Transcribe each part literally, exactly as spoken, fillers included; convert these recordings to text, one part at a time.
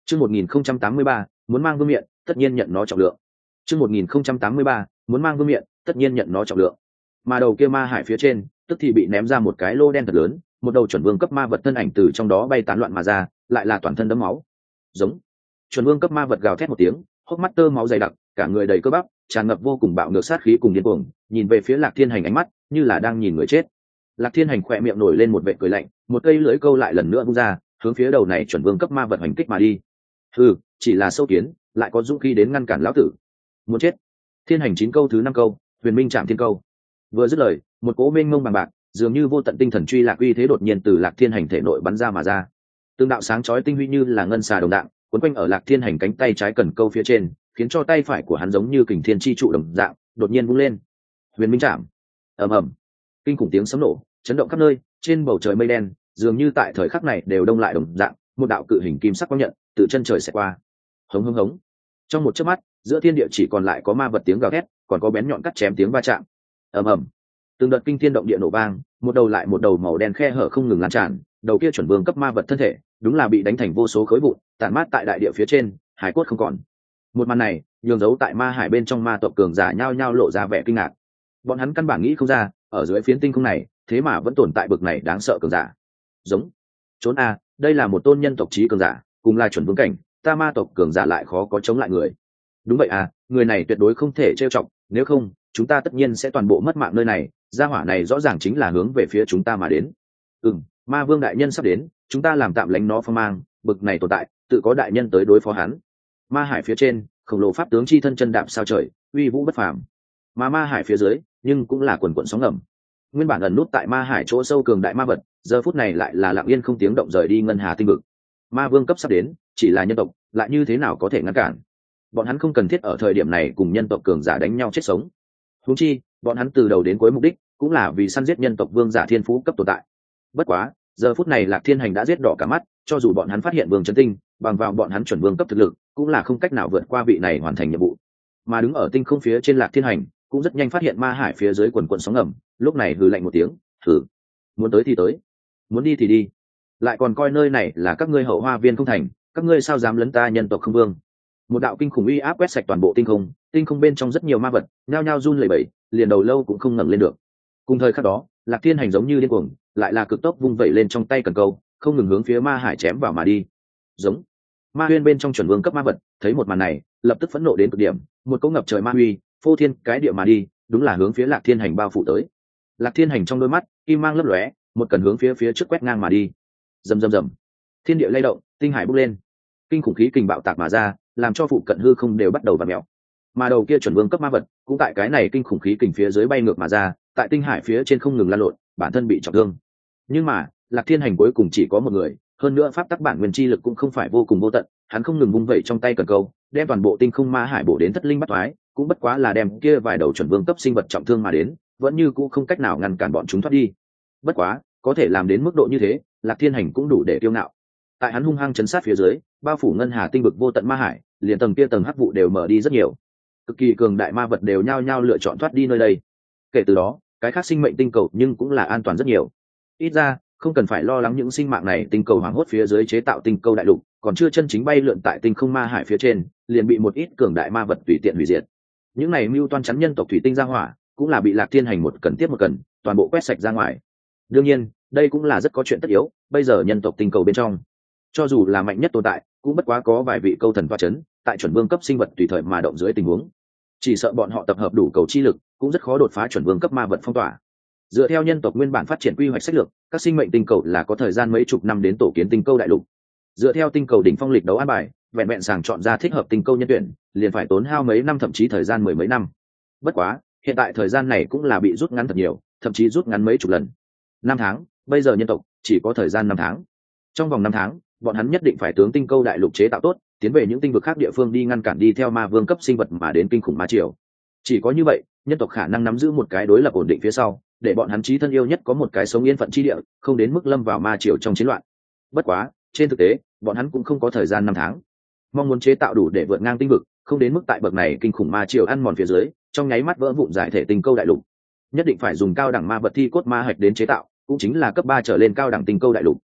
Chương một nghìn không trăm tám mươi ba, muốn mang vương miện, tất nhiên nhận nó trọng lượng. Chương một nghìn không trăm tám mươi ba, muốn mang vương miện, tất nhiên nhận nó trọng lượng. Mà đầu kia ma hải phía trên, tức thì bị ném ra một cái lô đen thật lớn, một đầu chuẩn vương cấp ma vật thân ảnh từ trong đó bay tán loạn mà ra, lại là toàn thân đẫm máu. Giống. Chuẩn vương cấp ma vật gào thét một tiếng, hốc mắt tơ máu dày đặc, cả người đầy cơ bắp, tràn ngập vô cùng bạo ngược sát khí cùng điên cuồng, nhìn về phía Lạc Thiên Hành ánh mắt, như là đang nhìn người chết. Lạc Thiên Hành khỏe miệng nổi lên một vệt cười lạnh, một cây lưỡi câu lại lần nữa vung ra, hướng phía đầu này chuẩn vương cấp ma vật hành kích mà đi. Hừ, chỉ là sâu kiến, lại có dũng khí đến ngăn cản lão tử. Muốn chết. Thiên Hành chín câu thứ năm câu, Huyền Minh Trảm Thiên câu. Vừa dứt lời, một cỗ mênh mông bằng bạc, dường như vô tận tinh thần truy lạc uy thế đột nhiên từ Lạc Thiên Hành thể nội bắn ra mà ra. Tương đạo sáng chói tinh huy như là ngân xà đồng dạng, cuốn quanh ở Lạc Thiên Hành cánh tay trái cần câu phía trên, khiến cho tay phải của hắn giống như kình thiên chi trụ đồng dạng, đột nhiên vung lên. Huyền Minh Trảm. Ầm ầm. Kinh khủng tiếng sấm nổ, chấn động khắp nơi, trên bầu trời mây đen, dường như tại thời khắc này đều đông lại đồng dạng, một đạo cự hình kim sắc quang nhận từ chân trời sẽ qua. Hống hống hống. Trong một chớp mắt, giữa thiên địa chỉ còn lại có ma vật tiếng gào thét, còn có bén nhọn cắt chém tiếng va chạm. Ầm ầm. Từng đợt kinh thiên động địa nổ vang, một đầu lại một đầu màu đen khe hở không ngừng lan tràn, đầu kia chuẩn vương cấp ma vật thân thể, đúng là bị đánh thành vô số khối vụn, tản mát tại đại địa phía trên, hải cốt không còn. Một màn này, nhường dấu tại ma hải bên trong ma tộc cường giả nhao nhao lộ ra vẻ kinh ngạc. Bọn hắn căn bản nghĩ không ra, ở dưới phiến tinh không này, thế mà vẫn tồn tại bực này đáng sợ cường giả. Giống. Trốn a, đây là một tôn nhân tộc chí cường giả, cùng là chuẩn vương cảnh, ta ma tộc cường giả lại khó có chống lại người. Đúng vậy à, người này tuyệt đối không thể trêu chọc, nếu không, chúng ta tất nhiên sẽ toàn bộ mất mạng nơi này, gia hỏa này rõ ràng chính là hướng về phía chúng ta mà đến. Ừm, ma vương đại nhân sắp đến, chúng ta làm tạm lánh nó phong mang, bực này tồn tại, tự có đại nhân tới đối phó hắn. Ma hải phía trên, khổng lồ pháp tướng chi thân chân đạp sao trời, uy vũ bất phàm. Mà ma hải phía dưới, nhưng cũng là quần quần sóng ngầm. Nguyên bản ẩn nút tại ma hải chỗ sâu cường đại ma vật, giờ phút này lại là lặng yên không tiếng động rời đi ngân hà tinh vực. Ma vương cấp sắp đến, chỉ là nhân tộc, lại như thế nào có thể ngăn cản? Bọn hắn không cần thiết ở thời điểm này cùng nhân tộc cường giả đánh nhau chết sống. Huống chi, bọn hắn từ đầu đến cuối mục đích cũng là vì săn giết nhân tộc vương giả thiên phú cấp tồn tại. Bất quá, giờ phút này Lạc Thiên Hành đã giết đỏ cả mắt, cho dù bọn hắn phát hiện vương chấn tinh, bằng vào bọn hắn chuẩn vương cấp thực lực, cũng là không cách nào vượt qua vị này hoàn thành nhiệm vụ. Mà đứng ở tinh không phía trên Lạc Thiên Hành, cũng rất nhanh phát hiện ma hải phía dưới quần quần sóng ngầm, lúc này hừ lạnh một tiếng, "Hừ, muốn tới thì tới, muốn đi thì đi, lại còn coi nơi này là các ngươi hậu hoa viên không thành, các ngươi sao dám lấn ta nhân tộc không vương?" Một đạo kinh khủng uy áp quét sạch toàn bộ tinh không, tinh không bên trong rất nhiều ma vật, nhao nhao run lẩy bẩy, liền đầu lâu cũng không ngẩng lên được. Cùng thời khắc đó, Lạc Thiên Hành giống như điên cuồng, lại là cực tốc vung vẩy lên trong tay cần câu, không ngừng hướng phía ma hải chém vào mà đi. Giống. Ma huyên bên trong chuẩn vương cấp ma vật, thấy một màn này, lập tức phẫn nộ đến cực điểm, một cỗ ngập trời ma huy, phô thiên cái địa mà đi, đúng là hướng phía Lạc Thiên Hành bao phủ tới. Lạc Thiên Hành trong đôi mắt, kim mang lấp lóe, một cần hướng phía phía trước quét ngang mà đi. Rầm rầm rầm. Thiên địa lay động, tinh hải bốc lên. Kinh khủng khí kình bạo tạc mà ra, làm cho phụ cận hư không đều bắt đầu vặn mèo. Mà đầu kia chuẩn vương cấp ma vật, cũng tại cái này kinh khủng khí kình phía dưới bay ngược mà ra, tại tinh hải phía trên không ngừng lan lộn, bản thân bị trọng thương. Nhưng mà, Lạc Thiên Hành cuối cùng chỉ có một người, hơn nữa pháp tắc bản nguyên chi lực cũng không phải vô cùng vô tận, hắn không ngừng vung vẩy trong tay cần câu, đem toàn bộ tinh không ma hải bổ đến thất linh bắt toái, cũng bất quá là đem kia vài đầu chuẩn vương cấp sinh vật trọng thương mà đến, vẫn như cũ không cách nào ngăn cản bọn chúng thoát đi. Bất quá, có thể làm đến mức độ như thế, Lạc Thiên Hành cũng đủ để kiêu ngạo. Tại hắn hung hăng chấn sát phía dưới, bao phủ ngân hà tinh vực vô tận ma hải, liền tầng kia tầng hắc vụ đều mở đi rất nhiều. Cực kỳ cường đại ma vật đều nhao nhao lựa chọn thoát đi nơi đây. Kể từ đó, cái khác sinh mệnh tinh cầu nhưng cũng là an toàn rất nhiều. Ít ra, không cần phải lo lắng những sinh mạng này tinh cầu hoảng hốt phía dưới chế tạo tinh cầu đại lục, còn chưa chân chính bay lượn tại tinh không ma hải phía trên, liền bị một ít cường đại ma vật tùy tiện hủy diệt. Những này mưu toan chắn nhân tộc thủy tinh ra hỏa, cũng là bị Lạc Thiên Hành một cần tiếp một cần, toàn bộ quét sạch ra ngoài. Đương nhiên, đây cũng là rất có chuyện tất yếu, bây giờ nhân tộc tinh cầu bên trong, cho dù là mạnh nhất tồn tại, cũng bất quá có vài vị câu thần toa chấn, tại chuẩn vương cấp sinh vật tùy thời mà động dưới tình huống, chỉ sợ bọn họ tập hợp đủ cầu chi lực, cũng rất khó đột phá chuẩn vương cấp ma vật phong tỏa. Dựa theo nhân tộc nguyên bản phát triển quy hoạch sách lược, các sinh mệnh tinh cầu là có thời gian mấy chục năm đến tổ kiến tinh cầu đại lục. Dựa theo tinh cầu đỉnh phong lịch đấu an bài, vẹn vẹn sàng chọn ra thích hợp tinh cầu nhân tuyển, liền phải tốn hao mấy năm thậm chí thời gian mười mấy năm. Bất quá, hiện tại thời gian này cũng là bị rút ngắn thật nhiều, thậm chí rút ngắn mấy chục lần. Năm tháng, bây giờ nhân tộc chỉ có thời gian năm tháng. Trong vòng năm tháng, bọn hắn nhất định phải tướng tinh cầu đại lục chế tạo tốt, tiến về những tinh vực khác địa phương đi ngăn cản đi theo ma vương cấp sinh vật mà đến kinh khủng ma triều. Chỉ có như vậy, nhân tộc khả năng nắm giữ một cái đối lập ổn định phía sau, để bọn hắn chí thân yêu nhất có một cái sống yên phận chi địa, không đến mức lâm vào ma triều trong chiến loạn. Bất quá, trên thực tế, bọn hắn cũng không có thời gian năm tháng. Mong muốn chế tạo đủ để vượt ngang tinh vực, không đến mức tại bậc này kinh khủng ma triều ăn mòn phía dưới, trong nháy mắt vỡ vụn giải thể tinh cầu đại lục. Nhất định phải dùng cao đẳng ma vật thi cốt ma hạch đến chế tạo, cũng chính là cấp ba trở lên cao đẳng tinh cầu đại lục.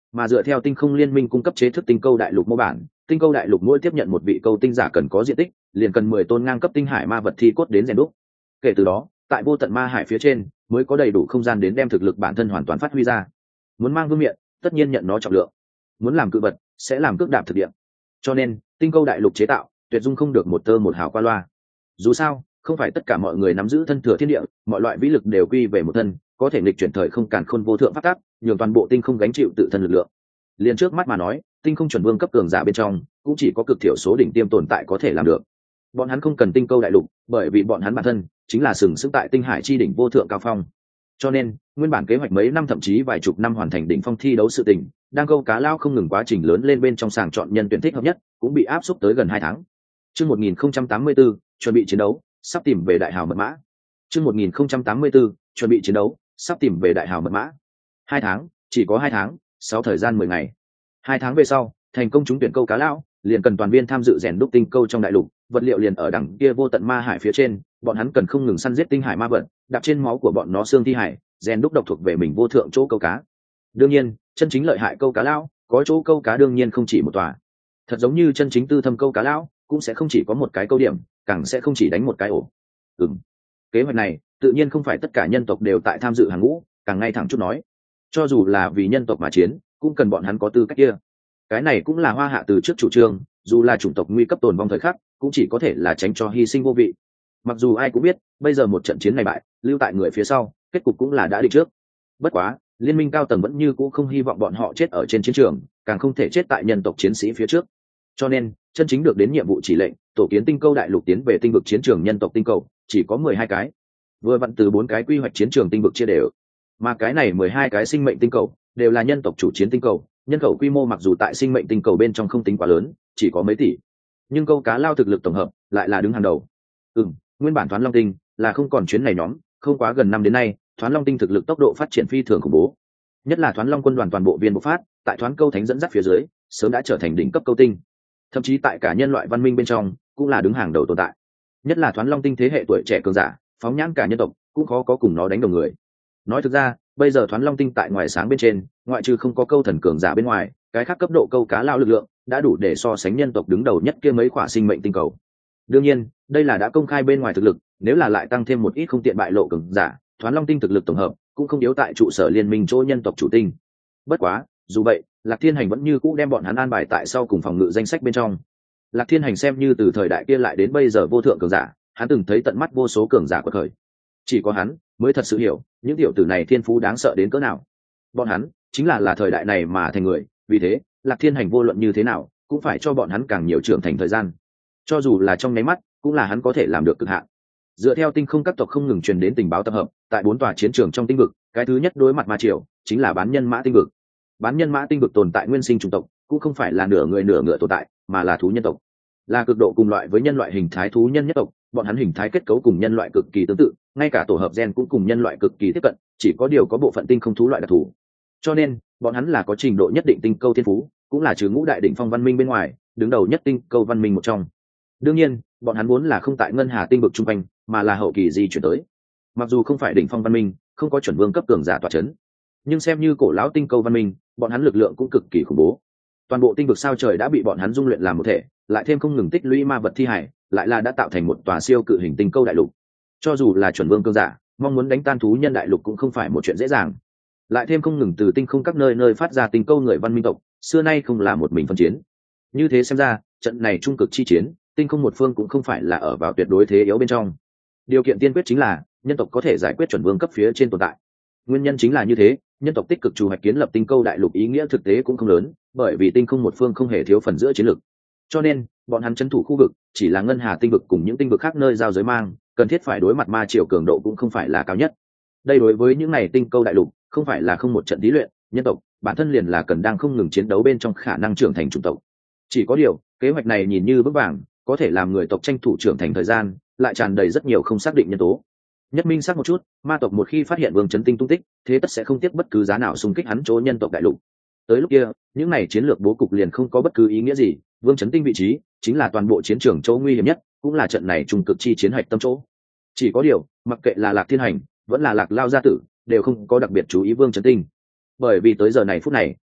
Mà dựa theo tinh không liên minh cung cấp chế thức tinh câu đại lục mô bản, tinh câu đại lục mỗi tiếp nhận một vị câu tinh giả cần có diện tích liền cần mười tôn ngang cấp tinh hải ma vật thi cốt đến rèn đúc. Kể từ đó, tại vô tận ma hải phía trên mới có đầy đủ không gian đến đem thực lực bản thân hoàn toàn phát huy ra. Muốn mang vương miện, tất nhiên nhận nó trọng lượng. Muốn làm cự vật, sẽ làm cước đạp thực địa. Cho nên, tinh câu đại lục chế tạo, tuyệt dung không được một tơ một hào qua loa. Dù sao, không phải tất cả mọi người nắm giữ thân thừa thiên địa, mọi loại vĩ lực đều quy về một thân, có thể nghịch chuyển thời không càn khôn vô thượng pháp tắc, nhường toàn bộ tinh không gánh chịu tự thân lực lượng. Liền trước mắt mà nói, tinh không chuẩn vương cấp cường giả bên trong, cũng chỉ có cực thiểu số đỉnh tiêm tồn tại có thể làm được. Bọn hắn không cần tinh câu đại lục, bởi vì bọn hắn bản thân chính là sừng sững tại tinh hải chi đỉnh vô thượng cao phong. Cho nên, nguyên bản kế hoạch mấy năm thậm chí vài chục năm hoàn thành đỉnh phong thi đấu sự tình, đang câu cá lao không ngừng quá trình lớn lên bên trong sàng chọn nhân tuyển thích hợp nhất, cũng bị áp xúc tới gần hai tháng. Chương một nghìn không trăm tám mươi tư, chuẩn bị chiến đấu, sắp tìm về đại hào mật mã. Chương một nghìn không trăm tám mươi tư, chuẩn bị chiến đấu, sắp tìm về đại hào mật mã. Hai tháng, chỉ có hai tháng, sáu thời gian mười ngày. Hai tháng về sau, thành công trúng tuyển câu cá lão, liền cần toàn viên tham dự rèn đúc tinh câu trong đại lục, vật liệu liền ở đằng kia vô tận ma hải phía trên, bọn hắn cần không ngừng săn giết tinh hải ma vật, đạp trên máu của bọn nó xương thi hải, rèn đúc độc thuộc về mình vô thượng chỗ câu cá. Đương nhiên, chân chính lợi hại câu cá lão, có chỗ câu cá đương nhiên không chỉ một tòa. Thật giống như chân chính tư thâm câu cá lão, cũng sẽ không chỉ có một cái câu điểm, càng sẽ không chỉ đánh một cái ổ. Ừm. Kế hoạch này, tự nhiên không phải tất cả nhân tộc đều tại tham dự hàng ngũ, càng ngay thẳng chút nói, cho dù là vì nhân tộc mà chiến, cũng cần bọn hắn có tư cách kia. Cái này cũng là Hoa Hạ từ trước chủ trương, dù là chủng tộc nguy cấp tồn vong thời khắc, cũng chỉ có thể là tránh cho hy sinh vô vị. Mặc dù ai cũng biết, bây giờ một trận chiến này bại, lưu tại người phía sau, kết cục cũng là đã định trước. Bất quá, liên minh cao tầng vẫn như cũ không hy vọng bọn họ chết ở trên chiến trường, càng không thể chết tại nhân tộc chiến sĩ phía trước. Cho nên, chân chính được đến nhiệm vụ chỉ lệnh, tổ kiến tinh câu đại lục tiến về tinh vực chiến trường nhân tộc tinh cầu, chỉ có mười hai cái. Vừa vặn từ bốn cái quy hoạch chiến trường tinh vực chia đều. Mà cái này mười hai cái sinh mệnh tinh cầu, đều là nhân tộc chủ chiến tinh cầu, nhân khẩu quy mô mặc dù tại sinh mệnh tinh cầu bên trong không tính quá lớn, chỉ có mấy tỷ, nhưng câu cá lao thực lực tổng hợp lại là đứng hàng đầu. Ừ, nguyên bản Thoán Long Tinh là không còn chuyến này nhóm, không quá gần năm đến nay, Thoán Long Tinh thực lực tốc độ phát triển phi thường khủng bố. Nhất là Thoán Long quân đoàn toàn bộ viên bộc phát, tại Thoán Câu Thánh dẫn dắt phía dưới, sớm đã trở thành đỉnh cấp câu tinh. Thậm chí tại cả nhân loại văn minh bên trong, cũng là đứng hàng đầu tồn tại. Nhất là Thoán Long Tinh thế hệ tuổi trẻ cường giả, phóng nhãn cả nhân tộc, cũng khó có cùng nó đánh đồng người. Nói thực ra, bây giờ Thoán Long Tinh tại ngoài sáng bên trên, ngoại trừ không có câu thần cường giả bên ngoài, cái khác cấp độ câu cá lao lực lượng đã đủ để so sánh nhân tộc đứng đầu nhất kia mấy khỏa sinh mệnh tinh cầu. Đương nhiên, đây là đã công khai bên ngoài thực lực, nếu là lại tăng thêm một ít không tiện bại lộ cường giả, Thoán Long Tinh thực lực tổng hợp cũng không yếu tại trụ sở liên minh chỗ nhân tộc chủ tinh. Bất quá, dù vậy, Lạc Thiên Hành vẫn như cũ đem bọn hắn an bài tại sau cùng phòng ngự danh sách bên trong. Lạc Thiên Hành xem như từ thời đại kia lại đến bây giờ vô thượng cường giả, hắn từng thấy tận mắt vô số cường giả quật khởi. Chỉ có hắn mới thật sự hiểu, những tiểu tử này thiên phú đáng sợ đến cỡ nào. Bọn hắn chính là là thời đại này mà thành người, vì thế, Lạc Thiên Hành vô luận như thế nào, cũng phải cho bọn hắn càng nhiều trưởng thành thời gian. Cho dù là trong nháy mắt, cũng là hắn có thể làm được cực hạn. Dựa theo tinh không các tộc không ngừng truyền đến tình báo tập hợp, tại bốn tòa chiến trường trong tinh vực, cái thứ nhất đối mặt ma triều chính là bán nhân mã tinh vực. Bán nhân mã tinh vực tồn tại nguyên sinh chủng tộc, cũng không phải là nửa người nửa ngựa tồn tại, mà là thú nhân tộc, là cực độ cùng loại với nhân loại hình thái thú nhân nhất tộc. Bọn hắn hình thái kết cấu cùng nhân loại cực kỳ tương tự, ngay cả tổ hợp gen cũng cùng nhân loại cực kỳ tiếp cận, chỉ có điều có bộ phận tinh không thú loại đặc thù. Cho nên, bọn hắn là có trình độ nhất định tinh câu thiên phú, cũng là trừ ngũ đại đỉnh phong văn minh bên ngoài, đứng đầu nhất tinh câu văn minh một trong. Đương nhiên, bọn hắn muốn là không tại ngân hà tinh vực trung quanh, mà là hậu kỳ di chuyển tới. Mặc dù không phải đỉnh phong văn minh, không có chuẩn vương cấp cường giả tọa chấn, nhưng xem như cổ lão tinh câu văn minh, bọn hắn lực lượng cũng cực kỳ khủng bố. Toàn bộ tinh vực sao trời đã bị bọn hắn dung luyện làm một thể, lại thêm không ngừng tích lũy ma vật thi hải, lại là đã tạo thành một tòa siêu cự hình tinh câu đại lục. Cho dù là chuẩn vương cường giả, mong muốn đánh tan thú nhân đại lục cũng không phải một chuyện dễ dàng. Lại thêm không ngừng từ tinh không các nơi nơi phát ra tinh câu người văn minh tộc, xưa nay không là một mình phân chiến. Như thế xem ra, trận này trung cực chi chiến, tinh không một phương cũng không phải là ở vào tuyệt đối thế yếu bên trong. Điều kiện tiên quyết chính là nhân tộc có thể giải quyết chuẩn vương cấp phía trên tồn tại. Nguyên nhân chính là như thế, nhân tộc tích cực chủ hoạch kiến lập tinh câu đại lục ý nghĩa thực tế cũng không lớn, bởi vì tinh không một phương không hề thiếu phần giữa chiến lược. Cho nên, bọn hắn trấn thủ khu vực chỉ là ngân hà tinh vực cùng những tinh vực khác nơi giao giới mang, cần thiết phải đối mặt ma triều cường độ cũng không phải là cao nhất. Đây đối với những này tinh câu đại lục, không phải là không một trận thí luyện, nhân tộc bản thân liền là cần đang không ngừng chiến đấu bên trong khả năng trưởng thành chủng tộc. Chỉ có điều, kế hoạch này nhìn như vững vàng, có thể làm người tộc tranh thủ trưởng thành thời gian, lại tràn đầy rất nhiều không xác định nhân tố. Nhất minh xác một chút, ma tộc một khi phát hiện vương chấn tinh tung tích, thế tất sẽ không tiếc bất cứ giá nào xung kích hắn chỗ nhân tộc đại lục. Tới lúc kia, những này chiến lược bố cục liền không có bất cứ ý nghĩa gì, vương chấn tinh vị trí chính là toàn bộ chiến trường chỗ nguy hiểm nhất, cũng là trận này trung cực chi chiến hạch tâm chỗ. Chỉ có điều, mặc kệ là Lạc Thiên Hành vẫn là Lạc Lao gia tử, đều không có đặc biệt chú ý vương chấn tinh, bởi vì tới giờ này phút này,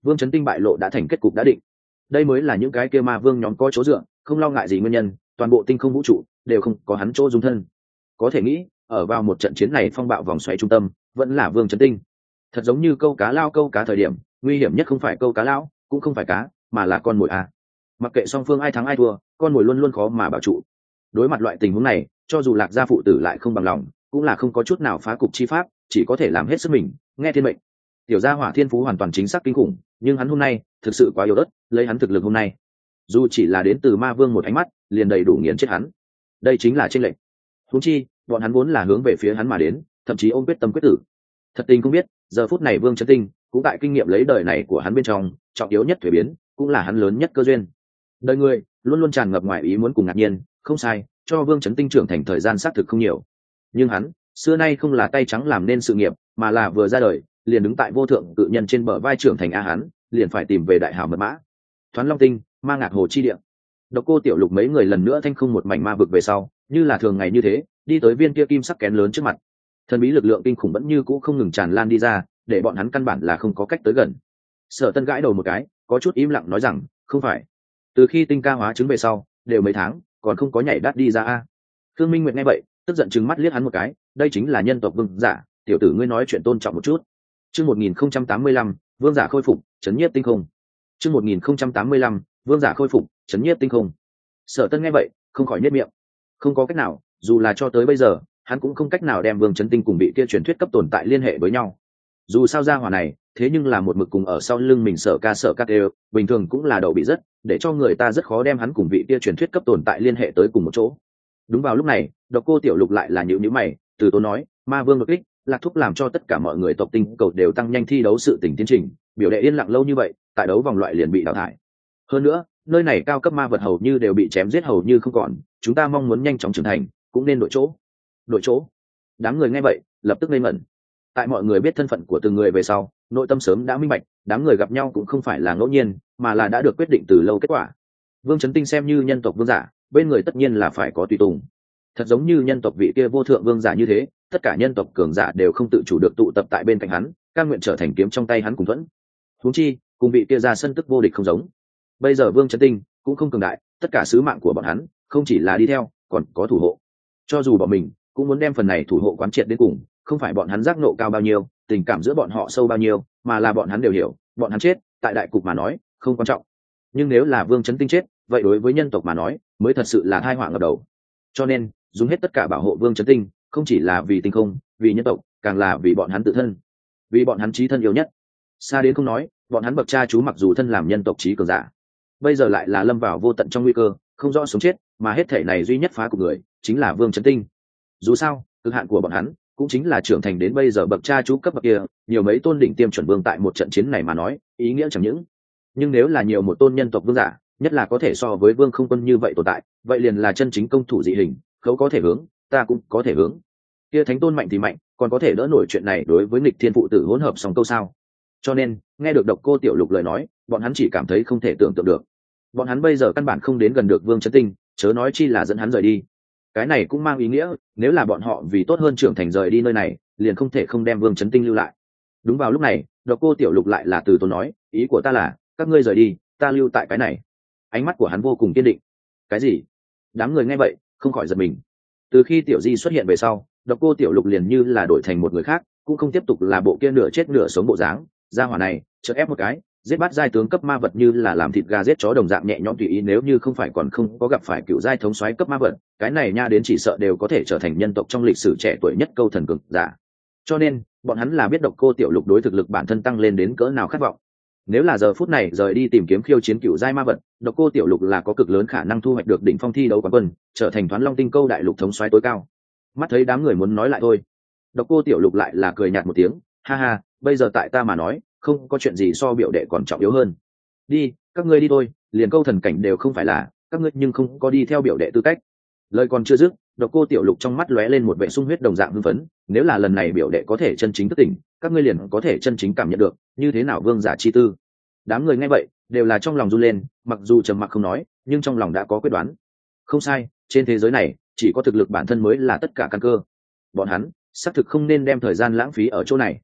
Vương Chấn Tinh bại lộ đã thành kết cục đã định. Đây mới là những cái kia ma vương nhóm có chỗ dựa, không lo ngại gì nguyên nhân, toàn bộ tinh không vũ trụ đều không có hắn chỗ dung thân. Có thể nghĩ, ở vào một trận chiến này phong bạo vòng xoáy trung tâm, vẫn là Vương Chấn Tinh. Thật giống như câu cá lao câu cá thời điểm, nguy hiểm nhất không phải câu cá lao, cũng không phải cá, mà là con mồi a. Mặc kệ song phương ai thắng ai thua, con mồi luôn luôn khó mà bảo trụ. Đối mặt loại tình huống này, cho dù Lạc gia phụ tử lại không bằng lòng, cũng là không có chút nào phá cục chi pháp, chỉ có thể làm hết sức mình, nghe thiên mệnh. Tiểu gia hỏa thiên phú hoàn toàn chính xác kinh khủng, nhưng hắn hôm nay thực sự quá yếu ớt, lấy hắn thực lực hôm nay, dù chỉ là đến từ ma vương một ánh mắt, liền đầy đủ nghiền chết hắn. Đây chính là chênh lệch. Huống chi, bọn hắn vốn là hướng về phía hắn mà đến, thậm chí ôm quyết tâm quyết tử. Thật tình không biết, giờ phút này Vương Chấn Tinh cũng tại kinh nghiệm lấy đời này của hắn bên trong, trọng yếu nhất thuế biến, cũng là hắn lớn nhất cơ duyên. Đời người luôn luôn tràn ngập ngoài ý muốn cùng ngạc nhiên, không sai, cho Vương Chấn Tinh trưởng thành thời gian xác thực không nhiều. Nhưng hắn, xưa nay không là tay trắng làm nên sự nghiệp, mà là vừa ra đời, liền đứng tại vô thượng cự nhân trên bờ vai trưởng thành a hắn, liền phải tìm về đại hào mật mã. Thoán Long Tinh, ma ngạc hồ chi địa. Độc Cô Tiểu Lục mấy người lần nữa thanh không một mảnh ma vực về sau, như là thường ngày như thế, đi tới viên kia kim sắc kén lớn trước mặt. Thần bí lực lượng kinh khủng vẫn như cũ không ngừng tràn lan đi ra, để bọn hắn căn bản là không có cách tới gần. Sở Tân gãi đầu một cái, có chút im lặng nói rằng, không phải. Từ khi tinh ca hóa trứng về sau, đều mấy tháng, còn không có nhảy đắt đi ra a. Thương Minh Nguyệt nghe vậy, tức giận trừng mắt liếc hắn một cái, đây chính là nhân tộc vương giả, tiểu tử ngươi nói chuyện tôn trọng một chút. Chương một nghìn không trăm tám mươi lăm, vương giả khôi phục, chấn nhiếp tinh không. Chương một nghìn không trăm tám mươi lăm, vương giả khôi phục, chấn nhiếp tinh không. Sở Tân nghe vậy, không khỏi nhếch miệng. Không có cách nào, dù là cho tới bây giờ, hắn cũng không cách nào đem Vương Chấn Tinh cùng bị kia truyền thuyết cấp tồn tại liên hệ với nhau. Dù sao gia hỏa này, thế nhưng là một mực cùng ở sau lưng mình Sở Ca Sở Cát đều, bình thường cũng là đầu bị rất, để cho người ta rất khó đem hắn cùng vị kia truyền thuyết cấp tồn tại liên hệ tới cùng một chỗ. Đúng vào lúc này, Độc Cô Tiểu Lục lại là nhíu nhíu mày, từ tốn nói, Ma Vương đột kích, Lạc Thúc làm cho tất cả mọi người tộc tinh cầu đều tăng nhanh thi đấu sự tình tiến trình, biểu đệ yên lặng lâu như vậy, tại đấu vòng loại liền bị đào thải. Hơn nữa, nơi này cao cấp ma vật hầu như đều bị chém giết hầu như không còn, chúng ta mong muốn nhanh chóng trưởng thành, cũng nên đổi chỗ. Đổi chỗ? Đám người nghe vậy, lập tức ngây ngẩn. Tại mọi người biết thân phận của từng người về sau, nội tâm sớm đã minh bạch, đám người gặp nhau cũng không phải là ngẫu nhiên, mà là đã được quyết định từ lâu kết quả. Vương Chấn Tinh xem như nhân tộc vương giả, bên người tất nhiên là phải có tùy tùng. Thật giống như nhân tộc vị kia vô thượng vương giả như thế, tất cả nhân tộc cường giả đều không tự chủ được tụ tập tại bên cạnh hắn, cam nguyện trở thành kiếm trong tay hắn cùng thuẫn. Huống chi, cùng vị kia ra sân tức vô địch không giống. Bây giờ Vương Chấn Tinh cũng không cường đại, tất cả sứ mạng của bọn hắn không chỉ là đi theo, còn có thủ hộ. Cho dù bọn mình cũng muốn đem phần này thủ hộ quán triệt đến cùng, không phải bọn hắn giác ngộ cao bao nhiêu, tình cảm giữa bọn họ sâu bao nhiêu, mà là bọn hắn đều hiểu, bọn hắn chết, tại đại cục mà nói, không quan trọng. Nhưng nếu là Vương Chấn Tinh chết, vậy đối với nhân tộc mà nói, mới thật sự là tai họa ngập đầu. Cho nên, dùng hết tất cả bảo hộ Vương Chấn Tinh, không chỉ là vì tinh không, vì nhân tộc, càng là vì bọn hắn tự thân, vì bọn hắn chí thân yêu nhất. Xa đến không nói, bọn hắn bậc cha chú mặc dù thân làm nhân tộc chí cường giả, bây giờ lại là lâm vào vô tận trong nguy cơ, không rõ sống chết, mà hết thể này duy nhất phá của người chính là Vương Chấn Tinh. Dù sao, cực hạn của bọn hắn cũng chính là trưởng thành đến bây giờ bậc cha chú cấp bậc kia, nhiều mấy tôn đỉnh tiêm chuẩn vương tại một trận chiến này mà nói, ý nghĩa chẳng những. Nhưng nếu là nhiều một tôn nhân tộc vương giả, nhất là có thể so với Vương Không Quân như vậy tồn tại, vậy liền là chân chính công thủ dị hình, khấu có thể hướng, ta cũng có thể hướng. Kia thánh tôn mạnh thì mạnh, còn có thể đỡ nổi chuyện này đối với nghịch thiên phụ tử hỗn hợp song câu sao? Cho nên, nghe được Độc Cô Tiểu Lục lời nói, bọn hắn chỉ cảm thấy không thể tưởng tượng được. Bọn hắn bây giờ căn bản không đến gần được Vương Chấn Tinh, chớ nói chi là dẫn hắn rời đi. Cái này cũng mang ý nghĩa, nếu là bọn họ vì tốt hơn trưởng thành rời đi nơi này, liền không thể không đem Vương Chấn Tinh lưu lại. Đúng vào lúc này, Độc Cô Tiểu Lục lại là từ tốn nói, ý của ta là, các ngươi rời đi, ta lưu tại cái này. Ánh mắt của hắn vô cùng kiên định. Cái gì? Đám người nghe vậy, không khỏi giật mình. Từ khi Tiểu Di xuất hiện về sau, Độc Cô Tiểu Lục liền như là đổi thành một người khác, cũng không tiếp tục là bộ kia nửa chết nửa sống bộ dáng. Gia hỏa này, chợt ép một cái, giết bát giai tướng cấp ma vật như là làm thịt gà giết chó đồng dạng nhẹ nhõm tùy ý, nếu như không phải còn không có gặp phải cựu giai thống soái cấp ma vật, cái này nha đến chỉ sợ đều có thể trở thành nhân tộc trong lịch sử trẻ tuổi nhất câu thần cường giả. Cho nên, bọn hắn là biết Độc Cô Tiểu Lục đối thực lực bản thân tăng lên đến cỡ nào khát vọng. Nếu là giờ phút này rời đi tìm kiếm khiêu chiến cựu giai ma vật, Độc Cô Tiểu Lục là có cực lớn khả năng thu hoạch được đỉnh phong thi đấu quán quân, trở thành Thoán Long Tinh câu đại lục thống soái tối cao. Mắt thấy đám người muốn nói lại thôi, Độc Cô Tiểu Lục lại là cười nhạt một tiếng, ha ha, bây giờ tại ta mà nói, không có chuyện gì so biểu đệ còn trọng yếu hơn. Đi, các ngươi đi thôi, liền câu thần cảnh đều không phải là, các ngươi nhưng không có đi theo biểu đệ tư cách. Lời còn chưa dứt, Độc Cô Tiểu Lục trong mắt lóe lên một vẻ sung huyết đồng dạng hưng phấn, nếu là lần này biểu đệ có thể chân chính thức tỉnh, các ngươi liền có thể chân chính cảm nhận được như thế nào vương giả chi tư. Đám người nghe vậy đều là trong lòng run lên, mặc dù trầm mặc không nói, nhưng trong lòng đã có quyết đoán. Không sai, trên thế giới này chỉ có thực lực bản thân mới là tất cả căn cơ. Bọn hắn xác thực không nên đem thời gian lãng phí ở chỗ này.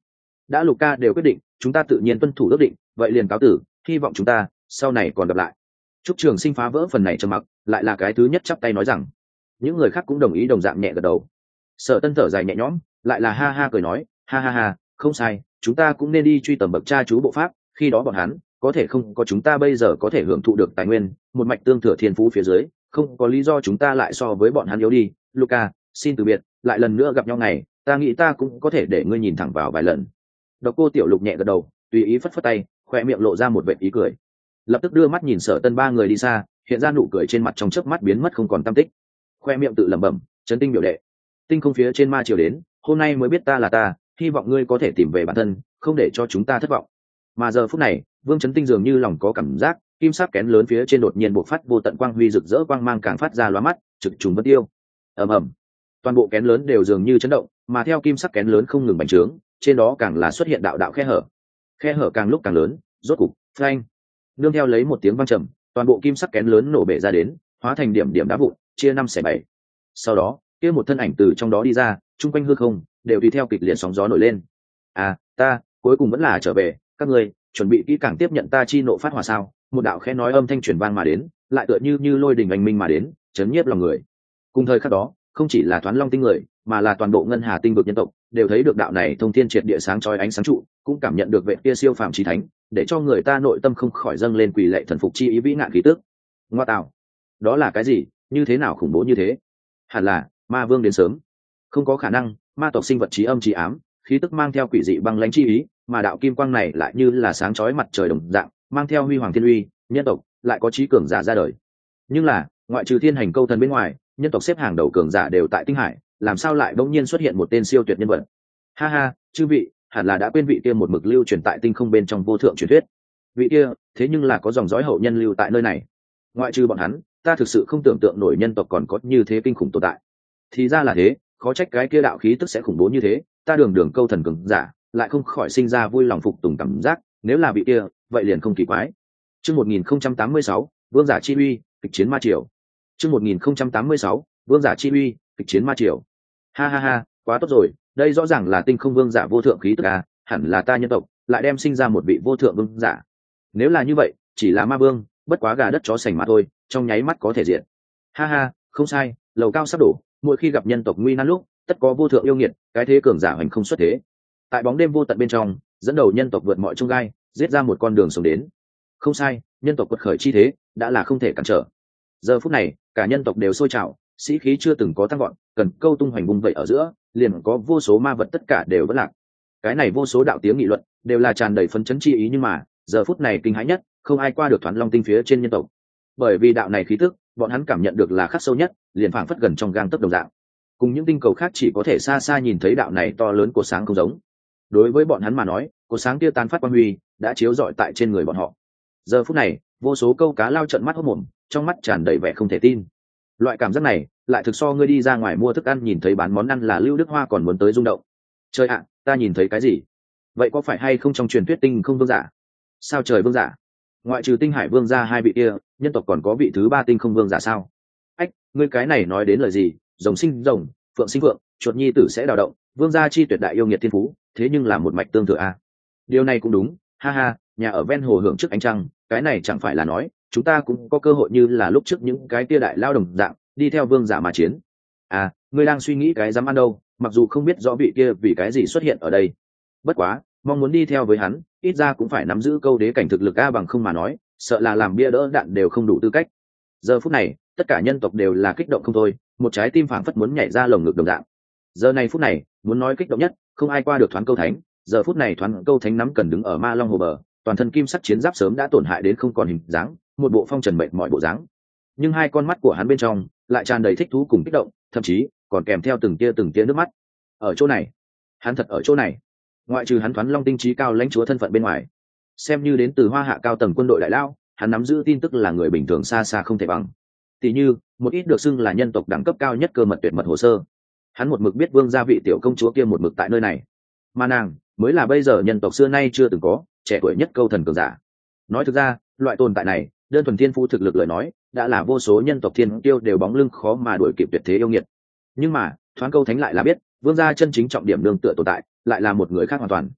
đã Luca đều quyết định, chúng ta tự nhiên tuân thủ ước định, vậy liền cáo tử, hy vọng chúng ta sau này còn gặp lại. Trúc Trường Sinh phá vỡ phần này trầm mặc, lại là cái thứ nhất chắp tay nói rằng. Những người khác cũng đồng ý đồng dạng nhẹ gật đầu. Sở Tân thở dài nhẹ nhõm, lại là ha ha cười nói, ha ha ha, không sai, chúng ta cũng nên đi truy tầm bậc cha chú bộ pháp, khi đó bọn hắn có thể không có chúng ta bây giờ có thể hưởng thụ được tài nguyên, một mạch tương thừa thiên phú phía dưới, không có lý do chúng ta lại so với bọn hắn yếu đi. Luca, xin từ biệt, lại lần nữa gặp nhau ngày, ta nghĩ ta cũng có thể để ngươi nhìn thẳng vào vài lần. Độc Cô Tiểu Lục nhẹ gật đầu, tùy ý phất phất tay, khoe miệng lộ ra một vệt ý cười, lập tức đưa mắt nhìn Sở Tân ba người đi xa, hiện ra nụ cười trên mặt trong chớp mắt biến mất không còn tăm tích. Khoe miệng tự lẩm bẩm, chấn tinh biểu đệ, tinh không phía trên ma triều đến, hôm nay mới biết ta là ta, hy vọng ngươi có thể tìm về bản thân, không để cho chúng ta thất vọng. Mà giờ phút này, Vương Chấn Tinh dường như lòng có cảm giác, kim sắc kén lớn phía trên đột nhiên bộc phát vô tận quang huy rực rỡ, quang mang càng phát ra lóa mắt, trực trùng vân tiêu. Ầm ầm, toàn bộ kén lớn đều dường như chấn động, mà theo kim sắc kén lớn không ngừng bành trướng, trên đó càng là xuất hiện đạo đạo khe hở. Khe hở càng lúc càng lớn, rốt cục, phanh. Nương theo lấy một tiếng vang trầm, toàn bộ kim sắc kén lớn nổ bể ra đến, hóa thành điểm điểm đá vụn, chia năm xẻ bảy. Sau đó, kia một thân ảnh từ trong đó đi ra, trung quanh hư không đều tùy theo kịch liệt sóng gió nổi lên. À, ta cuối cùng vẫn là trở về, các ngươi chuẩn bị kỹ càng tiếp nhận ta chi nộ phát hỏa sao? Một đạo khẽ nói âm thanh truyền vang mà đến, lại tựa như như lôi đình oanh minh mà đến, chấn nhiếp lòng người. Cùng thời khắc đó, không chỉ là Thoán Long tinh người, mà là toàn bộ Ngân Hà tinh vực nhân tộc, đều thấy được đạo này thông thiên triệt địa sáng chói ánh sáng trụ, cũng cảm nhận được vệ kia siêu phàm chí thánh, để cho người ta nội tâm không khỏi dâng lên quỳ lệ thần phục chi ý vĩ ngạn khí tức. Ngoa tạo, đó là cái gì? Như thế nào khủng bố như thế? Hẳn là ma vương đến sớm. Không có khả năng, ma tộc sinh vật trí âm trí ám, khí tức mang theo quỷ dị băng lãnh chi ý, mà đạo kim quang này lại như là sáng chói mặt trời đồng dạng, mang theo huy hoàng thiên uy, nhân tộc lại có trí cường giả ra đời. Nhưng là, ngoại trừ thiên hành câu thần bên ngoài, nhân tộc xếp hàng đầu cường giả đều tại tinh hải, làm sao lại bỗng nhiên xuất hiện một tên siêu tuyệt nhân vật? Ha ha, chư vị, hẳn là đã quên vị kia một mực lưu truyền tại tinh không bên trong vô thượng truyền thuyết. Vị kia, thế nhưng là có dòng dõi hậu nhân lưu tại nơi này. Ngoại trừ bọn hắn, ta thực sự không tưởng tượng nổi nhân tộc còn có như thế kinh khủng tồn tại. Thì ra là thế, khó trách cái kia đạo khí tức sẽ khủng bố như thế, ta đường đường câu thần cường giả, lại không khỏi sinh ra vui lòng phục tùng cảm giác, nếu là vị kia, vậy liền không kỳ quái. Chương một nghìn không trăm tám mươi sáu, Vương giả chi uy, kịch chiến ma triều. Chương một nghìn không trăm tám mươi sáu, Vương giả chi uy, kịch chiến ma triều. Ha ha ha, quá tốt rồi, đây rõ ràng là tinh không vương giả vô thượng khí tức à, hẳn là ta nhân tộc, lại đem sinh ra một vị vô thượng vương giả. Nếu là như vậy, chỉ là ma vương, bất quá gà đất chó sành mà thôi, trong nháy mắt có thể diện. Ha ha, không sai, lầu cao sắp đổ, mỗi khi gặp nhân tộc nguy nan lúc, tất có vô thượng yêu nghiệt, cái thế cường giả hoành không xuất thế. Tại bóng đêm vô tận bên trong, dẫn đầu nhân tộc vượt mọi chông gai, giết ra một con đường sống đến. Không sai, nhân tộc quật khởi chi thế, đã là không thể cản trở. Giờ phút này, cả nhân tộc đều sôi trào, sĩ khí chưa từng có tăng vọt, cần câu tung hoành bung vậy ở giữa, liền có vô số ma vật tất cả đều vẫn lạc. Cái này vô số đạo tiếng nghị luận, đều là tràn đầy phấn chấn chi ý, nhưng mà, giờ phút này kinh hãi nhất, không ai qua được Thoán Long tinh phía trên nhân tộc. Bởi vì đạo này khí tức, bọn hắn cảm nhận được là khắc sâu nhất, liền phảng phất gần trong gang tấc đồng dạng. Cùng những tinh cầu khác chỉ có thể xa xa nhìn thấy đạo này to lớn của sáng không giống. Đối với bọn hắn mà nói, của sáng kia tán phát quang huy, đã chiếu rọi tại trên người bọn họ. Giờ phút này, vô số câu cá lao trận mắt hốt mồm, trong mắt tràn đầy vẻ không thể tin. Loại cảm giác này, lại thực so ngươi đi ra ngoài mua thức ăn nhìn thấy bán món ăn là Lưu Đức Hoa còn muốn tới rung động. Trời ạ, ta nhìn thấy cái gì? Vậy có phải hay không trong truyền thuyết tinh không vương giả? Sao trời vương giả? Ngoại trừ tinh hải vương ra hai vị kia, nhân tộc còn có vị thứ ba tinh không vương giả sao? Ách, ngươi cái này nói đến lời gì? Rồng sinh rồng, phượng sinh phượng, chuột nhi tử sẽ đào động, vương gia chi tuyệt đại yêu nghiệt thiên phú, thế nhưng là một mạch tương thừa a. Điều này cũng đúng, ha ha, nhà ở ven hồ hưởng trước ánh trăng, cái này chẳng phải là nói, chúng ta cũng có cơ hội như là lúc trước những cái kia đại lao đồng dạng, đi theo vương giả mà chiến. À, ngươi đang suy nghĩ cái dám ăn đâu, mặc dù không biết rõ vị kia vì cái gì xuất hiện ở đây. Bất quá, mong muốn đi theo với hắn, ít ra cũng phải nắm giữ câu đế cảnh thực lực a, bằng không mà nói, sợ là làm bia đỡ đạn đều không đủ tư cách. Giờ phút này, tất cả nhân tộc đều là kích động không thôi, một trái tim phảng phất muốn nhảy ra lồng ngực đồng dạng. Giờ này phút này, muốn nói kích động nhất, không ai qua được Thoán Câu Thánh. Giờ phút này Thoán Câu Thánh nắm cần đứng ở Ma Long hồ bờ, toàn thân kim sắc chiến giáp sớm đã tổn hại đến không còn hình dáng, một bộ phong trần mệt mỏi bộ dáng. Nhưng hai con mắt của hắn bên trong lại tràn đầy thích thú cùng kích động, thậm chí còn kèm theo từng tia từng tia nước mắt. Ở chỗ này, hắn thật ở chỗ này. Ngoại trừ hắn Thoán Long tinh trí cao lãnh chúa thân phận bên ngoài, xem như đến từ Hoa Hạ cao tầng quân đội đại lao, hắn nắm giữ tin tức là người bình thường xa xa không thể bằng. Tỷ như một ít được xưng là nhân tộc đẳng cấp cao nhất cơ mật tuyệt mật hồ sơ, hắn một mực biết vương gia vị tiểu công chúa kia một mực tại nơi này, mà nàng mới là bây giờ nhân tộc xưa nay chưa từng có trẻ tuổi nhất câu thần cường giả. Nói thực ra, loại tồn tại này, đơn thuần thiên phú thực lực lời nói, đã là vô số nhân tộc thiên kiêu đều bóng lưng khó mà đuổi kịp tuyệt thế yêu nghiệt. Nhưng mà Thoán Câu Thánh lại là biết, vương gia chân chính trọng điểm nương tựa tồn tại, lại là một người khác hoàn toàn.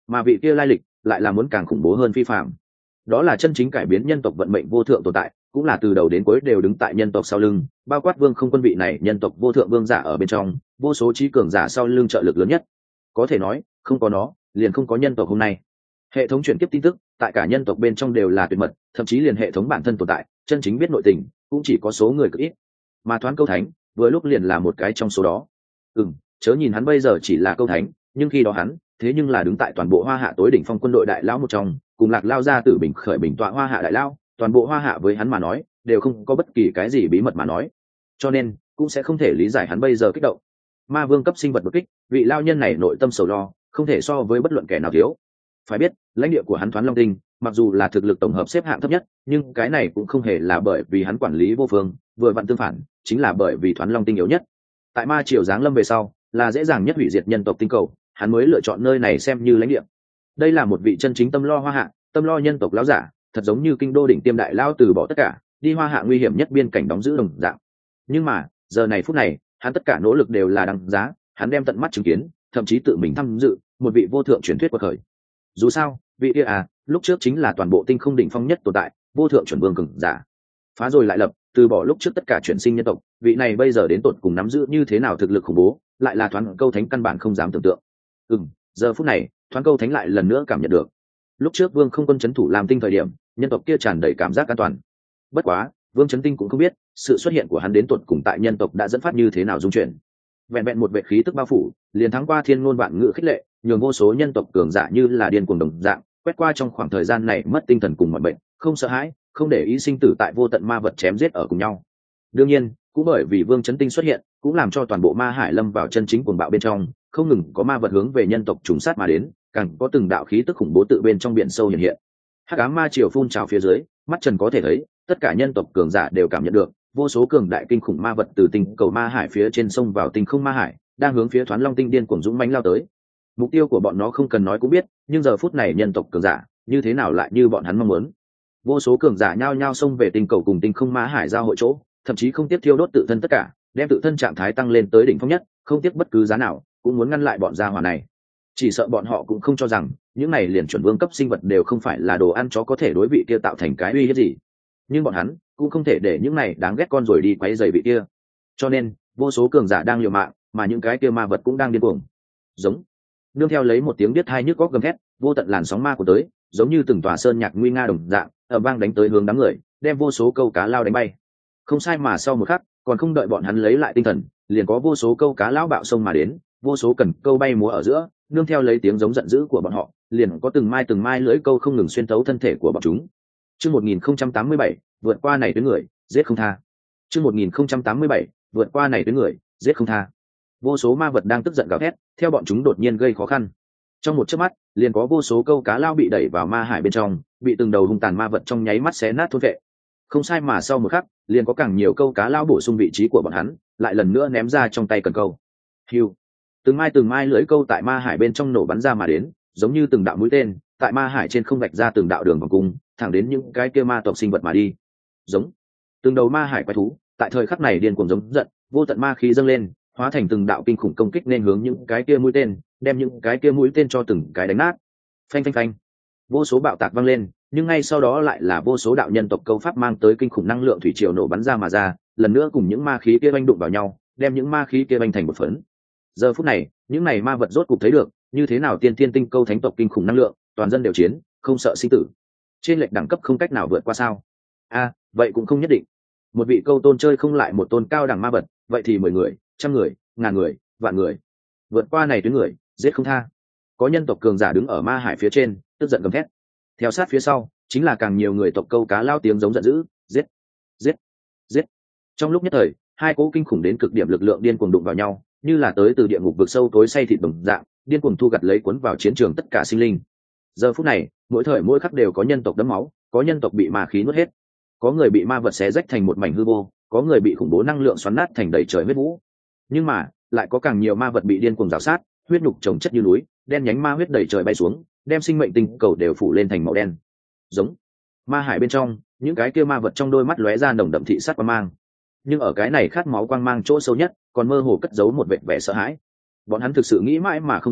mà vị kia lai lịch lại là muốn càng khủng bố hơn phi phạm. Đó là chân chính cải biến nhân tộc vận mệnh vô thượng tồn tại, cũng là từ đầu đến cuối đều đứng tại nhân tộc sau lưng, bao quát Vương Không Quân vị này nhân tộc vô thượng vương giả ở bên trong, vô số trí cường giả sau lưng trợ lực lớn nhất. Có thể nói, không có nó, liền không có nhân tộc hôm nay. Hệ thống chuyển tiếp tin tức, tại cả nhân tộc bên trong đều là tuyệt mật, thậm chí liền hệ thống bản thân tồn tại, chân chính biết nội tình, cũng chỉ có số người cực ít. Mà Thoán Câu Thánh, vừa lúc liền là một cái trong số đó. Ừm, chớ nhìn hắn bây giờ chỉ là câu thánh, nhưng khi đó hắn, thế nhưng là đứng tại toàn bộ Hoa Hạ tối đỉnh phong quân đội đại lão một trong, cùng Lạc Lao gia tử bình khởi bình tọa Hoa Hạ đại lão, toàn bộ Hoa Hạ với hắn mà nói, đều không có bất kỳ cái gì bí mật mà nói. Cho nên, cũng sẽ không thể lý giải hắn bây giờ kích động. Ma vương cấp sinh vật đột kích, vị lao nhân này nội tâm sầu lo, không thể so với bất luận kẻ nào thiếu. Phải biết, lãnh địa của hắn Thoán Long Tinh, mặc dù là thực lực tổng hợp xếp hạng thấp nhất, nhưng cái này cũng không hề là bởi vì hắn quản lý vô phương, vừa vặn tương phản, chính là bởi vì Thoán Long Tinh yếu nhất. Tại ma triều giáng lâm về sau, là dễ dàng nhất hủy diệt nhân tộc tinh cầu, hắn mới lựa chọn nơi này xem như lãnh địa. Đây là một vị chân chính tâm lo Hoa Hạ, tâm lo nhân tộc lão giả, thật giống như kinh đô đỉnh tiêm đại lao từ bỏ tất cả, đi Hoa Hạ nguy hiểm nhất biên cảnh đóng giữ đồng dạng. Nhưng mà, giờ này phút này, hắn tất cả nỗ lực đều là đằng giá, hắn đem tận mắt chứng kiến, thậm chí tự mình tham dự một vị vô thượng truyền thuyết quật khởi. Dù sao, vị kia à, lúc trước chính là toàn bộ tinh không đỉnh phong nhất tồn tại, vô thượng chuẩn vương cường giả. Phá rồi lại lập, từ bỏ lúc trước tất cả chuyển sinh nhân tộc, vị này bây giờ đến tột cùng nắm giữ như thế nào thực lực khủng bố, lại là Thoán Câu Thánh căn bản không dám tưởng tượng. Ừm, giờ phút này, Thoán Câu Thánh lại lần nữa cảm nhận được. Lúc trước Vương Không Quân trấn thủ làm tinh thời điểm, nhân tộc kia tràn đầy cảm giác an toàn. Bất quá, Vương Chấn Tinh cũng không biết, sự xuất hiện của hắn đến tột cùng tại nhân tộc đã dẫn phát như thế nào dung chuyển. Vẹn vẹn một vệ khí tức bao phủ, liền thắng qua thiên ngôn vạn ngữ khích lệ, nhường vô số nhân tộc cường giả như là điên cuồng đồng dạng, quét qua trong khoảng thời gian này mất tinh thần cùng mọi bệnh, không sợ hãi, không để ý sinh tử tại vô tận ma vật chém giết ở cùng nhau. Đương nhiên, cũng bởi vì Vương Chấn Tinh xuất hiện, cũng làm cho toàn bộ ma hải lâm vào chân chính cuồng bạo bên trong, không ngừng có ma vật hướng về nhân tộc trùng sát mà đến, càng có từng đạo khí tức khủng bố tự bên trong biển sâu hiện hiện. Hắc ám ma triều phun trào phía dưới, mắt trần có thể thấy, tất cả nhân tộc cường giả đều cảm nhận được, vô số cường đại kinh khủng ma vật từ tinh cầu ma hải phía trên sông vào tinh không ma hải, đang hướng phía Thoán Long Tinh điên cuồng dũng mãnh lao tới. Mục tiêu của bọn nó không cần nói cũng biết, nhưng giờ phút này nhân tộc cường giả, như thế nào lại như bọn hắn mong muốn. Vô số cường giả nhao nhao xông về tinh cầu cùng tinh không ma hải giao hội chỗ, thậm chí không tiếp thiêu đốt tự thân tất cả, đem tự thân trạng thái tăng lên tới đỉnh phong nhất, không tiếc bất cứ giá nào, cũng muốn ngăn lại bọn gia hỏa này. Chỉ sợ bọn họ cũng không cho rằng, những này liền chuẩn vương cấp sinh vật đều không phải là đồ ăn chó có thể đối vị kia tạo thành cái uy hiếp gì. Nhưng bọn hắn cũng không thể để những này đáng ghét con rồi đi quấy rầy vị kia. Cho nên, vô số cường giả đang liều mạng, mà những cái kia ma vật cũng đang điên cuồng. Giống. Nương theo lấy một tiếng biết hai nhức góc gầm thét, vô tận làn sóng ma của tới, giống như từng tòa sơn nhạc nguy nga đồng dạng, ở vang đánh tới hướng đám người, đem vô số câu cá lao đánh bay. Không sai mà sau một khắc, còn không đợi bọn hắn lấy lại tinh thần, liền có vô số câu cá lão bạo sông mà đến, vô số cần câu bay múa ở giữa, nương theo lấy tiếng giống giận dữ của bọn họ, liền có từng mai từng mai lưỡi câu không ngừng xuyên thấu thân thể của bọn chúng. Chương một nghìn không trăm tám mươi bảy, vượt qua này tuyến người, giết không tha. Chương một nghìn không trăm tám mươi bảy, vượt qua này tuyến người, giết không tha. Vô số ma vật đang tức giận gào thét, theo bọn chúng đột nhiên gây khó khăn. Trong một chớp mắt, liền có vô số câu cá lao bị đẩy vào ma hải bên trong, bị từng đầu hung tàn ma vật trong nháy mắt xé nát thôn vệ. Không sai mà sau một khắc, liền có càng nhiều câu cá lao bổ sung vị trí của bọn hắn, lại lần nữa ném ra trong tay cần câu. Hưu. Từng mai từng mai lưỡi câu tại ma hải bên trong nổ bắn ra mà đến, giống như từng đạo mũi tên, tại ma hải trên không vạch ra từng đạo đường vòng cung, thẳng đến những cái kia ma tộc sinh vật mà đi. Giống. Từng đầu ma hải quái thú, tại thời khắc này điên cuồng giống giận, vô tận ma khí dâng lên, hóa thành từng đạo kinh khủng công kích nên hướng những cái kia mũi tên, đem những cái kia mũi tên cho từng cái đánh nát. Phanh phanh phanh. Vô số bạo tạc vang lên, nhưng ngay sau đó lại là vô số đạo nhân tộc câu pháp mang tới kinh khủng năng lượng thủy triều nổ bắn ra mà ra, lần nữa cùng những ma khí kia oanh đụng vào nhau, đem những ma khí kia oanh thành một phấn. Giờ phút này, những này ma vật rốt cục thấy được, như thế nào tiên tiên tinh câu thánh tộc kinh khủng năng lượng, toàn dân đều chiến, không sợ sinh tử. Trên lệch đẳng cấp không cách nào vượt qua sao? A, à, vậy cũng không nhất định. Một vị câu tôn chơi không lại một tôn cao đẳng ma vật, vậy thì mười người, trăm người, ngàn người, vạn người. Vượt qua này tuyến người, giết không tha. Có nhân tộc cường giả đứng ở ma hải phía trên, tức giận gầm thét. Theo sát phía sau, chính là càng nhiều người tộc câu cá lao tiếng giống giận dữ, giết, giết, giết. Trong lúc nhất thời, hai cỗ kinh khủng đến cực điểm lực lượng điên cuồng đụng vào nhau, như là tới từ địa ngục vực sâu tối say thịt đồng dạng, điên cuồng thu gặt lấy cuốn vào chiến trường tất cả sinh linh. Giờ phút này, mỗi thời mỗi khắc đều có nhân tộc đẫm máu, có nhân tộc bị ma khí nuốt hết, có người bị ma vật xé rách thành một mảnh hư vô, có người bị khủng bố năng lượng xoắn nát thành đầy trời huyết vũ. Nhưng mà, lại có càng nhiều ma vật bị điên cuồng rào sát, huyết nhục chồng chất như núi, đen nhánh ma huyết đầy trời bay xuống, đem sinh mệnh tinh cầu đều phủ lên thành màu đen. Giống. Ma hải bên trong, những cái kia ma vật trong đôi mắt lóe ra nồng đậm thị sát quang mang. Nhưng ở cái này khát máu quang mang chỗ sâu nhất, còn mơ hồ cất giấu một vẻ vẻ sợ hãi. Bọn hắn thực sự nghĩ mãi mà không rõ,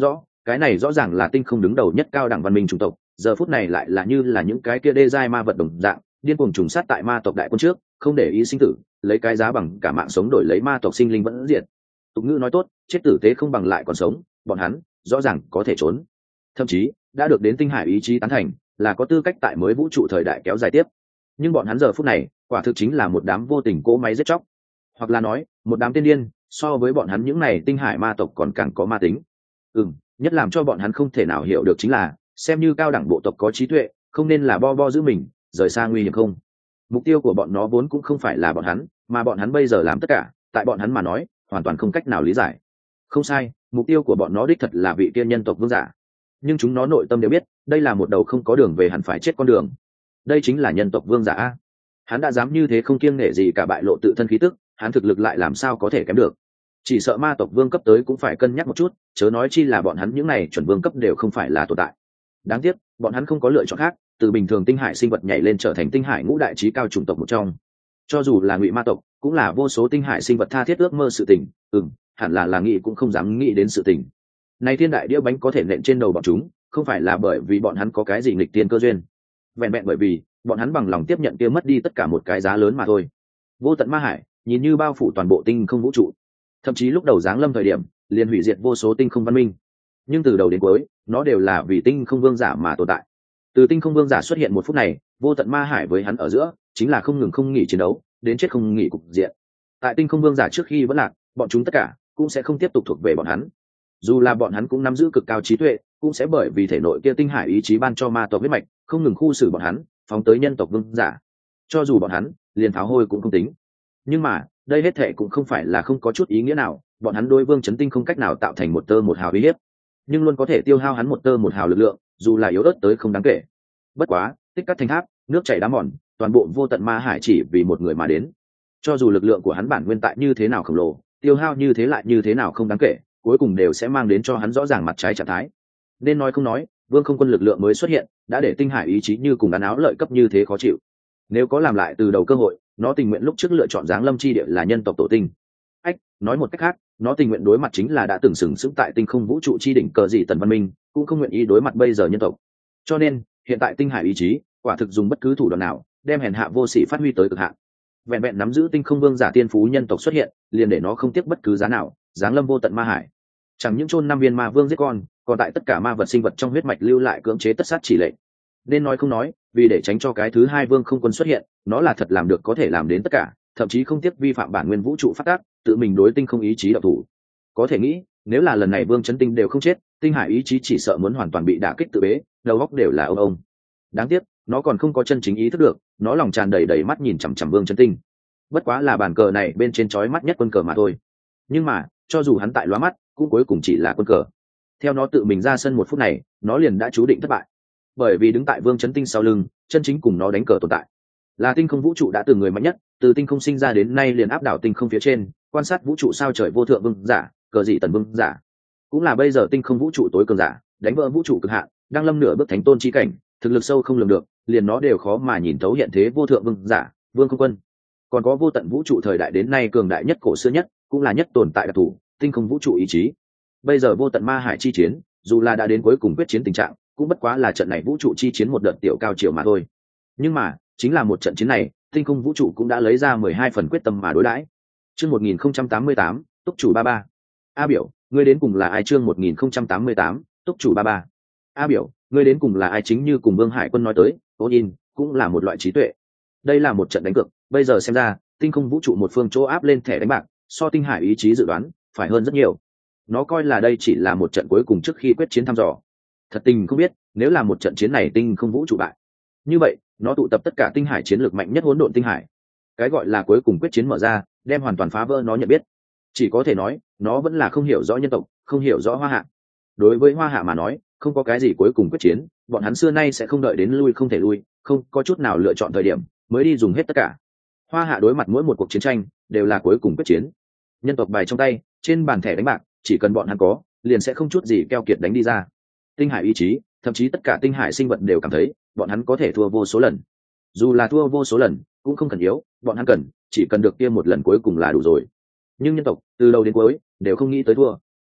cái này rõ ràng là tinh không đứng đầu nhất cao đẳng văn minh chủng tộc, giờ phút này lại là như là những cái kia đê giai ma vật đồng dạng điên cuồng trùng sát tại ma tộc đại quân trước, không để ý sinh tử, lấy cái giá bằng cả mạng sống đổi lấy ma tộc sinh linh vẫn diệt. Tục ngữ nói tốt, chết tử tế không bằng lại còn sống, bọn hắn rõ ràng có thể trốn, thậm chí đã được đến tinh hải ý chí tán thành, là có tư cách tại mới vũ trụ thời đại kéo dài tiếp. Nhưng bọn hắn giờ phút này quả thực chính là một đám vô tình cỗ máy giết chóc, hoặc là nói một đám tiên điên, so với bọn hắn những này tinh hải ma tộc còn càng có ma tính. Ừ, nhất làm cho bọn hắn không thể nào hiểu được chính là, xem như cao đẳng bộ tộc có trí tuệ, không nên là bo bo giữ mình rời xa nguy hiểm không? Mục tiêu của bọn nó vốn cũng không phải là bọn hắn, mà bọn hắn bây giờ làm tất cả, tại bọn hắn mà nói hoàn toàn không cách nào lý giải. Không sai, mục tiêu của bọn nó đích thật là vị tiên nhân tộc vương giả, nhưng chúng nó nội tâm đều biết đây là một đầu không có đường về, hẳn phải chết con đường. Đây chính là nhân tộc vương giả. Hắn đã dám như thế không kiêng nể gì cả bại lộ tự thân khí tức, hắn thực lực lại làm sao có thể kém được? Chỉ sợ ma tộc vương cấp tới cũng phải cân nhắc một chút, chớ nói chi là bọn hắn những này chuẩn vương cấp đều không phải là tồn tại. Đáng tiếc bọn hắn không có lựa chọn khác, từ bình thường tinh hải sinh vật nhảy lên trở thành tinh hải ngũ đại trí cao chủng tộc một trong. Cho dù là ngụy ma tộc, cũng là vô số tinh hải sinh vật tha thiết ước mơ sự tình. Ừm, hẳn là là nghĩ cũng không dám nghĩ đến sự tình. Này thiên đại đĩa bánh có thể nện trên đầu bọn chúng, không phải là bởi vì bọn hắn có cái gì nghịch tiên cơ duyên, vẹn vẹn bởi vì bọn hắn bằng lòng tiếp nhận kia mất đi tất cả một cái giá lớn mà thôi. Vô tận ma hải nhìn như bao phủ toàn bộ tinh không vũ trụ, thậm chí lúc đầu giáng lâm thời điểm liền hủy diệt vô số tinh không văn minh, nhưng từ đầu đến cuối nó đều là vì tinh không vương giả mà tồn tại. Từ tinh không vương giả xuất hiện một phút này, vô tận ma hải với hắn ở giữa chính là không ngừng không nghỉ chiến đấu, đến chết không nghỉ cục diện. Tại tinh không vương giả trước khi vẫn lạc, bọn chúng tất cả cũng sẽ không tiếp tục thuộc về bọn hắn. Dù là bọn hắn cũng nắm giữ cực cao trí tuệ, cũng sẽ bởi vì thể nội kia tinh hải ý chí ban cho ma tộc huyết mạch, không ngừng khu xử bọn hắn, phóng tới nhân tộc vương giả. Cho dù bọn hắn liền pháo hôi cũng không tính. Nhưng mà đây hết thệ cũng không phải là không có chút ý nghĩa nào, bọn hắn đối vương chấn tinh không cách nào tạo thành một tơ một hào uy hiếp, nhưng luôn có thể tiêu hao hắn một tơ một hào lực lượng, dù là yếu ớt tới không đáng kể. Bất quá tích cắt thành tháp, nước chảy đá mòn, toàn bộ vô tận ma hải chỉ vì một người mà đến. Cho dù lực lượng của hắn bản nguyên tại như thế nào khổng lồ, tiêu hao như thế lại như thế nào không đáng kể, cuối cùng đều sẽ mang đến cho hắn rõ ràng mặt trái trạng thái. Nên nói không nói, vương không quân lực lượng mới xuất hiện đã để tinh hải ý chí như cùng đàn áo lợi cấp như thế khó chịu. Nếu có làm lại từ đầu cơ hội, nó tình nguyện lúc trước lựa chọn giáng lâm chi địa là nhân tộc tổ tinh. Ách, nói một cách khác, nó tình nguyện đối mặt chính là đã từng sừng sững tại tinh không vũ trụ chi đỉnh cờ dị tần văn minh, cũng không nguyện ý đối mặt bây giờ nhân tộc. Cho nên hiện tại tinh hải ý chí quả thực dùng bất cứ thủ đoạn nào đem hèn hạ vô sỉ phát huy tới cực hạn. Vẹn vẹn nắm giữ tinh không vương giả tiên phú nhân tộc xuất hiện, liền để nó không tiếc bất cứ giá nào giáng lâm vô tận ma hải. Chẳng những chôn năm viên ma vương giết con, còn tại tất cả ma vật sinh vật trong huyết mạch lưu lại cưỡng chế tất sát chỉ lệnh. Nên nói không nói, vì để tránh cho cái thứ hai vương không quân xuất hiện, nó là thật làm được có thể làm đến tất cả, thậm chí không tiếc vi phạm bản nguyên vũ trụ phát tác, tự mình đối tinh không ý chí đạo thủ. Có thể nghĩ, nếu là lần này vương chấn tinh đều không chết, tinh hải ý chí chỉ sợ muốn hoàn toàn bị đả kích tự bế, đầu óc đều là ông ông. Đáng tiếc nó còn không có chân chính ý thức được, nó lòng tràn đầy đầy mắt nhìn chằm chằm vương chấn tinh, bất quá là bàn cờ này bên trên chói mắt nhất quân cờ mà thôi. Nhưng mà cho dù hắn tại lóa mắt, cũng cuối cùng chỉ là quân cờ. Theo nó tự mình ra sân một phút này, nó liền đã chú định thất bại, bởi vì đứng tại vương chấn tinh sau lưng, chân chính cùng nó đánh cờ tồn tại là tinh không vũ trụ đã từng người mạnh nhất, từ tinh không sinh ra đến nay liền áp đảo tinh không phía trên, quan sát vũ trụ sao trời vô thượng vương giả, cờ dị tần vương giả, cũng là bây giờ tinh không vũ trụ tối cường giả, đánh vỡ vũ trụ cực hạn, đang lâm nửa bước thánh tôn chi cảnh, thực lực sâu không lường được, liền nó đều khó mà nhìn thấu hiện thế vô thượng vương giả, vương không quân. Còn có vô tận vũ trụ thời đại đến nay cường đại nhất cổ xưa nhất, cũng là nhất tồn tại đặc thù, tinh không vũ trụ ý chí. Bây giờ vô tận ma hải chi chiến, dù là đã đến cuối cùng quyết chiến tình trạng, cũng bất quá là trận này vũ trụ chi chiến một đợt tiểu cao chiều mà thôi. Nhưng mà chính là một trận chiến này, tinh không vũ trụ cũng đã lấy ra mười hai phần quyết tâm mà đối đãi. Chương một nghìn không trăm tám mươi tám, túc chủ ba ba. A biểu, ngươi đến cùng là ai? Chương một nghìn không trăm tám mươi tám, túc chủ ba ba. A biểu, ngươi đến cùng là ai? Chính như cùng Vương Hải Quân nói tới, Ô Nhìn cũng là một loại trí tuệ. Đây là một trận đánh cược, bây giờ xem ra, tinh không vũ trụ một phương chỗ áp lên thẻ đánh bạc, so tinh hải ý chí dự đoán phải hơn rất nhiều. Nó coi là đây chỉ là một trận cuối cùng trước khi quyết chiến thăm dò. Thật tình không biết, nếu là một trận chiến này tinh không vũ trụ bại, như vậy nó tụ tập tất cả tinh hải chiến lược mạnh nhất hỗn độn tinh hải, cái gọi là cuối cùng quyết chiến mở ra, đem hoàn toàn phá vỡ nó nhận biết. Chỉ có thể nói nó vẫn là không hiểu rõ nhân tộc, không hiểu rõ Hoa Hạ. Đối với Hoa Hạ mà nói, không có cái gì cuối cùng quyết chiến, bọn hắn xưa nay sẽ không đợi đến lui không thể lui, không có chút nào lựa chọn thời điểm mới đi dùng hết tất cả. Hoa Hạ đối mặt mỗi một cuộc chiến tranh đều là cuối cùng quyết chiến. Nhân tộc bài trong tay, trên bàn thẻ đánh bạc, chỉ cần bọn hắn có, liền sẽ không chút gì keo kiệt đánh đi ra. Tinh hải ý chí, thậm chí tất cả tinh hải sinh vật đều cảm thấy bọn hắn có thể thua vô số lần. Dù là thua vô số lần cũng không cần yếu, bọn hắn cần chỉ cần được kia một lần cuối cùng là đủ rồi. Nhưng nhân tộc từ đầu đến cuối đều không nghĩ tới thua.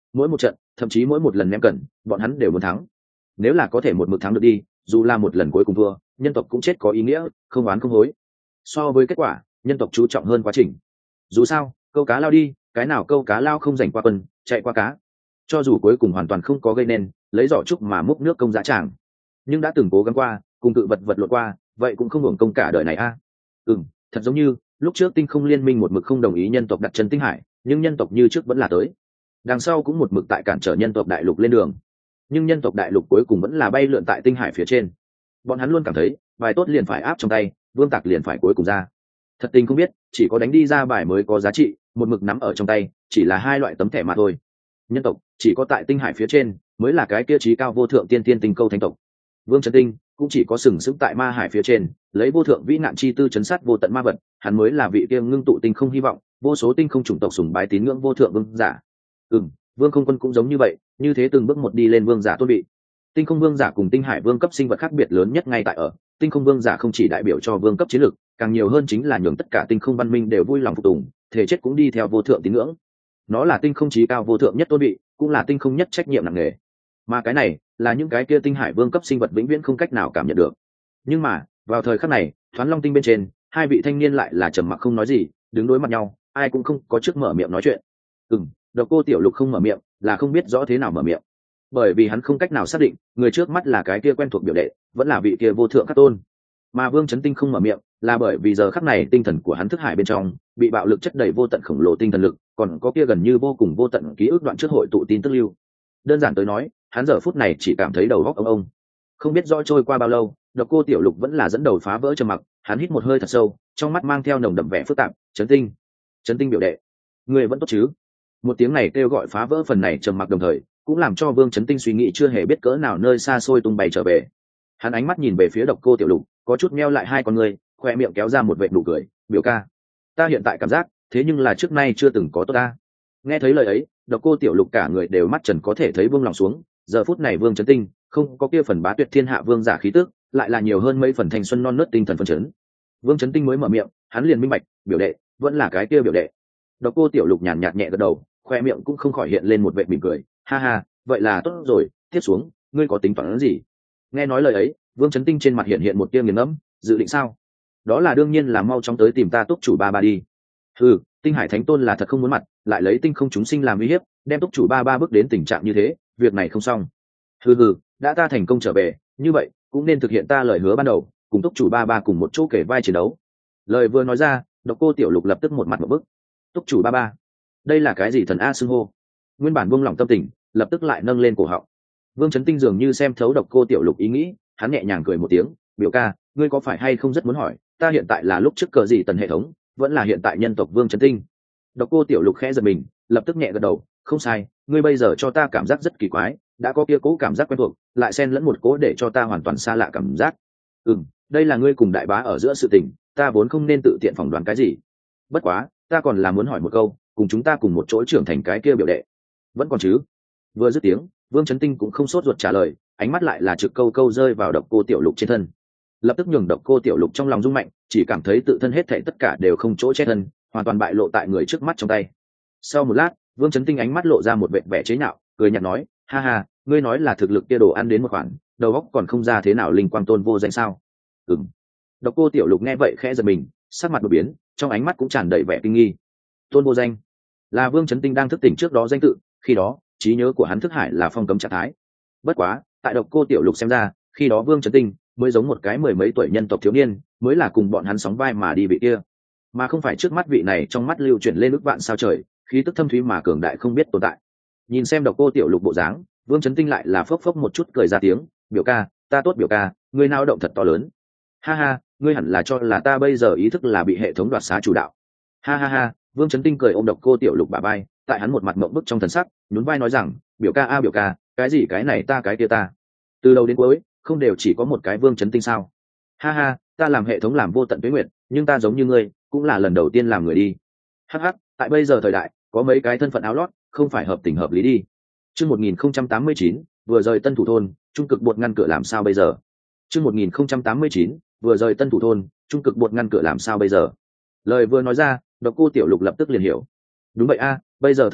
mỗi một trận thậm chí mỗi một lần ném cẩn bọn hắn đều muốn thắng. Nếu là có thể một mực thắng được đi, dù là một lần cuối cùng thua, nhân tộc cũng chết có ý nghĩa, không oán không hối. So với kết quả, nhân tộc chú trọng hơn quá trình. Dù sao câu cá lao đi, cái nào câu cá lao không giành qua quân, chạy qua cá. Cho dù cuối cùng hoàn toàn không có gây nên lấy giỏ trúc mà múc nước công dã tràng, nhưng đã từng cố gắng qua, cùng tự vật vật lộn qua, vậy cũng không hưởng công cả đời này a. À. Ừm, thật giống như lúc trước tinh không liên minh một mực không đồng ý nhân tộc đặt chân tinh hải, nhưng nhân tộc như trước vẫn là tới. Đằng sau cũng một mực tại cản trở nhân tộc đại lục lên đường, nhưng nhân tộc đại lục cuối cùng vẫn là bay lượn tại tinh hải phía trên. Bọn hắn luôn cảm thấy bài tốt liền phải áp trong tay, vương tạc liền phải cuối cùng ra. Thật tình không biết, chỉ có đánh đi ra bài mới có giá trị, một mực nắm ở trong tay chỉ là hai loại tấm thẻ mà thôi. Nhân tộc chỉ có tại tinh hải phía trên mới là cái kia trí cao vô thượng tiên tiên tinh câu thánh tộc. Vương Trấn Tinh cũng chỉ có sừng sững tại ma hải phía trên, lấy vô thượng vĩ nạn chi tư chấn sát vô tận ma vật, hắn mới là vị kia ngưng tụ tinh không hy vọng, vô số tinh không chủng tộc sùng bái tín ngưỡng vô thượng vương giả. Ừm, Vương Không Quân cũng giống như vậy, như thế từng bước một đi lên vương giả tôn vị. Tinh không vương giả cùng tinh hải vương cấp sinh vật khác biệt lớn nhất ngay tại ở, tinh không vương giả không chỉ đại biểu cho vương cấp chiến lược, càng nhiều hơn chính là nhường tất cả tinh không văn minh đều vui lòng phục tùng, thể chết cũng đi theo vô thượng tín ngưỡng. Nó là tinh không chí cao vô thượng nhất tôn vị, cũng là tinh không nhất trách nhiệm nặng nề. Mà cái này là những cái kia tinh hải vương cấp sinh vật vĩnh viễn không cách nào cảm nhận được. Nhưng mà vào thời khắc này, Thoán Long tinh bên trên hai vị thanh niên lại là trầm mặc không nói gì, đứng đối mặt nhau, ai cũng không có trước mở miệng nói chuyện. Ừm, Độc Cô Tiểu Lục không mở miệng là không biết rõ thế nào mở miệng, bởi vì hắn không cách nào xác định người trước mắt là cái kia quen thuộc biểu đệ, vẫn là vị kia vô thượng các tôn. Mà Vương Chấn Tinh không mở miệng là bởi vì giờ khắc này tinh thần của hắn thức hải bên trong bị bạo lực chất đầy vô tận khổng lồ tinh thần lực, còn có kia gần như vô cùng vô tận ký ức đoạn trước hội tụ tin tức lưu. Đơn giản tới nói, hắn giờ phút này chỉ cảm thấy đầu óc ông ông. Không biết rõ trôi qua bao lâu, Độc Cô Tiểu Lục vẫn là dẫn đầu phá vỡ trầm mặc, hắn hít một hơi thật sâu, trong mắt mang theo nồng đậm vẻ phức tạp. Chấn Tinh, Chấn Tinh biểu đệ, người vẫn tốt chứ? Một tiếng này kêu gọi phá vỡ phần này trầm mặc, đồng thời cũng làm cho Vương Chấn Tinh suy nghĩ chưa hề biết cỡ nào nơi xa xôi tung bay trở về. Hắn ánh mắt nhìn về phía Độc Cô Tiểu Lục, có chút meo lại hai con người, khoe miệng kéo ra một vệt nụ cười. Biểu ca, ta hiện tại cảm giác thế nhưng là trước nay chưa từng có tốt ta. Nghe thấy lời ấy, Độc Cô Tiểu Lục cả người đều mắt trần có thể thấy buông lòng xuống. Giờ phút này Vương Chấn Tinh không có kia phần bá tuyệt thiên hạ vương giả khí tức, lại là nhiều hơn mấy phần thanh xuân non nớt tinh thần phấn chấn. Vương Chấn Tinh mới mở miệng, hắn liền minh bạch, biểu đệ vẫn là cái kia biểu đệ. Độc Cô Tiểu Lục nhàn nhạt nhẹ gật đầu, khoe miệng cũng không khỏi hiện lên một vệt mỉm cười. Ha ha, vậy là tốt rồi, tiếp xuống ngươi có tính toán gì? Nghe nói lời ấy, Vương Chấn Tinh trên mặt hiện hiện một tia nghiền ngẫm. Dự định sao? Đó là đương nhiên là mau chóng tới tìm ta túc chủ ba ba đi. Ừ, tinh hải thánh tôn là thật không muốn mặt, lại lấy tinh không chúng sinh làm uy hiếp, đem túc chủ ba ba bước đến tình trạng như thế, việc này không xong. Hừ hừ, đã ta thành công trở về, như vậy cũng nên thực hiện ta lời hứa ban đầu, cùng túc chủ ba ba cùng một chỗ kể vai chiến đấu. Lời vừa nói ra, Độc Cô Tiểu Lục lập tức một mặt một bức. Túc chủ ba ba, đây là cái gì thần a xưng hô? Nguyên bản buông lỏng tâm tình, lập tức lại nâng lên cổ họng. Vương Chấn Tinh dường như xem thấu Độc Cô Tiểu Lục ý nghĩ, hắn nhẹ nhàng cười một tiếng. Biểu ca, ngươi có phải hay không rất muốn hỏi, ta hiện tại là lúc trước cờ gì tần hệ thống, vẫn là hiện tại nhân tộc Vương Chấn Tinh? Độc Cô Tiểu Lục khẽ giật mình, lập tức nhẹ gật đầu. Không sai, ngươi bây giờ cho ta cảm giác rất kỳ quái, đã có kia cố cảm giác quen thuộc, lại xen lẫn một cố để cho ta hoàn toàn xa lạ cảm giác. Ừm, đây là ngươi cùng đại bá ở giữa sự tình, ta vốn không nên tự tiện phỏng đoán cái gì. Bất quá, ta còn là muốn hỏi một câu, cùng chúng ta cùng một chỗ trưởng thành cái kia biểu đệ, vẫn còn chứ? Vừa dứt tiếng, Vương Chấn Tinh cũng không sốt ruột trả lời, ánh mắt lại là trực câu câu rơi vào Độc Cô Tiểu Lục trên thân. Lập tức nhường Độc Cô Tiểu Lục trong lòng rung mạnh, chỉ cảm thấy tự thân hết thảy tất cả đều không chỗ che thân, hoàn toàn bại lộ tại người trước mắt trong tay. Sau một lát, Vương Chấn Tinh ánh mắt lộ ra một vẻ vẻ chế nhạo, cười nhạt nói, ha ha, ngươi nói là thực lực kia đồ ăn đến một khoản, đầu óc còn không ra thế nào linh quang tôn vô danh sao? Ừm. Độc Cô Tiểu Lục nghe vậy khẽ giật mình, sắc mặt đột biến, trong ánh mắt cũng tràn đầy vẻ kinh nghi. Tôn vô danh là Vương Chấn Tinh đang thức tỉnh trước đó danh tự, khi đó trí nhớ của hắn thức hải là phong cấm trạng thái. Bất quá, tại Độc Cô Tiểu Lục xem ra, khi đó Vương Chấn Tinh mới giống một cái mười mấy tuổi nhân tộc thiếu niên, mới là cùng bọn hắn sóng vai mà đi vị kia, mà không phải trước mắt vị này trong mắt lưu chuyển lên ức vạn sao trời, khí tức thâm thúy mà cường đại không biết tồn tại. Nhìn xem Độc Cô Tiểu Lục bộ dáng, Vương Chấn Tinh lại là phốc phốc một chút cười ra tiếng, biểu ca, ta tốt biểu ca, ngươi nao động thật to lớn. Ha ha, ngươi hẳn là cho là ta bây giờ ý thức là bị hệ thống đoạt xá chủ đạo. Ha ha ha, Vương Chấn Tinh cười ôm Độc Cô Tiểu Lục bả vai, tại hắn một mặt mộng bức trong thần sắc, nhún vai nói rằng, biểu ca a biểu ca, cái gì cái này ta cái kia ta, từ đầu đến cuối không đều chỉ có một cái Vương Chấn Tinh sao? Ha ha, ta làm hệ thống làm vô tận tuế nguyệt, nhưng ta giống như ngươi, cũng là lần đầu tiên làm người đi. Hắc hắc, tại bây giờ thời đại, có mấy cái thân phận áo lót, không phải hợp tình hợp lý đi. Chương một nghìn không trăm tám mươi chín, vừa rời Tân Thủ thôn, trung cực bột ngăn cửa làm sao bây giờ? Chương một nghìn không trăm tám mươi chín, vừa rời Tân Thủ thôn, trung cực bột ngăn cửa làm sao bây giờ? Lời vừa nói ra, Độc Cô Tiểu Lục lập tức liền hiểu. Đúng vậy a, bây giờ thời đại,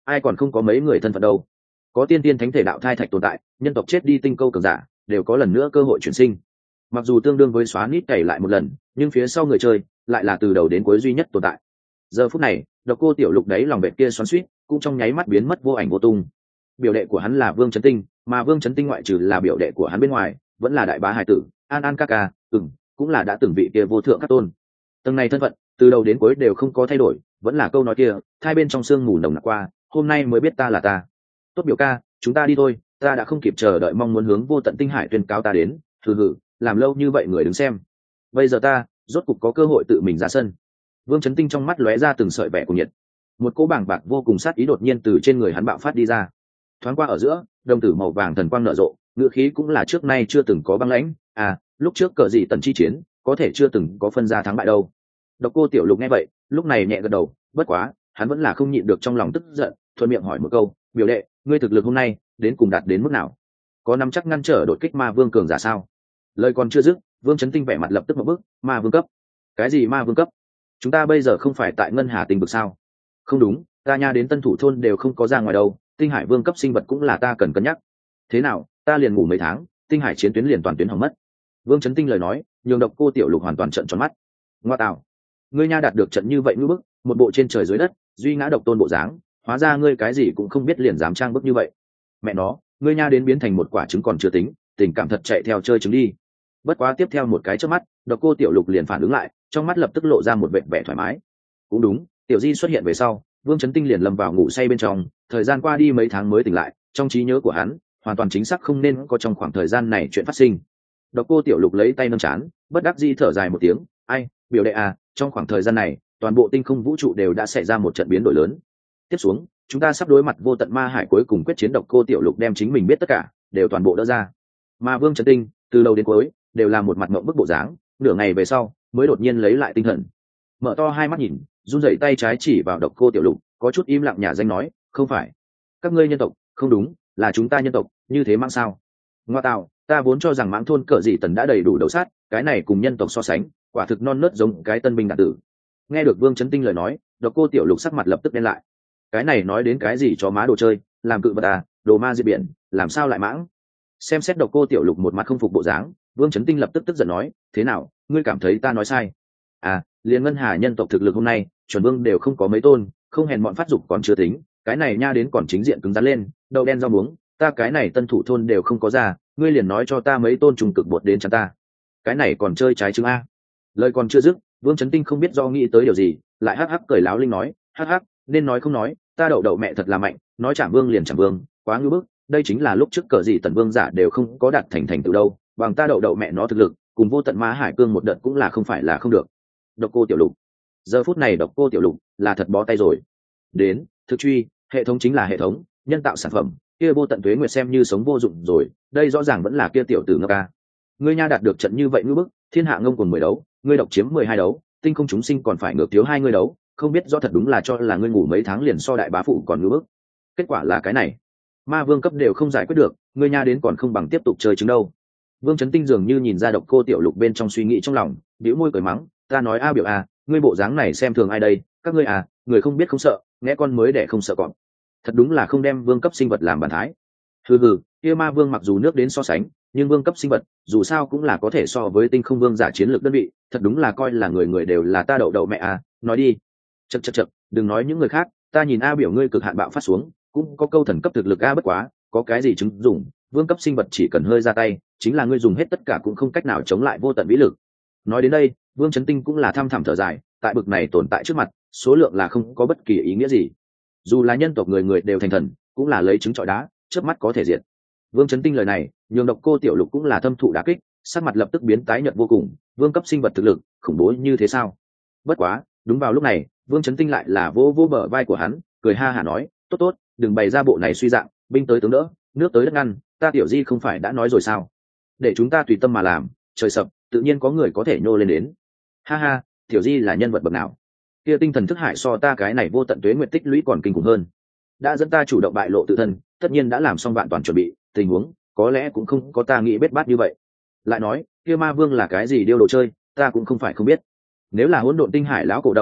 ai còn không có mấy người thân phận đâu. Có tiên tiên thánh thể đạo thai thạch tồn tại, nhân tộc chết đi tinh câu cường giả đều có lần nữa cơ hội chuyển sinh. Mặc dù tương đương với xóa nít cày lại một lần, nhưng phía sau người chơi lại là từ đầu đến cuối duy nhất tồn tại. Giờ phút này, Độc Cô Tiểu Lục đấy lòng vệ kia xoắn xuýt, cũng trong nháy mắt biến mất vô ảnh vô tung. Biểu đệ của hắn là Vương Chấn Tinh, mà Vương Chấn Tinh ngoại trừ là biểu đệ của hắn bên ngoài, vẫn là đại bá hải tử, An An ca ca, ừm, cũng là đã từng vị kia vô thượng các tôn. Tầng này thân phận, từ đầu đến cuối đều không có thay đổi, vẫn là câu nói kia, thai bên trong xương mù nồng nặc qua, hôm nay mới biết ta là ta. Tốt biểu ca, chúng ta đi thôi, ta đã không kịp chờ đợi mong muốn hướng vô tận tinh hải tuyên cáo ta đến, hừ hừ, làm lâu như vậy người đứng xem. Bây giờ ta, rốt cục có cơ hội tự mình ra sân. Vương Chấn Tinh trong mắt lóe ra từng sợi vẻ của nhiệt. Một cỗ bảng bạc vô cùng sát ý đột nhiên từ trên người hắn bạo phát đi ra. Thoáng qua ở giữa, đồng tử màu vàng thần quang nở rộ, ngựa khí cũng là trước nay chưa từng có băng lãnh. À, lúc trước cờ gì tần chi chiến, có thể chưa từng có phân ra thắng bại đâu. Độc Cô Tiểu Lục nghe vậy, lúc này nhẹ gật đầu, bất quá, hắn vẫn là không nhịn được trong lòng tức giận, thuận miệng hỏi một câu, biểu đệ, ngươi thực lực hôm nay đến cùng đạt đến mức nào? Có nắm chắc ngăn trở đột kích ma vương cường giả sao? Lời còn chưa dứt, Vương Chấn Tinh vẻ mặt lập tức một bước, ma vương cấp? Cái gì ma vương cấp? Chúng ta bây giờ không phải tại ngân hà tinh vực sao? Không đúng, ta nha đến Tân Thủ thôn đều không có ra ngoài đâu, tinh hải vương cấp sinh vật cũng là ta cần cân nhắc. Thế nào, ta liền ngủ mấy tháng, tinh hải chiến tuyến liền toàn tuyến hỏng mất. Vương Chấn Tinh lời nói, nhường Độc Cô Tiểu Lục hoàn toàn trợn tròn mắt. Ngoa tạo, ngươi nha đạt được trận như vậy ngữ bức, một bộ trên trời dưới đất, duy ngã độc tôn bộ dáng, hóa ra ngươi cái gì cũng không biết liền dám trang bức như vậy. Mẹ nó, ngươi nha đến biến thành một quả trứng còn chưa tính, tình cảm thật chạy theo chơi trứng đi. Bất quá tiếp theo một cái chớp mắt, Độc Cô Tiểu Lục liền phản ứng lại, trong mắt lập tức lộ ra một vẻ vẻ thoải mái. Cũng đúng, Tiểu Di xuất hiện về sau, Vương Chấn Tinh liền lâm vào ngủ say bên trong, thời gian qua đi mấy tháng mới tỉnh lại, trong trí nhớ của hắn, hoàn toàn chính xác không nên có trong khoảng thời gian này chuyện phát sinh. Độc Cô Tiểu Lục lấy tay nâng trán, bất đắc dĩ thở dài một tiếng, ai, biểu đệ à, trong khoảng thời gian này, toàn bộ tinh không vũ trụ đều đã xảy ra một trận biến đổi lớn. Tiếp xuống, chúng ta sắp đối mặt vô tận ma hải cuối cùng quyết chiến. Độc Cô Tiểu Lục đem chính mình biết tất cả đều toàn bộ đỡ ra, mà Vương Chấn Tinh từ đầu đến cuối đều là một mặt ngậm bức bộ dáng, nửa ngày về sau mới đột nhiên lấy lại tinh thần, mở to hai mắt nhìn, run rẩy tay trái chỉ vào Độc Cô Tiểu Lục, có chút im lặng nhà danh nói, không phải các ngươi nhân tộc, không đúng, là chúng ta nhân tộc, như thế mang sao? Ngoa tạo, ta vốn cho rằng mãng thôn cỡ gì tần đã đầy đủ đầu sát, cái này cùng nhân tộc so sánh, quả thực non nớt giống cái tân binh đạn tử. Nghe được Vương Chấn Tinh lời nói, Độc Cô Tiểu Lục sắc mặt lập tức đen lại. Cái này nói đến cái gì cho má đồ chơi, làm cự vật à, đồ ma diệt biển, làm sao lại mãng? Xem xét Độc Cô Tiểu Lục một mặt không phục bộ dáng, Vương Chấn Tinh lập tức tức giận nói, thế nào, ngươi cảm thấy ta nói sai? À, liền ngân hà nhân tộc thực lực hôm nay, chuẩn vương đều không có mấy tôn, không hèn bọn phát dục còn chưa tính, cái này nha đến còn chính diện cứng rắn lên, đầu đen rau muống, ta cái này Tân Thủ thôn đều không có ra, ngươi liền nói cho ta mấy tôn trùng cực bột đến chắn ta, cái này còn chơi trái chứng a? Lời còn chưa dứt, Vương Chấn Tinh không biết do nghĩ tới điều gì, lại hắc hắc cười láo linh nói, hắc hắc, nên nói không nói, ta đậu đậu mẹ thật là mạnh, nói chạm vương liền chạm vương, quá ngưu bức, đây chính là lúc trước cờ gì tần vương giả đều không có đạt thành thành tựu đâu, bằng ta đậu đậu mẹ nó thực lực, cùng vô tận ma hải cương một đợt cũng là không phải là không được. Độc Cô Tiểu Lục, giờ phút này Độc Cô Tiểu Lục là thật bó tay rồi. Đến, thực truy, hệ thống chính là hệ thống, nhân tạo sản phẩm, kia vô tận tuế nguyệt xem như sống vô dụng rồi, đây rõ ràng vẫn là kia tiểu tử ngốc ca. Ngươi nha đạt được trận như vậy ngưu bức, thiên hạ ngông cuồng mười đấu, ngươi độc chiếm mười hai đấu, tinh không chúng sinh còn phải ngược thiếu hai ngươi đấu, không biết do thật đúng là cho là ngươi ngủ mấy tháng liền so đại bá phụ còn ngưu bức. Kết quả là cái này, ma vương cấp đều không giải quyết được, ngươi nha đến còn không bằng tiếp tục chơi trứng đâu. Vương Chấn Tinh dường như nhìn ra Độc Cô Tiểu Lục bên trong suy nghĩ trong lòng, bĩu môi cười mắng, ta nói a biểu a, ngươi bộ dáng này xem thường ai đây, các ngươi à, người không biết không sợ, nghe con mới để không sợ cọp. Thật đúng là không đem vương cấp sinh vật làm bàn thái. Hừ hừ, kia ma vương mặc dù nước đến so sánh, nhưng vương cấp sinh vật dù sao cũng là có thể so với tinh không vương giả chiến lược đơn vị, thật đúng là coi là người người đều là ta đậu đậu mẹ à, nói đi. Chậc chậc chậc, đừng nói những người khác, ta nhìn a biểu ngươi cực hạn bạo phát xuống, cũng có câu thần cấp thực lực a bất quá, có cái gì chứng dụng, vương cấp sinh vật chỉ cần hơi ra tay, chính là ngươi dùng hết tất cả cũng không cách nào chống lại vô tận vĩ lực. Nói đến đây, Vương Chấn Tinh cũng là thăm thẳm thở dài, tại bực này tồn tại trước mặt, số lượng là không có bất kỳ ý nghĩa gì. Dù là nhân tộc người người đều thành thần, cũng là lấy trứng trọi đá, chớp mắt có thể diệt. Vương Chấn Tinh lời này, nhường Độc Cô Tiểu Lục cũng là thâm thụ đả kích, sắc mặt lập tức biến tái nhợt vô cùng, vương cấp sinh vật thực lực, khủng bố như thế sao? Bất quá, đúng vào lúc này, Vương Chấn Tinh lại là vô vô bờ vai của hắn, cười ha hả nói, tốt tốt, đừng bày ra bộ này suy dạng, binh tới tướng đỡ, nước tới đất ngăn, ta Tiểu Di không phải đã nói rồi sao? Để chúng ta tùy tâm mà làm, trời sập, tự nhiên có người có thể nhô lên đến. Ha ha, Tiểu Di là nhân vật bậc nào? Kia tinh thần thức hải so ta cái này vô tận tuế nguyệt tích lũy còn kinh khủng hơn. Đã dẫn ta chủ động bại lộ tự thân, tất nhiên đã làm xong vạn toàn chuẩn bị, tình huống có lẽ cũng không có ta nghĩ bết bát như vậy. Lại nói, kia ma vương là cái gì điêu đồ chơi, ta cũng không phải không biết. Nếu là hỗn độn tinh hải lão cổ đồng,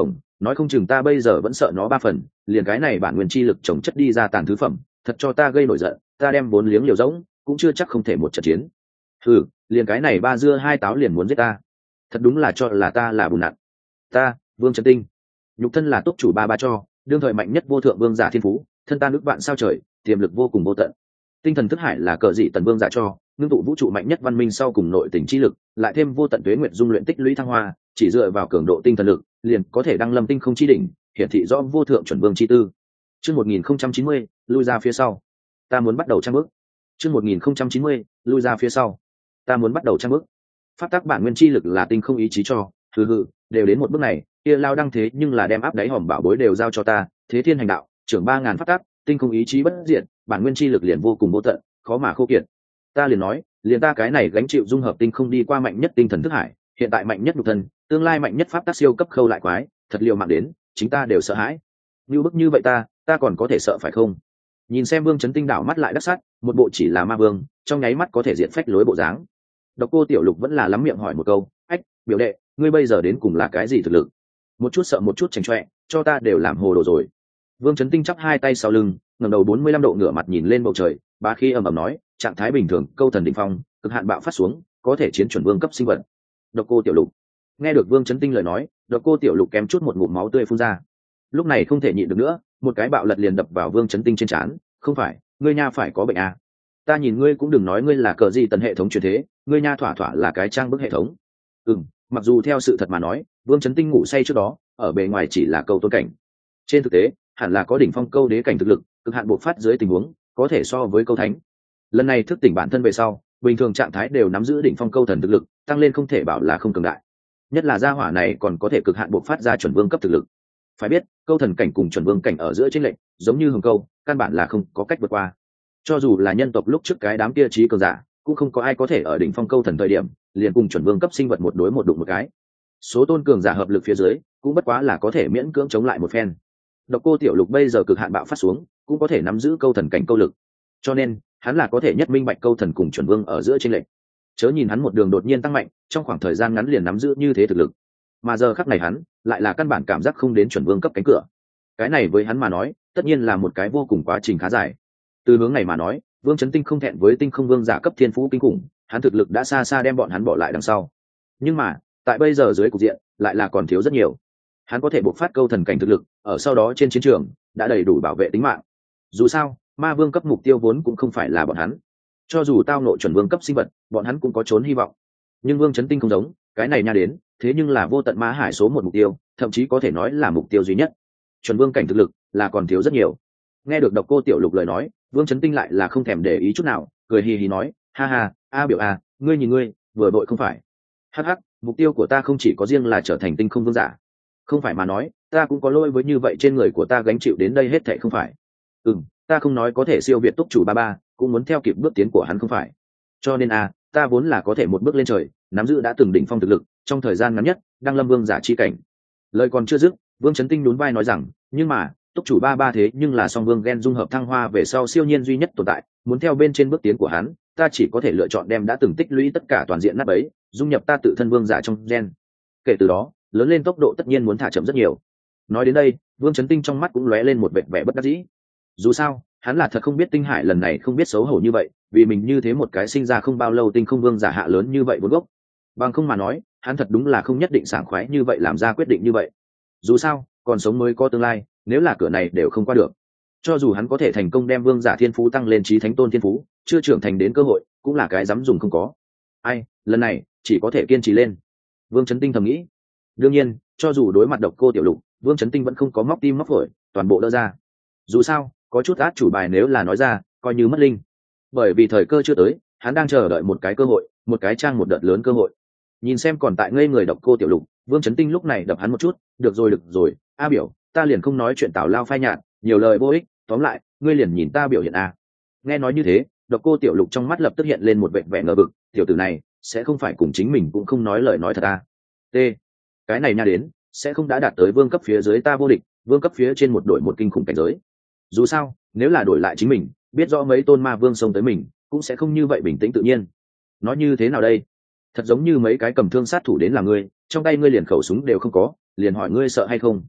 nói không chừng ta bây giờ vẫn sợ nó ba phần, liền cái này bản nguyên chi lực trồng chất đi ra tàn thứ phẩm, thật cho ta gây nổi giận, ta đem bốn liếng liều rỗng cũng chưa chắc không thể một trận chiến. Ừ, liền cái này ba dưa hai táo liền muốn giết ta, thật đúng là cho là ta là bùn nặn. Ta Vương Trấn Tinh, nhục thân là túc chủ ba ba cho, đương thời mạnh nhất vô thượng vương giả thiên phú, thân ta nước vạn sao trời, tiềm lực vô cùng vô tận. Tinh thần thức hải là cờ dị tần vương giả cho, ngưng tụ vũ trụ mạnh nhất văn minh sau cùng nội tình chi lực, lại thêm vô tận tuế nguyệt dung luyện tích lũy thăng hoa, chỉ dựa vào cường độ tinh thần lực, liền có thể đăng lâm tinh không chi đỉnh, hiển thị rõ vô thượng chuẩn vương chi tư. Chương một nghìn không trăm chín mươi, lui ra phía sau. Ta muốn bắt đầu trang bước. Chương một nghìn không trăm chín mươi, lui ra phía sau. Ta muốn bắt đầu trang bước. Pháp tắc bản nguyên chi lực là tinh không ý chí cho, hừ hừ, đều đến một bước này, kia lao đăng thế nhưng là đem áp đáy hòm bảo bối đều giao cho ta, thế thiên hành đạo, trưởng ba ngàn pháp tắc, tinh không ý chí bất diệt, bản nguyên chi lực liền vô cùng vô tận, khó mà khô kiệt. Ta liền nói, liền ta cái này gánh chịu dung hợp tinh không đi qua mạnh nhất tinh thần thức hải, hiện tại mạnh nhất nhục thân, tương lai mạnh nhất pháp tắc siêu cấp khâu lại quái, thật liều mạng đến, chính ta đều sợ hãi. Như bức như vậy ta, ta còn có thể sợ phải không? Nhìn xem Vương Chấn Tinh đảo mắt lại đắc sát, một bộ chỉ là ma vương, trong nháy mắt có thể diện phách lối bộ dáng. Độc Cô Tiểu Lục vẫn là lắm miệng hỏi một câu, ách, biểu đệ, ngươi bây giờ đến cùng là cái gì thực lực? Một chút sợ một chút chảnh chọe, cho ta đều làm hồ đồ rồi. Vương Chấn Tinh chắp hai tay sau lưng, ngẩng đầu bốn mươi lăm độ ngửa mặt nhìn lên bầu trời, bá khí ầm ầm nói, trạng thái bình thường, câu thần đỉnh phong, cực hạn bạo phát xuống, có thể chiến chuẩn vương cấp sinh vật. Độc Cô Tiểu Lục nghe được Vương Chấn Tinh lời nói, Độc Cô Tiểu Lục kém chút một ngụm máu tươi phun ra. Lúc này không thể nhịn được nữa, một cái bạo lật liền đập vào Vương Chấn Tinh trên trán. Không phải, ngươi nha phải có bệnh à? Ta nhìn ngươi cũng đừng nói ngươi là cờ gì tần hệ thống truyền thế, ngươi nha thỏa thỏa là cái trang bức hệ thống. Ừm, mặc dù theo sự thật mà nói, Vương Chấn Tinh ngủ say trước đó, ở bề ngoài chỉ là câu tôn cảnh. Trên thực tế, hẳn là có đỉnh phong câu đế cảnh thực lực, cực hạn bộc phát dưới tình huống, có thể so với câu thánh. Lần này thức tỉnh bản thân về sau, bình thường trạng thái đều nắm giữ đỉnh phong câu thần thực lực, tăng lên không thể bảo là không cường đại. Nhất là gia hỏa này còn có thể cực hạn bộc phát ra chuẩn vương cấp thực lực. Phải biết, câu thần cảnh cùng chuẩn vương cảnh ở giữa chênh lệch, giống như hồng câu, căn bản là không có cách vượt qua. Cho dù là nhân tộc lúc trước cái đám kia trí cường giả, cũng không có ai có thể ở đỉnh phong câu thần thời điểm, liền cùng chuẩn vương cấp sinh vật một đối một đụng một cái. Số tôn cường giả hợp lực phía dưới, cũng bất quá là có thể miễn cưỡng chống lại một phen. Độc Cô Tiểu Lục bây giờ cực hạn bạo phát xuống, cũng có thể nắm giữ câu thần cảnh câu lực. Cho nên, hắn là có thể nhất minh bạch câu thần cùng chuẩn vương ở giữa chênh lệch. Chớ nhìn hắn một đường đột nhiên tăng mạnh, trong khoảng thời gian ngắn liền nắm giữ như thế thực lực. Mà giờ khắc này hắn, lại là căn bản cảm giác không đến chuẩn vương cấp cánh cửa. Cái này với hắn mà nói, tất nhiên là một cái vô cùng quá trình khá dài. Từ hướng này mà nói, Vương Chấn Tinh không thẹn với tinh không vương giả cấp thiên phú kinh khủng, hắn thực lực đã xa xa đem bọn hắn bỏ lại đằng sau. Nhưng mà, tại bây giờ dưới cục diện, lại là còn thiếu rất nhiều. Hắn có thể bộc phát câu thần cảnh thực lực, ở sau đó trên chiến trường đã đầy đủ bảo vệ tính mạng. Dù sao, ma vương cấp mục tiêu vốn cũng không phải là bọn hắn. Cho dù tao nội chuẩn vương cấp sinh vật, bọn hắn cũng có trốn hy vọng. Nhưng Vương Chấn Tinh không giống, cái này nha đến, thế nhưng là vô tận ma hải số một mục tiêu, thậm chí có thể nói là mục tiêu duy nhất. Chuẩn vương cảnh thực lực là còn thiếu rất nhiều. Nghe được Độc Cô Tiểu Lục lời nói, Vương Chấn Tinh lại là không thèm để ý chút nào, cười hì hì nói, ha ha, a biểu a, ngươi nhìn ngươi, vừa bội không phải. Hắc hắc, mục tiêu của ta không chỉ có riêng là trở thành tinh không vương giả. Không phải mà nói, ta cũng có lỗi với như vậy trên người của ta gánh chịu đến đây hết thảy không phải. Ừm, ta không nói có thể siêu việt túc chủ ba ba, cũng muốn theo kịp bước tiến của hắn không phải. Cho nên a, ta vốn là có thể một bước lên trời, nắm giữ đã từng đỉnh phong thực lực, trong thời gian ngắn nhất, đang lâm vương giả chi cảnh. Lời còn chưa dứt, Vương Chấn Tinh nhún vai nói rằng, nhưng mà, túc chủ ba ba thế nhưng là song vương gen dung hợp thăng hoa về sau siêu nhiên duy nhất tồn tại, muốn theo bên trên bước tiến của hắn, ta chỉ có thể lựa chọn đem đã từng tích lũy tất cả toàn diện nát bấy, dung nhập ta tự thân vương giả trong gen. Kể từ đó, lớn lên tốc độ tất nhiên muốn thả chậm rất nhiều. Nói đến đây, Vương Chấn Tinh trong mắt cũng lóe lên một vẻ vẻ bất đắc dĩ. Dù sao, hắn là thật không biết Tinh Hải lần này không biết xấu hổ như vậy, vì mình như thế một cái sinh ra không bao lâu tinh không vương giả hạ lớn như vậy vốn gốc. Bằng không mà nói, hắn thật đúng là không nhất định sảng khoái như vậy làm ra quyết định như vậy. Dù sao, còn sống mới có tương lai, nếu là cửa này đều không qua được, cho dù hắn có thể thành công đem vương giả thiên phú tăng lên chí thánh tôn thiên phú, chưa trưởng thành đến cơ hội, cũng là cái dám dùng không có. Ai, lần này chỉ có thể kiên trì lên. Vương Chấn Tinh thầm nghĩ. Đương nhiên, cho dù đối mặt Độc Cô Tiểu Lục, Vương Chấn Tinh vẫn không có móc tim móc phổi, toàn bộ đỡ ra. Dù sao, có chút át chủ bài nếu là nói ra, coi như mất linh. Bởi vì thời cơ chưa tới, hắn đang chờ đợi một cái cơ hội, một cái trang một đợt lớn cơ hội. Nhìn xem còn tại ngây người Độc Cô Tiểu Lục, Vương Chấn Tinh lúc này đập hắn một chút, được rồi được rồi, a biểu, ta liền không nói chuyện tào lao phai nhạt, nhiều lời vô ích, tóm lại, ngươi liền nhìn ta biểu hiện a. Nghe nói như thế, Độc Cô Tiểu Lục trong mắt lập tức hiện lên một vẻ vẻ ngờ vực, tiểu tử này sẽ không phải cùng chính mình cũng không nói lời nói thật a. T. Cái này nha đến, sẽ không đã đạt tới vương cấp phía dưới ta vô địch, vương cấp phía trên một đội một kinh khủng cảnh giới. Dù sao, nếu là đổi lại chính mình, biết rõ mấy tôn ma vương xông tới mình, cũng sẽ không như vậy bình tĩnh tự nhiên. Nói như thế nào đây? Thật giống như mấy cái cầm thương sát thủ đến là ngươi, trong tay ngươi liền khẩu súng đều không có, liền hỏi ngươi sợ hay không?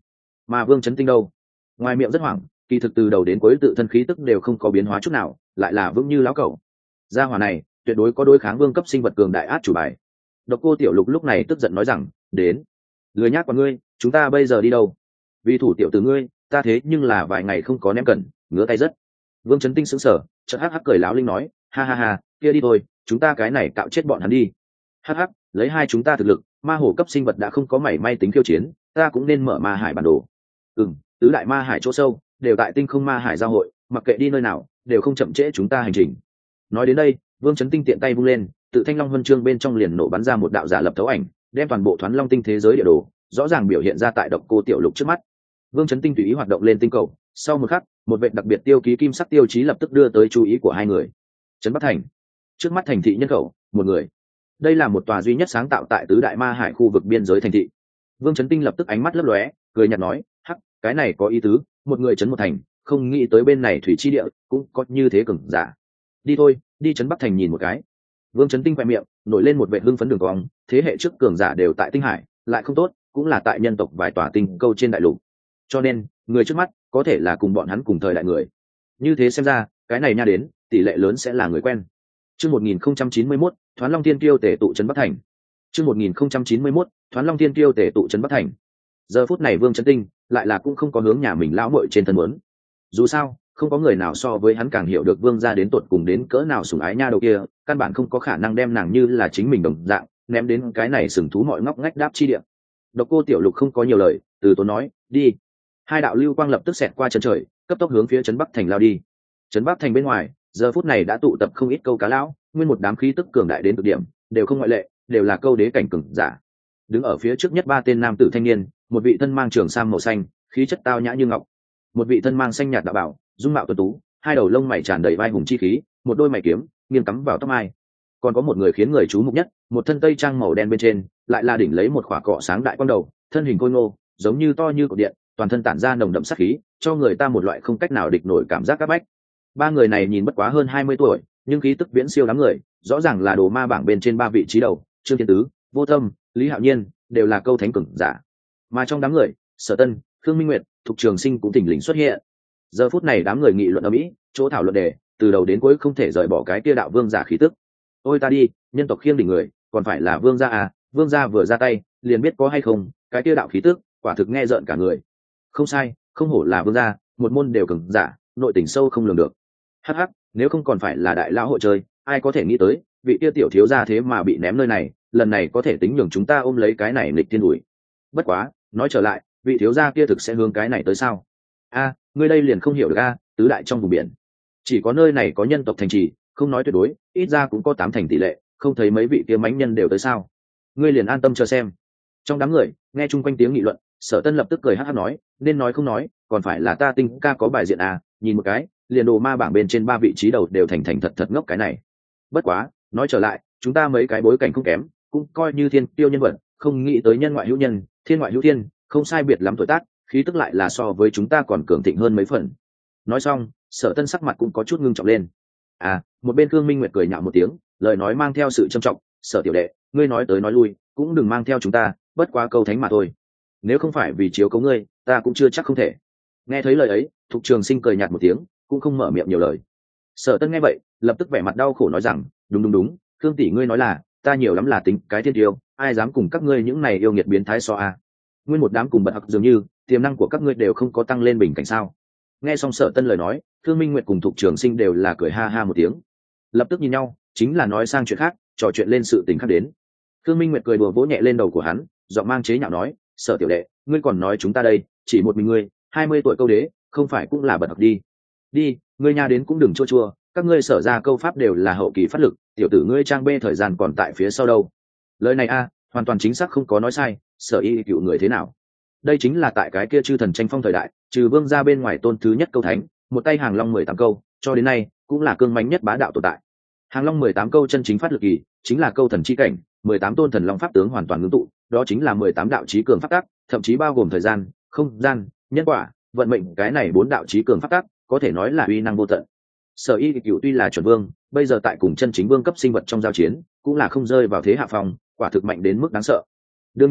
Mà Vương Chấn Tinh đâu? Ngoài miệng rất hoảng, kỳ thực từ đầu đến cuối tự thân khí tức đều không có biến hóa chút nào, lại là vững như lão cẩu. Gia hỏa này tuyệt đối có đối kháng vương cấp sinh vật cường đại át chủ bài. Độc Cô Tiểu Lục lúc này tức giận nói rằng, đến, lười nhác qua ngươi, chúng ta bây giờ đi đâu? Vì thủ tiểu tử ngươi, ta thế nhưng là vài ngày không có ném cần, ngứa tay rất. Vương Chấn Tinh sững sờ, chợt hắc hắc cười láo linh nói, ha ha ha, kia đi thôi, chúng ta cái này cạo chết bọn hắn đi. Hắc hắc, lấy hai chúng ta thực lực, ma hổ cấp sinh vật đã không có mảy may tính khiêu chiến, ta cũng nên mở ma hải bản đồ. Ừm, tứ đại ma hải chỗ sâu đều tại tinh không ma hải giao hội, mặc kệ đi nơi nào đều không chậm trễ chúng ta hành trình. Nói đến đây, Vương Chấn Tinh tiện tay vung lên, tự thanh long huân chương bên trong liền nổ bắn ra một đạo giả lập thấu ảnh, đem toàn bộ Thoán Long tinh thế giới địa đồ rõ ràng biểu hiện ra tại Độc Cô Tiểu Lục trước mắt. Vương Chấn Tinh tùy ý hoạt động lên tinh cầu, sau một khắc, một vệ đặc biệt tiêu ký kim sắc tiêu chí lập tức đưa tới chú ý của hai người. Trấn Bắc Thành, trước mắt thành thị nhân khẩu một người. Đây là một tòa duy nhất sáng tạo tại tứ đại ma hải khu vực biên giới thành thị. Vương Chấn Tinh lập tức ánh mắt lấp lóe, cười nhạt nói, hắc, cái này có ý tứ, một người trấn một thành, không nghĩ tới bên này thủy chi địa cũng có như thế cường giả. Đi thôi, đi trấn Bắc Thành nhìn một cái. Vương Chấn Tinh quẹt miệng, nổi lên một vệ hưng phấn đường cong, thế hệ trước cường giả đều tại tinh hải, lại không tốt, cũng là tại nhân tộc vài tòa tinh câu trên đại lục. Cho nên, người trước mắt có thể là cùng bọn hắn cùng thời đại người. Như thế xem ra, cái này nha đến, tỷ lệ lớn sẽ là người quen. Chương một nghìn không trăm chín mươi mốt, Thoán Long Thiên Kiêu tề tụ trấn Bắc Thành. Chương một nghìn không trăm chín mươi mốt, Thoán Long Thiên Kiêu tề tụ trấn Bắc Thành. Giờ phút này Vương Chấn Tinh lại là cũng không có hướng nhà mình lão muội trên thân muốn. Dù sao, không có người nào so với hắn càng hiểu được Vương gia đến tột cùng đến cỡ nào sủng ái nha đầu kia, căn bản không có khả năng đem nàng như là chính mình đồng dạng, ném đến cái này sừng thú mọi ngóc ngách đáp chi địa. Độc Cô Tiểu Lục không có nhiều lời, từ tốn nói, đi. Hai đạo lưu quang lập tức xẹt qua chân trời, cấp tốc hướng phía trấn Bắc Thành lao đi. Trấn Bắc Thành bên ngoài, giờ phút này đã tụ tập không ít câu cá lão, nguyên một đám khí tức cường đại đến cực điểm, đều không ngoại lệ, đều là câu đế cảnh cường giả. Đứng ở phía trước nhất ba tên nam tử thanh niên, một vị thân mang trường sam màu xanh, khí chất tao nhã như ngọc, một vị thân mang xanh nhạt đạo bảo, dung mạo tuấn tú, hai đầu lông mày tràn đầy vai hùng chi khí, một đôi mày kiếm nghiêng cắm vào tóc mai. Còn có một người khiến người chú mục nhất, một thân tây trang màu đen bên trên, lại là đỉnh lấy một khỏa cọ sáng đại quang đầu, thân hình khôi ngô, giống như to như cột điện, toàn thân tản ra nồng đậm sát khí, cho người ta một loại không cách nào địch nổi cảm giác các bách. Ba người này nhìn bất quá hơn hai mươi tuổi, nhưng khí tức viễn siêu đám người, rõ ràng là đồ ma bảng bên trên ba vị trí đầu, Trương Thiên Tứ, Vô Tâm, Lý Hạo Nhiên, đều là câu thánh cường giả. Mà trong đám người, Sở Tân, Khương Minh Nguyệt, Thục Trường Sinh cũng thỉnh lình xuất hiện. Giờ phút này đám người nghị luận ở mỹ, chỗ thảo luận đề, từ đầu đến cuối không thể rời bỏ cái kia đạo vương giả khí tức. Ôi ta đi, nhân tộc khiêng đỉnh người, còn phải là vương gia à, vương gia vừa ra tay, liền biết có hay không, cái kia đạo khí tức, quả thực nghe rợn cả người. Không sai, không hổ là vương gia, một môn đều cường giả, nội tình sâu không lường được. Hắc hắc, nếu không còn phải là đại lão hội chơi, ai có thể nghĩ tới, vị kia tiểu thiếu gia thế mà bị ném nơi này, lần này có thể tính nhường chúng ta ôm lấy cái này nghịch thiên đuổi. Bất quá, nói trở lại, vị thiếu gia kia thực sẽ hướng cái này tới sao? A, ngươi đây liền không hiểu được a, tứ đại trong vùng biển, chỉ có nơi này có nhân tộc thành trì, không nói tuyệt đối, ít ra cũng có tám thành tỷ lệ, không thấy mấy vị kia mãnh nhân đều tới sao? Ngươi liền an tâm chờ xem. Trong đám người, nghe chung quanh tiếng nghị luận, Sở Tân lập tức cười hắc hắc nói, nên nói không nói, còn phải là ta Tinh ca có bài diện à, nhìn một cái, liền đồ ma bảng bên trên ba vị trí đầu đều thành thành thật thật ngốc cái này. Bất quá, nói trở lại, chúng ta mấy cái bối cảnh không kém, cũng coi như thiên tiêu nhân vật, không nghĩ tới nhân ngoại hữu nhân, thiên ngoại hữu thiên, không sai biệt lắm tuổi tác, khí tức lại là so với chúng ta còn cường thịnh hơn mấy phần. Nói xong, Sở Tân sắc mặt cũng có chút ngưng trọng lên. À, một bên Khương Minh Nguyệt cười nhạo một tiếng, lời nói mang theo sự trầm trọng, Sở tiểu đệ, ngươi nói tới nói lui, cũng đừng mang theo chúng ta, bất quá câu thánh mà thôi. Nếu không phải vì chiếu cố ngươi, ta cũng chưa chắc không thể. Nghe thấy lời ấy, Thục Trường Sinh cười nhạt một tiếng, cũng không mở miệng nhiều lời. Sở Tân nghe vậy, lập tức vẻ mặt đau khổ nói rằng, đúng đúng đúng, Khương tỷ ngươi nói là, ta nhiều lắm là tính cái thiên tiêu, ai dám cùng các ngươi những này yêu nghiệt biến thái so a? Nguyên một đám cùng bật học dường như, tiềm năng của các ngươi đều không có tăng lên bình cảnh sao? Nghe xong Sở Tân lời nói, Khương Minh Nguyệt cùng Thục Trường Sinh đều là cười ha ha một tiếng, lập tức nhìn nhau, chính là nói sang chuyện khác, trò chuyện lên sự tình khác đến. Khương Minh Nguyệt cười đùa vỗ nhẹ lên đầu của hắn, giọng mang chế nhạo nói, Sở tiểu đệ, ngươi còn nói chúng ta đây, chỉ một mình ngươi, hai mươi tuổi câu đế, không phải cũng là bật học đi? Đi, ngươi nha đến cũng đừng chua chua, các ngươi Sở ra câu pháp đều là hậu kỳ phát lực, tiểu tử ngươi trang bê thời gian còn tại phía sau đâu. Lời này a, hoàn toàn chính xác không có nói sai, Sở y cựu người thế nào? Đây chính là tại cái kia chư thần tranh phong thời đại, trừ vương ra bên ngoài tôn thứ nhất câu thánh, một tay hàng long mười tám câu, cho đến nay cũng là cương mãnh nhất bá đạo tồn tại. Hàng long mười tám câu chân chính phát lực kỳ, chính là câu thần chi cảnh, mười tám tôn thần long pháp tướng hoàn toàn ngưng tụ, đó chính là mười tám đạo chí cường pháp tắc, thậm chí bao gồm thời gian, không gian, nhân quả, vận mệnh, cái này bốn đạo chí cường pháp tắc, có thể nói là uy năng vô tận. Sở y cựu tuy là chuẩn vương, bây giờ tại cùng chân chính vương cấp sinh vật trong giao chiến, cũng là không rơi vào thế hạ phong, quả thực mạnh đến mức đáng sợ. Đương nhiên,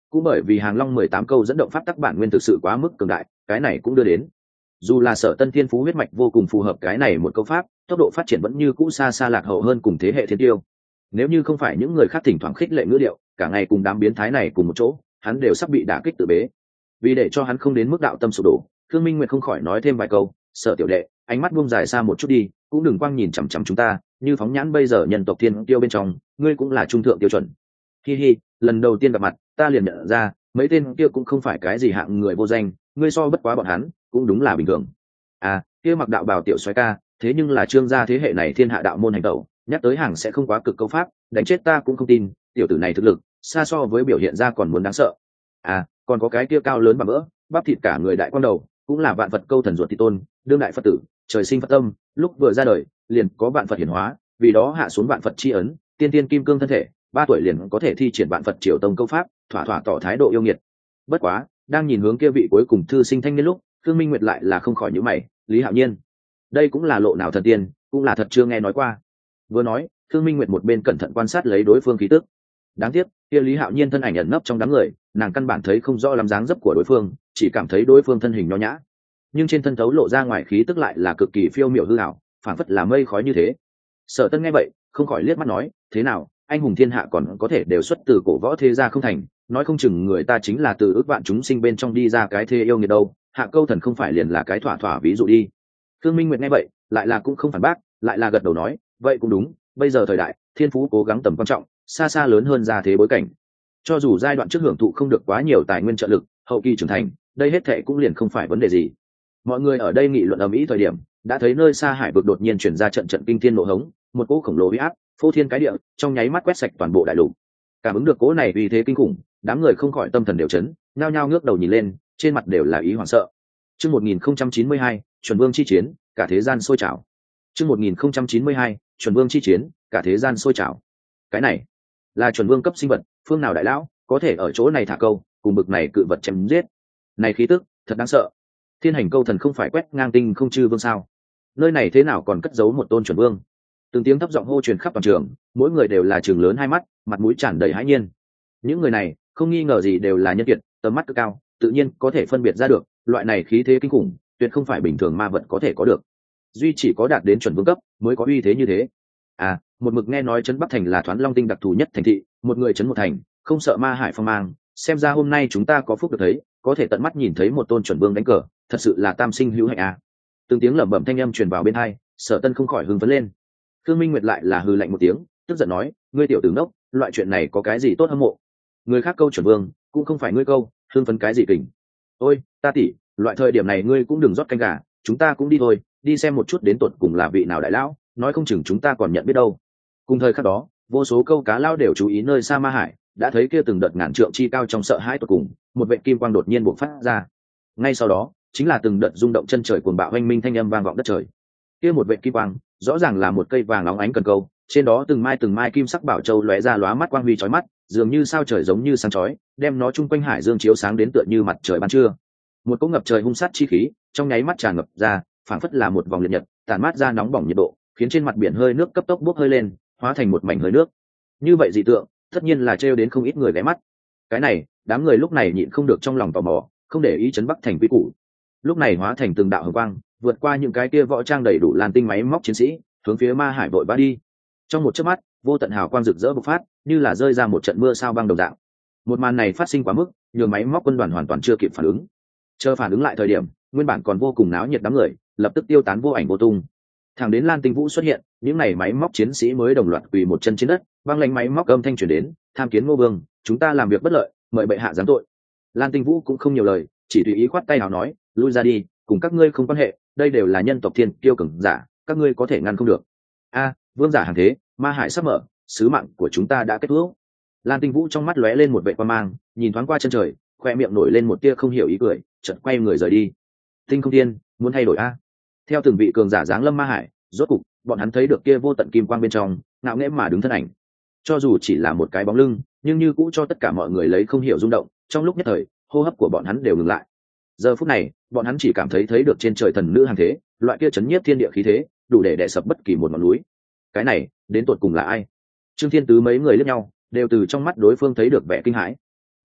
cũng bởi vì hàng long mười tám câu dẫn động pháp tắc bản nguyên thực sự quá mức cường đại, cái này cũng đưa đến dù là Sở Tân thiên phú huyết mạch vô cùng phù hợp cái này một câu pháp, tốc độ phát triển vẫn như cũ xa xa lạc hậu hơn cùng thế hệ thiên tiêu. Nếu như không phải những người khác thỉnh thoảng khích lệ ngữ điệu, cả ngày cùng đám biến thái này cùng một chỗ, hắn đều sắp bị đả kích tự bế. Vì để cho hắn không đến mức đạo tâm sụp đổ, Thương Minh Nguyệt không khỏi nói thêm vài câu, "Sở tiểu đệ, ánh mắt buông dài xa một chút đi, cũng đừng quang nhìn chằm chằm chúng ta, như phóng nhãn bây giờ nhân tộc thiên tiêu bên trong, ngươi cũng là trung thượng tiêu chuẩn." Hi hi, lần đầu tiên gặp mặt, ta liền nhận ra, mấy tên kia cũng không phải cái gì hạng người vô danh, ngươi so bất quá bọn hắn, cũng đúng là bình thường. À, kia mặc đạo bào tiểu soái ca, thế nhưng là Trương gia thế hệ này thiên hạ đạo môn hành tẩu, nhắc tới hàng sẽ không quá cực câu pháp, đánh chết ta cũng không tin, tiểu tử này thực lực, xa so với biểu hiện ra còn muốn đáng sợ. À, còn có cái kia cao lớn bằng mỡ, bắp thịt cả người đại quan đầu, cũng là vạn vật câu thần ruột thị tôn, đương đại Phật tử, trời sinh Phật tâm, lúc vừa ra đời, liền có vạn Phật hiển hóa, vì đó hạ xuống vạn Phật chi ấn, tiên tiên kim cương thân thể, ba tuổi liền có thể thi triển vạn Phật triều tông câu pháp, thỏa thỏa tỏ thái độ yêu nghiệt. Bất quá, đang nhìn hướng kia vị cuối cùng thư sinh thanh niên lúc, Thương Minh Nguyệt lại là không khỏi nhíu mày, Lý Hạo Nhiên, đây cũng là lộ nào thần tiên, cũng là thật chưa nghe nói qua. Vừa nói, Thương Minh Nguyệt một bên cẩn thận quan sát lấy đối phương khí tức. Đáng tiếc, kia Lý Hạo Nhiên thân ảnh ẩn nấp trong đám người, nàng căn bản thấy không rõ lắm dáng dấp của đối phương, chỉ cảm thấy đối phương thân hình nho nhã, nhưng trên thân thấu lộ ra ngoài khí tức lại là cực kỳ phiêu miểu hư ảo, phảng phất là mây khói như thế. Sở Tân nghe vậy, không khỏi liếc mắt nói, thế nào, anh hùng thiên hạ còn có thể đều xuất từ cổ võ thế gia không thành, nói không chừng người ta chính là từ ước vạn chúng sinh bên trong đi ra cái thế yêu nghiệt đâu, Hạ Câu Thần không phải liền là cái thỏa thỏa ví dụ đi. Thương Minh Nguyệt nghe vậy, lại là cũng không phản bác, lại là gật đầu nói, vậy cũng đúng, bây giờ thời đại, thiên phú cố gắng tầm quan trọng, xa xa lớn hơn ra thế bối cảnh. Cho dù giai đoạn trước hưởng thụ không được quá nhiều tài nguyên trợ lực, hậu kỳ trưởng thành, đây hết thệ cũng liền không phải vấn đề gì. Mọi người ở đây nghị luận ầm ĩ thời điểm, đã thấy nơi xa hải vực đột nhiên chuyển ra trận trận kinh thiên nộ hống, một cỗ khổng lồ uy áp, phô thiên cái địa, trong nháy mắt quét sạch toàn bộ đại lục. Cảm ứng được cỗ này uy thế kinh khủng, đám người không khỏi tâm thần đều chấn, nhao nhao ngước đầu nhìn lên, trên mặt đều là ý hoảng sợ. Chương một nghìn không trăm chín mươi hai, Chuẩn Vương chi chiến, cả thế gian sôi trào. Chương một nghìn không trăm chín mươi hai, Chuẩn Vương chi chiến, cả thế gian sôi trào. Cái này là Chuẩn Vương cấp sinh vật, phương nào đại lão có thể ở chỗ này thả câu, cùng bực này cự vật chém giết. Này khí tức, thật đáng sợ. Thiên Hành Câu Thần không phải quét ngang tinh không chư vương sao? Nơi này thế nào còn cất giấu một tôn Chuẩn Vương? Từng tiếng thấp giọng hô truyền khắp toàn trường, mỗi người đều là trường lớn hai mắt, mặt mũi tràn đầy hãi nhiên. Những người này, không nghi ngờ gì đều là nhân kiệt, tầm mắt cực cao, tự nhiên có thể phân biệt ra được, loại này khí thế kinh khủng, tuyệt không phải bình thường ma vật có thể có được. Duy chỉ có đạt đến chuẩn vương cấp mới có uy thế như thế. À, một mực nghe nói trấn Bắc Thành là Thoán Long Tinh đặc thù nhất thành thị, một người trấn một thành, không sợ ma hải phong mang, xem ra hôm nay chúng ta có phúc được thấy, có thể tận mắt nhìn thấy một tôn chuẩn vương đánh cờ, thật sự là tam sinh hữu hạnh à. Từng tiếng lẩm bẩm thanh âm truyền vào bên tai, Sở Tân không khỏi hưng phấn lên. Thương Minh Nguyệt lại là hừ lạnh một tiếng, tức giận nói, ngươi tiểu tử ngốc, loại chuyện này có cái gì tốt hâm mộ? Người khác câu chuẩn vương, cũng không phải ngươi câu, hưng phấn cái gì kình. Ôi, ta tỷ, loại thời điểm này ngươi cũng đừng rót canh gà, chúng ta cũng đi thôi, đi xem một chút đến tột cùng là vị nào đại lão, nói không chừng chúng ta còn nhận biết đâu. Cùng thời khắc đó, vô số câu cá lao đều chú ý nơi xa ma hải, đã thấy kia từng đợt ngàn trượng chi cao trong sợ hãi tột cùng, một vệt kim quang đột nhiên bộc phát ra. Ngay sau đó, chính là từng đợt rung động chân trời cuồng bạo oanh minh thanh âm vang vọng đất trời. Kia một vệt kim quang, rõ ràng là một cây vàng óng ánh cần câu, trên đó từng mai từng mai kim sắc bảo châu lóe ra lóa mắt quang huy chói mắt, dường như sao trời giống như sáng chói, đem nó chung quanh hải dương chiếu sáng đến tựa như mặt trời ban trưa. Một cỗ ngập trời hung sát chi khí, trong nháy mắt tràn ngập ra, phảng phất là một vòng liệt nhật, tản mát ra nóng bỏng nhiệt độ, khiến trên mặt biển hơi nước cấp tốc bốc hơi lên, hóa thành một mảnh hơi nước. Như vậy dị tượng, tất nhiên là trêu đến không ít người ghé mắt. Cái này, đám người lúc này nhịn không được trong lòng tò mò, không để ý chấn Bắc Thành quy củ. Lúc này hóa thành từng đạo hồng quang, vượt qua những cái kia võ trang đầy đủ lan tinh máy móc chiến sĩ, hướng phía ma hải vội vã đi. Trong một chớp mắt, vô tận hào quang rực rỡ bộc phát, như là rơi ra một trận mưa sao băng đồng dạng. Một màn này phát sinh quá mức, nhường máy móc quân đoàn hoàn toàn chưa kịp phản ứng. Chờ phản ứng lại thời điểm, nguyên bản còn vô cùng náo nhiệt đám người, lập tức tiêu tán vô ảnh vô tung. Thẳng đến Lan Tinh Vũ xuất hiện, những này máy móc chiến sĩ mới đồng loạt quỳ một chân trên đất, băng lãnh máy móc âm thanh truyền đến, tham kiến Ngô Vương, chúng ta làm việc bất lợi, mời bệ hạ giáng tội. Lan Tinh Vũ cũng không nhiều lời, chỉ tùy ý khoát tay nào nói, lui ra đi, cùng các ngươi không quan hệ, đây đều là nhân tộc thiên kiêu cường giả, các ngươi có thể ngăn không được. A, vương giả hàng thế, ma hải sắp mở, sứ mạng của chúng ta đã kết thúc. Lan Tinh Vũ trong mắt lóe lên một vệ quan mang, nhìn thoáng qua chân trời, khoe miệng nổi lên một tia không hiểu ý cười, chợt quay người rời đi. Tinh Không Tiên, muốn thay đổi a? Theo từng vị cường giả giáng lâm ma hải, rốt cục, bọn hắn thấy được kia vô tận kim quang bên trong, ngạo nghễ mà đứng thân ảnh. Cho dù chỉ là một cái bóng lưng, nhưng như cũ cho tất cả mọi người lấy không hiểu rung động, trong lúc nhất thời, hô hấp của bọn hắn đều ngừng lại. Giờ phút này, bọn hắn chỉ cảm thấy thấy được trên trời thần nữ hàng thế, loại kia chấn nhiếp thiên địa khí thế, đủ để đè sập bất kỳ một ngọn núi. Cái này, đến tột cùng là ai? Trương Thiên Tứ mấy người liếc nhau, đều từ trong mắt đối phương thấy được vẻ kinh hãi.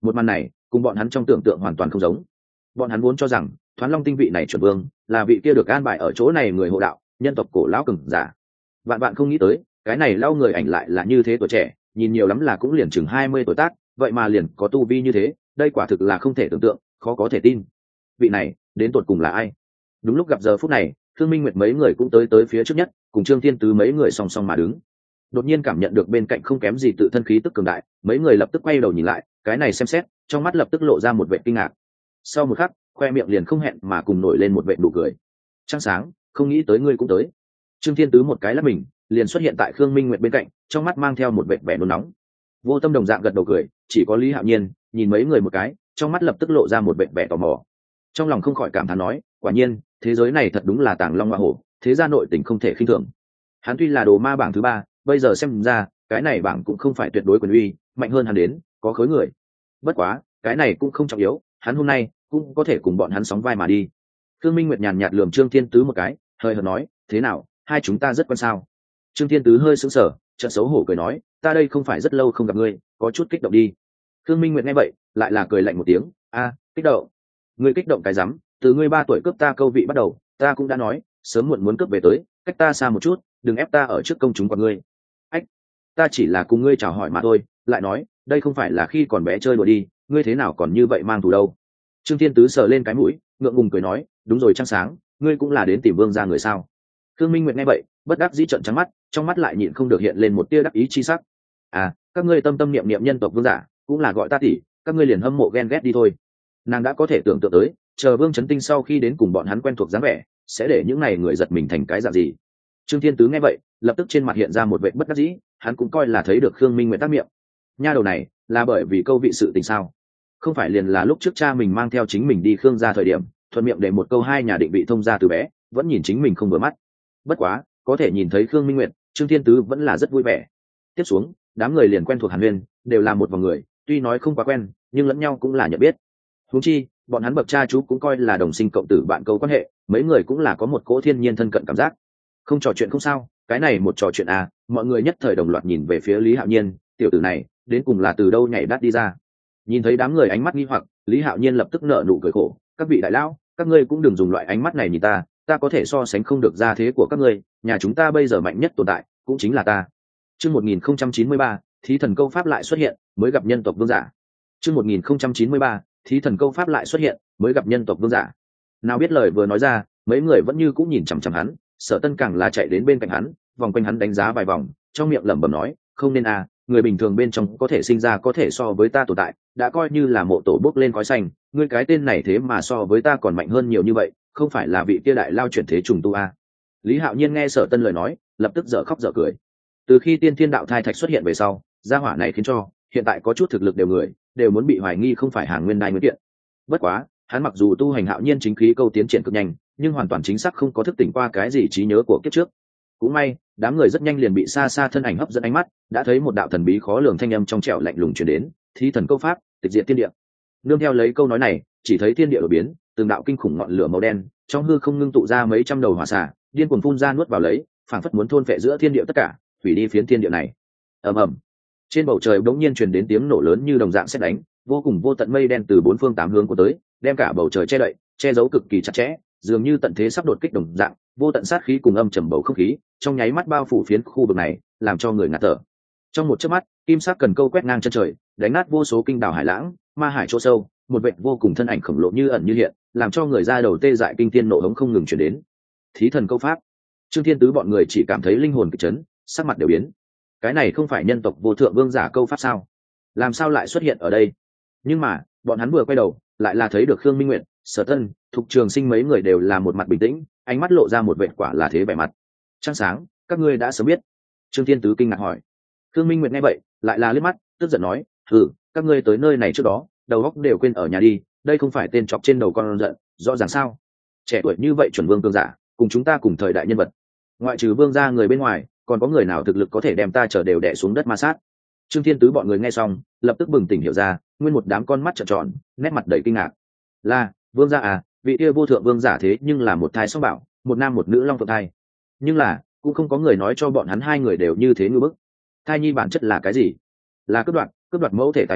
Một màn này cùng bọn hắn trong tưởng tượng hoàn toàn không giống. Bọn hắn vốn cho rằng Thoán Long tinh vị này chuẩn vương là vị kia được an bài ở chỗ này người hộ đạo, nhân tộc cổ lão cường giả. Vạn bạn không nghĩ tới, cái này lao người ảnh lại là như thế tuổi trẻ, nhìn nhiều lắm là cũng liền chừng hai mươi tuổi tác, vậy mà liền có tu vi như thế, đây quả thực là không thể tưởng tượng, khó có thể tin. Vị này đến tột cùng là ai? Đúng lúc gặp giờ phút này, Thương Minh Nguyệt mấy người cũng tới tới phía trước nhất, cùng Trương Thiên Tứ mấy người song song mà đứng. Đột nhiên cảm nhận được bên cạnh không kém gì tự thân khí tức cường đại, mấy người lập tức quay đầu nhìn lại, cái này xem xét, trong mắt lập tức lộ ra một vẻ kinh ngạc. Sau một khắc, khoe miệng liền không hẹn mà cùng nổi lên một vẻ nụ cười. Trăng sáng, không nghĩ tới ngươi cũng tới. Trương Thiên Tứ một cái lắc mình, liền xuất hiện tại Khương Minh Nguyệt bên cạnh, trong mắt mang theo một vẻ vẻ nôn nóng. Vô Tâm đồng dạng gật đầu cười, chỉ có Lý Hạo Nhiên nhìn mấy người một cái, trong mắt lập tức lộ ra một vẻ vẻ tò mò. Trong lòng không khỏi cảm thán nói, quả nhiên, thế giới này thật đúng là tàng long hoa hổ, thế gia nội tình không thể khinh thường. Hắn tuy là đồ ma bảng thứ ba, bây giờ xem ra, cái này bảng cũng không phải tuyệt đối quyền uy, mạnh hơn hắn đến, có khối người. Bất quá, cái này cũng không trọng yếu, hắn hôm nay cũng có thể cùng bọn hắn sóng vai mà đi. Khương Minh Nguyệt nhàn nhạt lườm Trương Thiên Tứ một cái, hơi hợt nói, thế nào, hai chúng ta rất quan sao? Trương Thiên Tứ hơi sững sờ, chợt xấu hổ cười nói, ta đây không phải rất lâu không gặp ngươi, có chút kích động đi. Khương Minh Nguyệt nghe vậy, lại là cười lạnh một tiếng, a, kích động? Ngươi kích động cái rắm, từ ngươi ba tuổi cướp ta câu vị bắt đầu, ta cũng đã nói, sớm muộn muốn cướp về tới, cách ta xa một chút, đừng ép ta ở trước công chúng của ngươi. Ách, ta chỉ là cùng ngươi chào hỏi mà thôi, lại nói, đây không phải là khi còn bé chơi đùa đi, ngươi thế nào còn như vậy mang thù đâu? Trương Thiên Tứ sờ lên cái mũi, ngượng ngùng cười nói, đúng rồi Trăng Sáng, ngươi cũng là đến tìm Vương gia người sao? Khương Minh Nguyệt nghe vậy, bất đắc dĩ trợn trắng mắt, trong mắt lại nhịn không được hiện lên một tia đắc ý chi sắc. À, các ngươi tâm tâm niệm niệm nhân tộc vương giả, cũng là gọi ta tỷ, các ngươi liền hâm mộ ghen ghét đi thôi. Nàng đã có thể tưởng tượng tới, chờ Vương Chấn Tinh sau khi đến cùng bọn hắn quen thuộc dáng vẻ, sẽ để những này người giật mình thành cái dạng gì. Trương Thiên Tứ nghe vậy, lập tức trên mặt hiện ra một vẻ bất đắc dĩ, hắn cũng coi là thấy được Khương Minh Nguyệt tác miệng. Nha đầu này, là bởi vì câu vị sự tình sao? Không phải liền là lúc trước cha mình mang theo chính mình đi Khương gia thời điểm, thuận miệng để một câu hai nhà định vị thông gia từ bé, vẫn nhìn chính mình không vừa mắt. Bất quá, có thể nhìn thấy Khương Minh Nguyệt, Trương Thiên Tứ vẫn là rất vui vẻ. Tiếp xuống, đám người liền quen thuộc Hàn Huyên, đều là một vòng người, tuy nói không quá quen, nhưng lẫn nhau cũng là nhận biết. Huống chi, bọn hắn bậc cha chú cũng coi là đồng sinh cộng tử bạn câu quan hệ, mấy người cũng là có một cỗ thiên nhiên thân cận cảm giác. Không trò chuyện không sao, cái này một trò chuyện à, mọi người nhất thời đồng loạt nhìn về phía Lý Hạo Nhiên, tiểu tử này, đến cùng là từ đâu nhảy đắt đi ra. Nhìn thấy đám người ánh mắt nghi hoặc, Lý Hạo Nhiên lập tức nở nụ cười khổ, các vị đại lão, các ngươi cũng đừng dùng loại ánh mắt này nhìn ta, ta có thể so sánh không được gia thế của các ngươi, nhà chúng ta bây giờ mạnh nhất tồn tại cũng chính là ta. Chương một nghìn không trăm chín mươi ba, thí thần câu pháp lại xuất hiện, mới gặp nhân tộc vương giả. Chương một nghìn không trăm chín mươi ba, thí thần câu pháp lại xuất hiện, mới gặp nhân tộc vương giả. Nào biết lời vừa nói ra, mấy người vẫn như cũng nhìn chằm chằm hắn, Sở Tân càng là chạy đến bên cạnh hắn, vòng quanh hắn đánh giá vài vòng, trong miệng lẩm bẩm nói, không nên à, người bình thường bên trong có thể sinh ra có thể so với ta tồn tại, đã coi như là mộ tổ bốc lên khói xanh, ngươi cái tên này thế mà so với ta còn mạnh hơn nhiều như vậy, không phải là vị kia đại lao chuyển thế trùng tu à. Lý Hạo Nhiên nghe Sở Tân lời nói, lập tức dở khóc dở cười. Từ khi Tiên Thiên Đạo Thai Thạch xuất hiện về sau, gia hỏa này khiến cho hiện tại có chút thực lực đều người đều muốn bị hoài nghi không phải hàng nguyên đai nguyên kiện. Bất quá, hắn mặc dù tu hành Hạo Nhiên chính khí câu tiến triển cực nhanh, nhưng hoàn toàn chính xác không có thức tỉnh qua cái gì trí nhớ của kiếp trước. Cũng may, đám người rất nhanh liền bị xa xa thân ảnh hấp dẫn ánh mắt, đã thấy một đạo thần bí khó lường thanh âm trong trẻo lạnh lùng truyền đến, thí thần câu pháp, tịch diệt thiên địa. Nương theo lấy câu nói này, chỉ thấy thiên địa đổi biến, từng đạo kinh khủng ngọn lửa màu đen, trong hư không ngưng tụ ra mấy trăm đầu hỏa xà, điên cuồng phun ra nuốt vào lấy, phảng phất muốn thôn phệ giữa thiên địa tất cả, hủy đi phiến thiên địa này. Ầm ầm. Trên bầu trời bỗng nhiên truyền đến tiếng nổ lớn như đồng dạng sét đánh, vô cùng vô tận mây đen từ bốn phương tám hướng của tới, đem cả bầu trời che đậy, che giấu cực kỳ chặt chẽ, dường như tận thế sắp đột kích đồng dạng, vô tận sát khí cùng âm trầm bầu không khí, trong nháy mắt bao phủ phiến khu vực này, làm cho người ngạt thở. Trong một chớp mắt, kim sắc cần câu quét ngang chân trời, đánh nát vô số kinh đảo hải lãng, ma hải chỗ sâu, một vệt vô cùng thân ảnh khổng lồ như ẩn như hiện, làm cho người ra đầu tê dại kinh thiên nộ hống không ngừng truyền đến. Thí thần câu pháp. Trương Thiên Tứ bọn người chỉ cảm thấy linh hồn kịch chấn, sắc mặt đều biến. Cái này không phải nhân tộc vô thượng vương giả câu pháp sao? Làm sao lại xuất hiện ở đây? Nhưng mà, bọn hắn vừa quay đầu, lại là thấy được Khương Minh Nguyệt, Sở Tân, Thục Trường Sinh mấy người đều là một mặt bình tĩnh, ánh mắt lộ ra một vệt quả là thế vẻ mặt. Trăng sáng, các ngươi đã sớm biết. Trương Thiên Tứ kinh ngạc hỏi. Khương Minh Nguyệt nghe vậy, lại là liếc mắt, tức giận nói, "Hừ, các ngươi tới nơi này trước đó, đầu óc đều quên ở nhà đi, đây không phải tên chọc trên đầu con giận, rõ ràng sao? Trẻ tuổi như vậy chuẩn vương cường giả, cùng chúng ta cùng thời đại nhân vật. Ngoại trừ vương gia người bên ngoài, còn có người nào thực lực có thể đem ta trở đều đè xuống đất ma sát?" Trương Thiên Tứ bọn người nghe xong, lập tức bừng tỉnh hiểu ra, nguyên một đám con mắt trợn tròn, nét mặt đầy kinh ngạc. "Là, vương gia à, vị kia vô thượng vương giả thế nhưng là một thai song bảo, một nam một nữ long phượng thai. Nhưng là, cũng không có người nói cho bọn hắn hai người đều như thế ngư bức. Thai nhi bản chất là cái gì? Là cướp đoạt, cướp đoạt mẫu thể tài nguyên,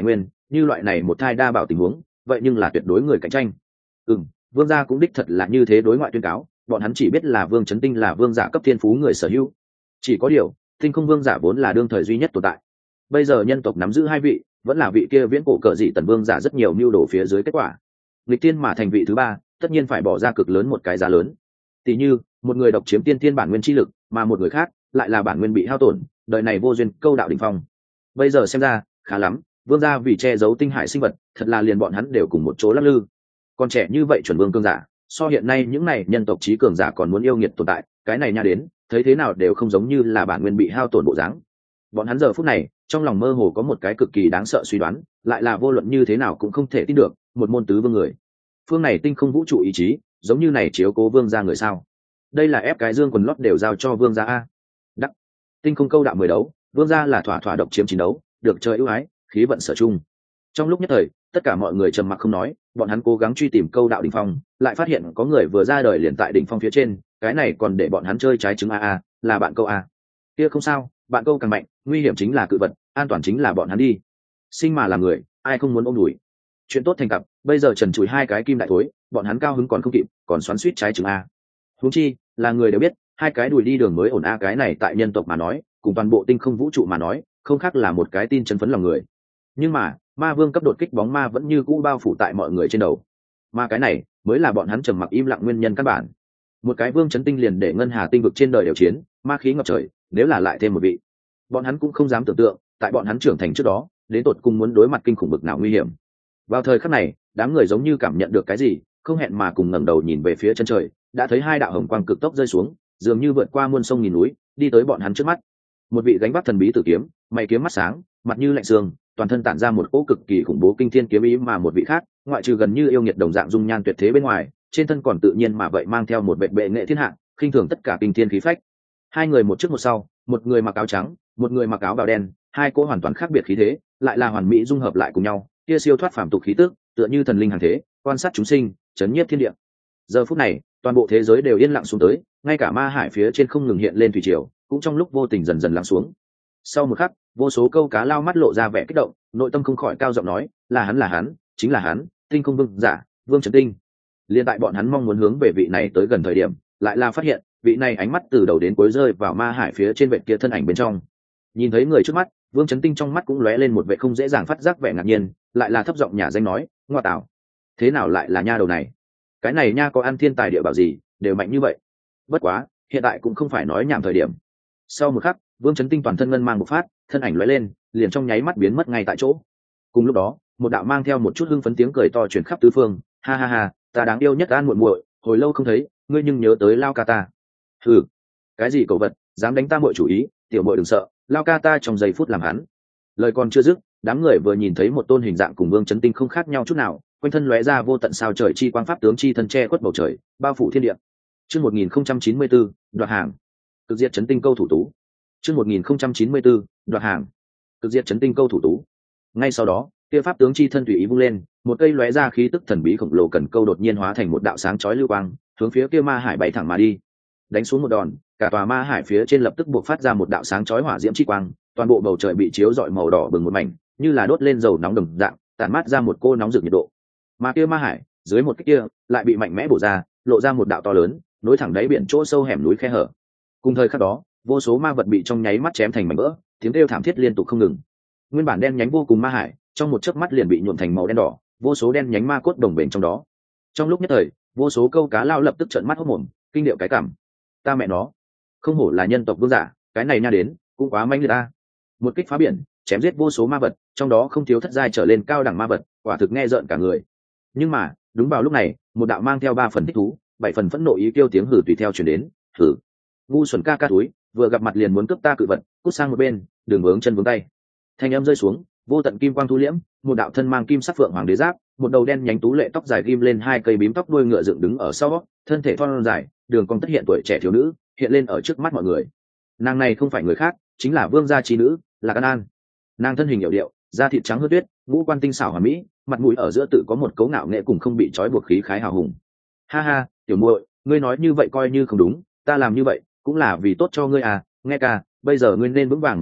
như loại này một thai đa bảo tình huống vậy nhưng là tuyệt đối người cạnh tranh. Ừ, vương gia cũng đích thật là như thế đối ngoại tuyên cáo, bọn hắn chỉ biết là Vương Chấn Tinh là vương giả cấp thiên phú người sở hữu. Chỉ có điều tinh không vương giả vốn là đương thời duy nhất tồn tại, bây giờ nhân tộc nắm giữ hai vị, vẫn là vị kia viễn cổ cờ dị tần vương giả rất nhiều mưu đồ phía dưới kết quả. Lịch tiên mà thành vị thứ ba, tất nhiên phải bỏ ra cực lớn một cái giá lớn. Tỷ như một người độc chiếm tiên tiên bản nguyên chi lực, mà một người khác lại là bản nguyên bị hao tổn, đời này vô duyên câu đạo đỉnh phong. Bây giờ xem ra khá lắm, vương gia vì che giấu tinh hải sinh vật, thật là liền bọn hắn đều cùng một chỗ lắc lư. Còn trẻ như vậy chuẩn vương cương giả, so hiện nay những này nhân tộc trí cường giả còn muốn yêu nghiệt tồn tại, cái này nha đến thấy thế nào đều không giống như là bản nguyên bị hao tổn bộ dáng. Bọn hắn giờ phút này trong lòng mơ hồ có một cái cực kỳ đáng sợ suy đoán, lại là vô luận như thế nào cũng không thể tin được, một môn tứ vương người, phương này tinh không vũ trụ ý chí giống như này chiếu cố vương gia người sao? Đây là ép cái dương quần lót đều giao cho vương gia a. Đắc tinh không câu đạo mười đấu, vương gia là thỏa thỏa độc chiếm chín đấu, được trời ưu ái, khí vận sở chung. Trong lúc nhất thời tất cả mọi người trầm mặc không nói, bọn hắn cố gắng truy tìm câu đạo đỉnh phong, lại phát hiện có người vừa ra đời liền tại đỉnh phong phía trên, cái này còn để bọn hắn chơi trái trứng a a, là bạn câu a. Kia không sao, bạn câu càng mạnh, nguy hiểm chính là cự vật, an toàn chính là bọn hắn đi. Sinh mà làm người, ai không muốn ôm đùi. Chuyện tốt thành cặp, bây giờ trần trụi hai cái kim đại thối, bọn hắn cao hứng còn không kịp, còn xoắn suýt trái trứng a. Huống chi là người đều biết, hai cái đùi đi đường mới ổn a, cái này tại nhân tộc mà nói, cùng toàn bộ tinh không vũ trụ mà nói, không khác là một cái tin chấn phấn lòng người. Nhưng mà ma vương cấp đột kích bóng ma vẫn như cũ bao phủ tại mọi người trên đầu, mà cái này mới là bọn hắn trầm mặc im lặng nguyên nhân căn bản. Một cái vương chấn tinh liền để ngân hà tinh vực trên đời đều chiến, ma khí ngập trời, nếu là lại thêm một vị, bọn hắn cũng không dám tưởng tượng tại bọn hắn trưởng thành trước đó đến tột cùng muốn đối mặt kinh khủng bực nào nguy hiểm. Vào thời khắc này đám người giống như cảm nhận được cái gì, không hẹn mà cùng ngẩng đầu nhìn về phía chân trời, đã thấy hai đạo hồng quang cực tốc rơi xuống, dường như vượt qua muôn sông nghìn núi, đi tới bọn hắn trước mắt. Một vị gánh vác thần bí tử kiếm, mày kiếm mắt sáng, mặt như lạnh sương, toàn thân tản ra một cỗ cực kỳ khủng bố kinh thiên kiếm ý, mà một vị khác ngoại trừ gần như yêu nghiệt đồng dạng dung nhan tuyệt thế bên ngoài, trên thân còn tự nhiên mà vậy mang theo một bệ bệ nghệ thiên hạ, khinh thường tất cả kinh thiên khí phách. Hai người một trước một sau, một người mặc áo trắng, một người mặc áo bào đen, hai cỗ hoàn toàn khác biệt khí thế, lại là hoàn mỹ dung hợp lại cùng nhau, kia siêu thoát phàm tục khí tức, tựa như thần linh hàng thế, quan sát chúng sinh, chấn nhiếp thiên địa. Giờ phút này toàn bộ thế giới đều yên lặng xuống tới, ngay cả ma hải phía trên không ngừng hiện lên thủy triều cũng trong lúc vô tình dần dần lắng xuống. Sau một khắc vô số câu cá lao mắt lộ ra vẻ kích động, nội tâm không khỏi cao giọng nói, là hắn, là hắn, chính là hắn, tinh không vương giả Vương Chấn Tinh. Liên tại bọn hắn mong muốn hướng về vị này tới gần thời điểm, lại là phát hiện vị này ánh mắt từ đầu đến cuối rơi vào ma hải phía trên vệ kia thân ảnh bên trong. Nhìn thấy người trước mắt, Vương Chấn Tinh trong mắt cũng lóe lên một vẻ không dễ dàng phát giác vẻ ngạc nhiên, lại là thấp giọng nhả danh nói, ngoa tạo, thế nào lại là nha đầu này? Cái này nha có ăn thiên tài địa bảo gì đều mạnh như vậy. Bất quá hiện tại cũng không phải nói nhảm thời điểm. Sau một khắc Vương Chấn Tinh toàn thân ngân mang một phát, thân ảnh lóe lên liền trong nháy mắt biến mất ngay tại chỗ. Cùng lúc đó một đạo mang theo một chút hưng phấn tiếng cười to truyền khắp tứ phương, ha ha ha, ta đáng yêu nhất An muội muội, hồi lâu không thấy, ngươi nhưng nhớ tới Lao ca ta? Ừ, cái gì cậu vật, dám đánh ta muội chủ ý, tiểu muội đừng sợ, Lao ca ta trong giây phút làm hắn. Lời còn chưa dứt, đám người vừa nhìn thấy một tôn hình dạng cùng Vương Chấn Tinh không khác nhau chút nào, quanh thân lóe ra vô tận sao trời chi quang, pháp tướng chi thân che khuất bầu trời, bao phủ thiên địa. Chương một nghìn không trăm chín mươi tư, đoạt hàng. Cực diệt chấn tinh câu thủ tú. Chương một nghìn không trăm chín mươi tư, đoạt hàng. Cực diệt chấn tinh câu thủ tú. Ngay sau đó, kia pháp tướng chi thân tùy ý vung lên, một cây lóe ra khí tức thần bí khổng lồ cần câu đột nhiên hóa thành một đạo sáng chói lưu quang, hướng phía kia ma hải bay thẳng mà đi. Đánh xuống một đòn, cả tòa ma hải phía trên lập tức buộc phát ra một đạo sáng chói hỏa diễm chi quang, toàn bộ bầu trời bị chiếu rọi màu đỏ bừng một mảnh, như là đốt lên dầu nóng đồng dạng, tản mát ra một cô nóng rực nhiệt độ. Mà kia ma hải dưới một cái kia lại bị mạnh mẽ bổ ra, lộ ra một đạo to lớn nối thẳng đáy biển chỗ sâu hẻm núi khe hở. Cùng thời khắc đó vô số ma vật bị trong nháy mắt chém thành mảnh vỡ, tiếng kêu thảm thiết liên tục không ngừng. Nguyên bản đen nhánh vô cùng ma hải trong một chớp mắt liền bị nhuộm thành màu đen đỏ, vô số đen nhánh ma cốt đồng bền trong đó. Trong lúc nhất thời vô số câu cá lao lập tức trợn mắt hốt mồm, kinh điệu cái cảm. Ta mẹ nó, không hổ là nhân tộc vương giả, cái này nha đến cũng quá manh liệt ta. Một kích phá biển chém giết vô số ma vật, trong đó không thiếu thất giai trở lên cao đẳng ma vật, quả thực nghe rợn cả người. Nhưng mà đúng vào lúc này một đạo mang theo ba phần thích thú bảy phần phẫn nộ ý kêu tiếng hử tùy theo chuyển đến. Hử, ngu xuẩn ca ca túi, vừa gặp mặt liền muốn cướp ta cự vật, cút sang một bên, đừng vướng chân vướng tay. Thanh âm rơi xuống, vô tận kim quang thu liễm, một đạo thân mang kim sắc phượng hoàng đế giáp, một đầu đen nhánh tú lệ tóc dài ghim lên hai cây bím tóc đuôi ngựa dựng đứng ở sau, thân thể thon dài, đường cong tất hiện tuổi trẻ thiếu nữ hiện lên ở trước mắt mọi người. Nàng này không phải người khác, chính là vương gia trí nữ, là An An. Nàng thân hình hiệu điệu, da thịt trắng hơn tuyết, ngũ quan tinh xảo hoàn mỹ, mặt mũi ở giữa tự có một cấu ngạo nghệ cùng không bị trói buộc khí khái hào hùng. Ha ha, tiểu muội, ngươi nói như vậy coi như không đúng, ta làm như vậy cũng là vì tốt cho ngươi à, nghe ca, bây giờ ngươi nên vững vàng một chút,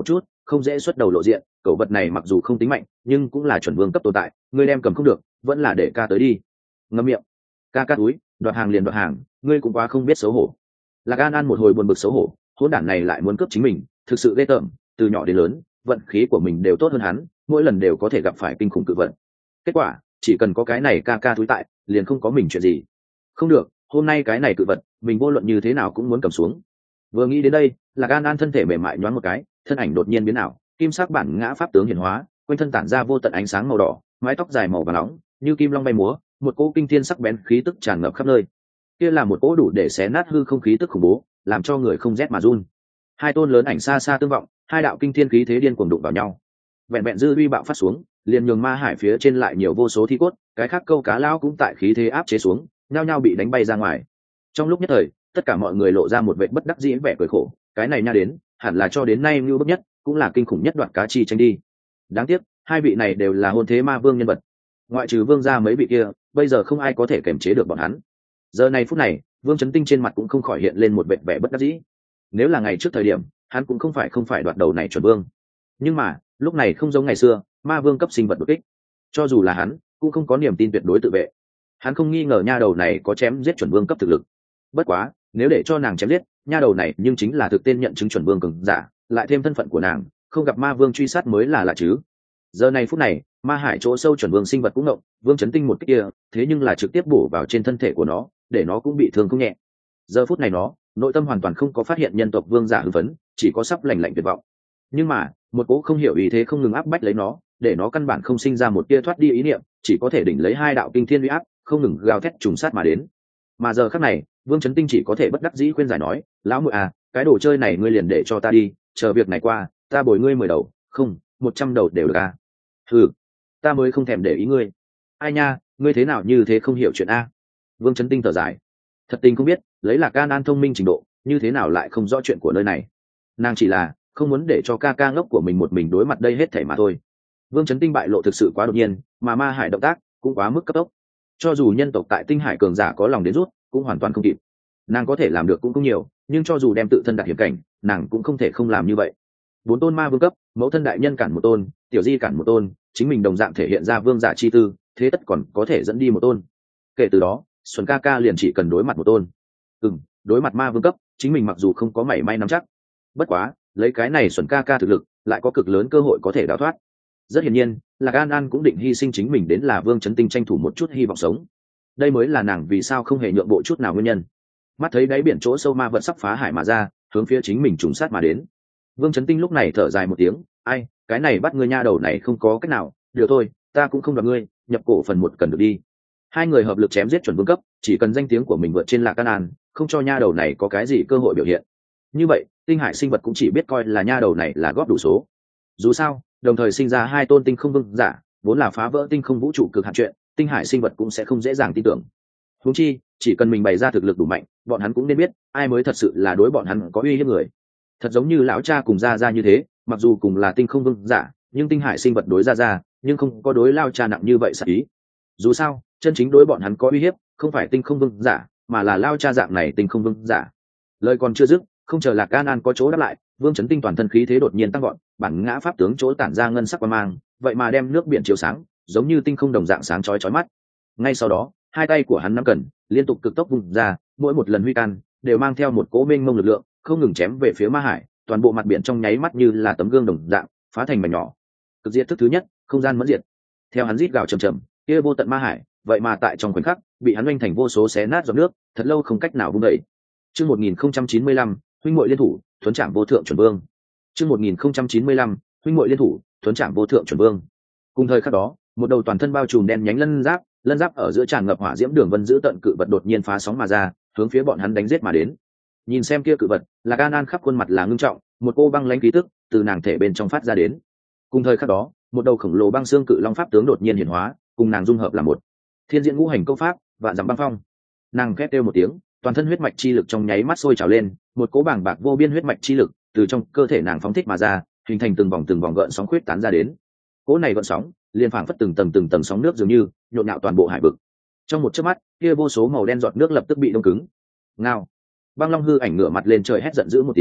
không dễ xuất đầu lộ diện. Cẩu vật này mặc dù không tính mạnh nhưng cũng là chuẩn vương cấp tồn tại, ngươi đem cầm không được vẫn là để ca tới đi. Ngậm miệng. Ca ca túi, đoạt hàng liền đoạt hàng, ngươi cũng quá không biết xấu hổ. Lạc An An một hồi buồn bực xấu hổ, hỗn đản này lại muốn cướp chính mình, thực sự ghê tởm. Từ nhỏ đến lớn vận khí của mình đều tốt hơn hắn, mỗi lần đều có thể gặp phải kinh khủng cự vật. Kết quả chỉ cần có cái này ca ca túi tại liền không có mình chuyện gì. Không được, hôm nay cái này cự vật mình vô luận như thế nào cũng muốn cầm xuống. Vừa nghĩ đến đây, Lạc An An thân thể mềm mại nhoáng một cái, thân ảnh đột nhiên biến ảo, kim sắc bản ngã pháp tướng hiển hóa, quanh thân tản ra vô tận ánh sáng màu đỏ, mái tóc dài màu vàng nóng như kim long bay múa, một cỗ kinh thiên sắc bén khí tức tràn ngập khắp nơi. Kia là một cỗ đủ để xé nát hư không khí tức khủng bố, làm cho người không rét mà run. Hai tôn lớn ảnh xa xa tương vọng, hai đạo kinh thiên khí thế điên cuồng đụng vào nhau. Vẹn vẹn dư uy bạo phát xuống, liền nhường ma hải phía trên lại nhiều vô số thi cốt, cái khác câu cá lao cũng tại khí thế áp chế xuống, nhao nhao bị đánh bay ra ngoài. Trong lúc nhất thời, tất cả mọi người lộ ra một vẻ bất đắc dĩ vẻ cười khổ, cái này nha đến, hẳn là cho đến nay ngưu bức nhất, cũng là kinh khủng nhất đoạt cá chi tranh đi. Đáng tiếc, hai vị này đều là hôn thế ma vương nhân vật. Ngoại trừ vương gia mấy vị kia, bây giờ không ai có thể kiềm chế được bọn hắn. Giờ này phút này, Vương Chấn Tinh trên mặt cũng không khỏi hiện lên một vẻ vẻ bất đắc dĩ. Nếu là ngày trước thời điểm, hắn cũng không phải không phải đoạt đầu này chuẩn vương. Nhưng mà, lúc này không giống ngày xưa, ma vương cấp sinh vật đột kích. Cho dù là hắn, cũng không có niềm tin tuyệt đối tự vệ. Hắn không nghi ngờ nha đầu này có chém giết chuẩn vương cấp thực lực. Bất quá, nếu để cho nàng chém giết, nha đầu này nhưng chính là thực tên nhận chứng chuẩn vương cường giả, lại thêm thân phận của nàng, không gặp ma vương truy sát mới là lạ chứ. Giờ này phút này, ma hải chỗ sâu chuẩn vương sinh vật cũng ngộng, Vương Chấn Tinh một kích kia, thế nhưng là trực tiếp bổ vào trên thân thể của nó, để nó cũng bị thương không nhẹ. Giờ phút này nó, nội tâm hoàn toàn không có phát hiện nhân tộc vương giả hưng phấn, chỉ có sắp lạnh lạnh tuyệt vọng. Nhưng mà, một cỗ không hiểu ý thế không ngừng áp bách lấy nó, để nó căn bản không sinh ra một tia thoát đi ý niệm, chỉ có thể đỉnh lấy hai đạo kinh thiên uy áp, không ngừng gào thét trùng sát mà đến. Mà giờ khắc này, Vương Chấn Tinh chỉ có thể bất đắc dĩ khuyên giải nói, lão muội à, cái đồ chơi này ngươi liền để cho ta đi, chờ việc này qua, ta bồi ngươi mười đầu, không, một trăm đầu đều được à. Ừ, ta mới không thèm để ý ngươi. Ai nha, ngươi thế nào như thế không hiểu chuyện a? Vương Chấn Tinh thở dài, thật tình không biết, lấy Lạc An An thông minh trình độ, như thế nào lại không rõ chuyện của nơi này. Nàng chỉ là không muốn để cho ca ca ngốc của mình một mình đối mặt đây hết thảy mà thôi. Vương Chấn Tinh bại lộ thực sự quá đột nhiên, mà ma hải động tác cũng quá mức cấp tốc. Cho dù nhân tộc tại Tinh Hải cường giả có lòng đến rút, cũng hoàn toàn không kịp. Nàng có thể làm được cũng không nhiều, nhưng cho dù đem tự thân đặt hiểm cảnh, nàng cũng không thể không làm như vậy. Bốn tôn ma vương cấp, mẫu thân đại nhân cản một tôn, tiểu di cản một tôn, chính mình đồng dạng thể hiện ra vương giả chi tư, thế tất còn có thể dẫn đi một tôn. Kể từ đó, Xuân ca ca liền chỉ cần đối mặt một tôn. Ừm, đối mặt ma vương cấp, chính mình mặc dù không có mảy may nắm chắc, bất quá, lấy cái này Xuân ca ca thực lực, lại có cực lớn cơ hội có thể đào thoát. Rất hiển nhiên, Lạc An An cũng định hy sinh chính mình đến là Vương Chấn Tinh tranh thủ một chút hy vọng sống. Đây mới là nàng vì sao không hề nhượng bộ chút nào nguyên nhân. Mắt thấy đáy biển chỗ sâu ma vật sắp phá hải mà ra, hướng phía chính mình trùng sát mà đến. Vương Chấn Tinh lúc này thở dài một tiếng, ai, cái này bắt ngươi nha đầu này không có cách nào, được thôi, ta cũng không đoạt ngươi, nhập cổ phần một cần được đi. Hai người hợp lực chém giết chuẩn vương cấp, chỉ cần danh tiếng của mình vượt trên Lạc An An, không cho nha đầu này có cái gì cơ hội biểu hiện. Như vậy, Tinh Hải sinh vật cũng chỉ biết coi là nha đầu này là góp đủ số. Dù sao, đồng thời sinh ra hai tôn tinh không vương giả, vốn là phá vỡ tinh không vũ trụ cực hạn chuyện, Tinh Hải sinh vật cũng sẽ không dễ dàng tin tưởng. Huống chi, chỉ cần mình bày ra thực lực đủ mạnh, bọn hắn cũng nên biết, ai mới thật sự là đối bọn hắn có uy hiếp người. Thật giống như lão cha cùng gia gia như thế, mặc dù cùng là tinh không vương giả, nhưng Tinh Hải sinh vật đối gia gia, nhưng không có đối lao cha nặng như vậy sát ý. Dù sao, chân chính đối bọn hắn có uy hiếp, không phải tinh không vương giả, mà là lao cha dạng này tinh không vương giả. Lời còn chưa dứt, không chờ Lạc An An có chỗ đáp lại, Vương Chấn Tinh toàn thân khí thế đột nhiên tăng gọn, bản ngã pháp tướng chỗ tản ra ngân sắc quang mang, vậy mà đem nước biển chiếu sáng, giống như tinh không đồng dạng sáng chói chói mắt. Ngay sau đó, hai tay của hắn nắm cần, liên tục cực tốc vung ra, mỗi một lần huy can đều mang theo một cỗ mênh mông lực lượng, không ngừng chém về phía ma hải, toàn bộ mặt biển trong nháy mắt như là tấm gương đồng dạng, phá thành mảnh nhỏ. Cực diệt thức thứ nhất, không gian mẫn diệt. Theo hắn rít gào trầm trầm, kia vô tận ma hải, vậy mà tại trong khoảnh khắc bị hắn oanh thành vô số xé nát giọt nước, thật lâu không cách nào vung dậy. Chương một nghìn không trăm chín mươi lăm, huynh muội liên thủ, thuấn trảm vô thượng chuẩn vương. Chương một nghìn không trăm chín mươi lăm, huynh muội liên thủ, thuấn trảm vô thượng chuẩn vương. Cùng thời khắc đó, một đầu toàn thân bao trùm đen nhánh lân giáp, lân giáp ở giữa tràn ngập hỏa diễm đường vân giữ tận cự vật đột nhiên phá sóng mà ra, hướng phía bọn hắn đánh giết mà đến. Nhìn xem kia cự vật, Lạc An An khắp khuôn mặt là ngưng trọng, một cô băng lãnh khí tức từ nàng thể bên trong phát ra đến. Cùng thời khắc đó, một đầu khổng lồ băng xương cự long pháp tướng đột nhiên hiển hóa, cùng nàng dung hợp là một. Thiên diễn ngũ hành câu pháp, vạn dặm băng phong. Nàng khét kêu một tiếng, toàn thân huyết mạch chi lực trong nháy mắt sôi trào lên, một cỗ bảng bạc vô biên huyết mạch chi lực từ trong cơ thể nàng phóng thích mà ra, hình thành từng vòng từng vòng gợn sóng khuyết tán ra đến. Cỗ này gợn sóng, liên phảng phất từng tầng từng tầng sóng nước dường như nhộn nhạo toàn bộ hải vực. Trong một chớp mắt, kia vô số màu đen giọt nước lập tức bị đông cứng. Ngao! Băng long hư ảnh ngửa mặt lên trời hét giận dữ một tiếng,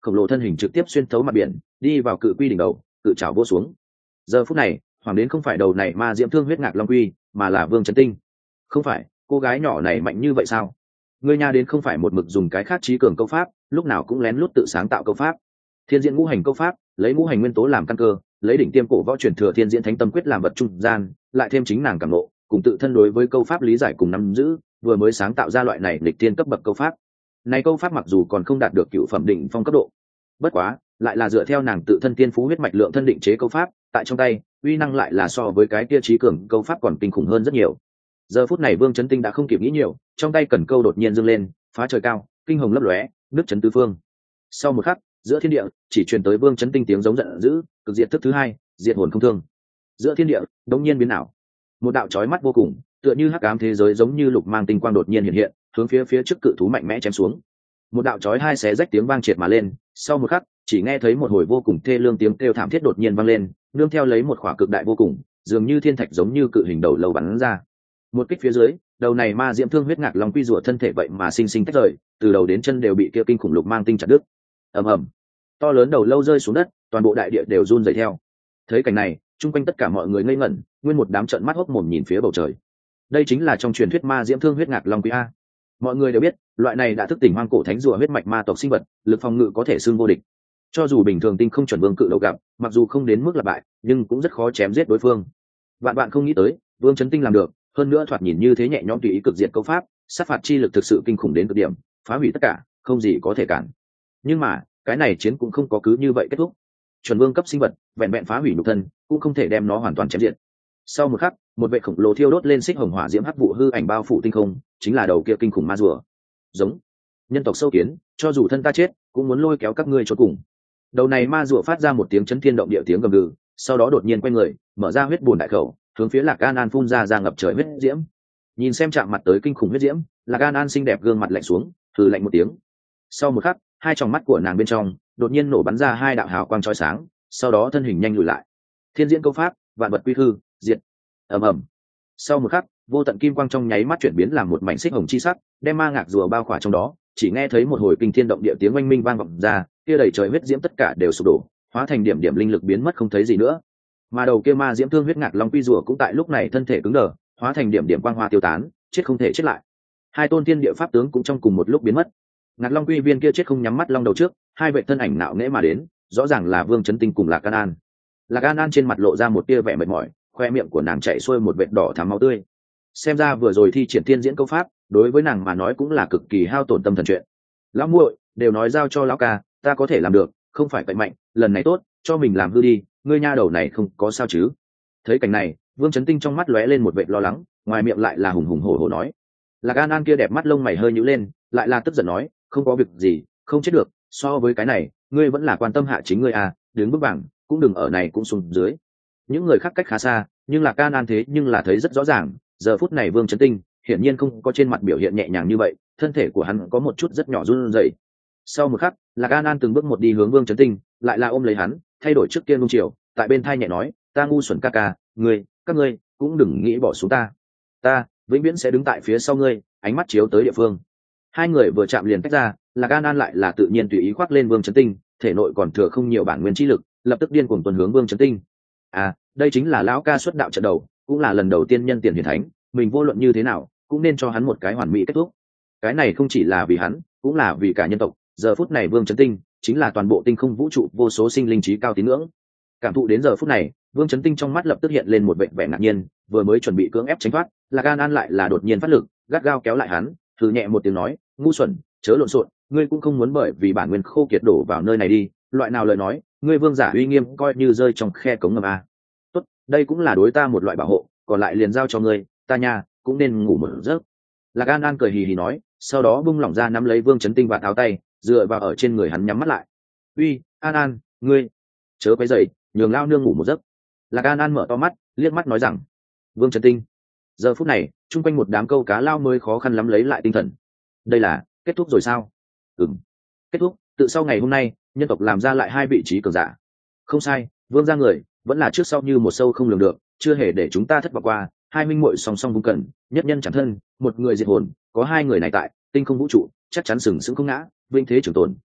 khổng lồ thân hình trực tiếp xuyên thấu mặt biển đi vào cự quy đỉnh đầu, cự trảo vô xuống. Giờ phút này hoàng đến không phải đầu này ma diễm thương huyết ngạc long quy, mà là Vương Chấn Tinh. Không phải, cô gái nhỏ này mạnh như vậy sao? Ngươi nha đến không phải một mực dùng cái khác trí cường câu pháp, lúc nào cũng lén lút tự sáng tạo câu pháp. Thiên diễn ngũ hành câu pháp, lấy ngũ hành nguyên tố làm căn cơ, lấy đỉnh tiêm cổ võ truyền thừa thiên diễn thánh tâm quyết làm vật trung gian, lại thêm chính nàng cảm ngộ, cùng tự thân đối với câu pháp lý giải cùng nắm giữ, vừa mới sáng tạo ra loại này lịch tiên cấp bậc câu pháp. Này câu pháp mặc dù còn không đạt được cựu phẩm đỉnh phong cấp độ, bất quá lại là dựa theo nàng tự thân tiên phú huyết mạch lượng thân định chế câu pháp, tại trong tay uy năng lại là so với cái kia trí cường câu pháp còn kinh khủng hơn rất nhiều. Giờ phút này Vương Chấn Tinh đã không kịp nghĩ nhiều, trong tay cần câu đột nhiên dâng lên, phá trời cao, kinh hồng lấp lóe, nước chấn tứ phương. Sau một khắc, giữa thiên địa chỉ truyền tới Vương Chấn Tinh tiếng giống giận dữ, cực diệt thức thứ hai, diệt hồn không thương. Giữa thiên địa đống nhiên biến ảo, một đạo chói mắt vô cùng, tựa như hắc ám thế giới giống như lục mang tinh quang đột nhiên hiện hiện, hướng phía phía trước cự thú mạnh mẽ chém xuống. Một đạo chói hai xé rách tiếng vang triệt mà lên, sau một khắc, chỉ nghe thấy một hồi vô cùng thê lương tiếng kêu thảm thiết đột nhiên vang lên, nương theo lấy một khỏa cực đại vô cùng, dường như thiên thạch giống như cự hình đầu lâu bắn ra. Một kích phía dưới, đầu này ma diễm thương huyết ngạc long quy rùa thân thể vậy mà sinh sinh tách rời, từ đầu đến chân đều bị kia kinh khủng lục mang tinh chặt đứt. Ầm ầm, to lớn đầu lâu rơi xuống đất, toàn bộ đại địa đều run rẩy theo. Thấy cảnh này, chung quanh tất cả mọi người ngây ngẩn, nguyên một đám trợn mắt hốc mồm nhìn phía bầu trời. Đây chính là trong truyền thuyết ma diễm thương huyết ngạc long quy a. Mọi người đều biết, loại này đã thức tỉnh hoang cổ thánh rùa huyết mạch ma tộc sinh vật, lực phòng ngự có thể xương vô địch. Cho dù bình thường tinh không chuẩn vương cự đầu gặp, mặc dù không đến mức là bại, nhưng cũng rất khó chém giết đối phương. Vạn bạn không nghĩ tới, Vương Chấn Tinh làm được, hơn nữa thoạt nhìn như thế nhẹ nhõm tùy ý cực diệt câu pháp, sát phạt chi lực thực sự kinh khủng đến cực điểm, phá hủy tất cả, không gì có thể cản. Nhưng mà, cái này chiến cũng không có cứ như vậy kết thúc. Chuẩn vương cấp sinh vật, vẹn vẹn phá hủy nhục thân, cũng không thể đem nó hoàn toàn chém diệt. Sau một khắc, một vệ khổng lồ thiêu đốt lên xích hồng hỏa diễm hắc vụ hư ảnh bao phủ tinh không, chính là đầu kia kinh khủng ma rùa. Giống nhân tộc sâu kiến, cho dù thân ta chết, cũng muốn lôi kéo các ngươi cho cùng. Đầu này ma rùa phát ra một tiếng chấn thiên động địa tiếng gầm gừ, sau đó đột nhiên quay người, mở ra huyết bùn đại khẩu, hướng phía Lạc An An phun ra ra ngập trời huyết diễm. Nhìn xem chạm mặt tới kinh khủng huyết diễm, Lạc An An xinh đẹp gương mặt lạnh xuống, hừ lạnh một tiếng. Sau một khắc, hai tròng mắt của nàng bên trong đột nhiên nổ bắn ra hai đạo hào quang chói sáng, sau đó thân hình nhanh lùi lại. Thiên diễn câu pháp, vạn vật quy hư, diệt. Ầm ầm. Sau một khắc, vô tận kim quang trong nháy mắt chuyển biến làm một mảnh xích hồng chi sắc, đem ma ngạc rùa bao khỏa trong đó, chỉ nghe thấy một hồi kinh thiên động địa tiếng oanh minh vang vọng ra, kia đầy trời huyết diễm tất cả đều sụp đổ, hóa thành điểm điểm linh lực biến mất không thấy gì nữa. Mà đầu kia ma diễm thương huyết ngạc long quy rùa cũng tại lúc này thân thể cứng đờ, hóa thành điểm điểm quang hoa tiêu tán, chết không thể chết lại. Hai tôn thiên địa pháp tướng cũng trong cùng một lúc biến mất. Ngạc long quy viên kia chết không nhắm mắt long đầu trước, hai vệ thân ảnh nạo nghễ mà đến, rõ ràng là Vương Chấn Tinh cùng Lạc An An. Lạc An An trên mặt lộ ra một tia vẻ mệt mỏi, khoe miệng của nàng chảy xuôi một vệt đỏ thắm máu tươi. Xem ra vừa rồi thi triển thiên diễn câu pháp, đối với nàng mà nói cũng là cực kỳ hao tổn tâm thần chuyện. Lão muội, đều nói giao cho lão ca, ta có thể làm được, không phải vậy mạnh, lần này tốt, cho mình làm hư đi, ngươi nha đầu này không có sao chứ? Thấy cảnh này, Vương Chấn Tinh trong mắt lóe lên một vệt lo lắng, ngoài miệng lại là hùng hùng hổ hổ nói. Lạc An An kia đẹp mắt lông mày hơi nhíu lên, lại là tức giận nói, không có việc gì, không chết được, so với cái này, ngươi vẫn là quan tâm hạ chính ngươi à, đứng bước vàng, cũng đừng ở này cũng xuống dưới. Những người khác cách khá xa, nhưng Lạc An An thế nhưng là thấy rất rõ ràng, giờ phút này Vương Chấn Tinh hiển nhiên không có trên mặt biểu hiện nhẹ nhàng như vậy, thân thể của hắn có một chút rất nhỏ run rẩy. Sau một khắc, Lạc An An từng bước một đi hướng Vương Chấn Tinh, lại là ôm lấy hắn, thay đổi trước kia nung chiều, tại bên thai nhẹ nói, ta ngu xuẩn ca ca, ngươi, các ngươi cũng đừng nghĩ bỏ xuống ta, ta vĩnh viễn sẽ đứng tại phía sau ngươi. Ánh mắt chiếu tới địa phương, hai người vừa chạm liền tách ra, Lạc An An lại là tự nhiên tùy ý khoác lên Vương Chấn Tinh, thể nội còn thừa không nhiều bản nguyên chi lực, lập tức điên cuồng tuần hướng Vương Chấn Tinh. À, đây chính là lão ca xuất đạo trận đầu, cũng là lần đầu tiên nhân tiền hiển thánh, mình vô luận như thế nào cũng nên cho hắn một cái hoàn mỹ kết thúc. Cái này không chỉ là vì hắn, cũng là vì cả nhân tộc. Giờ phút này Vương Chấn Tinh chính là toàn bộ tinh không vũ trụ vô số sinh linh trí cao tín ngưỡng. Cảm thụ đến giờ phút này, Vương Chấn Tinh trong mắt lập tức hiện lên một vẻ vẻ ngạc nhiên, vừa mới chuẩn bị cưỡng ép tránh thoát, Lạc An An lại là đột nhiên phát lực, gắt gao kéo lại hắn, thử nhẹ một tiếng nói, ngu xuẩn, chớ lộn xộn, ngươi cũng không muốn bởi vì bản nguyên khô kiệt đổ vào nơi này đi, loại nào lời nói, ngươi vương giả uy nghiêm coi như rơi trong khe cống ngầm a. Tốt, đây cũng là đối ta một loại bảo hộ, còn lại liền giao cho ngươi, ta nha, cũng nên ngủ một giấc. Lạc An An cười hì hì nói, sau đó bung lỏng ra nắm lấy Vương Chấn Tinh và tháo tay, dựa vào ở trên người hắn nhắm mắt lại. Uy, An An, ngươi, chớ quấy dậy, nhường lao nương ngủ một giấc. Lạc An An mở to mắt, liếc mắt nói rằng, Vương Chấn Tinh. Giờ phút này, chung quanh một đám câu cá lao mới khó khăn lắm lấy lại tinh thần. Đây là kết thúc rồi sao? Ừm, kết thúc. Tự sau ngày hôm nay, nhân tộc làm ra lại hai vị trí cường giả. Không sai, Vương gia người vẫn là trước sau như một sâu không lường được, chưa hề để chúng ta thất vọng qua. Hai minh muội song song vung cần, nhất nhân chẳng thân, một người diệt hồn, có hai người này tại tinh không vũ trụ chắc chắn sừng sững không ngã, vinh thế trường tồn.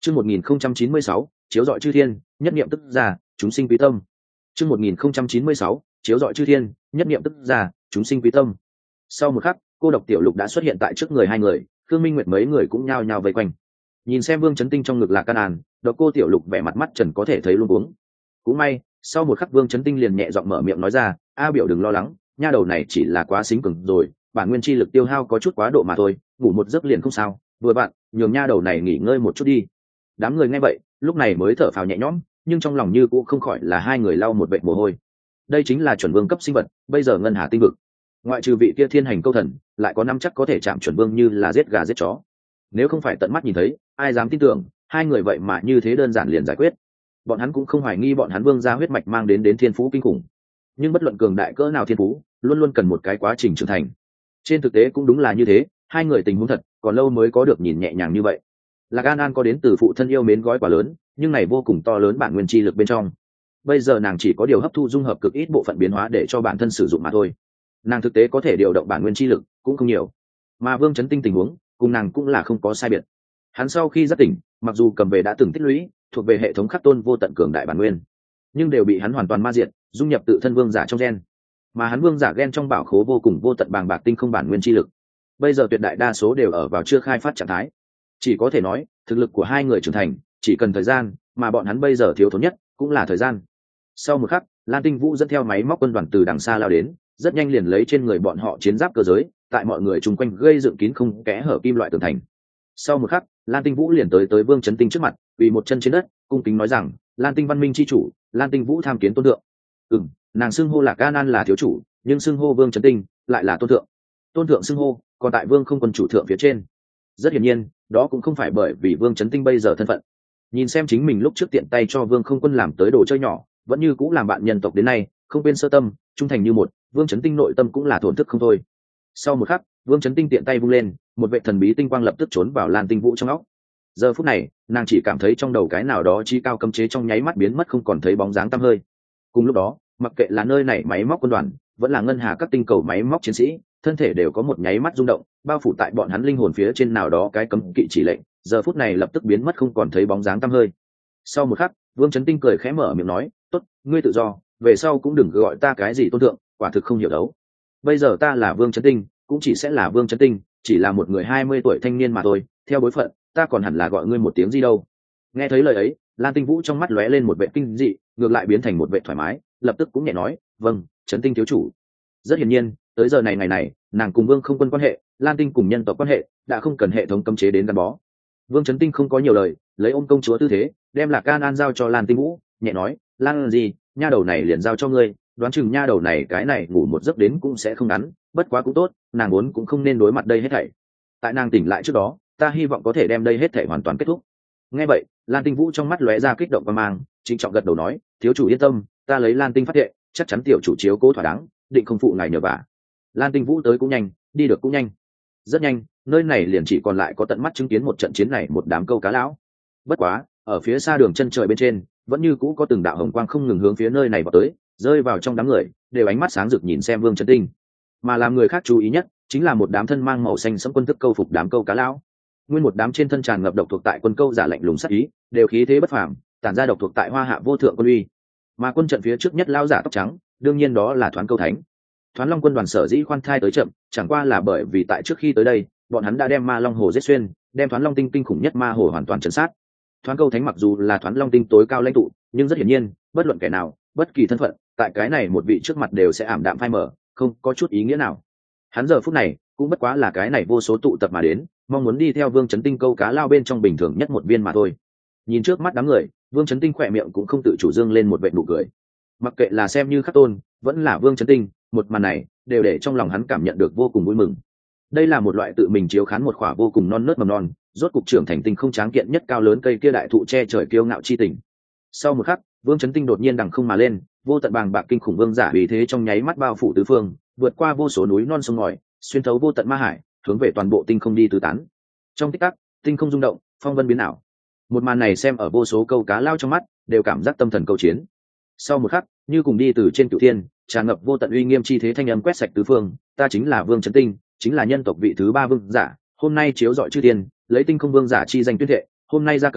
chương một nghìn không trăm chín mươi sáu chiếu rọi chư thiên, nhất niệm tức ra, chúng sinh quý tâm. chương một nghìn không trăm chín mươi sáu chiếu rọi chư thiên, nhất niệm tức ra, chúng sinh quý tâm. Sau một khắc, cô độc tiểu lục đã xuất hiện tại trước người hai người, Khương Minh Nguyệt mấy người cũng nhao nhao vây quanh. Nhìn xem Vương Chấn Tinh trong ngực là Can An, độc cô tiểu lục vẻ mặt mắt trần có thể thấy luôn uống. Cũng may, sau một khắc Vương Chấn Tinh liền nhẹ giọng mở miệng nói ra, "A biểu đừng lo lắng, nha đầu này chỉ là quá xính cường rồi, bản nguyên chi lực tiêu hao có chút quá độ mà thôi, ngủ một giấc liền không sao, vừa bạn, nhường nha đầu này nghỉ ngơi một chút đi." Đám người nghe vậy, lúc này mới thở phào nhẹ nhõm, nhưng trong lòng như cũng không khỏi là hai người lau một vệt mồ hôi. Đây chính là chuẩn vương cấp sinh vật, bây giờ ngân hà tinh vực, ngoại trừ vị kia thiên hành câu thần, lại có năm chắc có thể chạm chuẩn vương như là giết gà giết chó. Nếu không phải tận mắt nhìn thấy, ai dám tin tưởng hai người vậy mà như thế đơn giản liền giải quyết. Bọn hắn cũng không hoài nghi bọn hắn vương gia huyết mạch mang đến đến thiên phú kinh khủng, nhưng bất luận cường đại cỡ nào thiên phú luôn luôn cần một cái quá trình trưởng thành. Trên thực tế cũng đúng là như thế, hai người tình huống thật còn lâu mới có được nhìn nhẹ nhàng như vậy. Lạc An An có đến từ phụ thân yêu mến gói quả lớn, nhưng này vô cùng to lớn bản nguyên chi lực bên trong. Bây giờ nàng chỉ có điều hấp thu dung hợp cực ít bộ phận biến hóa để cho bản thân sử dụng mà thôi. Nàng thực tế có thể điều động bản nguyên chi lực cũng không nhiều. Mà Vương Chấn Tinh tình huống cùng nàng cũng là không có sai biệt. Hắn sau khi giác tỉnh, mặc dù cầm về đã từng tích lũy, thuộc về hệ thống khắc tôn vô tận cường đại bản nguyên, nhưng đều bị hắn hoàn toàn ma diệt, dung nhập tự thân vương giả trong gen. Mà hắn vương giả gen trong bảo khố vô cùng vô tận bàng bạc tinh không bản nguyên chi lực, bây giờ tuyệt đại đa số đều ở vào chưa khai phát trạng thái. Chỉ có thể nói, thực lực của hai người trưởng thành chỉ cần thời gian, mà bọn hắn bây giờ thiếu thốn nhất cũng là thời gian. Sau một khắc, Lan Tinh Vũ dẫn theo máy móc quân đoàn từ đằng xa lao đến, rất nhanh liền lấy trên người bọn họ chiến giáp cơ giới, tại mọi người chung quanh gây dựng kín không kẽ hở kim loại tường thành. Sau một khắc, Lan Tinh Vũ liền tới tới Vương Chấn Tinh trước mặt, quỳ một chân trên đất, cung kính nói rằng, "Lan Tinh văn minh chi chủ, Lan Tinh Vũ tham kiến tôn thượng." Ừm, nàng xưng hô là Can An là thiếu chủ, nhưng xưng hô Vương Chấn Tinh lại là tôn thượng. Tôn thượng xưng hô, còn tại Vương không quân chủ thượng phía trên. Rất hiển nhiên, đó cũng không phải bởi vì Vương Chấn Tinh bây giờ thân phận. Nhìn xem chính mình lúc trước tiện tay cho Vương không quân làm tới đồ chơi nhỏ, vẫn như cũng làm bạn nhân tộc đến nay, không quên sơ tâm, trung thành như một, Vương Chấn Tinh nội tâm cũng là thổn thức không thôi. Sau một khắc, Vương Chấn Tinh tiện tay vung lên, một vệ thần bí tinh quang lập tức trốn vào Lan Tinh Vũ trong óc. Giờ phút này, nàng chỉ cảm thấy trong đầu cái nào đó chi cao cấm chế trong nháy mắt biến mất không còn thấy bóng dáng tăm hơi. Cùng lúc đó, mặc kệ là nơi này máy móc quân đoàn, vẫn là ngân hà các tinh cầu máy móc chiến sĩ, thân thể đều có một nháy mắt rung động, bao phủ tại bọn hắn linh hồn phía trên nào đó cái cấm kỵ chỉ lệnh, giờ phút này lập tức biến mất không còn thấy bóng dáng tăm hơi. Sau một khắc, Vương Chấn Tinh cười khẽ mở miệng nói, "Tốt, ngươi tự do, về sau cũng đừng gọi ta cái gì tôn thượng, quả thực không hiểu đấu. Bây giờ ta là Vương Chấn Tinh, cũng chỉ sẽ là Vương Chấn Tinh, chỉ là một người hai mươi tuổi thanh niên mà thôi, theo bối phận, ta còn hẳn là gọi ngươi một tiếng gì đâu." Nghe thấy lời ấy, Lan Tinh Vũ trong mắt lóe lên một vẻ kinh dị, ngược lại biến thành một vẻ thoải mái, lập tức cũng nhẹ nói, "Vâng, Chấn Tinh thiếu chủ." Rất hiển nhiên, tới giờ này ngày này, nàng cùng Vương không quân quan hệ, Lan Tinh cùng nhân tộc quan hệ, đã không cần hệ thống cấm chế đến gắn bó. Vương Chấn Tinh không có nhiều lời, lấy ôm công chúa tư thế, đem Lạc Can An giao cho Lan Tinh Vũ, nhẹ nói, "Lan gì, nha đầu này liền giao cho ngươi, đoán chừng nha đầu này cái này ngủ một giấc đến cũng sẽ không ngắn, bất quá cũng tốt, nàng muốn cũng không nên đối mặt đây hết thảy. Tại nàng tỉnh lại trước đó, ta hy vọng có thể đem đây hết thảy hoàn toàn kết thúc." Nghe vậy, Lan Tinh Vũ trong mắt lóe ra kích động và mang, trịnh trọng gật đầu nói, "Thiếu chủ yên tâm, ta lấy Lan Tinh phát thệ, chắc chắn tiểu chủ chiếu cố thỏa đáng, định không phụ ngài nhờ vả." Lan Tinh Vũ tới cũng nhanh, đi được cũng nhanh. Rất nhanh, nơi này liền chỉ còn lại có tận mắt chứng kiến một trận chiến này một đám câu cá lão. Bất quá, ở phía xa đường chân trời bên trên, vẫn như cũ có từng đạo hồng quang không ngừng hướng phía nơi này vào tới, rơi vào trong đám người, đều ánh mắt sáng rực nhìn xem Vương Chấn Tinh. Mà làm người khác chú ý nhất, chính là một đám thân mang màu xanh sẫm quân thức câu phục đám câu cá lão. Nguyên một đám trên thân tràn ngập độc thuộc tại quân câu giả lạnh lùng sắc ý, đều khí thế bất phàm, tản ra độc thuộc tại hoa hạ vô thượng quân uy. Mà quân trận phía trước nhất lão giả tóc trắng, đương nhiên đó là Thoán Câu Thánh. Thoán Long quân đoàn sở dĩ khoan thai tới chậm, chẳng qua là bởi vì tại trước khi tới đây, bọn hắn đã đem Ma Long Hồ giết xuyên, đem Thoán Long tinh kinh khủng nhất ma hồ hoàn toàn trấn sát. Thoán Câu Thánh mặc dù là Thoán Long tinh tối cao lãnh tụ, nhưng rất hiển nhiên, bất luận kẻ nào, bất kỳ thân phận, tại cái này một vị trước mặt đều sẽ ảm đạm phai mờ, không có chút ý nghĩa nào. Hắn giờ phút này cũng bất quá là cái này vô số tụ tập mà đến, mong muốn đi theo Vương Chấn Tinh câu cá lao bên trong bình thường nhất một viên mà thôi. Nhìn trước mắt đám người, Vương Chấn Tinh khỏe miệng cũng không tự chủ dương lên một vệt nụ cười. Mặc kệ là xem như Khắc Tôn, vẫn là Vương Chấn Tinh, một màn này đều để trong lòng hắn cảm nhận được vô cùng vui mừng. Đây là một loại tự mình chiếu khán một khỏa vô cùng non nớt mầm non, rốt cục trưởng thành tinh không tráng kiện nhất cao lớn cây kia đại thụ che trời kiêu ngạo chi tình. Sau một khắc, Vương Chấn Tinh đột nhiên đằng không mà lên, vô tận bàng bạc kinh khủng vương giả vì thế trong nháy mắt bao phủ tứ phương, vượt qua vô số núi non sông ngòi, xuyên thấu vô tận ma hải, hướng về toàn bộ tinh không đi tứ tán. Trong tích tắc, tinh không rung động, phong vân biến ảo. Một màn này xem ở vô số câu cá lao trong mắt, đều cảm giác tâm thần câu chiến. Sau một khắc, như cùng đi từ trên cửu thiên, tràn ngập vô tận uy nghiêm chi thế thanh âm quét sạch tứ phương, ta chính là Vương Chấn Tinh, chính là nhân tộc vị thứ ba vương giả, hôm nay chiếu rọi chư thiên, lấy tinh không vương giả chi danh tuyên thệ, hôm nay ra cần,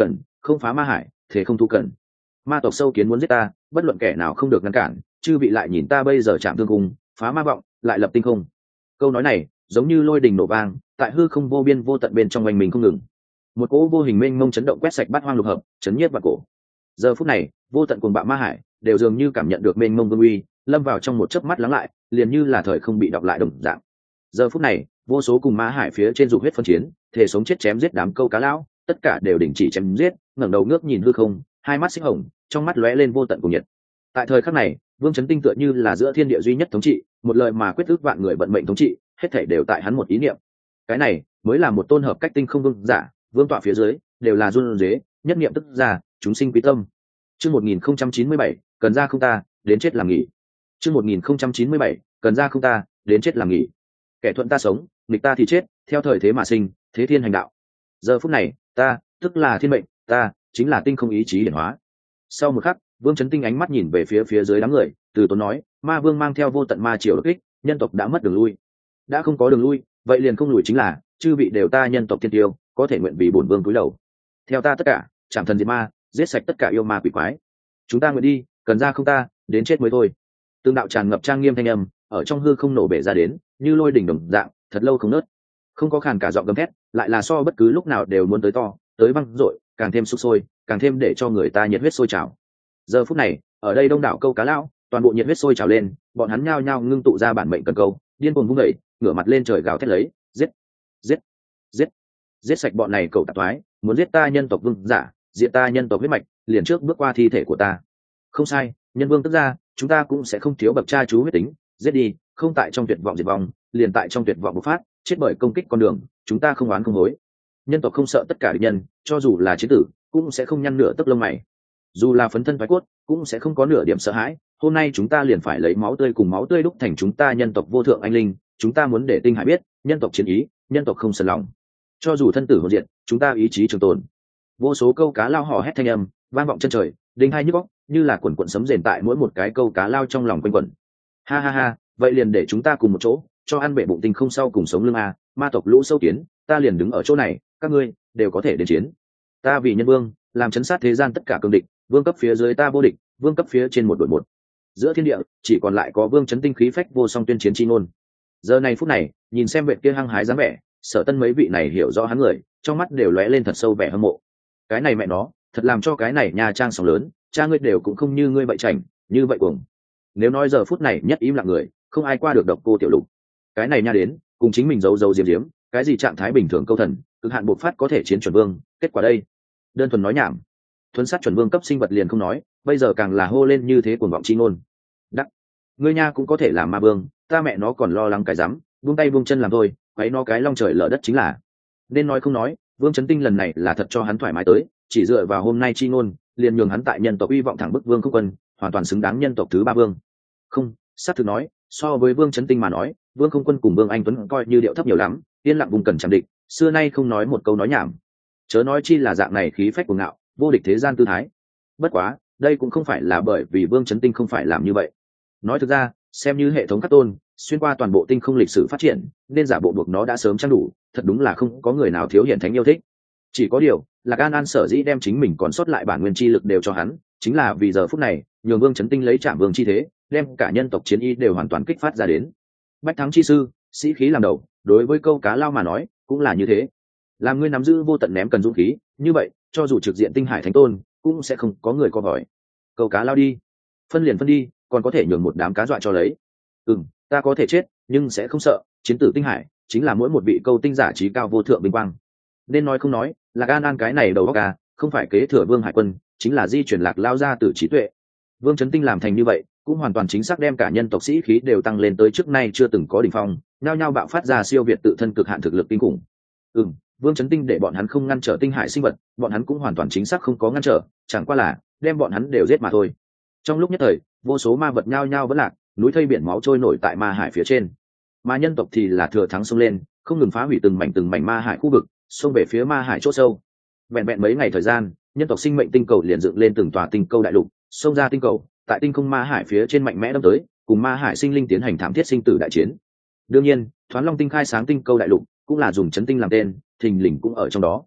không phá ma hải thế không thu cần. Ma tộc sâu kiến muốn giết ta, bất luận kẻ nào không được ngăn cản, chư vị lại nhìn ta bây giờ chạm thương cung, phá ma vọng, lại lập tinh không. Câu nói này giống như lôi đình nổ vang, tại hư không vô biên vô tận bên trong oanh mình không ngừng. Một cỗ vô hình mênh mông chấn động quét sạch bát hoang lục hợp, chấn nhiếp vào cổ. Giờ phút này, vô tận cuồng bạo ma hải đều dường như cảm nhận được mênh mông vương uy, lâm vào trong một chớp mắt lắng lại, liền như là thời không bị đọc lại đồng dạng. Giờ phút này, vô số cùng ma hải phía trên dục huyết phân chiến, thể sống chết chém giết đám câu cá lão, tất cả đều đình chỉ chém giết, ngẩng đầu ngước nhìn hư không, hai mắt xích hồng, trong mắt lóe lên vô tận cùng nhiệt. Tại thời khắc này, Vương Chấn Tinh tựa như là giữa thiên địa duy nhất thống trị, một lời mà quyết ước vạn người vận mệnh thống trị, hết thảy đều tại hắn một ý niệm. Cái này mới là một tôn hợp cách tinh không vương giả, vương tọa phía dưới đều là run rế, nhất niệm tức ra, chúng sinh quý tâm. Chương một nghìn không trăm chín mươi bảy, cần ra không ta, đến chết làm nghỉ. Chương một nghìn không trăm chín mươi bảy, cần ra không ta, đến chết làm nghỉ. Kẻ thuận ta sống, nghịch ta thì chết, theo thời thế mà sinh, thế thiên hành đạo. Giờ phút này, ta, tức là thiên mệnh, ta chính là tinh không ý chí hiển hóa. Sau một khắc, Vương Chấn Tinh ánh mắt nhìn về phía phía dưới đám người, từ tốn nói, ma vương mang theo vô tận ma triều đột kích, nhân tộc đã mất đường lui. Đã không có đường lui, vậy liền không lùi chính là, chư vị đều ta nhân tộc thiên tiêu, có thể nguyện vì bổn vương cúi đầu. Theo ta tất cả, chạm thần diệt ma, giết sạch tất cả yêu ma quỷ quái. Chúng ta nguyện đi, cần ra không ta, đến chết mới thôi. Tương đạo tràn ngập trang nghiêm thanh âm, ở trong hư không nổ bể ra đến, như lôi đỉnh đồng dạng, thật lâu không nớt. Không có khàn cả giọng gầm thét, lại là so bất cứ lúc nào đều muốn tới to, tới văng dội, càng thêm sục sôi, càng thêm để cho người ta nhiệt huyết sôi trào. Giờ phút này, ở đây đông đảo câu cá lão, toàn bộ nhiệt huyết sôi trào lên, bọn hắn nhao nhao ngưng tụ ra bản mệnh cần câu, điên cuồng vung dậy, ngửa mặt lên trời gào thét lấy, giết, giết, giết, giết sạch bọn này cậu tạp thoái, muốn giết ta nhân tộc vương giả, diệt ta nhân tộc huyết mạch, liền trước bước qua thi thể của ta. Không sai, nhân vương tức ra, chúng ta cũng sẽ không thiếu bậc cha chú huyết tính, giết đi, không tại trong tuyệt vọng diệt vong, liền tại trong tuyệt vọng bộc phát, chết bởi công kích con đường, chúng ta không oán không hối. Nhân tộc không sợ tất cả địch nhân, cho dù là chiến tử, cũng sẽ không nhăn nửa tấc lông mày. Dù là phấn thân thoái cốt, cũng sẽ không có nửa điểm sợ hãi. Hôm nay chúng ta liền phải lấy máu tươi cùng máu tươi đúc thành chúng ta nhân tộc vô thượng anh linh, chúng ta muốn để tinh hải biết, nhân tộc chiến ý, nhân tộc không sờn lòng. Cho dù thân tử hồn diệt, chúng ta ý chí trường tồn. Vô số câu cá lao hò hét thanh âm, vang vọng chân trời, đinh hai nhức óc, như là quần quần sấm rền tại mỗi một cái câu cá lao trong lòng quanh quẩn. Ha ha ha, vậy liền để chúng ta cùng một chỗ, cho ăn bể bụng tinh không sau cùng sống lưng a, ma tộc lũ sâu kiến, ta liền đứng ở chỗ này, các ngươi đều có thể đến chiến. Ta vì nhân vương, làm chấn sát thế gian tất cả cương địch, vương cấp phía dưới ta vô địch, vương cấp phía trên một đội một. Giữa thiên địa chỉ còn lại có Vương Chấn Tinh khí phách vô song tuyên chiến chi ngôn. Giờ này phút này, nhìn xem vệ kia hăng hái dáng vẻ, Sở Tân mấy vị này hiểu rõ hắn người, trong mắt đều lóe lên thật sâu vẻ hâm mộ. Cái này mẹ nó, thật làm cho cái này nhà trang sóng lớn, cha ngươi đều cũng không như ngươi vậy chảnh, như vậy cuồng. Nếu nói giờ phút này nhất im lặng người, không ai qua được độc cô tiểu lục. Cái này nha đến, cùng chính mình giấu giấu diếm diếm, cái gì trạng thái bình thường câu thần, cực hạn bộc phát có thể chiến chuẩn vương, kết quả đây, đơn thuần nói nhảm. Thuấn sát chuẩn vương cấp sinh vật liền không nói, bây giờ càng là hô lên như thế cuồng vọng chi ngôn. Đắc, ngươi nha cũng có thể làm ma vương, ta mẹ nó còn lo lắng cái rắm, buông tay buông chân làm thôi, quấy nó cái long trời lở đất chính là. Nên nói không nói, Vương Chấn Tinh lần này là thật cho hắn thoải mái tới, chỉ dựa vào hôm nay chi ngôn, liền nhường hắn tại nhân tộc uy vọng thẳng bức vương không quân, hoàn toàn xứng đáng nhân tộc thứ ba vương. Không, sát thực nói, so với Vương Chấn Tinh mà nói, Vương Không Quân cùng Vương Anh Tuấn coi như điệu thấp nhiều lắm, yên lặng vùng cần chạm địch, xưa nay không nói một câu nói nhảm. Chớ nói chi là dạng này khí phách cuồng ngạo, vô địch thế gian tư thái. Bất quá, đây cũng không phải là bởi vì Vương Chấn Tinh không phải làm như vậy. Nói thực ra, xem như hệ thống các tôn, xuyên qua toàn bộ tinh không lịch sử phát triển, nên giả bộ buộc nó đã sớm trang đủ, thật đúng là không có người nào thiếu hiển thánh yêu thích. Chỉ có điều, là An An sở dĩ đem chính mình còn sót lại bản nguyên chi lực đều cho hắn, chính là vì giờ phút này, nhường Vương Chấn Tinh lấy Trảm Vương chi thế, đem cả nhân tộc chiến y đều hoàn toàn kích phát ra đến. Bách thắng chi sư, sĩ khí làm đầu, đối với câu cá lao mà nói, cũng là như thế. Làm ngươi nắm giữ vô tận ném cần dũng khí, như vậy, cho dù trực diện tinh hải thánh tôn, cũng sẽ không có người co hỏi. Câu cá lao đi, phân liền phân đi, còn có thể nhường một đám cá dọa cho lấy. Ừm, ta có thể chết, nhưng sẽ không sợ, chiến tử tinh hải, chính là mỗi một vị câu tinh giả trí cao vô thượng vinh quang. Nên nói không nói, là An An cái này đầu óc à, không phải kế thừa Vương Hải Quân, chính là di chuyển lạc lao ra từ trí tuệ. Vương Chấn Tinh làm thành như vậy, cũng hoàn toàn chính xác đem cả nhân tộc sĩ khí đều tăng lên tới trước nay chưa từng có đỉnh phong, nhao nhao bạo phát ra siêu việt tự thân cực hạn thực lực kinh khủng. Ừm, Vương Chấn Tinh để bọn hắn không ngăn trở tinh hải sinh vật, bọn hắn cũng hoàn toàn chính xác không có ngăn trở, chẳng qua là đem bọn hắn đều giết mà thôi. Trong lúc nhất thời, vô số ma vật nhao nhao vẫn lạc, núi thây biển máu trôi nổi tại ma hải phía trên. Mà nhân tộc thì là thừa thắng xông lên, không ngừng phá hủy từng mảnh từng mảnh ma hải khu vực, xông về phía ma hải chỗ sâu. Vẹn vẹn mấy ngày thời gian, nhân tộc sinh mệnh tinh cầu liền dựng lên từng tòa tinh cầu đại lục, xông ra tinh cầu, tại tinh không ma hải phía trên mạnh mẽ đâm tới, cùng ma hải sinh linh tiến hành thảm thiết sinh tử đại chiến. Đương nhiên, Thoáng Long tinh khai sáng tinh cầu đại lục, cũng là dùng chấn tinh làm tên, thình lình cũng ở trong đó.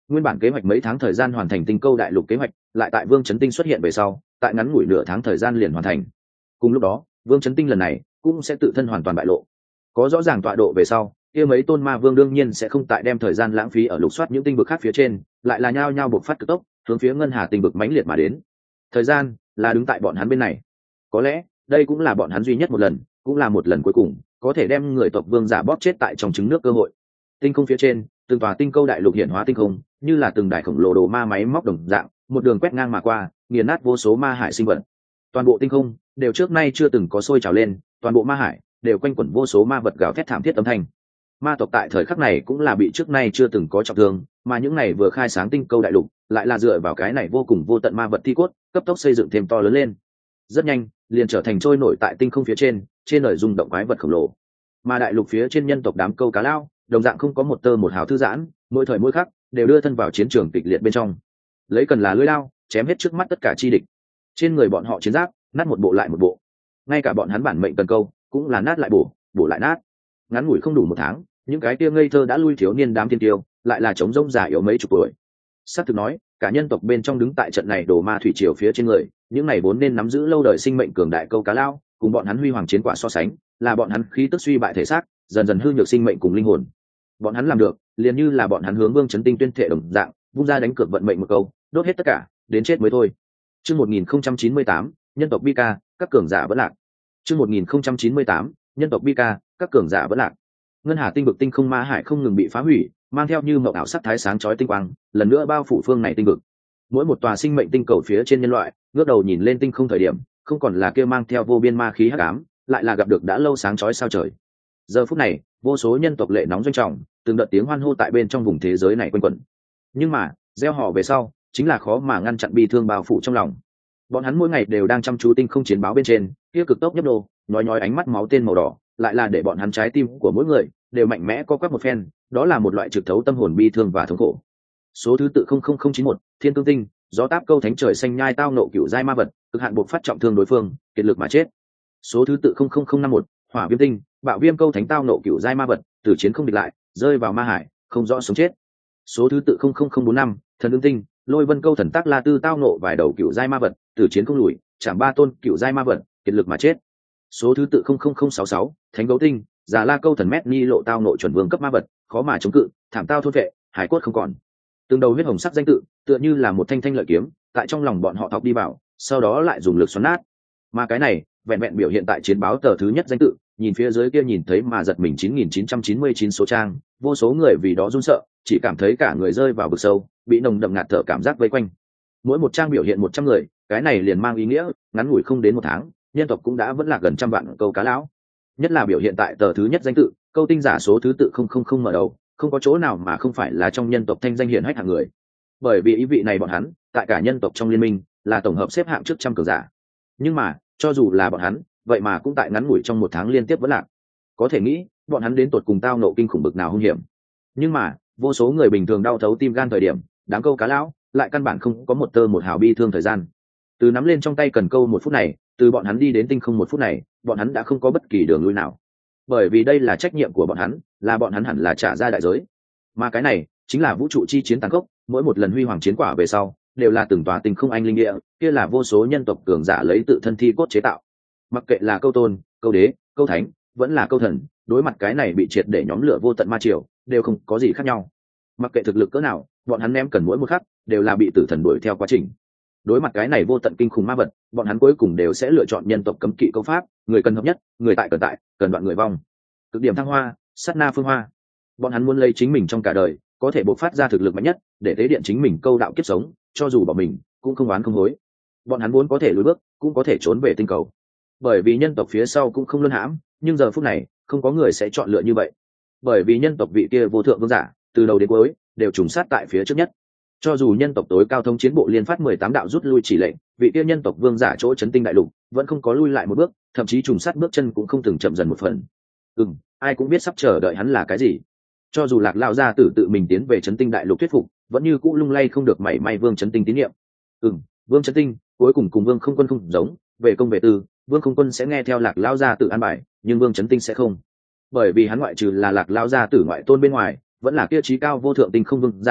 nguyên bản kế hoạch mấy tháng thời gian hoàn thành tinh câu đại lục kế hoạch lại tại Vương Chấn Tinh xuất hiện về sau tại ngắn ngủi nửa tháng thời gian liền hoàn thành. Cùng lúc đó Vương Chấn Tinh lần này cũng sẽ tự thân hoàn toàn bại lộ. Có rõ ràng tọa độ về sau, kia mấy tôn ma vương đương nhiên sẽ không tại đem thời gian lãng phí ở lục soát những tinh vực khác phía trên, lại là nhao nhao bộc phát cực tốc hướng phía ngân hà tinh vực mãnh liệt mà đến. Thời gian là đứng tại bọn hắn bên này. Có lẽ đây cũng là bọn hắn duy nhất một lần, cũng là một lần cuối cùng có thể đem người tộc vương giả bóp chết tại trong trứng nước cơ hội. Tinh không phía trên, từng tòa tinh câu đại lục hiện hóa tinh không, như là từng đài khổng lồ đồ ma máy móc đồng dạng, một đường quét ngang mà qua, nghiền nát vô số ma hải sinh vật. Toàn bộ tinh không đều trước nay chưa từng có sôi trào lên, toàn bộ ma hải đều quanh quẩn vô số ma vật gào thét thảm thiết âm thanh. Ma tộc tại thời khắc này cũng là bị trước nay chưa từng có trọng thương, mà những này vừa khai sáng tinh câu đại lục lại là dựa vào cái này vô cùng vô tận ma vật thi cốt cấp tốc xây dựng thêm to lớn lên, rất nhanh liền trở thành trôi nổi tại tinh không phía trên trên đời rung động quái vật khổng lồ. Mà đại lục phía trên nhân tộc đám câu cá lao đồng dạng không có một tơ một hào thư giãn, mỗi thời mỗi khắc đều đưa thân vào chiến trường kịch liệt bên trong, lấy cần là lưỡi lao chém hết trước mắt tất cả chi địch. Trên người bọn họ chiến giáp nát một bộ lại một bộ, ngay cả bọn hắn bản mệnh cần câu cũng là nát lại bổ, bổ lại nát. Ngắn ngủi không đủ một tháng, những cái kia ngây thơ đã lui thiếu niên đám thiên tiêu lại là chống rông già yếu mấy chục tuổi. Xác thực nói, cả nhân tộc bên trong đứng tại trận này đồ ma thủy triều phía trên người, những này vốn nên nắm giữ lâu đời sinh mệnh cường đại câu cá lao, cùng bọn hắn huy hoàng chiến quả so sánh, là bọn hắn khí tức suy bại thể xác, dần dần hư nhược sinh mệnh cùng linh hồn. Bọn hắn làm được, liền như là bọn hắn hướng Vương Chấn Tinh tuyên thệ đồng dạng, vung ra đánh cược vận mệnh một câu, đốt hết tất cả, đến chết mới thôi. Chương một nghìn không trăm chín mươi tám, nhân tộc bi ca, các cường giả vẫn lạc. Chương một nghìn không trăm chín mươi tám, nhân tộc bi ca, các cường giả vẫn lạc. Ngân hà tinh vực tinh không ma hải không ngừng bị phá hủy, mang theo như mộng ảo sắc thái sáng chói tinh quang, lần nữa bao phủ phương này tinh vực. Mỗi một tòa sinh mệnh tinh cầu phía trên nhân loại, ngước đầu nhìn lên tinh không thời điểm, không còn là kia mang theo vô biên ma khí hắc ám, lại là gặp được đã lâu sáng chói sao trời. Giờ phút này, vô số nhân tộc lệ nóng doanh trọng, từng đợt tiếng hoan hô tại bên trong vùng thế giới này quanh quẩn. Nhưng mà, gieo họ về sau, chính là khó mà ngăn chặn bi thương bao phủ trong lòng. Bọn hắn mỗi ngày đều đang chăm chú tinh không chiến báo bên trên, kia cực tốc nhấp nô, nhói nhói ánh mắt máu tên màu đỏ, lại là để bọn hắn trái tim của mỗi người đều mạnh mẽ co quắp một phen, đó là một loại trực thấu tâm hồn bi thương và thống khổ. Số thứ tự không không không chín một, Thiên Cương Tinh, gió táp câu thánh trời xanh nhai tao nộ cựu giai ma vật, cực hạn buộc phát trọng thương đối phương, kiệt lực mà chết. Số thứ tự không không không năm một, Hỏa Viêm Tinh, bạo viêm câu thánh tao nộ cựu giai ma vật, tử chiến không địch lại, rơi vào ma hải, không rõ sống chết. Số thứ tự không không không bốn năm, Thần Ưng Tinh, lôi vân câu thần tác la tư tao nộ vài đầu cựu giai ma vật, tử chiến không lùi, chạm ba tôn cựu giai ma vật, kiệt lực mà chết. Số thứ tự không không không sáu sáu, Thánh Gấu Tinh, già la câu thần mét ni lộ tao nội chuẩn vương cấp ma vật, khó mà chống cự, thảm tao thôn vệ, hải cốt không còn. Từng đầu huyết hồng sắc danh tự, tựa như là một thanh thanh lợi kiếm, tại trong lòng bọn họ thọc đi vào, sau đó lại dùng lực xoắn nát. Mà cái này, vẹn vẹn biểu hiện tại chiến báo tờ thứ nhất danh tự, nhìn phía dưới kia nhìn thấy mà giật mình chín nghìn chín trăm chín mươi chín số trang, vô số người vì đó run sợ, chỉ cảm thấy cả người rơi vào vực sâu, bị nồng đậm ngạt thở cảm giác vây quanh. Mỗi một trang biểu hiện một trăm người, cái này liền mang ý nghĩa, ngắn ngủi không đến một tháng, nhân tộc cũng đã vẫn là gần trăm vạn câu cá lão. Nhất là biểu hiện tại tờ thứ nhất danh tự, câu tinh giả số thứ tự không không không mở đầu, không có chỗ nào mà không phải là trong nhân tộc thanh danh hiển hách hạng người. Bởi vì ý vị này bọn hắn, tại cả nhân tộc trong liên minh, là tổng hợp xếp hạng trước trăm cường giả. Nhưng mà, cho dù là bọn hắn, vậy mà cũng tại ngắn ngủi trong một tháng liên tiếp vẫn lạc. Có thể nghĩ, bọn hắn đến tột cùng tao nộ kinh khủng bực nào hung hiểm. Nhưng mà, vô số người bình thường đau thấu tim gan thời điểm, đám câu cá lão lại căn bản không có một tơ một hào bi thương thời gian. Từ nắm lên trong tay cần câu một phút này, từ bọn hắn đi đến tinh không một phút này, bọn hắn đã không có bất kỳ đường lui nào. Bởi vì đây là trách nhiệm của bọn hắn, là bọn hắn hẳn là trả ra đại giới. Mà cái này chính là vũ trụ chi chiến tàn khốc, mỗi một lần huy hoàng chiến quả về sau, đều là từng tòa tinh không anh linh địa, kia là vô số nhân tộc cường giả lấy tự thân thi cốt chế tạo. Mặc kệ là câu tôn, câu đế, câu thánh, vẫn là câu thần, đối mặt cái này bị triệt để nhóm lửa vô tận ma triều, đều không có gì khác nhau. Mặc kệ thực lực cỡ nào, bọn hắn ném cần mỗi một khắc, đều là bị tử thần đuổi theo quá trình. Đối mặt cái này vô tận kinh khủng ma vật, bọn hắn cuối cùng đều sẽ lựa chọn nhân tộc cấm kỵ câu pháp, người cần hợp nhất, người tại cần tại, cần đoạn người vong. Cực điểm thăng hoa, sát na phương hoa. Bọn hắn muốn lấy chính mình trong cả đời, có thể bộc phát ra thực lực mạnh nhất, để tế điện chính mình câu đạo kiếp sống, cho dù bỏ mình, cũng không oán không hối. Bọn hắn muốn có thể lùi bước, cũng có thể trốn về tinh cầu. Bởi vì nhân tộc phía sau cũng không luân hãm, nhưng giờ phút này, không có người sẽ chọn lựa như vậy. Bởi vì nhân tộc vị kia vô thượng vương giả, từ đầu đến cuối, đều trùng sát tại phía trước nhất. Cho dù nhân tộc tối cao thống chiến bộ liên phát mười tám đạo rút lui chỉ lệnh, vị kia nhân tộc vương giả chỗ chấn tinh đại lục vẫn không có lui lại một bước, thậm chí trùng sát bước chân cũng không từng chậm dần một phần. Ừm, ai cũng biết sắp chờ đợi hắn là cái gì. Cho dù Lạc lão gia tử tự mình tiến về chấn tinh đại lục thuyết phục, vẫn như cũ lung lay không được mảy may vương chấn tinh tín nhiệm. Ừm, vương chấn tinh cuối cùng cùng vương không quân không giống, về công về tư, vương không quân sẽ nghe theo Lạc lão gia tử an bài, nhưng vương chấn tinh sẽ không. Bởi vì hắn ngoại trừ là Lạc lão gia tử ngoại tôn bên ngoài, vẫn là kia trí cao vô thượng tinh không vương giả,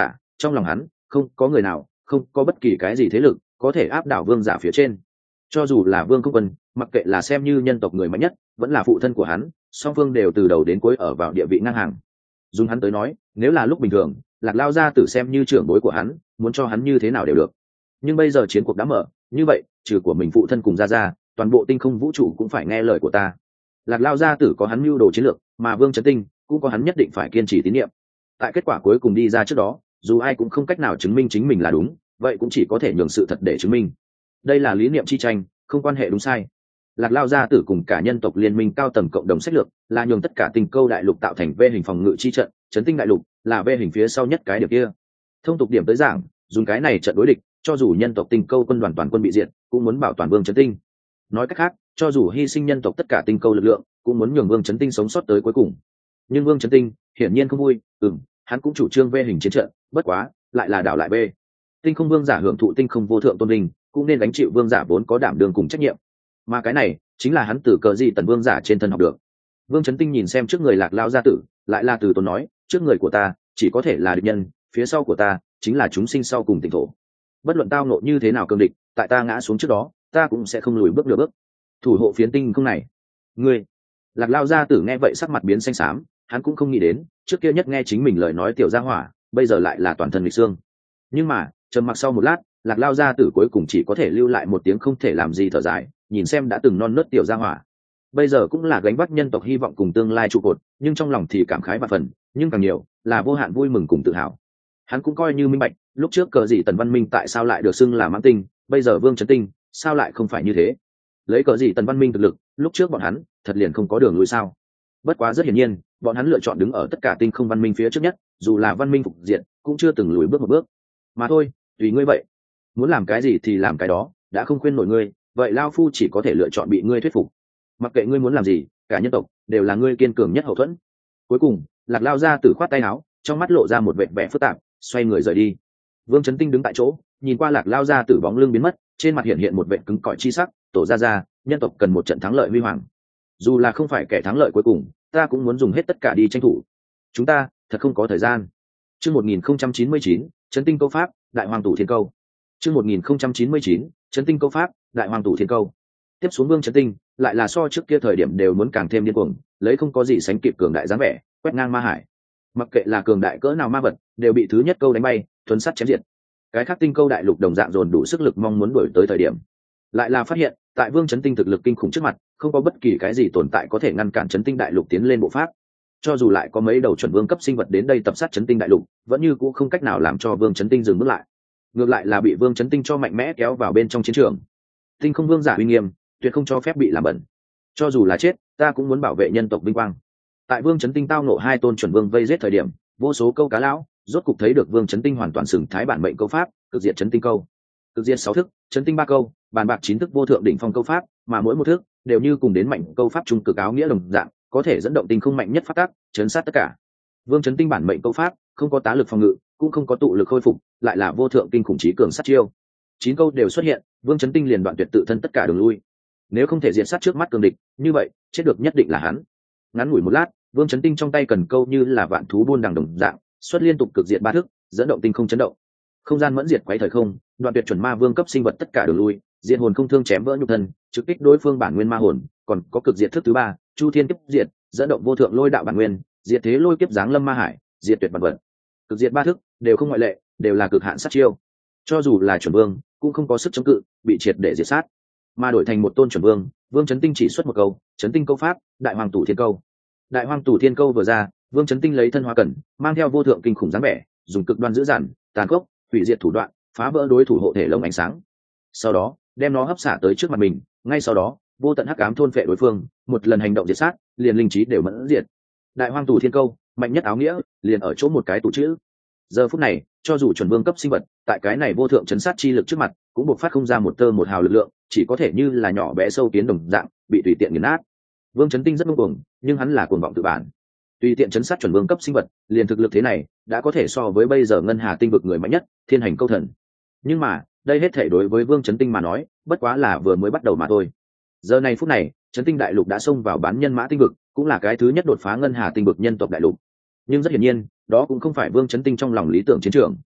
trong lòng hắn không có người nào, không có bất kỳ cái gì thế lực có thể áp đảo vương giả phía trên. Cho dù là vương công quân, mặc kệ là xem như nhân tộc người mạnh nhất vẫn là phụ thân của hắn, song phương đều từ đầu đến cuối ở vào địa vị ngang hàng. Dùng hắn tới nói, nếu là lúc bình thường, Lạc Lao gia tử xem như trưởng bối của hắn, muốn cho hắn như thế nào đều được. Nhưng bây giờ chiến cuộc đã mở, như vậy trừ của mình phụ thân cùng gia gia, toàn bộ tinh không vũ trụ cũng phải nghe lời của ta. Lạc Lao gia tử có hắn mưu đồ chiến lược, mà Vương Chấn Tinh cũng có hắn nhất định phải kiên trì tín nhiệm. Tại kết quả cuối cùng đi ra trước đó, dù ai cũng không cách nào chứng minh chính mình là đúng, vậy cũng chỉ có thể nhường sự thật để chứng minh. Đây là lý niệm chi tranh, không quan hệ đúng sai. Lạc Lao gia tử cùng cả nhân tộc liên minh cao tầng cộng đồng sách lược là nhường tất cả tinh câu đại lục tạo thành vê hình phòng ngự chi trận, Chấn Tinh đại lục là vê hình phía sau nhất cái điểm kia. Thông tục điểm tới giảng, dùng cái này trận đối địch, cho dù nhân tộc tinh câu quân đoàn toàn quân bị diệt, cũng muốn bảo toàn Vương Chấn Tinh. Nói cách khác, cho dù hy sinh nhân tộc tất cả tinh câu lực lượng, cũng muốn nhường Vương Chấn Tinh sống sót tới cuối cùng. Nhưng Vương Chấn Tinh hiển nhiên không vui, ừm, hắn cũng chủ trương vê hình chiến trận, bất quá lại là đảo lại bê. Tinh không vương giả hưởng thụ tinh không vô thượng tôn vinh, cũng nên gánh chịu vương giả vốn có đảm đương cùng trách nhiệm. Mà cái này chính là hắn từ cờ gì tần vương giả trên thân học được. Vương Chấn Tinh nhìn xem trước người Lạc Lao gia tử, lại là từ tốn nói, trước người của ta chỉ có thể là địch nhân, phía sau của ta chính là chúng sinh sau cùng tỉnh thổ. Bất luận tao nộ như thế nào cương địch, tại ta ngã xuống trước đó, ta cũng sẽ không lùi bước nửa bước. Thủ hộ phiến tinh không này. Ngươi. Lạc Lao gia tử nghe vậy sắc mặt biến xanh xám, hắn cũng không nghĩ đến, trước kia nhất nghe chính mình lời nói tiểu gia hỏa, bây giờ lại là toàn thân nghịch xương. Nhưng mà trầm mặc sau một lát, Lạc Lao gia tử cuối cùng chỉ có thể lưu lại một tiếng không thể làm gì thở dài, nhìn xem đã từng non nớt tiểu gia hỏa, bây giờ cũng là gánh vác nhân tộc hy vọng cùng tương lai trụ cột, nhưng trong lòng thì cảm khái và phần, nhưng càng nhiều là vô hạn vui mừng cùng tự hào. Hắn cũng coi như minh bạch, lúc trước cờ gì tần văn minh tại sao lại được xưng là mãng tinh, bây giờ Vương Chấn Tinh sao lại không phải như thế. Lấy cờ gì tần văn minh thực lực, lúc trước bọn hắn thật liền không có đường lui sao? Bất quá rất hiển nhiên, bọn hắn lựa chọn đứng ở tất cả tinh không văn minh phía trước nhất, dù là văn minh phục diện cũng chưa từng lùi bước một bước. Mà thôi, tùy ngươi vậy, muốn làm cái gì thì làm cái đó, đã không khuyên nổi ngươi, vậy lao phu chỉ có thể lựa chọn bị ngươi thuyết phục. Mặc kệ ngươi muốn làm gì, cả nhân tộc đều là ngươi kiên cường nhất hậu thuẫn. Cuối cùng, Lạc Lao gia tử khoát tay áo, trong mắt lộ ra một vẻ vẻ phức tạp, xoay người rời đi. Vương Chấn Tinh đứng tại chỗ, nhìn qua Lạc Lao gia tử bóng lưng biến mất, trên mặt hiện hiện một vẻ cứng cỏi chi sắc, tổ ra ra, nhân tộc cần một trận thắng lợi huy hoàng. Dù là không phải kẻ thắng lợi cuối cùng, ta cũng muốn dùng hết tất cả đi tranh thủ. Chúng ta thật không có thời gian. Chương một nghìn không trăm chín mươi chín, Chấn Tinh câu pháp, Đại Hoàng Tủ Thiên câu. Chương một nghìn không trăm chín mươi chín, Chấn Tinh câu pháp, Đại Hoàng Tủ Thiên câu. Tiếp xuống Vương Chấn Tinh lại là so trước kia thời điểm đều muốn càng thêm điên cuồng, lấy không có gì sánh kịp cường đại dáng vẻ, quét ngang ma hải. Mặc kệ là cường đại cỡ nào ma vật, đều bị thứ nhất câu đánh bay, thuần sắt chém diệt. Cái khác tinh câu đại lục đồng dạng dồn đủ sức lực mong muốn đuổi tới thời điểm, lại là phát hiện, tại Vương Chấn Tinh thực lực kinh khủng trước mặt, không có bất kỳ cái gì tồn tại có thể ngăn cản Chấn Tinh đại lục tiến lên bộ pháp. Cho dù lại có mấy đầu chuẩn vương cấp sinh vật đến đây tập sát Chấn Tinh đại lục, vẫn như cũ không cách nào làm cho Vương Chấn Tinh dừng bước lại. Ngược lại là bị Vương Chấn Tinh cho mạnh mẽ kéo vào bên trong chiến trường. Tinh không vương giả uy nghiêm, tuyệt không cho phép bị làm bẩn. Cho dù là chết, ta cũng muốn bảo vệ nhân tộc vinh quang. Tại Vương Chấn Tinh tao nộ hai tôn chuẩn vương vây giết thời điểm, vô số câu cá lão rốt cục thấy được Vương Chấn Tinh hoàn toàn sừng thái bản mệnh câu pháp, cực diệt Chấn Tinh câu. Cực diệt sáu thức, Chấn Tinh ba câu, bàn bạc chín thức vô thượng đỉnh phong câu pháp, mà mỗi một thức đều như cùng đến mạnh câu pháp trung cực áo nghĩa đồng dạng, có thể dẫn động tinh không mạnh nhất phát tác, chấn sát tất cả. Vương Chấn Tinh bản mệnh câu pháp, không có tá lực phòng ngự, cũng không có tụ lực khôi phục, lại là vô thượng kinh khủng trí cường sát chiêu. Chín câu đều xuất hiện, Vương Chấn Tinh liền đoạn tuyệt tự thân tất cả đường lui. Nếu không thể diệt sát trước mắt cường địch, như vậy chết được nhất định là hắn. Ngắn ngủi một lát, Vương Chấn Tinh trong tay cần câu như là vạn thú buôn đằng đồng dạng, xuất liên tục cực diệt ba thức, dẫn động tinh không chấn động. Không gian mẫn diệt quấy thời không, đoạn tuyệt chuẩn ma vương cấp sinh vật tất cả đường lui, diệt hồn không thương chém vỡ nhục thân, trực kích đối phương bản nguyên ma hồn, còn có cực diệt thức thứ ba, Chu Thiên kiếp diệt, dẫn động vô thượng lôi đạo bản nguyên, diệt thế lôi kiếp giáng lâm ma hải, diệt tuyệt vật vật. Cực diệt ba thức đều không ngoại lệ, đều là cực hạn sát chiêu. Cho dù là chuẩn vương, cũng không có sức chống cự, bị triệt để diệt sát. Mà đổi thành một tôn chuẩn vương, Vương Chấn Tinh chỉ xuất một câu, Chấn Tinh câu pháp, Đại Hoàng Tủ Thiên câu. Đại Hoàng Tủ Thiên câu vừa ra, Vương Chấn Tinh lấy thân hóa cẩn, mang theo vô thượng kinh khủng dáng vẻ, dùng cực đoan dữ dằn, tàn khốc, hủy diệt thủ đoạn, phá vỡ đối thủ hộ thể lồng ánh sáng. Sau đó, đem nó hấp xả tới trước mặt mình, ngay sau đó, vô tận hắc ám thôn phệ đối phương, một lần hành động diệt sát, liền linh trí đều mẫn diệt. Đại Hoàng Tủ Thiên câu, mạnh nhất áo nghĩa, liền ở chỗ một cái tủ chữ. Giờ phút này, cho dù chuẩn vương cấp sinh vật, tại cái này vô thượng chấn sát chi lực trước mặt, cũng buộc phát không ra một tơ một hào lực lượng, chỉ có thể như là nhỏ bé sâu kiến đồng dạng, bị tùy tiện nghiền nát. Vương Chấn Tinh rất ngông cuồng, nhưng hắn là cuồng vọng tự bản. Tùy tiện chấn sát chuẩn vương cấp sinh vật, liền thực lực thế này, đã có thể so với bây giờ ngân hà tinh vực người mạnh nhất, thiên hành câu thần. Nhưng mà, đây hết thể đối với Vương Chấn Tinh mà nói, bất quá là vừa mới bắt đầu mà thôi. Giờ này phút này, Chấn Tinh đại lục đã xông vào bán nhân mã tinh vực, cũng là cái thứ nhất đột phá ngân hà tinh vực nhân tộc đại lục. Nhưng rất hiển nhiên, đó cũng không phải Vương Chấn Tinh trong lòng lý tưởng chiến trường.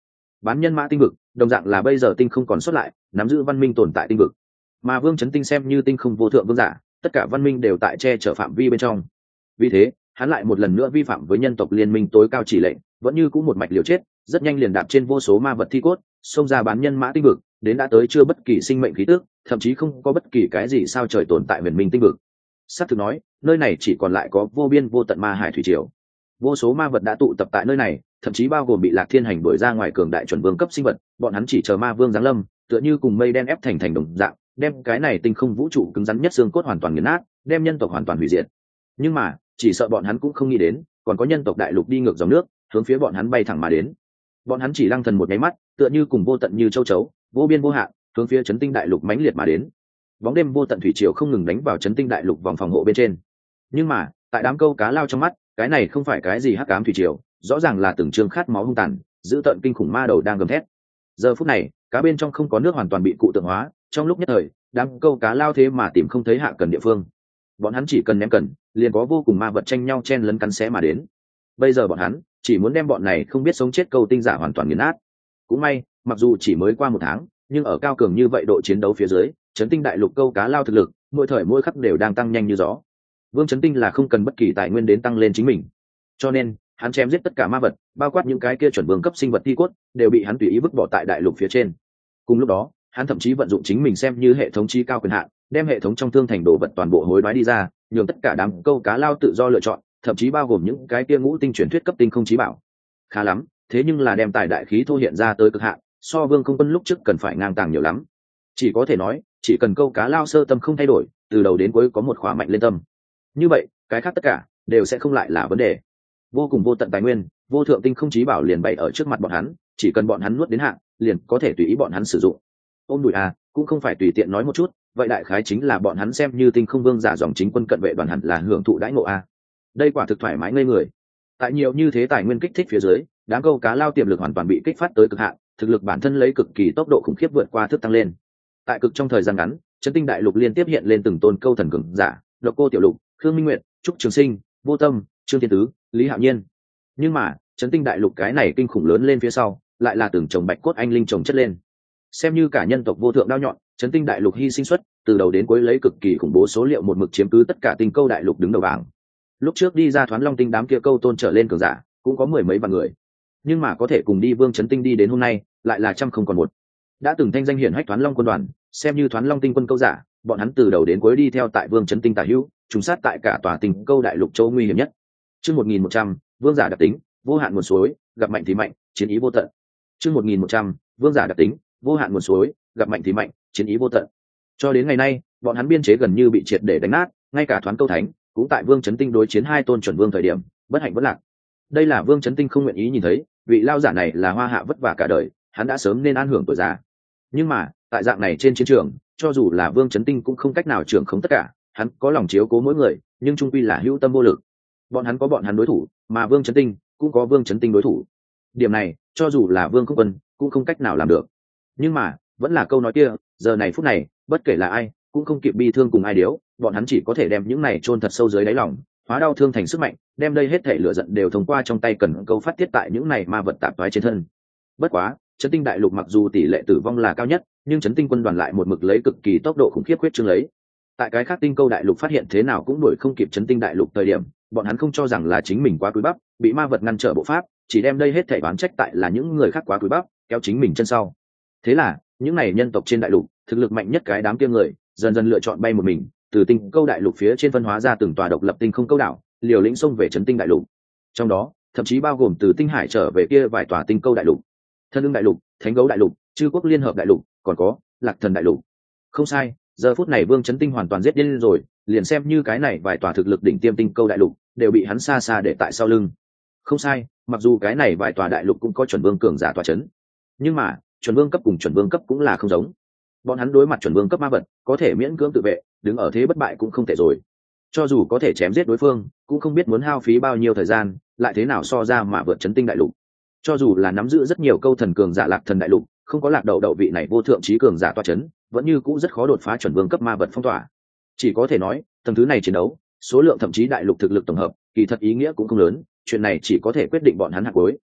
bán nhân mã tinh vực đồng dạng là bây giờ tinh không còn xuất lại nắm giữ văn minh tồn tại tinh vực, mà vương chấn tinh xem như tinh không vô thượng vương giả, tất cả văn minh đều tại che chở phạm vi bên trong. Vì thế hắn lại một lần nữa vi phạm với nhân tộc liên minh tối cao chỉ lệnh, vẫn như cũng một mạch liều chết, rất nhanh liền đạp trên vô số ma vật thi cốt, xông ra bán nhân mã tinh vực, đến đã tới chưa bất kỳ sinh mệnh khí tức, thậm chí không có bất kỳ cái gì sao trời tồn tại huyền minh tinh vực. Sát thực nói, nơi này chỉ còn lại có vô biên vô tận ma hải thủy triều. Vô số ma vật đã tụ tập tại nơi này, thậm chí bao gồm bị Lạc Thiên Hành đuổi ra ngoài cường đại chuẩn vương cấp sinh vật, bọn hắn chỉ chờ ma vương giáng lâm, tựa như cùng mây đen ép thành thành đồng dạng, đem cái này tinh không vũ trụ cứng rắn nhất xương cốt hoàn toàn nghiền nát, đem nhân tộc hoàn toàn hủy diệt. Nhưng mà, chỉ sợ bọn hắn cũng không nghĩ đến, còn có nhân tộc đại lục đi ngược dòng nước, hướng phía bọn hắn bay thẳng mà đến. Bọn hắn chỉ lăng thần một cái mắt, tựa như cùng vô tận như châu chấu, vô biên vô hạn, hướng phía chấn tinh đại lục mãnh liệt mà đến. Bóng đêm vô tận thủy triều không ngừng đánh vào chấn tinh đại lục vòng phòng hộ bên trên. Nhưng mà, tại đám câu cá lao trong mắt, cái này không phải cái gì hắc ám thủy triều, rõ ràng là từng trương khát máu hung tàn, giữ tận kinh khủng ma đầu đang gầm thét. Giờ phút này, cá bên trong không có nước hoàn toàn bị cụ tượng hóa, trong lúc nhất thời, đám câu cá lao thế mà tìm không thấy hạ cần địa phương. Bọn hắn chỉ cần ném cần, liền có vô cùng ma vật tranh nhau chen lấn cắn xé mà đến. Bây giờ bọn hắn chỉ muốn đem bọn này không biết sống chết câu tinh giả hoàn toàn nghiền nát. Cũng may, mặc dù chỉ mới qua một tháng, nhưng ở cao cường như vậy độ chiến đấu phía dưới, chấn tinh đại lục câu cá lao thực lực mỗi thời mỗi khắc đều đang tăng nhanh như gió. Vương chấn tinh là không cần bất kỳ tài nguyên đến tăng lên chính mình, cho nên hắn chém giết tất cả ma vật, bao quát những cái kia chuẩn vương cấp sinh vật thi cốt, đều bị hắn tùy ý vứt bỏ tại đại lục phía trên. Cùng lúc đó, hắn thậm chí vận dụng chính mình xem như hệ thống trí cao quyền hạn, đem hệ thống trong thương thành đồ vật toàn bộ hối đoái đi ra, nhường tất cả đám câu cá lao tự do lựa chọn, thậm chí bao gồm những cái kia ngũ tinh truyền thuyết cấp tinh không chí bảo. Khá lắm, thế nhưng là đem tài đại khí thô hiện ra tới cực hạn, so Vương Không Quân lúc trước cần phải ngang tàng nhiều lắm. Chỉ có thể nói, chỉ cần câu cá lao sơ tâm không thay đổi, từ đầu đến cuối có một khóa mạnh lên tâm, như vậy cái khác tất cả đều sẽ không lại là vấn đề. Vô cùng vô tận tài nguyên, vô thượng tinh không chí bảo liền bày ở trước mặt bọn hắn, chỉ cần bọn hắn nuốt đến hạn, liền có thể tùy ý bọn hắn sử dụng. Ôm đùi à, cũng không phải tùy tiện nói một chút, vậy đại khái chính là bọn hắn xem như tinh không vương giả dòng chính quân cận vệ đoàn hẳn là hưởng thụ đãi ngộ à. Đây quả thực thoải mái ngây người. Tại nhiều như thế tài nguyên kích thích phía dưới, đám câu cá lao tiềm lực hoàn toàn bị kích phát tới cực hạn, thực lực bản thân lấy cực kỳ tốc độ khủng khiếp vượt qua thức tăng lên. Tại cực trong thời gian ngắn, chấn tinh đại lục liên tiếp hiện lên từng tôn câu thần cường giả, Độc Cô Tiểu Lục, Khương Minh Nguyệt, Trúc Trường Sinh, Vô Tâm, Trương Thiên Tứ, Lý Hạo Nhiên. Nhưng mà, chấn tinh đại lục cái này kinh khủng lớn lên phía sau, lại là từng chồng bạch cốt anh linh chồng chất lên. Xem như cả nhân tộc vô thượng đao nhọn, chấn tinh đại lục hy sinh xuất, từ đầu đến cuối lấy cực kỳ khủng bố số liệu một mực chiếm cứ tất cả tinh câu đại lục đứng đầu bảng. Lúc trước đi ra Thoán Long tinh đám kia câu tôn trở lên cường giả, cũng có mười mấy vạn người. Nhưng mà có thể cùng đi Vương chấn tinh đi đến hôm nay, lại là trăm không còn một. Đã từng thanh danh hiển hách Thoán Long quân đoàn, xem như Thoán Long tinh quân câu giả, bọn hắn từ đầu đến cuối đi theo tại Vương chấn tinh tả hữu, trùng sát tại cả tòa tinh câu đại lục châu nguy hiểm nhất. Chương một nghìn một trăm, vương giả đặc tính, vô hạn nguồn suối, gặp mạnh thì mạnh, chiến ý vô tận. Chương một nghìn một trăm, vương giả đặc tính, vô hạn nguồn suối, gặp mạnh thì mạnh, chiến ý vô tận. Cho đến ngày nay, bọn hắn biên chế gần như bị triệt để đánh nát, ngay cả Thoán Câu Thánh cũng tại Vương chấn tinh đối chiến hai tôn chuẩn vương thời điểm, bất hạnh bất lạc. Đây là Vương chấn tinh không nguyện ý nhìn thấy, vị lao giả này là hoa hạ vất vả cả đời, hắn đã sớm nên an hưởng tuổi già. Nhưng mà, tại dạng này trên chiến trường, cho dù là Vương chấn tinh cũng không cách nào trưởng khống tất cả, hắn có lòng chiếu cố mỗi người, nhưng trung quy là hữu tâm vô lực. Bọn hắn có bọn hắn đối thủ, mà Vương chấn tinh cũng có Vương chấn tinh đối thủ. Điểm này, cho dù là Vương Không Quân cũng không cách nào làm được. Nhưng mà, vẫn là câu nói kia, giờ này phút này, bất kể là ai, cũng không kịp bi thương cùng ai điếu, bọn hắn chỉ có thể đem những này chôn thật sâu dưới đáy lòng, hóa đau thương thành sức mạnh, đem đây hết thể lửa giận đều thông qua trong tay cần câu phát tiết tại những này ma vật tạp toái trên thân. Bất quá, chấn tinh đại lục mặc dù tỷ lệ tử vong là cao nhất, nhưng chấn tinh quân đoàn lại một mực lấy cực kỳ tốc độ khủng khiếp quyết trương lấy. Tại cái khác tinh câu đại lục phát hiện thế nào cũng đuổi không kịp chấn tinh đại lục thời điểm, bọn hắn không cho rằng là chính mình quá cúi bắp, bị ma vật ngăn trở bộ pháp, chỉ đem đây hết thể đoán trách tại là những người khác quá cúi bắp, kéo chính mình chân sau. Thế là, những này nhân tộc trên đại lục, thực lực mạnh nhất cái đám kia người, dần dần lựa chọn bay một mình, từ tinh câu đại lục phía trên phân hóa ra từng tòa độc lập tinh không câu đảo, liều lĩnh xông về chấn tinh đại lục. Trong đó, thậm chí bao gồm từ tinh hải trở về kia vài tòa tinh câu đại lục, Thân Ưng đại lục, Thánh Gấu đại lục, Chư Quốc liên hợp đại lục, còn có Lạc Thần đại lục. Không sai, giờ phút này Vương chấn tinh hoàn toàn giết điên rồi, liền xem như cái này vài tòa thực lực đỉnh tiêm tinh câu đại lục, đều bị hắn xa xa để tại sau lưng. Không sai, mặc dù cái này vài tòa đại lục cũng có chuẩn vương cường giả tòa chấn, nhưng mà chuẩn vương cấp cùng chuẩn vương cấp cũng là không giống. Bọn hắn đối mặt chuẩn vương cấp ma vật, có thể miễn cưỡng tự vệ, đứng ở thế bất bại cũng không thể rồi. Cho dù có thể chém giết đối phương, cũng không biết muốn hao phí bao nhiêu thời gian, lại thế nào so ra mà vượt chấn tinh đại lục. Cho dù là nắm giữ rất nhiều câu thần cường giả Lạc Thần đại lục, không có Lạc Đậu Đậu vị này vô thượng trí cường giả tòa chấn, vẫn như cũ rất khó đột phá chuẩn vương cấp ma vật phong tỏa. Chỉ có thể nói, tầng thứ này chiến đấu, số lượng thậm chí đại lục thực lực tổng hợp, kỳ thật ý nghĩa cũng không lớn, chuyện này chỉ có thể quyết định bọn hắn hạt cuối.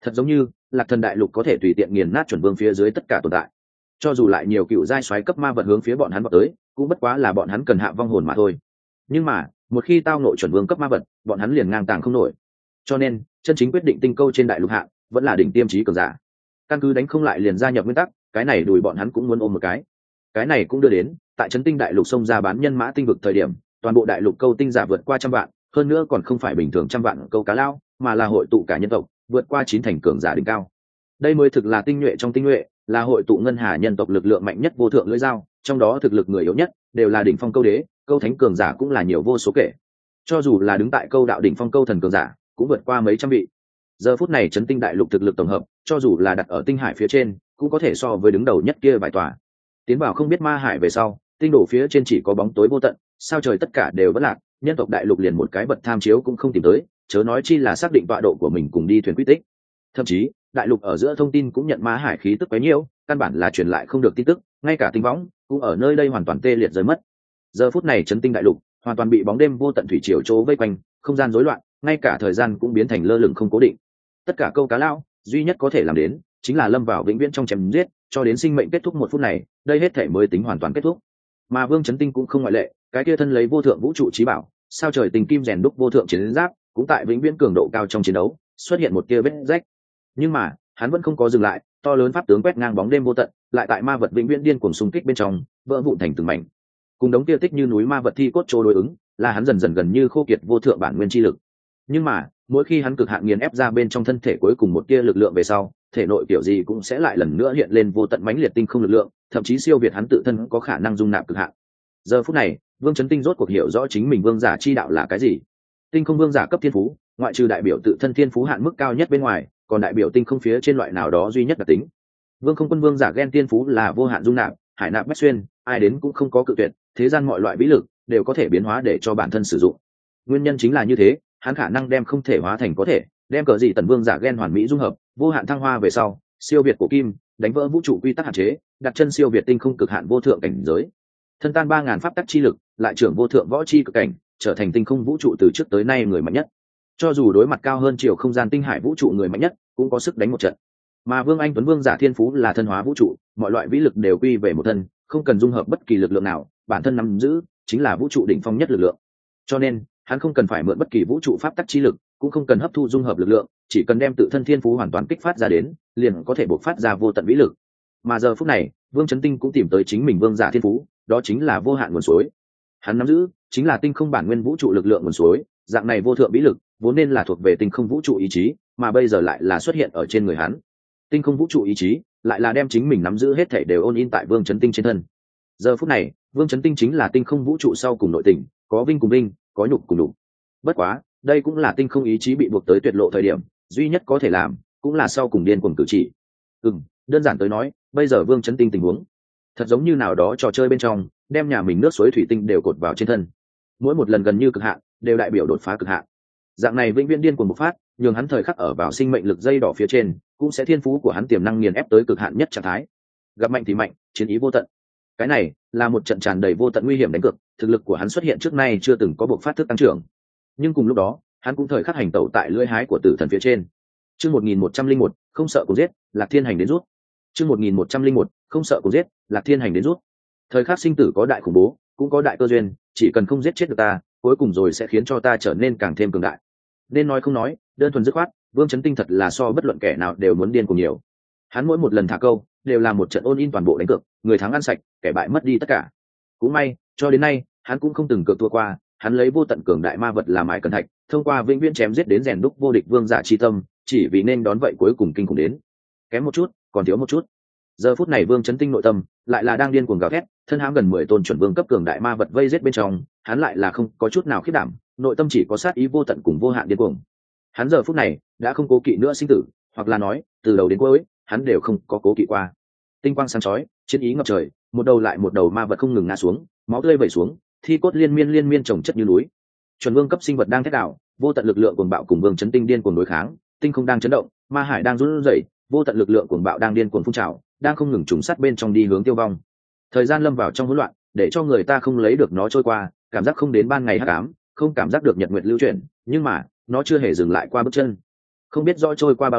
Thật giống như Lạc Thần đại lục có thể tùy tiện nghiền nát chuẩn vương phía dưới tất cả tồn tại, cho dù lại nhiều cựu giai xoáy cấp ma vật hướng phía bọn hắn vào tới, cũng bất quá là bọn hắn cần hạ vong hồn mà thôi. Nhưng mà một khi tao nội chuẩn vương cấp ma vật, bọn hắn liền ngang tàng không nổi. Cho nên chân chính quyết định tinh câu trên đại lục hạ vẫn là đỉnh tiêm trí cường giả. Căn cứ đánh không lại liền gia nhập nguyên tắc, cái này đùi bọn hắn cũng muốn ôm một cái. Cái này cũng đưa đến tại chấn tinh đại lục xông ra bán nhân mã tinh vực thời điểm, toàn bộ đại lục câu tinh giả vượt qua trăm vạn, hơn nữa còn không phải bình thường trăm vạn câu cá lao, mà là hội tụ cả nhân tộc, vượt qua chín thành cường giả đỉnh cao. Đây mới thực là tinh nhuệ trong tinh nhuệ, là hội tụ ngân hà nhân tộc lực lượng mạnh nhất vô thượng lưỡi dao, trong đó thực lực người yếu nhất đều là đỉnh phong câu đế, câu thánh cường giả cũng là nhiều vô số kể. Cho dù là đứng tại câu đạo đỉnh phong câu thần cường giả, cũng vượt qua mấy trăm vị. Giờ phút này chấn tinh đại lục thực lực tổng hợp, cho dù là đặt ở tinh hải phía trên, cũng có thể so với đứng đầu nhất kia vài tòa. Tiến vào không biết ma hải về sau, tinh đổ phía trên chỉ có bóng tối vô tận, sao trời tất cả đều vẫn lạc, nhân tộc đại lục liền một cái vật tham chiếu cũng không tìm tới, chớ nói chi là xác định tọa độ của mình cùng đi thuyền quy tích. Thậm chí đại lục ở giữa thông tin cũng nhận ma hải khí tức quá nhiều, căn bản là truyền lại không được tin tức, ngay cả tinh võng cũng ở nơi đây hoàn toàn tê liệt rơi mất. Giờ phút này chấn tinh đại lục hoàn toàn bị bóng đêm vô tận thủy triều chỗ vây quanh, không gian rối loạn, ngay cả thời gian cũng biến thành lơ lửng không cố định. Tất cả câu cá lao duy nhất có thể làm đến chính là lâm vào vĩnh viễn trong chém giết, cho đến sinh mệnh kết thúc một phút này, đây hết thể mới tính hoàn toàn kết thúc. Mà Vương Chấn Tinh cũng không ngoại lệ, cái kia thân lấy vô thượng vũ trụ trí bảo, sao trời tình kim rèn đúc vô thượng chiến giáp, cũng tại vĩnh viễn cường độ cao trong chiến đấu xuất hiện một kia vết rách. Nhưng mà hắn vẫn không có dừng lại, to lớn pháp tướng quét ngang bóng đêm vô tận, lại tại ma vật vĩnh viễn điên cuồng xung kích bên trong vỡ vụn thành từng mảnh. Cùng đống kia tích như núi ma vật thi cốt trôi đối ứng, là hắn dần dần gần như khô kiệt vô thượng bản nguyên chi lực. Nhưng mà mỗi khi hắn cực hạn nghiền ép ra bên trong thân thể cuối cùng một tia lực lượng về sau, thể nội kiểu gì cũng sẽ lại lần nữa hiện lên vô tận mãnh liệt tinh không lực lượng, thậm chí siêu việt hắn tự thân có khả năng dung nạp cực hạn. Giờ phút này Vương Chấn Tinh rốt cuộc hiểu rõ chính mình vương giả chi đạo là cái gì. Tinh không vương giả cấp thiên phú, ngoại trừ đại biểu tự thân thiên phú hạn mức cao nhất bên ngoài, còn đại biểu tinh không phía trên loại nào đó duy nhất đặc tính. Vương Không Quân vương giả ghen thiên phú là vô hạn dung nạp, hải nạp bách xuyên, ai đến cũng không có cự tuyệt, thế gian mọi loại vĩ lực đều có thể biến hóa để cho bản thân sử dụng. Nguyên nhân chính là như thế, hắn khả năng đem không thể hóa thành có thể, đem cờ gì tần vương giả ghen hoàn mỹ dung hợp, vô hạn thăng hoa về sau, siêu việt của kim, đánh vỡ vũ trụ quy tắc hạn chế, đặt chân siêu việt tinh không cực hạn vô thượng cảnh giới. Thân tan ba ngàn pháp tắc chi lực, lại trưởng vô thượng võ chi cực cảnh, trở thành tinh không vũ trụ từ trước tới nay người mạnh nhất. Cho dù đối mặt cao hơn chiều không gian tinh hải vũ trụ người mạnh nhất, cũng có sức đánh một trận. Mà Vương Anh Tuấn vương giả thiên phú là thân hóa vũ trụ, mọi loại vĩ lực đều quy về một thân, không cần dung hợp bất kỳ lực lượng nào, bản thân nắm giữ chính là vũ trụ đỉnh phong nhất lực lượng. Cho nên hắn không cần phải mượn bất kỳ vũ trụ pháp tắc chi lực, cũng không cần hấp thu dung hợp lực lượng, chỉ cần đem tự thân thiên phú hoàn toàn kích phát ra đến, liền có thể bộc phát ra vô tận vĩ lực. Mà giờ phút này Vương Chấn Tinh cũng tìm tới chính mình vương giả thiên phú, đó chính là vô hạn nguồn suối. Hắn nắm giữ chính là tinh không bản nguyên vũ trụ lực lượng nguồn suối, dạng này vô thượng vĩ lực vốn nên là thuộc về tinh không vũ trụ ý chí, mà bây giờ lại là xuất hiện ở trên người hắn. Tinh không vũ trụ ý chí lại là đem chính mình nắm giữ hết thảy đều ôn in tại Vương Chấn Tinh trên thân. Giờ phút này Vương Chấn Tinh chính là tinh không vũ trụ sau cùng nội tình, có vinh cùng vinh, có nhục cùng nhục. Bất quá đây cũng là tinh không ý chí bị buộc tới tuyệt lộ thời điểm duy nhất có thể làm, cũng là sau cùng điên cuồng cử chỉ. Ừm, đơn giản tới nói, bây giờ Vương Chấn Tinh tình huống thật giống như nào đó trò chơi bên trong đem nhà mình nước suối thủy tinh đều cột vào trên thân, mỗi một lần gần như cực hạn đều đại biểu đột phá cực hạn. Dạng này vĩnh viễn điên cuồng bộc phát, nhường hắn thời khắc ở vào sinh mệnh lực dây đỏ phía trên, cũng sẽ thiên phú của hắn tiềm năng nghiền ép tới cực hạn nhất trạng thái. Gặp mạnh thì mạnh, chiến ý vô tận. Cái này là một trận tràn đầy vô tận nguy hiểm đánh cược, thực lực của hắn xuất hiện trước nay chưa từng có bộc phát thức tăng trưởng. Nhưng cùng lúc đó, hắn cũng thời khắc hành tẩu tại lưỡi hái của tử thần phía trên. Chương một nghìn một trăm linh một, không sợ cùng giết, Lạc Thiên Hành đến rút. Chương một nghìn một trăm linh một, không sợ cùng giết, Lạc Thiên Hành đến rút. Thời khắc sinh tử có đại khủng bố, cũng có đại cơ duyên, chỉ cần không giết chết được ta, cuối cùng rồi sẽ khiến cho ta trở nên càng thêm cường đại. Nên nói không nói, đơn thuần dứt khoát, Vương Chấn Tinh thật là so bất luận kẻ nào đều muốn điên cuồng nhiều. Hắn mỗi một lần thả câu đều là một trận ôn in toàn bộ đánh cược, người thắng ăn sạch, kẻ bại mất đi tất cả. Cũng may, cho đến nay, hắn cũng không từng cược thua qua, hắn lấy vô tận cường đại ma vật làm ải cẩn thạch, thông qua vĩnh viễn chém giết đến rèn đúc vô địch vương giả chi tâm, chỉ vì nên đón vậy cuối cùng kinh khủng đến. Kém một chút, còn thiếu một chút. Giờ phút này Vương Chấn Tinh nội tâm lại là đang điên cuồng gào thét, thân hãm gần mười tôn chuẩn vương cấp cường đại ma vật vây giết bên trong, hắn lại là không có chút nào khiếp đảm, nội tâm chỉ có sát ý vô tận cùng vô hạn điên cuồng. Hắn giờ phút này đã không cố kỵ nữa sinh tử, hoặc là nói, từ đầu đến cuối, hắn đều không có cố kỵ qua. Tinh quang sáng chói, chiến ý ngập trời, một đầu lại một đầu ma vật không ngừng ngã xuống, máu tươi vẩy xuống, thi cốt liên miên liên miên chồng chất như núi. Chuẩn vương cấp sinh vật đang thét đảo, vô tận lực lượng cuồng bạo cùng Vương Chấn Tinh điên cuồng đối kháng, tinh không đang chấn động, ma hải đang run rẩy, vô tận lực lượng cuồng bạo đang điên cuồng phun trào, đang không ngừng trùng sát bên trong đi hướng tiêu vong. Thời gian lâm vào trong hỗn loạn, để cho người ta không lấy được nó trôi qua, cảm giác không đến ban ngày hắc ám, không cảm giác được nhật nguyệt lưu chuyển, nhưng mà nó chưa hề dừng lại qua bước chân. Không biết rõ trôi qua bao lâu,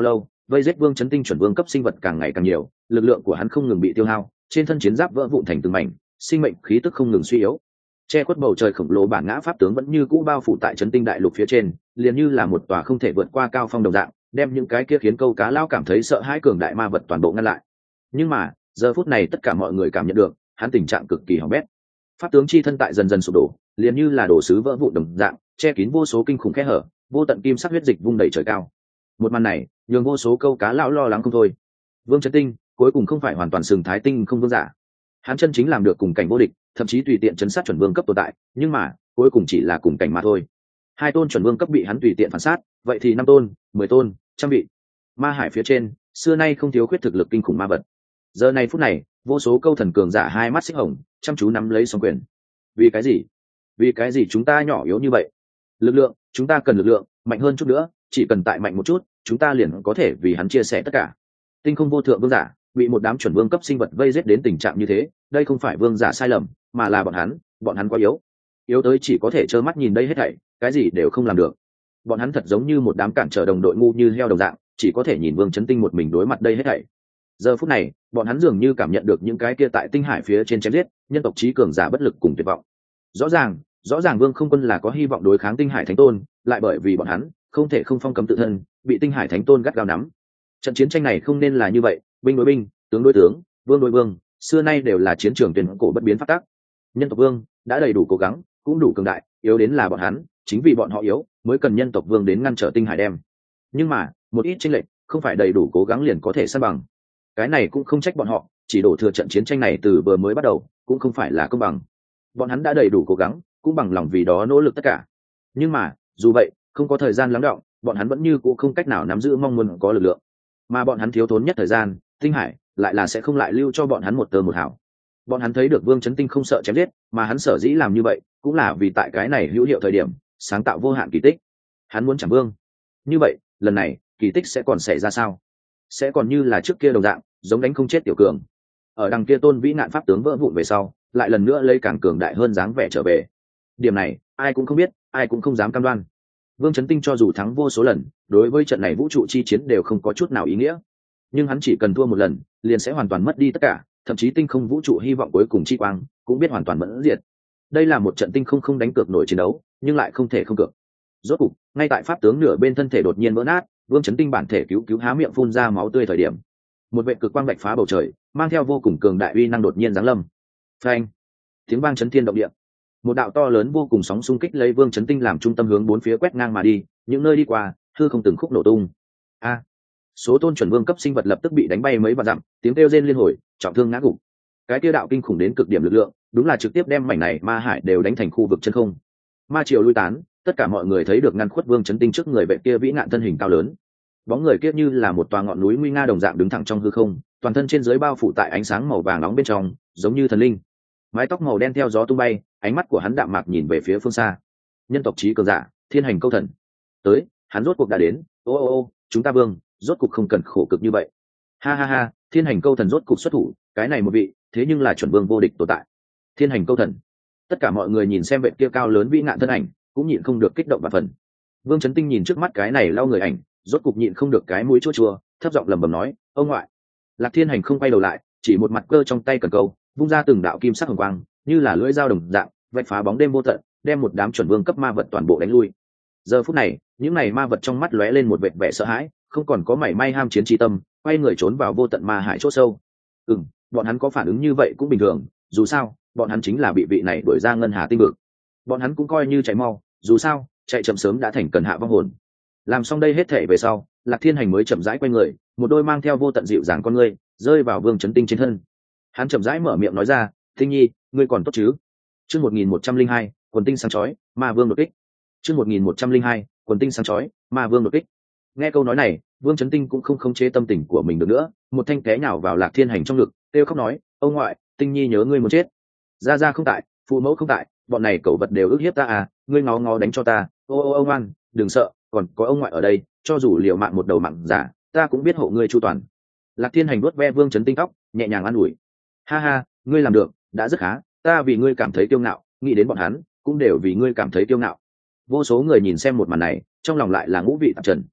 vây giết Vương Chấn Tinh chuẩn vương cấp sinh vật càng ngày càng nhiều, lực lượng của hắn không ngừng bị tiêu hao, trên thân chiến giáp vỡ vụn thành từng mảnh, sinh mệnh khí tức không ngừng suy yếu. Che khuất bầu trời khổng lồ bản ngã pháp tướng vẫn như cũ bao phủ tại Chấn Tinh đại lục phía trên, liền như là một tòa không thể vượt qua cao phong đồng dạng, đem những cái kia khiến câu cá lao cảm thấy sợ hãi cường đại ma vật toàn bộ ngăn lại. Nhưng mà giờ phút này tất cả mọi người cảm nhận được hắn tình trạng cực kỳ hỏng bét. Pháp tướng chi thân tại dần dần sụp đổ, liền như là đồ sứ vỡ vụn đồng dạng, che kín vô số kinh khủng kẽ hở, vô tận kim sắc huyết dịch vung đầy trời cao. Một màn này nhường vô số câu cá lão lo lắng không thôi. Vương Chấn Tinh cuối cùng không phải hoàn toàn sừng thái tinh không vương giả, hắn chân chính làm được cùng cảnh vô địch, thậm chí tùy tiện chấn sát chuẩn vương cấp tồn tại, nhưng mà cuối cùng chỉ là cùng cảnh mà thôi. Hai tôn chuẩn vương cấp bị hắn tùy tiện phản sát, vậy thì năm tôn, mười tôn, trăm vị. Ma hải phía trên xưa nay không thiếu khuyết thực lực kinh khủng ma vật. Giờ này phút này, vô số câu thần cường giả hai mắt xích hồng, chăm chú nắm lấy song quyền. Vì cái gì? Vì cái gì chúng ta nhỏ yếu như vậy? Lực lượng, chúng ta cần lực lượng mạnh hơn chút nữa, chỉ cần tại mạnh một chút, chúng ta liền có thể vì hắn chia sẻ tất cả. Tinh không vô thượng vương giả bị một đám chuẩn vương cấp sinh vật vây giết đến tình trạng như thế, đây không phải vương giả sai lầm, mà là bọn hắn, bọn hắn quá yếu, yếu tới chỉ có thể trơ mắt nhìn đây hết thảy, cái gì đều không làm được. Bọn hắn thật giống như một đám cản trở đồng đội ngu như heo đồng dạng, chỉ có thể nhìn Vương Chấn Tinh một mình đối mặt đây hết thảy. Giờ phút này, bọn hắn dường như cảm nhận được những cái kia tại tinh hải phía trên chém giết, nhân tộc trí cường giả bất lực cùng tuyệt vọng. Rõ ràng, rõ ràng Vương Không Quân là có hy vọng đối kháng tinh hải thánh tôn, lại bởi vì bọn hắn không thể không phong cấm tự thân, bị tinh hải thánh tôn gắt gao nắm. Trận chiến tranh này không nên là như vậy, binh đối binh, tướng đối tướng, vương đối vương, xưa nay đều là chiến trường tuyển cổ bất biến phát tác. Nhân tộc vương đã đầy đủ cố gắng, cũng đủ cường đại, yếu đến là bọn hắn, chính vì bọn họ yếu, mới cần nhân tộc vương đến ngăn trở tinh hải đem. Nhưng mà một ít chênh lệch không phải đầy đủ cố gắng liền có thể san bằng. Cái này cũng không trách bọn họ, chỉ đổ thừa trận chiến tranh này từ vừa mới bắt đầu cũng không phải là công bằng. Bọn hắn đã đầy đủ cố gắng, cũng bằng lòng vì đó nỗ lực tất cả. Nhưng mà dù vậy, không có thời gian lắng đọng, bọn hắn vẫn như cũ không cách nào nắm giữ mong muốn có lực lượng. Mà bọn hắn thiếu thốn nhất thời gian, tinh hải lại là sẽ không lại lưu cho bọn hắn một tơ một hào. Bọn hắn thấy được Vương Chấn Tinh không sợ chém giết, mà hắn sở dĩ làm như vậy cũng là vì tại cái này hữu hiệu thời điểm sáng tạo vô hạn kỳ tích. Hắn muốn chẳng vương. Như vậy lần này kỳ tích sẽ còn xảy ra sao? Sẽ còn như là trước kia đồng dạng, giống đánh không chết tiểu cường. Ở đằng kia tôn vĩ nạn pháp tướng vỡ vụn về sau, lại lần nữa lấy càng cường đại hơn dáng vẻ trở về. Điểm này ai cũng không biết, ai cũng không dám cam đoan. Vương Chấn Tinh cho dù thắng vô số lần, đối với trận này vũ trụ chi chiến đều không có chút nào ý nghĩa. Nhưng hắn chỉ cần thua một lần, liền sẽ hoàn toàn mất đi tất cả, thậm chí tinh không vũ trụ hy vọng cuối cùng chi quang cũng biết hoàn toàn mẫn diệt. Đây là một trận tinh không không đánh cược nổi chiến đấu, nhưng lại không thể không cược. Rốt cục, ngay tại pháp tướng nửa bên thân thể đột nhiên vỡ nát, Vương Chấn Tinh bản thể cứu cứu há miệng phun ra máu tươi thời điểm, một vệ cực quang bạch phá bầu trời, mang theo vô cùng cường đại uy năng đột nhiên giáng lâm. Phanh! Tiếng vang chấn thiên động địa. Một đạo to lớn vô cùng sóng xung kích lấy Vương Chấn Tinh làm trung tâm hướng bốn phía quét ngang mà đi, những nơi đi qua, hư không từng khúc nổ tung. A! Số tôn chuẩn vương cấp sinh vật lập tức bị đánh bay mấy vạn dặm, tiếng kêu rên liên hồi, trọng thương ngã gục. Cái tiêu đạo kinh khủng đến cực điểm lực lượng, đúng là trực tiếp đem mảnh này ma hải đều đánh thành khu vực chân không. Ma triều lui tán, tất cả mọi người thấy được ngăn khuất Vương Chấn Tinh trước người vệ kia vĩ nạn thân hình cao lớn. Bóng người kia như là một tòa ngọn núi nguy nga đồng dạng đứng thẳng trong hư không, toàn thân trên dưới bao phủ tại ánh sáng màu vàng nóng bên trong, giống như thần linh. Mái tóc màu đen theo gió tung bay, ánh mắt của hắn đạm mạc nhìn về phía phương xa. Nhân tộc trí cường giả, thiên hành câu thần. Tới, hắn rốt cuộc đã đến. Ô ô ô, chúng ta vương, rốt cuộc không cần khổ cực như vậy. Ha ha ha, thiên hành câu thần rốt cuộc xuất thủ, cái này một vị, thế nhưng là chuẩn vương vô địch tồn tại. Thiên hành câu thần. Tất cả mọi người nhìn xem vệ kia cao lớn vĩ nạn thân ảnh, cũng nhịn không được kích động và phần. Vương Chấn Tinh nhìn trước mắt cái này lau người ảnh, rốt cục nhịn không được cái mũi chua chua, thấp giọng lẩm bẩm nói, ông ngoại. Lạc Thiên Hành không quay đầu lại, chỉ một mặt cơ trong tay cần câu, vung ra từng đạo kim sắc hồng quang, như là lưỡi dao đồng dạng, vạch phá bóng đêm vô tận, đem một đám chuẩn vương cấp ma vật toàn bộ đánh lui. Giờ phút này, những này ma vật trong mắt lóe lên một vệt vẻ sợ hãi, không còn có mảy may ham chiến chi tâm, quay người trốn vào vô tận ma hải chỗ sâu. Ừm, bọn hắn có phản ứng như vậy cũng bình thường, dù sao, bọn hắn chính là bị vị này đuổi ra ngân hà tinh vực. Bọn hắn cũng coi như chạy mau, dù sao, chạy chậm sớm đã thành cần hạ vong hồn. Làm xong đây hết thể về sau, Lạc Thiên Hành mới chậm rãi quay người, một đôi mang theo vô tận dịu dàng con ngươi, rơi vào Vương Chấn Tinh trên thân. Hắn chậm rãi mở miệng nói ra, Tinh Nhi, ngươi còn tốt chứ? Chương một nghìn một trăm linh hai, quần tinh sáng chói, ma vương đột kích. Chương một nghìn một trăm linh hai, quần tinh sáng chói, ma vương đột kích. Nghe câu nói này, Vương Chấn Tinh cũng không khống chế tâm tình của mình được nữa, một thanh té nhào vào Lạc Thiên Hành trong ngực, kêu khóc nói, ông ngoại, Tinh Nhi nhớ ngươi muốn chết. Gia gia không tại, phụ mẫu không tại, bọn này cẩu vật đều ức hiếp ta à, ngươi ngó ngó đánh cho ta, ô ô ô ngoan, đừng sợ, còn có ông ngoại ở đây, cho dù liều mạng một đầu mạng giả, ta cũng biết hộ ngươi chu toàn. Lạc Thiên Hành vuốt ve Vương Chấn Tinh tóc, nhẹ nhàng an ủi. Ha ha, ngươi làm được, đã rất khá, ta vì ngươi cảm thấy kiêu ngạo, nghĩ đến bọn hắn, cũng đều vì ngươi cảm thấy kiêu ngạo. Vô số người nhìn xem một màn này, trong lòng lại là ngũ vị tạp trần.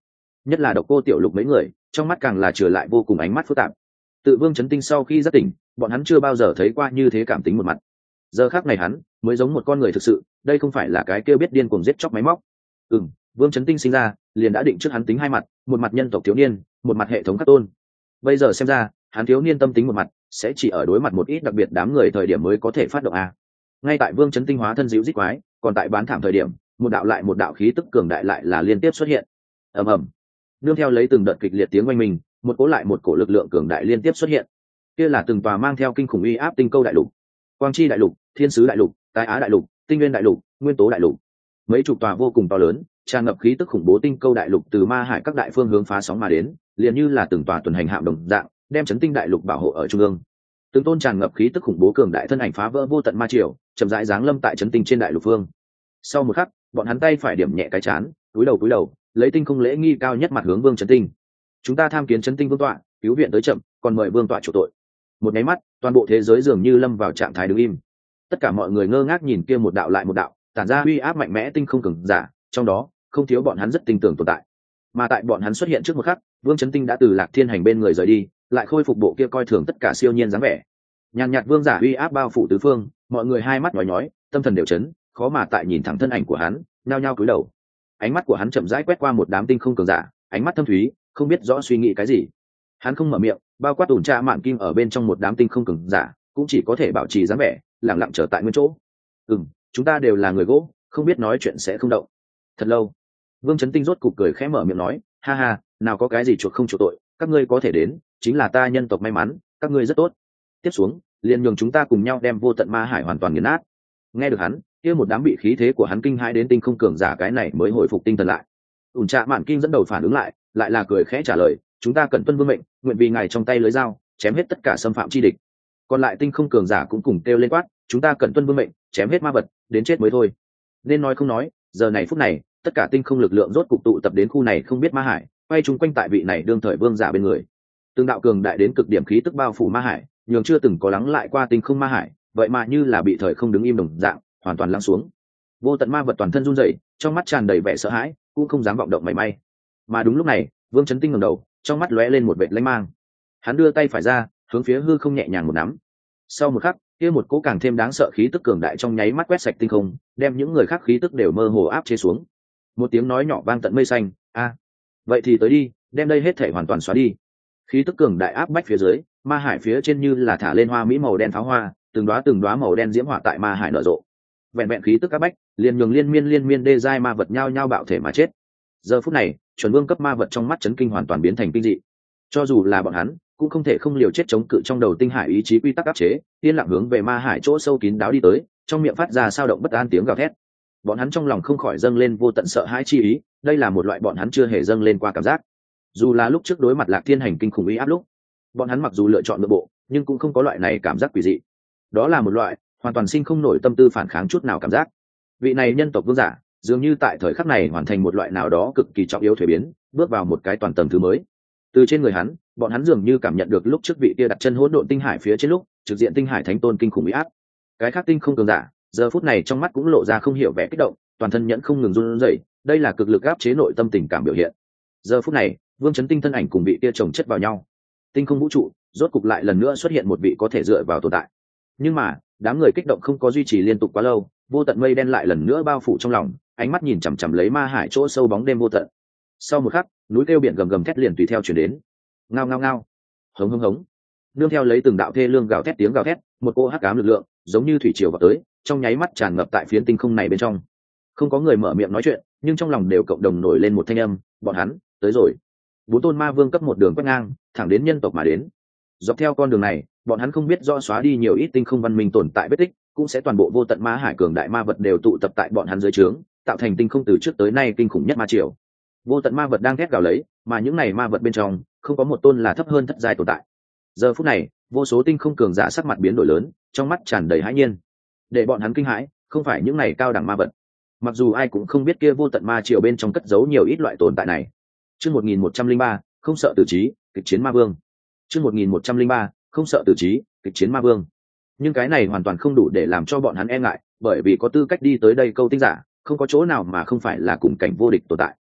nhất là độc cô tiểu lục mấy người trong mắt càng là trở lại vô cùng ánh mắt phức tạp. Tự Vương Chấn Tinh sau khi giác tỉnh, bọn hắn chưa bao giờ thấy qua như thế cảm tính một mặt. Giờ khắc này hắn mới giống một con người thực sự, đây không phải là cái kêu biết điên cuồng giết chóc máy móc. Ừm, Vương Chấn Tinh sinh ra liền đã định trước hắn tính hai mặt, một mặt nhân tộc thiếu niên, một mặt hệ thống các tôn. Bây giờ xem ra, hắn thiếu niên tâm tính một mặt, sẽ chỉ ở đối mặt một ít đặc biệt đám người thời điểm mới có thể phát động a. Ngay tại Vương Chấn Tinh hóa thân dịu dít quái, còn tại bán thảm thời điểm, một đạo lại một đạo khí tức cường đại lại là liên tiếp xuất hiện. Ầm ầm. Nương theo lấy từng đợt kịch liệt tiếng oanh minh, một cỗ lại một cổ lực lượng cường đại liên tiếp xuất hiện. Kia là từng tòa mang theo kinh khủng uy áp tinh câu đại lục, Quang Chi đại lục, Thiên sứ đại lục, Tái Á đại lục, Tinh Nguyên đại lục, Nguyên tố đại lục. Mấy chục tòa vô cùng to lớn, tràn ngập khí tức khủng bố tinh câu đại lục từ ma hải các đại phương hướng phá sóng mà đến, liền như là từng tòa tuần hành hạm đồng dạng, đem chấn tinh đại lục bảo hộ ở trung ương. Từng tôn tràn ngập khí tức khủng bố cường đại thân ảnh phá vỡ vô tận ma triều, chậm rãi giáng lâm tại chấn tinh trên đại lục phương. Sau một khắc, bọn hắn tay phải điểm nhẹ cái chán, cúi đầu cúi đầu, lấy tinh không lễ nghi cao nhất mặt hướng Vương Chấn Tinh. Chúng ta tham kiến chấn tinh vương tọa, cứu viện tới chậm, còn mời vương tọa chủ tội. Một nháy mắt, toàn bộ thế giới dường như lâm vào trạng thái đứng im. Tất cả mọi người ngơ ngác nhìn kia một đạo lại một đạo, tản ra uy áp mạnh mẽ tinh không cường giả, trong đó không thiếu bọn hắn rất tin tưởng tồn tại. Mà tại bọn hắn xuất hiện trước một khắc, Vương Chấn Tinh đã từ Lạc Thiên Hành bên người rời đi, lại khôi phục bộ kia coi thường tất cả siêu nhiên dáng vẻ. Nhàn nhạt vương giả uy áp bao phủ tứ phương, mọi người hai mắt nhói nhói, tâm thần đều chấn, khó mà tại nhìn thẳng thân ảnh của hắn, nhao nhao cúi đầu. Ánh mắt của hắn chậm rãi quét qua một đám tinh không cường giả, ánh mắt thâm thúy, không biết rõ suy nghĩ cái gì. Hắn không mở miệng, bao quát ủn tra mạn kim ở bên trong một đám tinh không cường giả, cũng chỉ có thể bảo trì dáng vẻ, lặng lặng trở tại nguyên chỗ. Ừm, chúng ta đều là người gỗ, không biết nói chuyện sẽ không động. Thật lâu, Vương Chấn Tinh rốt cục cười khẽ mở miệng nói, ha ha, nào có cái gì chuộc không chuộc tội, các ngươi có thể đến, chính là ta nhân tộc may mắn, các ngươi rất tốt. Tiếp xuống, liền nhường chúng ta cùng nhau đem vô tận ma hải hoàn toàn nghiền nát. Nghe được hắn, kia một đám bị khí thế của hắn kinh hãi đến tinh không cường giả cái này mới hồi phục tinh thần lại. ủn trạ mạn kim dẫn đầu phản ứng lại, lại là cười khẽ trả lời, chúng ta cần tuân vương mệnh, nguyện vì ngài trong tay lưới dao chém hết tất cả xâm phạm chi địch. Còn lại tinh không cường giả cũng cùng kêu lên quát, chúng ta cần tuân vương mệnh, chém hết ma vật, đến chết mới thôi. Nên nói không nói, giờ này phút này, tất cả tinh không lực lượng rốt cục tụ tập đến khu này không biết ma hải, quay chung quanh tại vị này đương thời vương giả bên người. Từng đạo cường đại đến cực điểm khí tức bao phủ ma hải, nhường chưa từng có lắng lại qua tinh không ma hải, vậy mà như là bị thời không đứng im đồng dạng, hoàn toàn lắng xuống. Vô tận ma vật toàn thân run rẩy, trong mắt tràn đầy vẻ sợ hãi, cũng không dám vọng động mảy may. Mà đúng lúc này, Vương Chấn Tinh ngẩng đầu, trong mắt lóe lên một vệt lanh mang. Hắn đưa tay phải ra, hướng phía hư không nhẹ nhàng một nắm. Sau một khắc, kia một cỗ càng thêm đáng sợ khí tức cường đại trong nháy mắt quét sạch tinh không, đem những người khác khí tức đều mơ hồ áp chế xuống. Một tiếng nói nhỏ vang tận mây xanh, a, vậy thì tới đi, đem đây hết thể hoàn toàn xóa đi. Khí tức cường đại áp bách phía dưới, ma hải phía trên như là thả lên hoa mỹ màu đen pháo hoa, từng đóa từng đóa màu đen diễm hỏa tại ma hải nở rộ. Vẹn vẹn khí tức áp bách, liền nhường liên miên liên miên đê giai ma vật nhao nhao bạo thể mà chết. Giờ phút này, chuẩn vương cấp ma vật trong mắt chấn kinh hoàn toàn biến thành kinh dị. Cho dù là bọn hắn, cũng không thể không liều chết chống cự trong đầu tinh hải ý chí quy tắc áp chế, yên lặng hướng về ma hải chỗ sâu kín đáo đi tới, trong miệng phát ra sao động bất an tiếng gào thét. Bọn hắn trong lòng không khỏi dâng lên vô tận sợ hãi chi ý, đây là một loại bọn hắn chưa hề dâng lên qua cảm giác. Dù là lúc trước đối mặt Lạc Thiên Hành kinh khủng uy áp lúc, bọn hắn mặc dù lựa chọn nội bộ, nhưng cũng không có loại này cảm giác quỷ dị. Đó là một loại hoàn toàn sinh không nổi tâm tư phản kháng chút nào cảm giác. Vị này nhân tộc vương giả, dường như tại thời khắc này hoàn thành một loại nào đó cực kỳ trọng yếu thuế biến, bước vào một cái toàn tầng thứ mới. Từ trên người hắn, bọn hắn dường như cảm nhận được lúc trước vị kia đặt chân hỗn độn tinh hải phía trên lúc, trực diện tinh hải thánh tôn kinh khủng uy áp. Cái khác tinh không cường giả, giờ phút này trong mắt cũng lộ ra không hiểu vẻ kích động, toàn thân nhẫn không ngừng run rẩy, đây là cực lực áp chế nội tâm tình cảm biểu hiện. Giờ phút này, Vương Chấn Tinh thân ảnh cùng vị kia chồng chất vào nhau. Tinh không vũ trụ, rốt cục lại lần nữa xuất hiện một vị có thể dựa vào tồn tại. Nhưng mà, đám người kích động không có duy trì liên tục quá lâu, vô tận mây đen lại lần nữa bao phủ trong lòng, ánh mắt nhìn chằm chằm lấy ma hải chỗ sâu bóng đêm vô tận. Sau một khắc, núi kêu biển gầm gầm thét liền tùy theo truyền đến. Ngao ngao ngao, hống hống hống. Nương theo lấy từng đạo thê lương gào thét tiếng gào thét, một cỗ hắc ám lực lượng, giống như thủy triều vào tới, trong nháy mắt tràn ngập tại phiến tinh không này bên trong. Không có người mở miệng nói chuyện, nhưng trong lòng đều cộng đồng nổi lên một thanh âm, bọn hắn tới rồi. Bốn tôn ma vương cấp một đường quét ngang, thẳng đến nhân tộc mà đến. Dọc theo con đường này, bọn hắn không biết do xóa đi nhiều ít tinh không văn minh tồn tại vết tích, cũng sẽ toàn bộ vô tận ma hải cường đại ma vật đều tụ tập tại bọn hắn dưới trướng, tạo thành tinh không từ trước tới nay kinh khủng nhất ma triều. Vô tận ma vật đang thét gào lấy, mà những này ma vật bên trong, không có một tôn là thấp hơn thất giai tồn tại. Giờ phút này, vô số tinh không cường giả sắc mặt biến đổi lớn, trong mắt tràn đầy hãi nhiên. Để bọn hắn kinh hãi, không phải những này cao đẳng ma vật. Mặc dù ai cũng không biết kia vô tận ma triều bên trong cất giấu nhiều ít loại tồn tại này. Chương một nghìn một trăm linh ba, không sợ tử trí, kịch chiến ma vương. Chương một nghìn một trăm linh ba, không sợ tử trí, kịch chiến ma vương. Nhưng cái này hoàn toàn không đủ để làm cho bọn hắn e ngại, bởi vì có tư cách đi tới đây câu tinh giả, không có chỗ nào mà không phải là cùng cảnh vô địch tồn tại.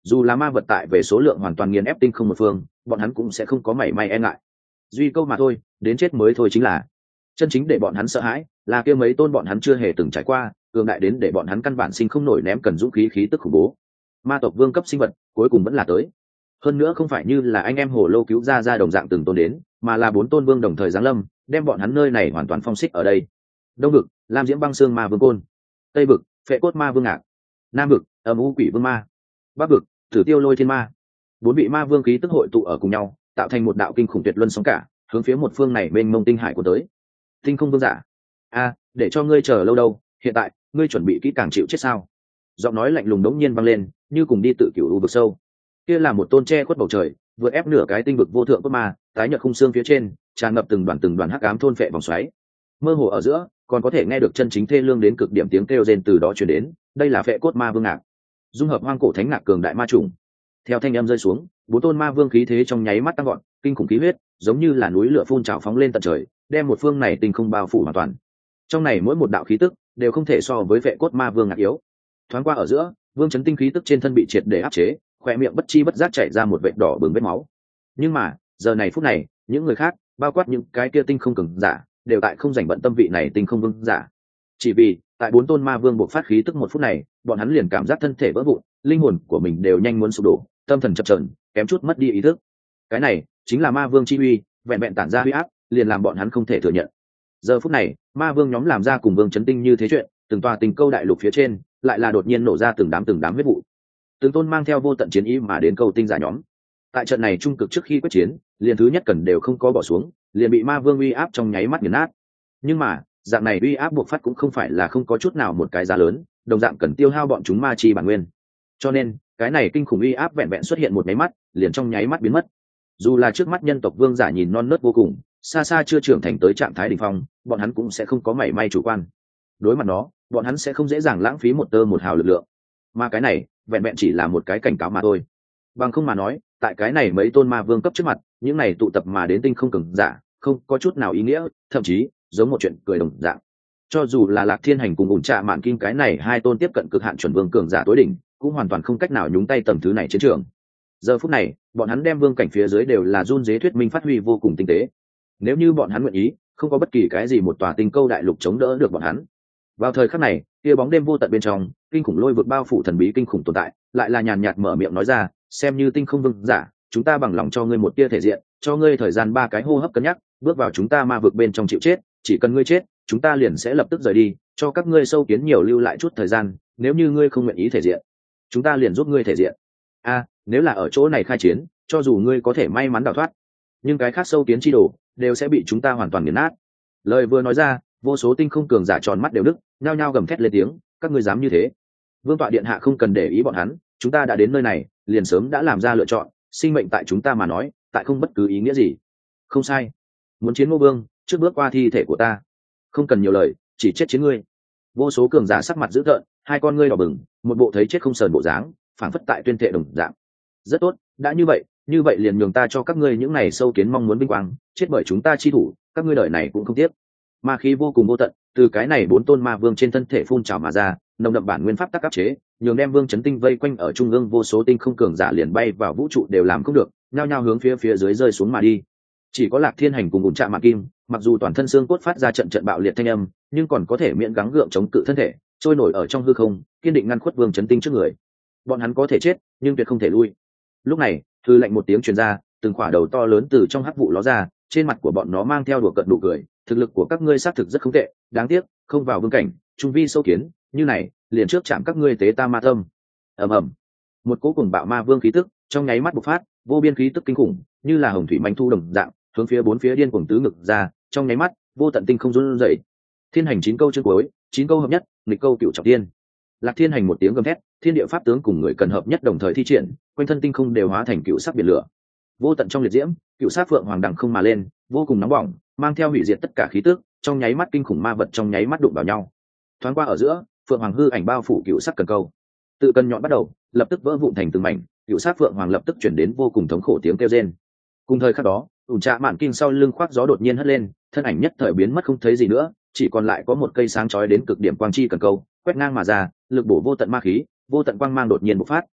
dù là ma vật tại về số lượng hoàn toàn nghiền ép tinh không một phương, bọn hắn cũng sẽ không có mảy may e ngại. Duy câu mà thôi, đến chết mới thôi chính là. Chân chính để bọn hắn sợ hãi là kia mấy tôn bọn hắn chưa hề từng trải qua, cường đại đến để bọn hắn căn bản sinh không nổi ném cần dũng khí khí tức khủng bố. Ma tộc vương cấp sinh vật cuối cùng vẫn là tới. Hơn nữa không phải như là anh em hồ lô cứu ra ra đồng dạng từng tôn đến, mà là bốn tôn vương đồng thời giáng lâm, đem bọn hắn nơi này hoàn toàn phong xích ở đây. Đông vực, Lam Diễm Băng Xương Ma Vương Côn. Tây vực, Phệ Cốt Ma Vương Ngạc. Nam vực, Âm U Quỷ Vương Ma. Bắc vực, Thử Tiêu Lôi Thiên Ma. Bốn vị ma vương khí tức hội tụ ở cùng nhau, tạo thành một đạo kinh khủng tuyệt luân sóng cả, hướng phía một phương này mênh mông tinh hải của tới. Tinh không vương giả. A, để cho ngươi chờ lâu đâu, hiện tại, ngươi chuẩn bị kỹ càng chịu chết sao? Giọng nói lạnh lùng đống nhiên vang lên, như cùng đi tự cửu u vực sâu. Kia là một tôn che khuất bầu trời, vừa ép nửa cái tinh vực vô thượng cốt ma, tái nhợt khung xương phía trên, tràn ngập từng đoàn từng đoàn hắc ám thôn phệ vòng xoáy. Mơ hồ ở giữa, còn có thể nghe được chân chính thê lương đến cực điểm tiếng kêu rên từ đó truyền đến, đây là Phệ Cốt Ma Vương Ngạc, dung hợp hoang cổ thánh ngạc cường đại ma trùng. Theo thanh âm rơi xuống, bốn tôn ma vương khí thế trong nháy mắt tăng gọn, kinh khủng khí huyết, giống như là núi lửa phun trào phóng lên tận trời, đem một phương này tinh không bao phủ hoàn toàn. Trong này mỗi một đạo khí tức đều không thể so với Phệ Cốt Ma Vương Ngạc yếu. Thoáng qua ở giữa, vương chấn tinh khí tức trên thân bị triệt để áp chế, khóe miệng bất chi bất giác chảy ra một vệt đỏ bừng vết máu. Nhưng mà, giờ này phút này, những người khác, bao quát những cái kia tinh không cường giả, đều tại không dành bận tâm vị này tinh không vương giả. Chỉ vì, tại bốn tôn ma vương bộc phát khí tức một phút này, bọn hắn liền cảm giác thân thể vỡ vụn, linh hồn của mình đều nhanh muốn sụp đổ, tâm thần chập chờn, kém chút mất đi ý thức. Cái này chính là ma vương chi uy, vẹn vẹn tản ra uy áp, liền làm bọn hắn không thể thừa nhận. Giờ phút này, ma vương nhóm làm ra cùng vương chấn tinh như thế chuyện, từng tòa tình câu đại lục phía trên, lại là đột nhiên nổ ra từng đám từng đám huyết vụ. Từng tôn mang theo vô tận chiến ý mà đến câu tinh giả nhóm. Tại trận này trung cực trước khi quyết chiến, liền thứ nhất cần đều không có bỏ xuống, liền bị ma vương uy áp trong nháy mắt nghiền nát. Nhưng mà, dạng này uy áp buộc phát cũng không phải là không có chút nào một cái giá lớn, đồng dạng cần tiêu hao bọn chúng ma chi bản nguyên. Cho nên, cái này kinh khủng uy áp vẹn vẹn xuất hiện một nháy mắt, liền trong nháy mắt biến mất. Dù là trước mắt nhân tộc vương giả nhìn non nớt vô cùng, xa xa chưa trưởng thành tới trạng thái đỉnh phong, bọn hắn cũng sẽ không có mảy may chủ quan. Đối mặt nó, bọn hắn sẽ không dễ dàng lãng phí một tơ một hào lực lượng. Mà cái này, vẹn vẹn chỉ là một cái cảnh cáo mà thôi. Bằng không mà nói, tại cái này mấy tôn ma vương cấp trước mặt, những này tụ tập mà đến tinh không cường giả, không có chút nào ý nghĩa, thậm chí giống một chuyện cười đồng dạng. Cho dù là Lạc Thiên Hành cùng ủn trạ mạn kim cái này hai tôn tiếp cận cực hạn chuẩn vương cường giả tối đỉnh, cũng hoàn toàn không cách nào nhúng tay tầm thứ này chiến trường. Giờ phút này, bọn hắn đem vương cảnh phía dưới đều là run dế thuyết minh phát huy vô cùng tinh tế. Nếu như bọn hắn nguyện ý, không có bất kỳ cái gì một tòa tinh câu đại lục chống đỡ được bọn hắn. Vào thời khắc này, kia bóng đêm vô tận bên trong, kinh khủng lôi vực bao phủ thần bí kinh khủng tồn tại, lại là nhàn nhạt mở miệng nói ra, xem như tinh không vương giả, chúng ta bằng lòng cho ngươi một tia thể diện, cho ngươi thời gian ba cái hô hấp cân nhắc, bước vào chúng ta ma vực bên trong chịu chết, chỉ cần ngươi chết, chúng ta liền sẽ lập tức rời đi, cho các ngươi sâu kiến nhiều lưu lại chút thời gian, nếu như ngươi không nguyện ý thể diện, chúng ta liền giúp ngươi thể diện. A, nếu là ở chỗ này khai chiến, cho dù ngươi có thể may mắn đào thoát, nhưng cái khác sâu kiến chi đồ đều sẽ bị chúng ta hoàn toàn nghiền nát. Lời vừa nói ra, vô số tinh không cường giả tròn mắt đều đứt, nhao nhao gầm thét lên tiếng, các ngươi dám như thế? Vương tọa điện hạ không cần để ý bọn hắn, chúng ta đã đến nơi này, liền sớm đã làm ra lựa chọn, sinh mệnh tại chúng ta mà nói, tại không bất cứ ý nghĩa gì. Không sai, muốn chiến Ngô Vương, trước bước qua thi thể của ta. Không cần nhiều lời, chỉ chết chiến ngươi. Vô số cường giả sắc mặt dữ tợn, hai con ngươi đỏ bừng, một bộ thấy chết không sờn bộ dáng, phảng phất tại tuyên thệ đồng dạng. Rất tốt, đã như vậy, như vậy liền nhường ta cho các ngươi những này sâu kiến mong muốn vinh quang, chết bởi chúng ta chi thủ, các ngươi đời này cũng không tiếc. Ma khí vô cùng vô tận, từ cái này bốn tôn ma vương trên thân thể phun trào mà ra, nồng đậm bản nguyên pháp tắc áp chế, nhường đem vương chấn tinh vây quanh ở trung ương vô số tinh không cường giả liền bay vào vũ trụ đều làm không được, nhao nhao hướng phía phía dưới rơi xuống mà đi. Chỉ có Lạc Thiên Hành cùng ủn trạ mạn kim, mặc dù toàn thân xương cốt phát ra trận trận bạo liệt thanh âm, nhưng còn có thể miễn gắng gượng chống cự thân thể, trôi nổi ở trong hư không, kiên định ngăn khuất vương chấn tinh trước người. Bọn hắn có thể chết, nhưng tuyệt không thể lui. Lúc này, thư lệnh một tiếng truyền ra, từng khỏa đầu to lớn từ trong hắc vụ ló ra, trên mặt của bọn nó mang theo đùa cợt nụ cười, thực lực của các ngươi xác thực rất không tệ, đáng tiếc không vào vương cảnh, trung vi sâu kiến, như này, liền trước chạm các ngươi tế ta ma tâm. Ầm ầm, một cỗ cùng bạo ma vương khí tức trong nháy mắt bộc phát, vô biên khí tức kinh khủng, như là hồng thủy manh thu đồng dạng, hướng phía bốn phía điên cuồng tứ ngực ra, trong nháy mắt, vô tận tinh không run rẩy. Thiên hành chín câu chương cuối, chín câu hợp nhất, nghịch câu cựu trọng thiên. Lạc Thiên Hành một tiếng gầm thét, thiên địa pháp tướng cùng người cần hợp nhất đồng thời thi triển, quanh thân tinh không đều hóa thành cựu sắc biển lửa. Vô tận trong liệt diễm, cựu sắc phượng hoàng đằng không mà lên, vô cùng nóng bỏng, mang theo hủy diệt tất cả khí tức, trong nháy mắt kinh khủng ma vật trong nháy mắt đụng vào nhau. Thoáng qua ở giữa, phượng hoàng hư ảnh bao phủ cựu sắc cần câu. Tự cần nhọn bắt đầu, lập tức vỡ vụn thành từng mảnh, cựu sắc phượng hoàng lập tức chuyển đến vô cùng thống khổ tiếng kêu rên. Cùng thời khắc đó, ủn trạ mạn kinh sau lưng khoác gió đột nhiên hất lên, thân ảnh nhất thời biến mất không thấy gì nữa, chỉ còn lại có một cây sáng chói đến cực điểm quang chi cần câu, quét ngang mà ra, lực bổ vô tận ma khí, vô tận quang mang đột nhiên bộc phát,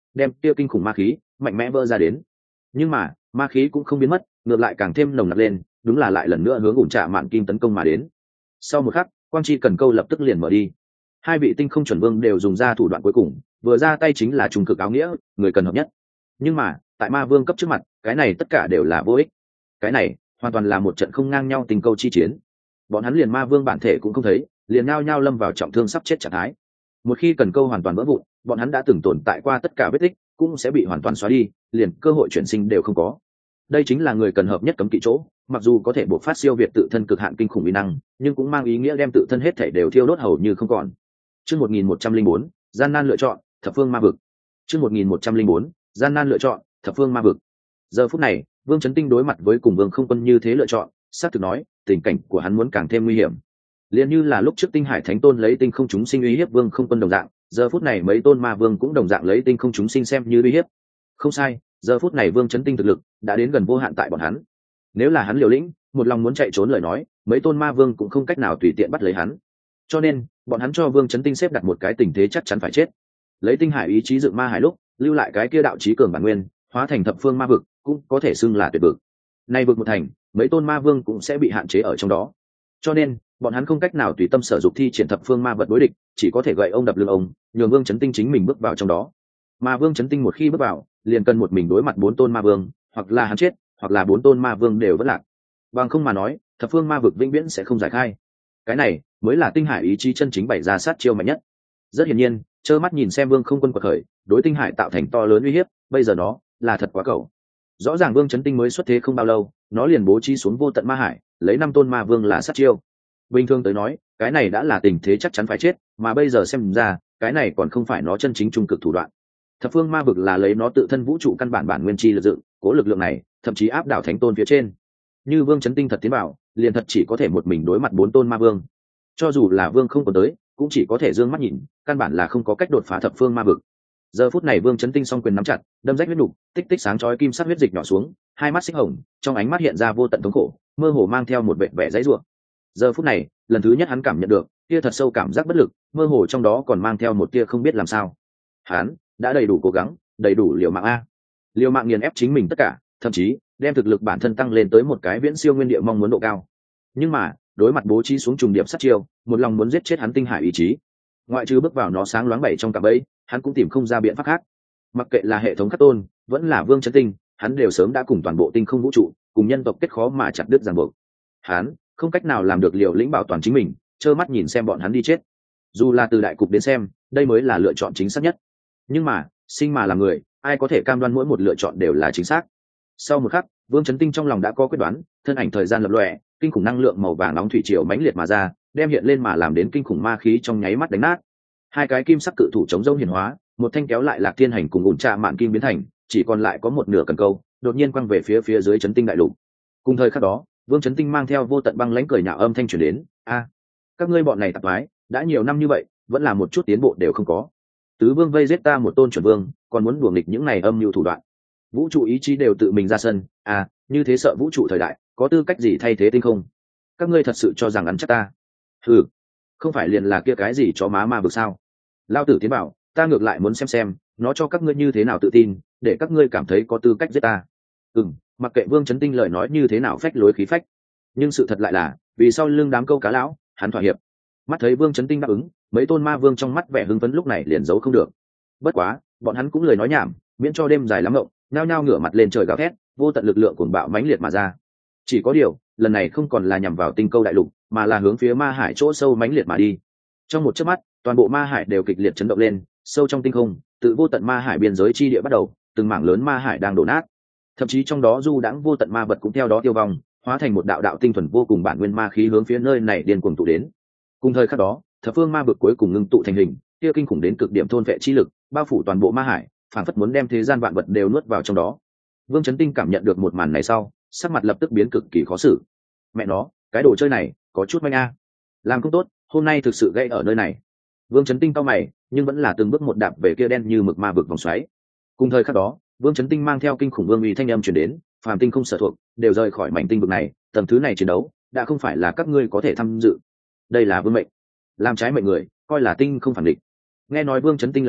đem kia kinh khủng ma khí mạnh mẽ vỡ ra đến. Nhưng mà ma khí cũng không biến mất, ngược lại càng thêm nồng nặc lên, đúng là lại lần nữa hướng ủn trạ mạn kim tấn công mà đến. Sau một khắc, quang chi cần câu lập tức liền mở đi. Hai vị tinh không chuẩn vương đều dùng ra thủ đoạn cuối cùng, vừa ra tay chính là trung cực áo nghĩa, người cần hợp nhất. Nhưng mà tại ma vương cấp trước mặt, cái này tất cả đều là vô ích. Cái này hoàn toàn là một trận không ngang nhau tình câu chi chiến. Bọn hắn liền ma vương bản thể cũng không thấy, liền nhao nhao lâm vào trọng thương sắp chết trạng thái. Một khi cần câu hoàn toàn vỡ vụn, bọn hắn đã từng tồn tại qua tất cả vết tích cũng sẽ bị hoàn toàn xóa đi, liền cơ hội chuyển sinh đều không có. Đây chính là người cần hợp nhất cấm kỵ chỗ, mặc dù có thể buộc phát siêu việt tự thân cực hạn kinh khủng uy năng, nhưng cũng mang ý nghĩa đem tự thân hết thể đều thiêu đốt hầu như không còn. Chương một nghìn một trăm linh bốn, gian nan lựa chọn, thập phương ma vực. Chương một nghìn một trăm linh bốn, gian nan lựa chọn, thập phương ma vực. Giờ phút này, Vương Chấn Tinh đối mặt với cùng Vương Không Quân như thế lựa chọn, xác thực nói, tình cảnh của hắn muốn càng thêm nguy hiểm. Liền như là lúc trước Tinh Hải Thánh Tôn lấy tinh không chúng sinh uy hiếp Vương Không Quân đồng dạng, giờ phút này mấy tôn ma vương cũng đồng dạng lấy tinh không chúng sinh xem như uy hiếp. Không sai, giờ phút này Vương Chấn Tinh thực lực đã đến gần vô hạn tại bọn hắn. Nếu là hắn liều lĩnh, một lòng muốn chạy trốn lời nói, mấy tôn ma vương cũng không cách nào tùy tiện bắt lấy hắn. Cho nên, bọn hắn cho Vương Chấn Tinh xếp đặt một cái tình thế chắc chắn phải chết. Lấy tinh hải ý chí dựng ma hải lúc, lưu lại cái kia đạo chí cường bản nguyên, hóa thành thập phương ma vực, cũng có thể xưng là tuyệt vực. Nay vực một thành, mấy tôn ma vương cũng sẽ bị hạn chế ở trong đó. Cho nên, bọn hắn không cách nào tùy tâm sở dục thi triển thập phương ma vật đối địch, chỉ có thể gậy ông đập lưng ông, nhường Vương Chấn Tinh chính mình bước vào trong đó. Mà Vương Chấn Tinh một khi bước vào, liền cần một mình đối mặt bốn tôn ma vương, hoặc là hắn chết, hoặc là bốn tôn ma vương đều vẫn lạc. Bằng không mà nói, thập phương ma vực vĩnh viễn sẽ không giải khai. Cái này mới là tinh hải ý chí chân chính bày ra sát chiêu mạnh nhất. Rất hiển nhiên, trơ mắt nhìn xem Vương Không Quân quật khởi, đối tinh hải tạo thành to lớn uy hiếp, bây giờ nó là thật quá cầu. Rõ ràng Vương Chấn Tinh mới xuất thế không bao lâu, nó liền bố trí xuống vô tận ma hải, lấy năm tôn ma vương là sát chiêu. Bình thường tới nói, cái này đã là tình thế chắc chắn phải chết, mà bây giờ xem ra, cái này còn không phải nó chân chính trung cực thủ đoạn. Thập phương ma vực là lấy nó tự thân vũ trụ căn bản bản nguyên chi lực dựng, cố lực lượng này thậm chí áp đảo thánh tôn phía trên. Như Vương Chấn Tinh thật tiến bảo, liền thật chỉ có thể một mình đối mặt bốn tôn ma vương. Cho dù là Vương không còn tới, cũng chỉ có thể dương mắt nhìn, căn bản là không có cách đột phá thập phương ma vực. Giờ phút này Vương Chấn Tinh song quyền nắm chặt, đâm rách huyết nục, tích tích sáng chói kim sắc huyết dịch nhỏ xuống, hai mắt xích hồng, trong ánh mắt hiện ra vô tận thống khổ, mơ hồ mang theo một vẻ vẻ dãy rủa. Giờ phút này, lần thứ nhất hắn cảm nhận được kia thật sâu cảm giác bất lực, mơ hồ trong đó còn mang theo một tia không biết làm sao. Hắn đã đầy đủ cố gắng, đầy đủ liều mạng a. Liều mạng nghiền ép chính mình tất cả, thậm chí đem thực lực bản thân tăng lên tới một cái viễn siêu nguyên địa mong muốn độ cao. Nhưng mà, đối mặt bố trí xuống trùng điệp sát chiêu, một lòng muốn giết chết hắn tinh hải ý chí. Ngoại trừ bước vào nó sáng loáng bảy trong cạm bẫy, hắn cũng tìm không ra biện pháp khác. Mặc kệ là hệ thống khắc tôn, vẫn là Vương Chấn Tinh, hắn đều sớm đã cùng toàn bộ tinh không vũ trụ, cùng nhân tộc kết khó mà chặt đứt ràng buộc. Hắn không cách nào làm được liều lĩnh bảo toàn chính mình, trơ mắt nhìn xem bọn hắn đi chết. Dù là từ đại cục đến xem, đây mới là lựa chọn chính xác nhất. Nhưng mà, sinh mà là người, ai có thể cam đoan mỗi một lựa chọn đều là chính xác. Sau một khắc, Vương Chấn Tinh trong lòng đã có quyết đoán, thân ảnh thời gian lập lòe, kinh khủng năng lượng màu vàng nóng thủy triều mãnh liệt mà ra, đem hiện lên mà làm đến kinh khủng ma khí trong nháy mắt đánh nát. Hai cái kim sắc cự thủ chống rông hiển hóa, một thanh kéo lại Lạc Thiên Hành cùng ủn trạ mạn kim biến thành, chỉ còn lại có một nửa cần câu, đột nhiên quăng về phía phía dưới Chấn Tinh đại lục. Cùng thời khắc đó, Vương Chấn Tinh mang theo vô tận băng lãnh cười nhạo âm thanh truyền đến, "A, các ngươi bọn này tạp thoái, đã nhiều năm như vậy, vẫn là một chút tiến bộ đều không có. Tứ vương vây giết ta một tôn chuẩn vương, còn muốn đuổi nghịch những này âm mưu thủ đoạn. Vũ trụ ý chí đều tự mình ra sân, à, như thế sợ vũ trụ thời đại, có tư cách gì thay thế tinh không? Các ngươi thật sự cho rằng ăn chắc ta? Ừ, không phải liền là kia cái gì chó má ma vực sao? Lao tử tiến bảo, ta ngược lại muốn xem xem, nó cho các ngươi như thế nào tự tin, để các ngươi cảm thấy có tư cách giết ta." Ừm, mặc kệ Vương Chấn Tinh lời nói như thế nào phách lối khí phách, nhưng sự thật lại là, vì sau lưng đám câu cá lão, hắn thỏa hiệp. Mắt thấy Vương Chấn Tinh đáp ứng, mấy tôn ma vương trong mắt vẻ hưng phấn lúc này liền giấu không được. Bất quá, bọn hắn cũng lời nói nhảm, miễn cho đêm dài lắm ngộng, nhao nhao ngửa mặt lên trời gào thét, vô tận lực lượng cuồng bạo mãnh liệt mà ra. Chỉ có điều, lần này không còn là nhằm vào tinh câu đại lục, mà là hướng phía ma hải chỗ sâu mãnh liệt mà đi. Trong một chớp mắt, toàn bộ ma hải đều kịch liệt chấn động lên, sâu trong tinh không, tự vô tận ma hải biên giới chi địa bắt đầu, từng mảng lớn ma hải đang đổ nát. Thậm chí trong đó du đãng vô tận ma vật cũng theo đó tiêu vong, hóa thành một đạo đạo tinh thuần vô cùng bản nguyên ma khí hướng phía nơi này điên cuồng tụ đến. Cùng thời khắc đó, thập phương ma vực cuối cùng ngưng tụ thành hình, kia kinh khủng đến cực điểm thôn vệ chi lực, bao phủ toàn bộ ma hải, phảng phất muốn đem thế gian vạn vật đều nuốt vào trong đó. Vương Chấn Tinh cảm nhận được một màn này sau, sắc mặt lập tức biến cực kỳ khó xử. Mẹ nó, cái đồ chơi này có chút manh a. Làm không tốt, hôm nay thực sự gây ở nơi này. Vương Chấn Tinh cau mày, nhưng vẫn là từng bước một đạp về kia đen như mực ma vực vòng xoáy. Cùng thời khắc đó, Vương Chấn Tinh mang theo kinh khủng vương uy thanh âm truyền đến, phàm tinh không sở thuộc, đều rời khỏi mảnh tinh vực này, tầm thứ này chiến đấu, đã không phải là các ngươi có thể tham dự. Đây là vương mệnh, làm trái mệnh người, coi là tinh không phản địch. Nghe nói Vương Chấn Tinh lời nói,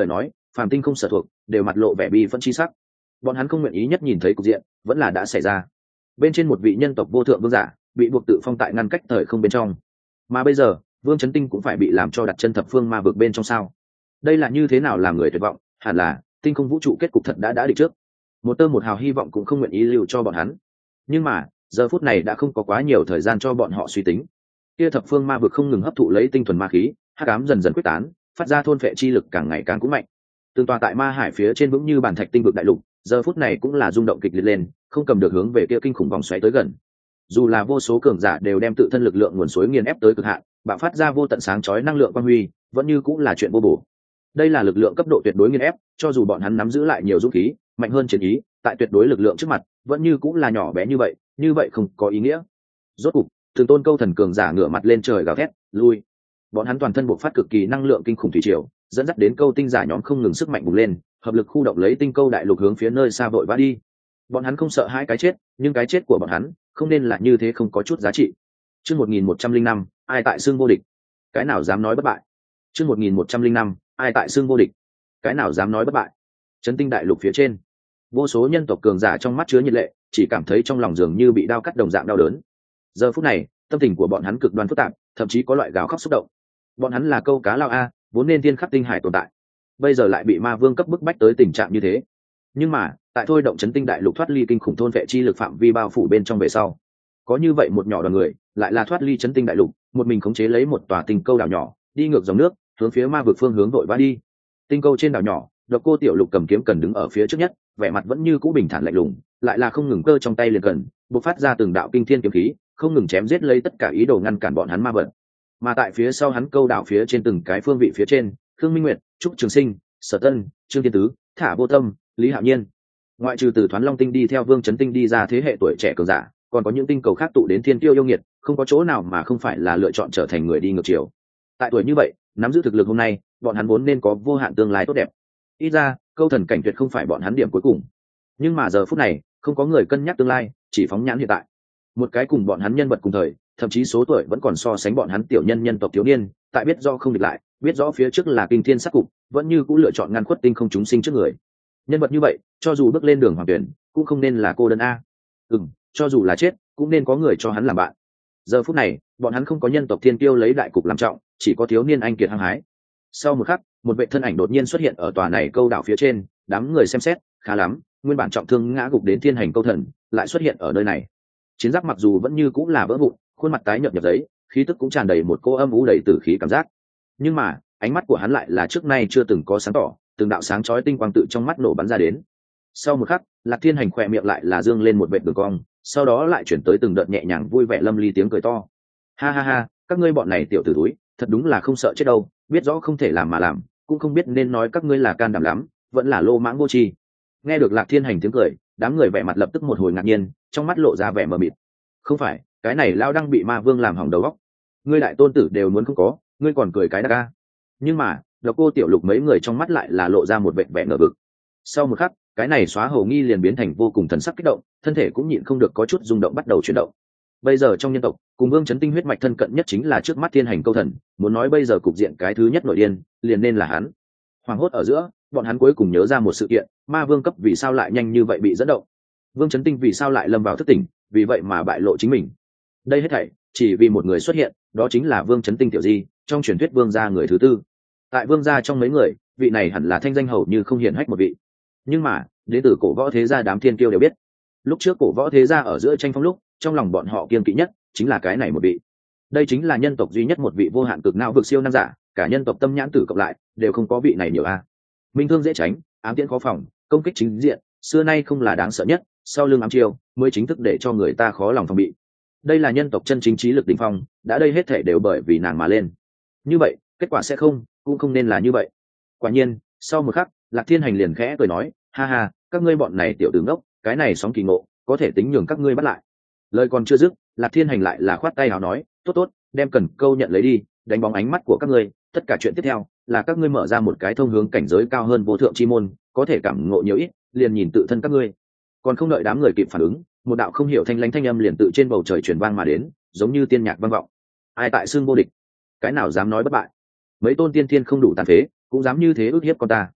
phàm tinh không sở thuộc đều mặt lộ vẻ bi phẫn chi sắc. Bọn hắn không nguyện ý nhất nhìn thấy cục diện vẫn là đã xảy ra. Bên trên một vị nhân tộc vô thượng vương giả bị buộc tự phong tại ngăn cách thời không bên trong, mà bây giờ Vương Chấn Tinh cũng phải bị làm cho đặt chân thập phương ma vực bên trong sao? Đây là như thế nào làm người tuyệt vọng, hẳn là tinh không vũ trụ kết cục thật đã đã định trước. Một tơ một hào hy vọng cũng không nguyện ý lưu cho bọn hắn. Nhưng mà giờ phút này đã không có quá nhiều thời gian cho bọn họ suy tính. Kia thập phương ma vực không ngừng hấp thụ lấy tinh thuần ma khí, hắc ám dần dần quyết tán, phát ra thôn phệ chi lực càng ngày càng cũng mạnh. Từng tòa tại ma hải phía trên vững như bàn thạch tinh vực đại lục, giờ phút này cũng là rung động kịch liệt lên, không cầm được hướng về kia kinh khủng vòng xoáy tới gần. Dù là vô số cường giả đều đem tự thân lực lượng nguồn suối nghiền ép tới cực hạn, bạo phát ra vô tận sáng chói năng lượng quang huy, vẫn như cũng là chuyện vô bổ. Đây là lực lượng cấp độ tuyệt đối nghiền ép, cho dù bọn hắn nắm giữ lại nhiều dũng khí, mạnh hơn chiến ý, tại tuyệt đối lực lượng trước mặt, vẫn như cũng là nhỏ bé như vậy, như vậy không có ý nghĩa. Rốt cục, từng tôn câu thần cường giả ngửa mặt lên trời gào thét, lui. Bọn hắn toàn thân bộc phát cực kỳ năng lượng kinh khủng thủy triều, dẫn dắt đến câu tinh giả nhóm không ngừng sức mạnh bùng lên, hợp lực khu động lấy tinh câu đại lục hướng phía nơi xa vội vã đi. Bọn hắn không sợ hai cái chết, nhưng cái chết của bọn hắn không nên là như thế, không có chút giá trị. Chương một nghìn một trăm linh năm, ai tại xương vô địch? Cái nào dám nói bất bại? Chương một nghìn một trăm linh năm, ai tại xương vô địch? Cái nào dám nói bất bại? Chấn tinh đại lục phía trên, vô số nhân tộc cường giả trong mắt chứa nhiệt lệ, chỉ cảm thấy trong lòng dường như bị đao cắt đồng dạng đau đớn. Giờ phút này, tâm tình của bọn hắn cực đoan phức tạp, thậm chí có loại gào khóc xúc động. Bọn hắn là câu cá lao a, vốn nên tiên khắc tinh hải tồn tại, bây giờ lại bị ma vương cấp bức bách tới tình trạng như thế. Nhưng mà tại thôi động chấn tinh đại lục thoát ly kinh khủng thôn vệ chi lực phạm vi bao phủ bên trong về sau, có như vậy một nhỏ đoàn người lại là thoát ly chấn tinh đại lục, một mình khống chế lấy một tòa tinh câu đảo nhỏ, đi ngược dòng nước, hướng phía ma vực phương hướng vội vã đi. Tinh câu trên đảo nhỏ, Độc Cô Tiểu Lục cầm kiếm cần đứng ở phía trước nhất, vẻ mặt vẫn như cũ bình thản lạnh lùng, lại là không ngừng cơ trong tay liền cần, bộc phát ra từng đạo kinh thiên kiếm khí, không ngừng chém giết lấy tất cả ý đồ ngăn cản bọn hắn ma vật. Mà tại phía sau hắn câu đảo phía trên từng cái phương vị phía trên, Khương Minh Nguyệt, Trúc Trường Sinh, Sở Tân, Trương Thiên Tứ, Thả Vô Tâm, Lý Hạo Nhiên, ngoại trừ từ Thoán Long Tinh đi theo Vương Chấn Tinh đi ra thế hệ tuổi trẻ cường giả, còn có những tinh cầu khác tụ đến thiên tiêu yêu nghiệt, không có chỗ nào mà không phải là lựa chọn trở thành người đi ngược chiều. Tại tuổi như vậy, nắm giữ thực lực hôm nay, bọn hắn vốn nên có vô hạn tương lai tốt đẹp. Ít ra, câu thần cảnh tuyệt không phải bọn hắn điểm cuối cùng. Nhưng mà giờ phút này, không có người cân nhắc tương lai, chỉ phóng nhãn hiện tại. Một cái cùng bọn hắn nhân vật cùng thời, thậm chí số tuổi vẫn còn so sánh bọn hắn tiểu nhân nhân tộc thiếu niên, tại biết rõ không địch lại, biết rõ phía trước là kinh thiên sát cục, vẫn như cũng lựa chọn ngăn khuất tinh không chúng sinh trước người. Nhân vật như vậy, cho dù bước lên đường hoàng tuyển, cũng không nên là cô đơn a. Ừm, cho dù là chết, cũng nên có người cho hắn làm bạn. Giờ phút này, bọn hắn không có nhân tộc thiên kiêu lấy đại cục làm trọng, chỉ có thiếu niên anh kiệt hăng hái. Sau một khắc, một vệ thân ảnh đột nhiên xuất hiện ở tòa này câu đảo phía trên, đám người xem xét, khá lắm, nguyên bản trọng thương ngã gục đến thiên hành câu thần, lại xuất hiện ở nơi này. Chiến giáp mặc dù vẫn như cũng là vỡ vụn, khuôn mặt tái nhợt nhập giấy, khí tức cũng tràn đầy một cô âm u đầy tử khí cảm giác. Nhưng mà, ánh mắt của hắn lại là trước nay chưa từng có sáng tỏ, từng đạo sáng chói tinh quang tự trong mắt nổ bắn ra đến. Sau một khắc, Lạc Thiên Hành khỏe miệng lại là dương lên một vệt đường cong, sau đó lại chuyển tới từng đợt nhẹ nhàng vui vẻ lâm ly tiếng cười to. Ha ha ha, các ngươi bọn này tiểu tử túi, thật đúng là không sợ chết đâu, biết rõ không thể làm mà làm, cũng không biết nên nói các ngươi là can đảm lắm, vẫn là lô mãng vô tri. Nghe được Lạc Thiên Hành tiếng cười, đám người vẻ mặt lập tức một hồi ngạc nhiên, trong mắt lộ ra vẻ mờ mịt. Không phải, cái này lao đang bị ma vương làm hỏng đầu óc. Ngươi đại tôn tử đều muốn không có, ngươi còn cười cái đa ca. Nhưng mà, Độc Cô Tiểu Lục mấy người trong mắt lại là lộ ra một vẻ vẻ ngờ vực. Sau một khắc, cái này xóa hầu nghi liền biến thành vô cùng thần sắc kích động, thân thể cũng nhịn không được có chút rung động bắt đầu chuyển động. Bây giờ trong nhân tộc, cùng Vương Chấn Tinh huyết mạch thân cận nhất chính là trước mắt Thiên Hành câu thần, muốn nói bây giờ cục diện cái thứ nhất nội điên, liền nên là hắn. Hoàng hốt ở giữa, bọn hắn cuối cùng nhớ ra một sự kiện, ma vương cấp vì sao lại nhanh như vậy bị dẫn động? Vương Chấn Tinh vì sao lại lâm vào thức tỉnh, vì vậy mà bại lộ chính mình? Đây hết thảy chỉ vì một người xuất hiện, đó chính là Vương Chấn Tinh tiểu di, trong truyền thuyết vương gia người thứ tư. Tại vương gia trong mấy người, vị này hẳn là thanh danh hầu như không hiển hách một vị. Nhưng mà, đến từ cổ võ thế gia đám thiên kiêu đều biết, lúc trước cổ võ thế gia ở giữa tranh phong lúc, trong lòng bọn họ kiêng kỵ nhất chính là cái này một vị. Đây chính là nhân tộc duy nhất một vị vô hạn cực não vực siêu năng giả, cả nhân tộc tâm nhãn tử cộng lại đều không có vị này nhiều a. Minh thương dễ tránh, ám tiễn khó phòng, công kích chính diện, xưa nay không là đáng sợ nhất, sau lưng ám chiêu mới chính thức để cho người ta khó lòng phòng bị. Đây là nhân tộc chân chính trí lực đỉnh phong, đã đây hết thể đều bởi vì nàng mà lên. Như vậy, kết quả sẽ không, cũng không nên là như vậy. Quả nhiên, sau một khắc, Lạc Thiên Hành liền khẽ cười nói, ha ha, các ngươi bọn này tiểu tử ngốc, cái này sóng kỳ ngộ, có thể tính nhường các ngươi bắt lại. Lời còn chưa dứt, Lạc Thiên Hành lại là khoát tay hào nói, tốt tốt, đem cần câu nhận lấy đi, đánh bóng ánh mắt của các ngươi, tất cả chuyện tiếp theo là các ngươi mở ra một cái thông hướng cảnh giới cao hơn vô thượng chi môn, có thể cảm ngộ nhiều ít, liền nhìn tự thân các ngươi. Còn không đợi đám người kịp phản ứng, một đạo không hiểu thanh lãnh thanh âm liền tự trên bầu trời truyền vang mà đến, giống như tiên nhạc vang vọng. Ai tại xương vô địch? Cái nào dám nói bất bại? Mấy tôn tiên thiên không đủ tàn phế, cũng dám như thế ước hiếp con ta.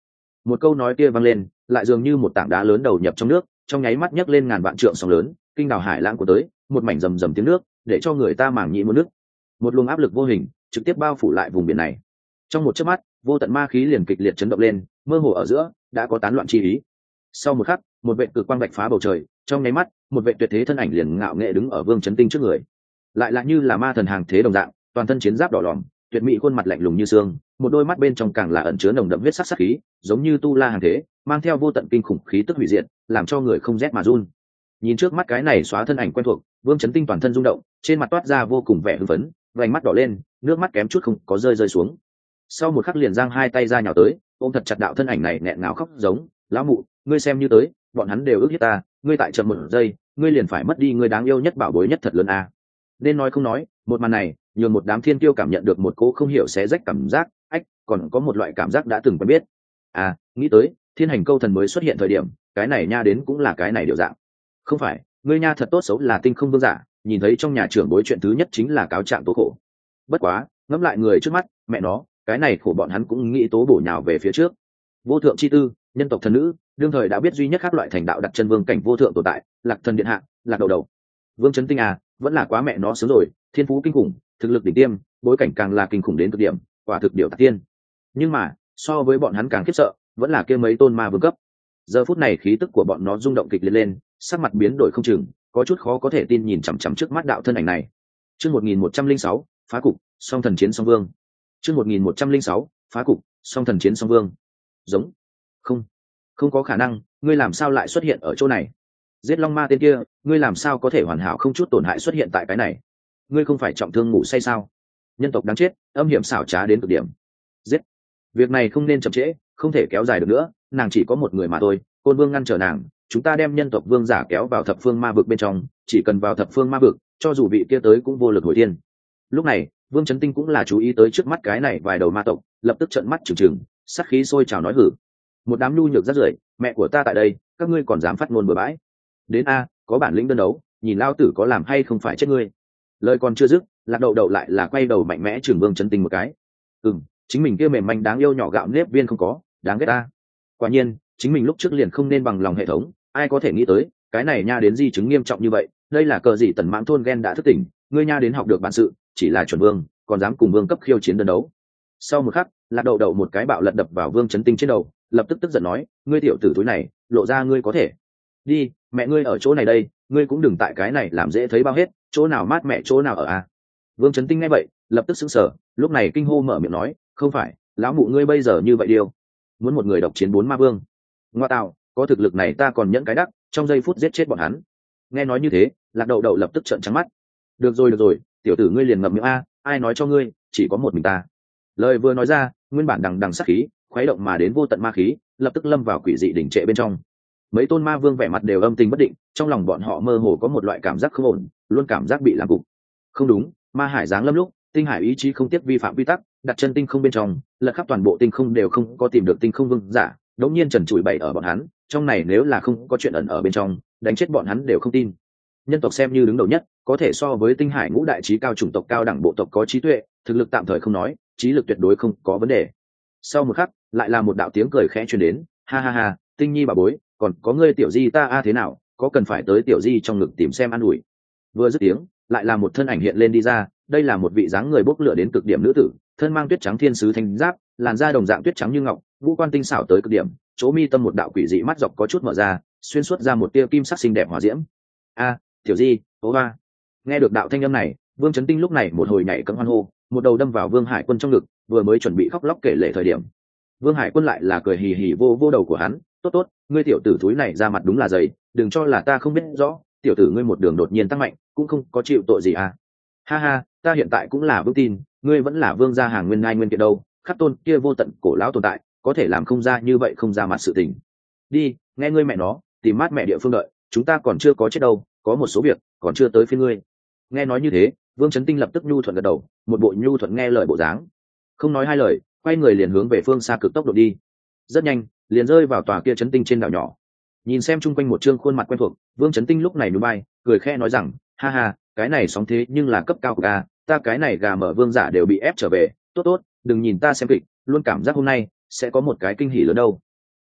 Một câu nói kia vang lên, lại dường như một tảng đá lớn đầu nhập trong nước, trong nháy mắt nhấc lên ngàn vạn trượng sóng lớn, kinh đảo hải lãng của tới, một mảnh rầm rầm tiếng nước, để cho người ta màng nhĩ muốn nước. Một luồng áp lực vô hình trực tiếp bao phủ lại vùng biển này. Trong một chớp mắt, vô tận ma khí liền kịch liệt chấn động lên, mơ hồ ở giữa đã có tán loạn chi ý. Sau một khắc, một vệt cực quang bạch phá bầu trời, trong nháy mắt, một vệt tuyệt thế thân ảnh liền ngạo nghệ đứng ở Vương Chấn Tinh trước người. Lại là như là ma thần hàng thế đồng dạng, toàn thân chiến giáp đỏ lòm, tuyệt mỹ khuôn mặt lạnh lùng như xương, một đôi mắt bên trong càng là ẩn chứa nồng đậm huyết sắc sắc khí, giống như tu la hàng thế, mang theo vô tận kinh khủng khí tức hủy diệt, làm cho người không rét mà run. Nhìn trước mắt cái này xóa thân ảnh quen thuộc, Vương Chấn Tinh toàn thân rung động, trên mặt toát ra vô cùng vẻ hưng phấn, vành mắt đỏ lên, nước mắt kém chút không có rơi rơi xuống. Sau một khắc liền giang hai tay ra nhào tới, ôm thật chặt đạo thân ảnh này, nghẹn ngào khóc giống, lão mụ, ngươi xem như tới, bọn hắn đều ước hiếp ta, ngươi tại chậm một giây, ngươi liền phải mất đi người đáng yêu nhất bảo bối nhất thật lớn a. À. Nên nói không nói, một màn này, nhường một đám thiên kiêu cảm nhận được một cố không hiểu xé rách cảm giác, ách, còn có một loại cảm giác đã từng quen biết. À, nghĩ tới, thiên hành câu thần mới xuất hiện thời điểm, cái này nha đến cũng là cái này điều dạng. Không phải, ngươi nha thật tốt xấu là tinh không vương giả, nhìn thấy trong nhà trưởng bối chuyện thứ nhất chính là cáo trạng tố khổ. Bất quá, ngẫm lại người trước mắt, mẹ nó, cái này khổ bọn hắn cũng nghĩ tố bổ nhào về phía trước. Vô thượng chi tư, nhân tộc thần nữ, đương thời đã biết duy nhất khác loại thành đạo đặt chân vương cảnh vô thượng tồn tại, Lạc Thần điện hạ, Lạc đầu đầu. Vương Chấn Tinh à, vẫn là quá mẹ nó sớm rồi, thiên phú kinh khủng, thực lực đỉnh tiêm, bối cảnh càng là kinh khủng đến cực điểm, quả thực điều tạc tiên. Nhưng mà, so với bọn hắn càng khiếp sợ, vẫn là kia mấy tôn ma vương cấp. Giờ phút này khí tức của bọn nó rung động kịch liệt lên, sắc mặt biến đổi không chừng, có chút khó có thể tin nhìn chằm chằm trước mắt đạo thân ảnh này. Chương một nghìn một trăm linh sáu, phá cục, song thần chiến song vương. Chương một nghìn một trăm linh sáu, phá cục, song thần chiến song vương. Giống. Không, không có khả năng, ngươi làm sao lại xuất hiện ở chỗ này? Giết long ma tên kia, ngươi làm sao có thể hoàn hảo không chút tổn hại xuất hiện tại cái này? Ngươi không phải trọng thương ngủ say sao? Nhân tộc đáng chết, âm hiểm xảo trá đến cực điểm. Giết. Việc này không nên chậm trễ, không thể kéo dài được nữa, nàng chỉ có một người mà thôi, Côn Vương ngăn trở nàng, chúng ta đem nhân tộc vương giả kéo vào thập phương ma vực bên trong, chỉ cần vào thập phương ma vực, cho dù vị kia tới cũng vô lực hồi thiên. Lúc này, Vương Chấn Tinh cũng là chú ý tới trước mắt cái này vài đầu ma tộc, lập tức trợn mắt trừng trừng, sát khí sôi trào nói hử. Một đám nhu nhược rác rưởi, mẹ của ta tại đây, các ngươi còn dám phát ngôn bừa bãi? Đến a, có bản lĩnh đơn đấu, nhìn lao tử có làm hay không phải chết ngươi. Lời còn chưa dứt, Lạc Đậu Đậu lại là quay đầu mạnh mẽ chừng Vương Chấn Tinh một cái. Ừm, chính mình kia mềm manh đáng yêu nhỏ gạo nếp viên không có, đáng ghét ta. Quả nhiên, chính mình lúc trước liền không nên bằng lòng hệ thống, ai có thể nghĩ tới, cái này nha đến di chứng nghiêm trọng như vậy, đây là cờ gì tần mãng thôn ghen đã thức tỉnh, ngươi nha đến học được bản sự, chỉ là chuẩn vương, còn dám cùng vương cấp khiêu chiến đơn đấu. Sau một khắc, Lạc Đậu Đậu một cái bạo lật đập vào Vương Chấn Tinh trên đầu, lập tức tức giận nói, ngươi tiểu tử túi này, lộ ra ngươi có thể. Đi, mẹ ngươi ở chỗ này đây, ngươi cũng đừng tại cái này làm dễ thấy bao hết, chỗ nào mát mẹ chỗ nào ở à. Vương Chấn Tinh nghe vậy, lập tức sững sờ, lúc này kinh hô mở miệng nói, không phải, lão mụ ngươi bây giờ như vậy điều, muốn một người độc chiến bốn ma vương. Ngoa tạo, có thực lực này ta còn nhẫn cái đắc, trong giây phút giết chết bọn hắn. Nghe nói như thế, Lạc Đậu Đậu lập tức trợn trắng mắt. Được rồi được rồi, tiểu tử ngươi liền ngậm miệng a, ai nói cho ngươi, chỉ có một mình ta. Lời vừa nói ra, nguyên bản đằng đằng sát khí, khuấy động mà đến vô tận ma khí, lập tức lâm vào quỷ dị đỉnh trệ bên trong. Mấy tôn ma vương vẻ mặt đều âm tình bất định, trong lòng bọn họ mơ hồ có một loại cảm giác không ổn, luôn cảm giác bị làm cục. Không đúng, ma hải giáng lâm lúc, tinh hải ý chí không tiếc vi phạm quy tắc, đặt chân tinh không bên trong, lật khắp toàn bộ tinh không đều không có tìm được tinh không vương giả, đống nhiên trần trụi bày ở bọn hắn, trong này nếu là không có chuyện ẩn ở bên trong, đánh chết bọn hắn đều không tin. Nhân tộc xem như đứng đầu nhất, có thể so với tinh hải ngũ đại trí cao chủng tộc cao đẳng bộ tộc có trí tuệ, thực lực tạm thời không nói, trí lực tuyệt đối không có vấn đề. Sau một khắc, lại là một đạo tiếng cười khẽ truyền đến, ha ha ha, Tinh Nhi bà bối, còn có ngươi tiểu di ta a thế nào, có cần phải tới tiểu di trong ngực tìm xem an ủi. Vừa dứt tiếng, lại là một thân ảnh hiện lên đi ra, đây là một vị dáng người bốc lửa đến cực điểm nữ tử, thân mang tuyết trắng thiên sứ thanh giáp, làn da đồng dạng tuyết trắng như ngọc, ngũ quan tinh xảo tới cực điểm, chỗ mi tâm một đạo quỷ dị mắt dọc có chút mở ra, xuyên suốt ra một tia kim sắc xinh đẹp hỏa diễm. A, tiểu di, ô ba. Nghe được đạo thanh âm này, Vương Chấn Tinh lúc này một hồi nhảy cẫng hoan hô, một đầu đâm vào Vương Hải Quân trong ngực, vừa mới chuẩn bị khóc lóc kể lể thời điểm, Vương Hải Quân lại là cười hì hì vô vô đầu của hắn, tốt tốt, ngươi tiểu tử thúi này ra mặt đúng là dày, đừng cho là ta không biết rõ, tiểu tử ngươi một đường đột nhiên tăng mạnh, cũng không có chịu tội gì à. Ha ha, ta hiện tại cũng là vững tin, ngươi vẫn là vương gia hàng nguyên ngai nguyên kiện đâu, khắc tôn kia vô tận cổ lão tồn tại, có thể làm không ra như vậy không ra mặt sự tình. Đi, nghe ngươi mẹ nó, tìm mát mẹ địa phương đợi, chúng ta còn chưa có chết đâu, có một số việc còn chưa tới phiên ngươi. Nghe nói như thế, Vương Chấn Tinh lập tức nhu thuận gật đầu, một bộ nhu thuận nghe lời bộ dáng, không nói hai lời, quay người liền hướng về phương xa cực tốc độ đi. Rất nhanh, liền rơi vào tòa kia chấn tinh trên đảo nhỏ. Nhìn xem chung quanh một trương khuôn mặt quen thuộc, Vương Chấn Tinh lúc này núi bay, cười khẽ nói rằng, ha ha, cái này sóng thế nhưng là cấp cao của ta, ta cái này gà mở vương giả đều bị ép trở về, tốt tốt, đừng nhìn ta xem kịch, luôn cảm giác hôm nay sẽ có một cái kinh hỉ lớn đâu.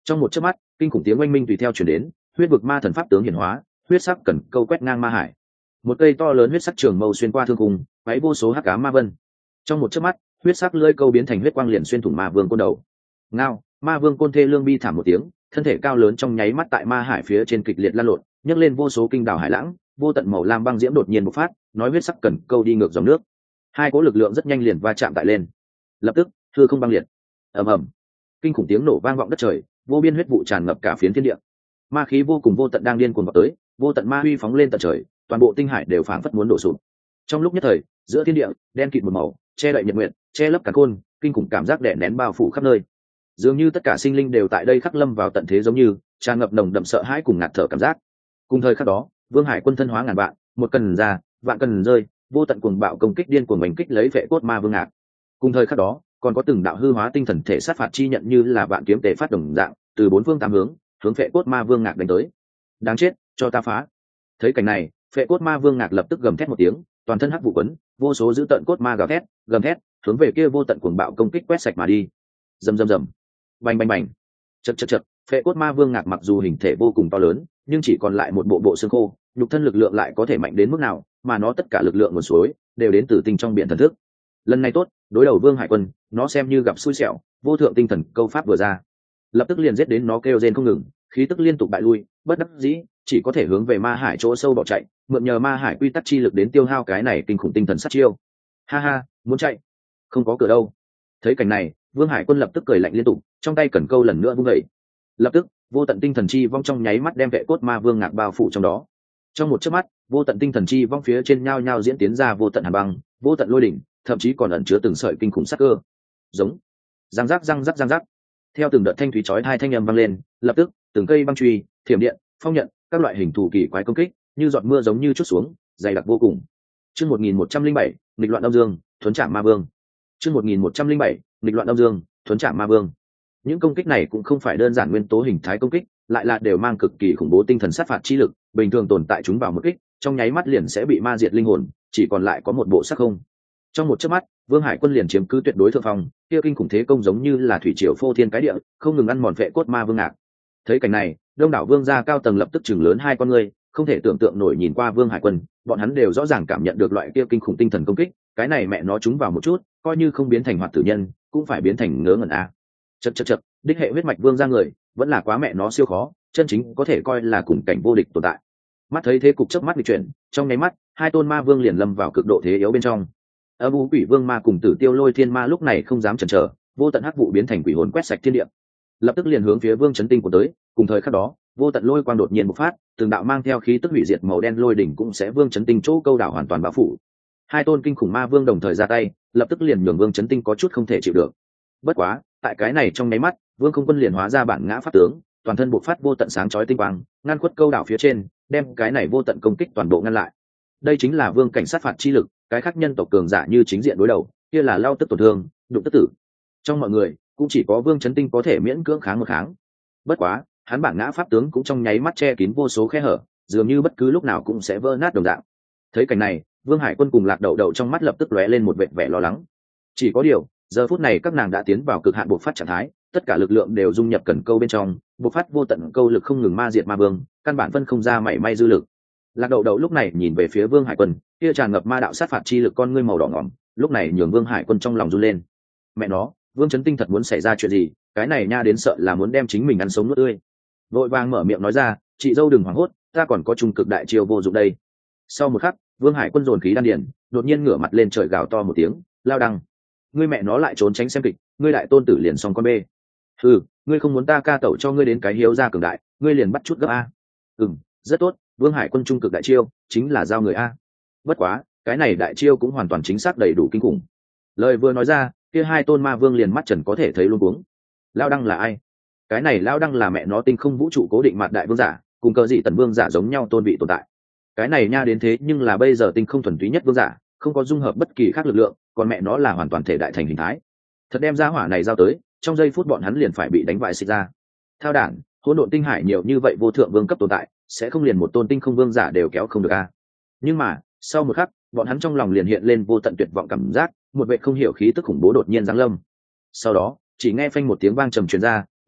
Trong một chớp mắt, kinh khủng tiếng oanh minh tùy theo chuyển đến, huyết vực ma thần pháp tướng hiển hóa, huyết sắc cần câu quét ngang ma hải. Một cây to lớn huyết sắc trường mâu xuyên qua thương khung, váy vô số hắc ám ma vân. Trong một chớp mắt, huyết sắc lưỡi câu biến thành huyết quang liền xuyên thủng ma vương côn đầu. Ngao, ma vương côn thê lương bi thảm một tiếng, thân thể cao lớn trong nháy mắt tại ma hải phía trên kịch liệt lan lộn, nhấc lên vô số kinh đảo hải lãng, vô tận màu lam băng diễm đột nhiên bộc phát, nói huyết sắc cần câu đi ngược dòng nước. Hai cỗ lực lượng rất nhanh liền va chạm tại lên. Lập tức, hư không băng liệt. Ầm ầm. Kinh khủng tiếng nổ vang vọng đất trời, vô biên huyết vụ tràn ngập cả phiến thiên địa. Ma khí vô cùng vô tận đang điên cuồng vào tới, vô tận ma huy phóng lên tận trời, toàn bộ tinh hải đều phảng phất muốn đổ sụp. Trong lúc nhất thời, giữa thiên địa đen kịt một màu, che đậy nhật nguyện, che lấp cả khôn, kinh khủng cảm giác đè nén bao phủ khắp nơi. Dường như tất cả sinh linh đều tại đây khắc lâm vào tận thế giống như, tràn ngập nồng đậm sợ hãi cùng ngạt thở cảm giác. Cùng thời khắc đó, Vương Hải quân thân hóa ngàn vạn, một cần ra, vạn cần rơi, vô tận cuồng bạo công kích điên cuồng đánh kích lấy vệ cốt ma vương ngạc. Cùng thời khắc đó, còn có từng đạo hư hóa tinh thần thể sát phạt chi nhận như là vạn kiếm tề phát đồng dạng, từ bốn phương tám hướng, hướng vệ cốt ma vương ngạc đánh tới. Đáng chết, cho ta phá! Thấy cảnh này, vệ cốt ma vương ngạc lập tức gầm thét một tiếng, toàn thân hắc vụ quấn, vô số dữ tận cốt ma gào thét, gầm thét, hướng về kia vô tận cuồng bạo công kích quét sạch mà đi. Rầm rầm rầm, bành bành bành, chật chật chật, vệ cốt ma vương ngạc mặc dù hình thể vô cùng to lớn, nhưng chỉ còn lại một bộ bộ xương khô, nhục thân lực lượng lại có thể mạnh đến mức nào, mà nó tất cả lực lượng nguồn suối đều đến từ tinh trong biển thần thức. Lần này tốt, đối đầu Vương Hải Quân, nó xem như gặp xui xẻo, vô thượng tinh thần câu pháp vừa ra, lập tức liền giết đến nó kêu rên không ngừng, khí tức liên tục bại lui, bất đắc dĩ, chỉ có thể hướng về ma hải chỗ sâu bỏ chạy, mượn nhờ ma hải quy tắc chi lực đến tiêu hao cái này kinh khủng tinh thần sát chiêu. Ha ha, muốn chạy, không có cửa đâu. Thấy cảnh này, Vương Hải Quân lập tức cười lạnh liên tục, trong tay cần câu lần nữa vung dậy. Lập tức, vô tận tinh thần chi vong trong nháy mắt đem vệ cốt ma vương ngạc bao phủ trong đó. Trong một chớp mắt, vô tận tinh thần chi vong phía trên nhao nhao diễn tiến ra vô tận hàn băng, vô tận lôi đỉnh, thậm chí còn ẩn chứa từng sợi kinh khủng sắc cơ. Giống, răng rắc răng rắc răng rắc. Theo từng đợt thanh thúy chói hai thanh âm vang lên, lập tức, từng cây băng truy, thiểm điện, phong nhận, các loại hình thù kỳ quái công kích, như giọt mưa giống như chút xuống, dày đặc vô cùng. Chương một nghìn một trăm linh bảy, nghịch loạn âm dương, thuấn trảm ma vương. Chương một nghìn một trăm linh bảy, nghịch loạn âm dương, thuấn trảm ma vương. Những công kích này cũng không phải đơn giản nguyên tố hình thái công kích, lại là đều mang cực kỳ khủng bố tinh thần sát phạt chi lực, bình thường tồn tại chúng vào một kích, trong nháy mắt liền sẽ bị ma diệt linh hồn, chỉ còn lại có một bộ xác không. Trong một chớp mắt, Vương Hải Quân liền chiếm cứ tuyệt đối thượng phong, kia kinh khủng thế công giống như là thủy triều phô thiên cái địa, không ngừng ăn mòn vệ cốt ma vương ngạc. Thấy cảnh này, đông đảo vương gia cao tầng lập tức chừng lớn hai con ngươi, không thể tưởng tượng nổi nhìn qua Vương Hải Quân, bọn hắn đều rõ ràng cảm nhận được loại kia kinh khủng tinh thần công kích, cái này mẹ nó chúng vào một chút, coi như không biến thành hoạt tử nhân, cũng phải biến thành ngớ ngẩn a. Chậc chậc chậc, đích hệ huyết mạch vương gia người, vẫn là quá mẹ nó siêu khó, chân chính có thể coi là cùng cảnh vô địch tồn tại. Mắt thấy thế cục chớp mắt bị chuyển, trong nháy mắt, hai tôn ma vương liền lâm vào cực độ thế yếu bên trong. Âm u quỷ vương ma cùng Tử Tiêu Lôi Thiên ma lúc này không dám chần chờ, vô tận hắc vụ biến thành quỷ hồn quét sạch thiên địa, lập tức liền hướng phía Vương Chấn Tinh của tới. Cùng thời khắc đó, vô tận lôi quang đột nhiên bộc phát, từng đạo mang theo khí tức hủy diệt màu đen lôi đỉnh cũng sẽ Vương Chấn Tinh chỗ câu đảo hoàn toàn bao phủ. Hai tôn kinh khủng ma vương đồng thời ra tay, lập tức liền nhường Vương Chấn Tinh có chút không thể chịu được. Bất quá, tại cái này trong nháy mắt, Vương Không Quân liền hóa ra bản ngã pháp tướng, toàn thân bộc phát vô tận sáng chói tinh quang, ngăn khuất câu đảo phía trên, đem cái này vô tận công kích toàn bộ ngăn lại. Đây chính là vương cảnh sát phạt chi lực, cái khác nhân tộc cường giả như chính diện đối đầu, kia là lao tức tổn thương, đụng tức tử. Trong mọi người, cũng chỉ có Vương Chấn Tinh có thể miễn cưỡng kháng một kháng. Bất quá, hắn bản ngã pháp tướng cũng trong nháy mắt che kín vô số khe hở, dường như bất cứ lúc nào cũng sẽ vỡ nát đồng dạng. Thấy cảnh này, Vương Hải Quân cùng Lạc Đậu Đậu trong mắt lập tức lóe lên một vẻ vẻ lo lắng. Chỉ có điều, giờ phút này các nàng đã tiến vào cực hạn bộc phát trạng thái, tất cả lực lượng đều dung nhập cần câu bên trong, bộc phát vô tận câu lực không ngừng ma diệt ma vương, căn bản phân không ra mảy may dư lực. Lạc Đậu Đậu lúc này nhìn về phía Vương Hải Quân, kia tràn ngập ma đạo sát phạt chi lực con ngươi màu đỏ ngỏm, lúc này nhường Vương Hải Quân trong lòng run lên. Mẹ nó, Vương Chấn Tinh thật muốn xảy ra chuyện gì, cái này nha đến sợ là muốn đem chính mình ăn sống nuốt tươi. Vội vàng mở miệng nói ra, chị dâu đừng hoảng hốt, ta còn có trung cực đại chiêu vô dụng đây. Sau một khắc, Vương Hải Quân dồn khí đan điền, đột nhiên ngửa mặt lên trời gào to một tiếng, lao đăng. Ngươi mẹ nó lại trốn tránh xem kịch, ngươi đại tôn tử liền xong con bê. Ừ, ngươi không muốn ta ca tẩu cho ngươi đến cái hiếu gia cường đại, ngươi liền bắt chút gấp a. Ừm, rất tốt, Vương Hải Quân trung cực đại chiêu chính là giao người a. Bất quá, cái này đại chiêu cũng hoàn toàn chính xác đầy đủ kinh khủng. Lời vừa nói ra, kia hai tôn ma vương liền mắt trần có thể thấy luôn cuống. Lao đăng là ai? Cái này Lao đăng là mẹ nó tinh không vũ trụ cố định mặt đại vương giả, cùng cờ dị tần vương giả giống nhau tôn vị tồn tại. Cái này nha đến thế nhưng là bây giờ tinh không thuần túy nhất vương giả, không có dung hợp bất kỳ khác lực lượng, còn mẹ nó là hoàn toàn thể đại thành hình thái. Thật đem ra hỏa này giao tới, trong giây phút bọn hắn liền phải bị đánh bại xịt ra. Thao đản, hỗn độn tinh hải nhiều như vậy vô thượng vương cấp tồn tại, sẽ không liền một tôn tinh không vương giả đều kéo không được a. Nhưng mà, sau một khắc, bọn hắn trong lòng liền hiện lên vô tận tuyệt vọng cảm giác, một vệ không hiểu khí tức khủng bố đột nhiên giáng lâm. Sau đó, chỉ nghe phanh một tiếng vang trầm truyền ra,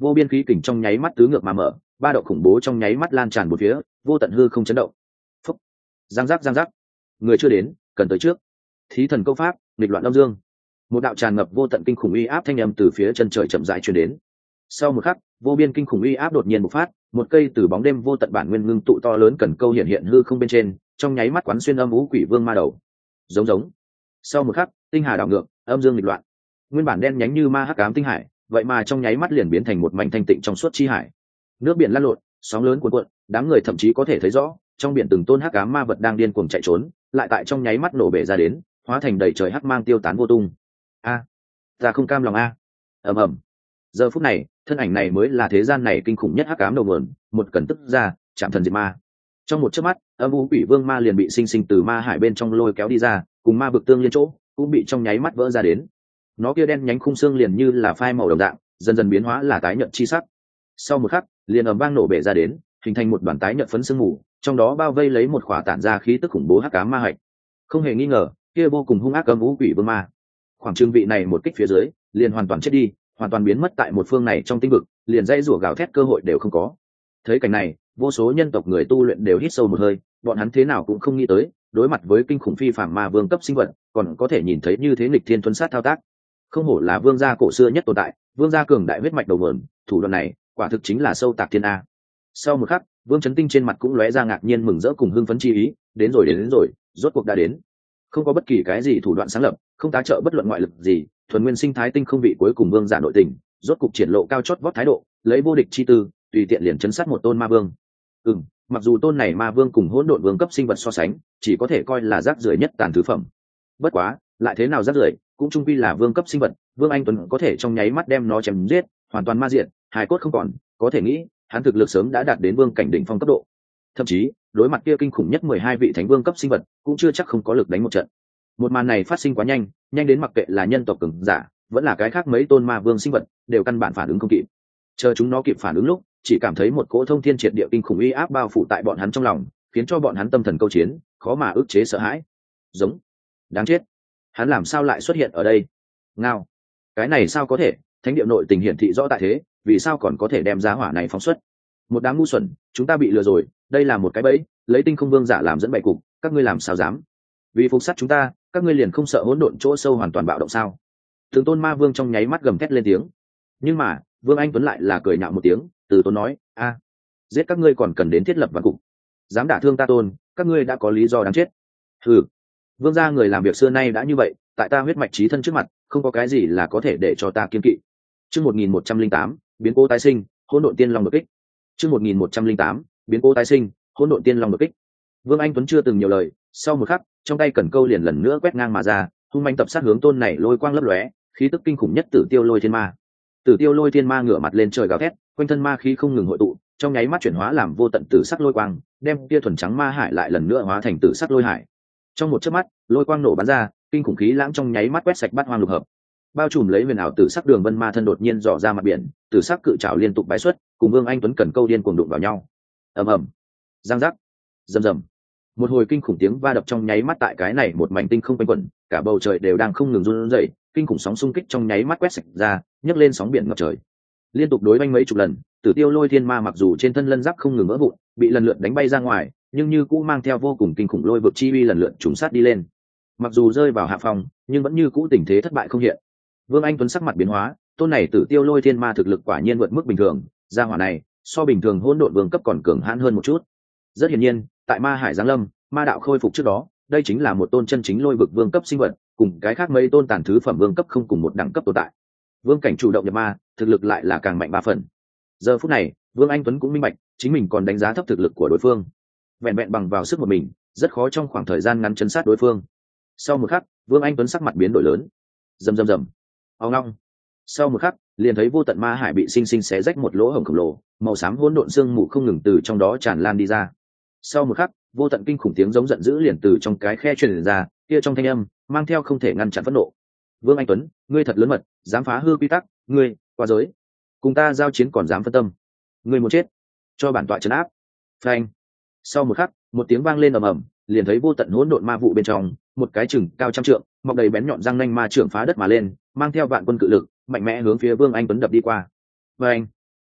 vô biên khí kình trong nháy mắt tứ ngược mà mở, ba động khủng bố trong nháy mắt lan tràn một phía, vô tận hư không chấn động. Phúc, giang giác giang giác, người chưa đến, cần tới trước. Thí thần câu pháp, nghịch loạn âm dương. Một đạo tràn ngập vô tận kinh khủng uy áp thanh âm từ phía chân trời chậm rãi truyền đến. Sau một khắc, vô biên kinh khủng uy áp đột nhiên bộc phát, một cây từ bóng đêm vô tận bản nguyên ngưng tụ to lớn cần câu hiện hiện hư không bên trên, trong nháy mắt quán xuyên âm vũ quỷ vương ma đầu. Giống giống. Sau một khắc, tinh hà đảo ngược, âm dương nghịch loạn. Nguyên bản đen nhánh như ma hắc ám tinh hải, vậy mà trong nháy mắt liền biến thành một mảnh thanh tịnh trong suốt chi hải. Nước biển lăn lộn, sóng lớn cuộn cuộn, đám người thậm chí có thể thấy rõ, trong biển từng tôn hắc ám ma vật đang điên cuồng chạy trốn, lại tại trong nháy mắt nổ bể ra đến, hóa thành đầy trời hắc mang tiêu tán vô tung. A, ta không cam lòng a. Ầm ầm. Giờ phút này, thân ảnh này mới là thế gian này kinh khủng nhất hắc ám đầu nguồn, một cần tức ra, chạm thần diệt ma. Trong một chớp mắt, âm u quỷ vương ma liền bị sinh sinh từ ma hải bên trong lôi kéo đi ra, cùng ma vực tương liên chỗ, cũng bị trong nháy mắt vỡ ra đến. Nó kia đen nhánh khung xương liền như là phai màu đồng dạng, dần dần biến hóa là tái nhợt chi sắc. Sau một khắc, liền ầm vang nổ bể ra đến, hình thành một đoàn tái nhợt phấn sương mù, trong đó bao vây lấy một khỏa tản ra khí tức khủng bố hắc ám ma hạch. Không hề nghi ngờ, kia vô cùng hung ác âm u quỷ vương ma. Khoảng trừng vị này một kích phía dưới, liền hoàn toàn chết đi, hoàn toàn biến mất tại một phương này trong tinh vực, liền dãy rủa gào thét cơ hội đều không có. Thấy cảnh này, vô số nhân tộc người tu luyện đều hít sâu một hơi, bọn hắn thế nào cũng không nghĩ tới, đối mặt với kinh khủng phi phàm ma vương cấp sinh vật, còn có thể nhìn thấy như thế nghịch thiên tuấn sát thao tác. Không hổ là vương gia cổ xưa nhất tồn tại, vương gia cường đại huyết mạch đầu nguồn, thủ đoạn này, quả thực chính là sâu tạc thiên a. Sau một khắc, vương chấn tinh trên mặt cũng lóe ra ngạc nhiên mừng rỡ cùng hưng phấn chi ý, đến rồi đến, đến rồi, rốt cuộc đã đến. Không có bất kỳ cái gì thủ đoạn sáng lập, không tá trợ bất luận ngoại lực gì, thuần nguyên sinh thái tinh không vị cuối cùng vương giả nội tình, rốt cục triển lộ cao chót vót thái độ, lấy vô địch chi tư, tùy tiện liền chấn sát một tôn ma vương. Ừm, mặc dù tôn này ma vương cùng hỗn độn vương cấp sinh vật so sánh, chỉ có thể coi là rác rưởi nhất tàn thứ phẩm. Bất quá, lại thế nào rác rưởi, cũng chung quy là vương cấp sinh vật, Vương Anh Tuấn có thể trong nháy mắt đem nó chém giết, hoàn toàn ma diệt, hài cốt không còn, có thể nghĩ, hắn thực lực sớm đã đạt đến vương cảnh đỉnh phong cấp độ. Thậm chí, đối mặt kia kinh khủng nhất mười hai vị thánh vương cấp sinh vật, cũng chưa chắc không có lực đánh một trận. Một màn này phát sinh quá nhanh, nhanh đến mặc kệ là nhân tộc cường giả, vẫn là cái khác mấy tôn ma vương sinh vật, đều căn bản phản ứng không kịp. Chờ chúng nó kịp phản ứng lúc, chỉ cảm thấy một cỗ thông thiên triệt địa kinh khủng uy áp bao phủ tại bọn hắn trong lòng, khiến cho bọn hắn tâm thần câu chiến, khó mà ức chế sợ hãi. Giống, đáng chết, hắn làm sao lại xuất hiện ở đây? Ngao, cái này sao có thể? Thánh địa nội tình hiển thị rõ tại thế, vì sao còn có thể đem giá hỏa này phóng xuất? Một đám ngu xuẩn, chúng ta bị lừa rồi, đây là một cái bẫy, lấy tinh không vương giả làm dẫn bày cục, các ngươi làm sao dám? Vì phục sát chúng ta, các ngươi liền không sợ hỗn độn chỗ sâu hoàn toàn bạo động sao? Từng tôn ma vương trong nháy mắt gầm thét lên tiếng. Nhưng mà, Vương Anh Tuấn lại là cười nhạo một tiếng, từ tôn nói, a, giết các ngươi còn cần đến thiết lập vạn cục, dám đả thương ta tôn, các ngươi đã có lý do đáng chết. Hừ, vương gia người làm việc xưa nay đã như vậy, tại ta huyết mạch chí thân trước mặt, không có cái gì là có thể để cho ta kiên kỵ. Chương một nghìn một trăm linh tám, biến cố tái sinh, hỗn độn tiên long đột kích. Chương một nghìn một trăm linh tám, biến cố tái sinh, hỗn độn tiên long đột kích. Vương Anh Tuấn chưa từng nhiều lời, sau một khắc, trong tay cẩn câu liền lần nữa quét ngang mà ra, hung manh tập sát hướng tôn này lôi quang lấp lóe, khí tức kinh khủng nhất Tử Tiêu Lôi Thiên Ma. Tử Tiêu Lôi Thiên Ma ngửa mặt lên trời gào thét, quanh thân ma khí không ngừng hội tụ, trong nháy mắt chuyển hóa làm vô tận tử sắc lôi quang, đem kia thuần trắng ma hải lại lần nữa hóa thành tử sắc lôi hải. Trong một chớp mắt, lôi quang nổ bắn ra, kinh khủng khí lãng trong nháy mắt quét sạch bát hoang lục hợp, bao trùm lấy huyền ảo tử sắc đường vân ma thân đột nhiên dò ra mặt biển, tử sắc cự trảo liên tục bái xuất, cùng Vương Anh Tuấn cần câu điên cuồng đụng vào nhau. Ầm ầm, giang giác, rầm rầm. Một hồi kinh khủng tiếng va đập trong nháy mắt tại cái này một mảnh tinh không quanh quẩn, cả bầu trời đều đang không ngừng run rẩy, kinh khủng sóng xung kích trong nháy mắt quét sạch ra, nhấc lên sóng biển ngập trời. Liên tục đối oanh mấy chục lần, Tử Tiêu Lôi Thiên Ma mặc dù trên thân lân giáp không ngừng vỡ vụn, bị lần lượt đánh bay ra ngoài, nhưng như cũ mang theo vô cùng kinh khủng lôi vực chi uy lần lượt trùng sát đi lên. Mặc dù rơi vào hạ phòng, nhưng vẫn như cũ tình thế thất bại không hiện. Vương Anh Tuấn sắc mặt biến hóa, tôn này Tử Tiêu Lôi Thiên Ma thực lực quả nhiên vượt mức bình thường, gia hỏa này so bình thường hỗn độn vương cấp còn cường hãn hơn một chút. Rất hiển nhiên, tại Ma Hải giáng lâm, ma đạo khôi phục trước đó, đây chính là một tôn chân chính lôi vực vương cấp sinh vật, cùng cái khác mấy tôn tàn thứ phẩm vương cấp không cùng một đẳng cấp tồn tại. Vương cảnh chủ động nhập ma, thực lực lại là càng mạnh ba phần. Giờ phút này, Vương Anh Tuấn cũng minh bạch, chính mình còn đánh giá thấp thực lực của đối phương. Vẹn vẹn bằng vào sức một mình, rất khó trong khoảng thời gian ngắn chấn sát đối phương. Sau một khắc, Vương Anh Tuấn sắc mặt biến đổi lớn. Rầm rầm rầm. Ong long. Sau một khắc, liền thấy vô tận ma hải bị sinh sinh xé rách một lỗ hổng khổng lồ, màu xám hỗn độn xương mù không ngừng từ trong đó tràn lan đi ra. Sau một khắc, vô tận kinh khủng tiếng giống giận dữ liền từ trong cái khe truyền ra, kia trong thanh âm mang theo không thể ngăn chặn phẫn nộ. Vương Anh Tuấn, ngươi thật lớn mật, dám phá hư quy tắc, ngươi qua giới, cùng ta giao chiến còn dám phân tâm, ngươi muốn chết, cho bản tọa trấn áp. Phanh. Sau một khắc, một tiếng vang lên ầm ầm, liền thấy vô tận hỗn độn ma vụ bên trong, một cái chừng cao trăm trượng, mọc đầy bén nhọn răng nanh ma trưởng phá đất mà lên, mang theo vạn quân cự lực, mạnh mẽ hướng phía Vương Anh Tuấn đập đi qua. Phanh.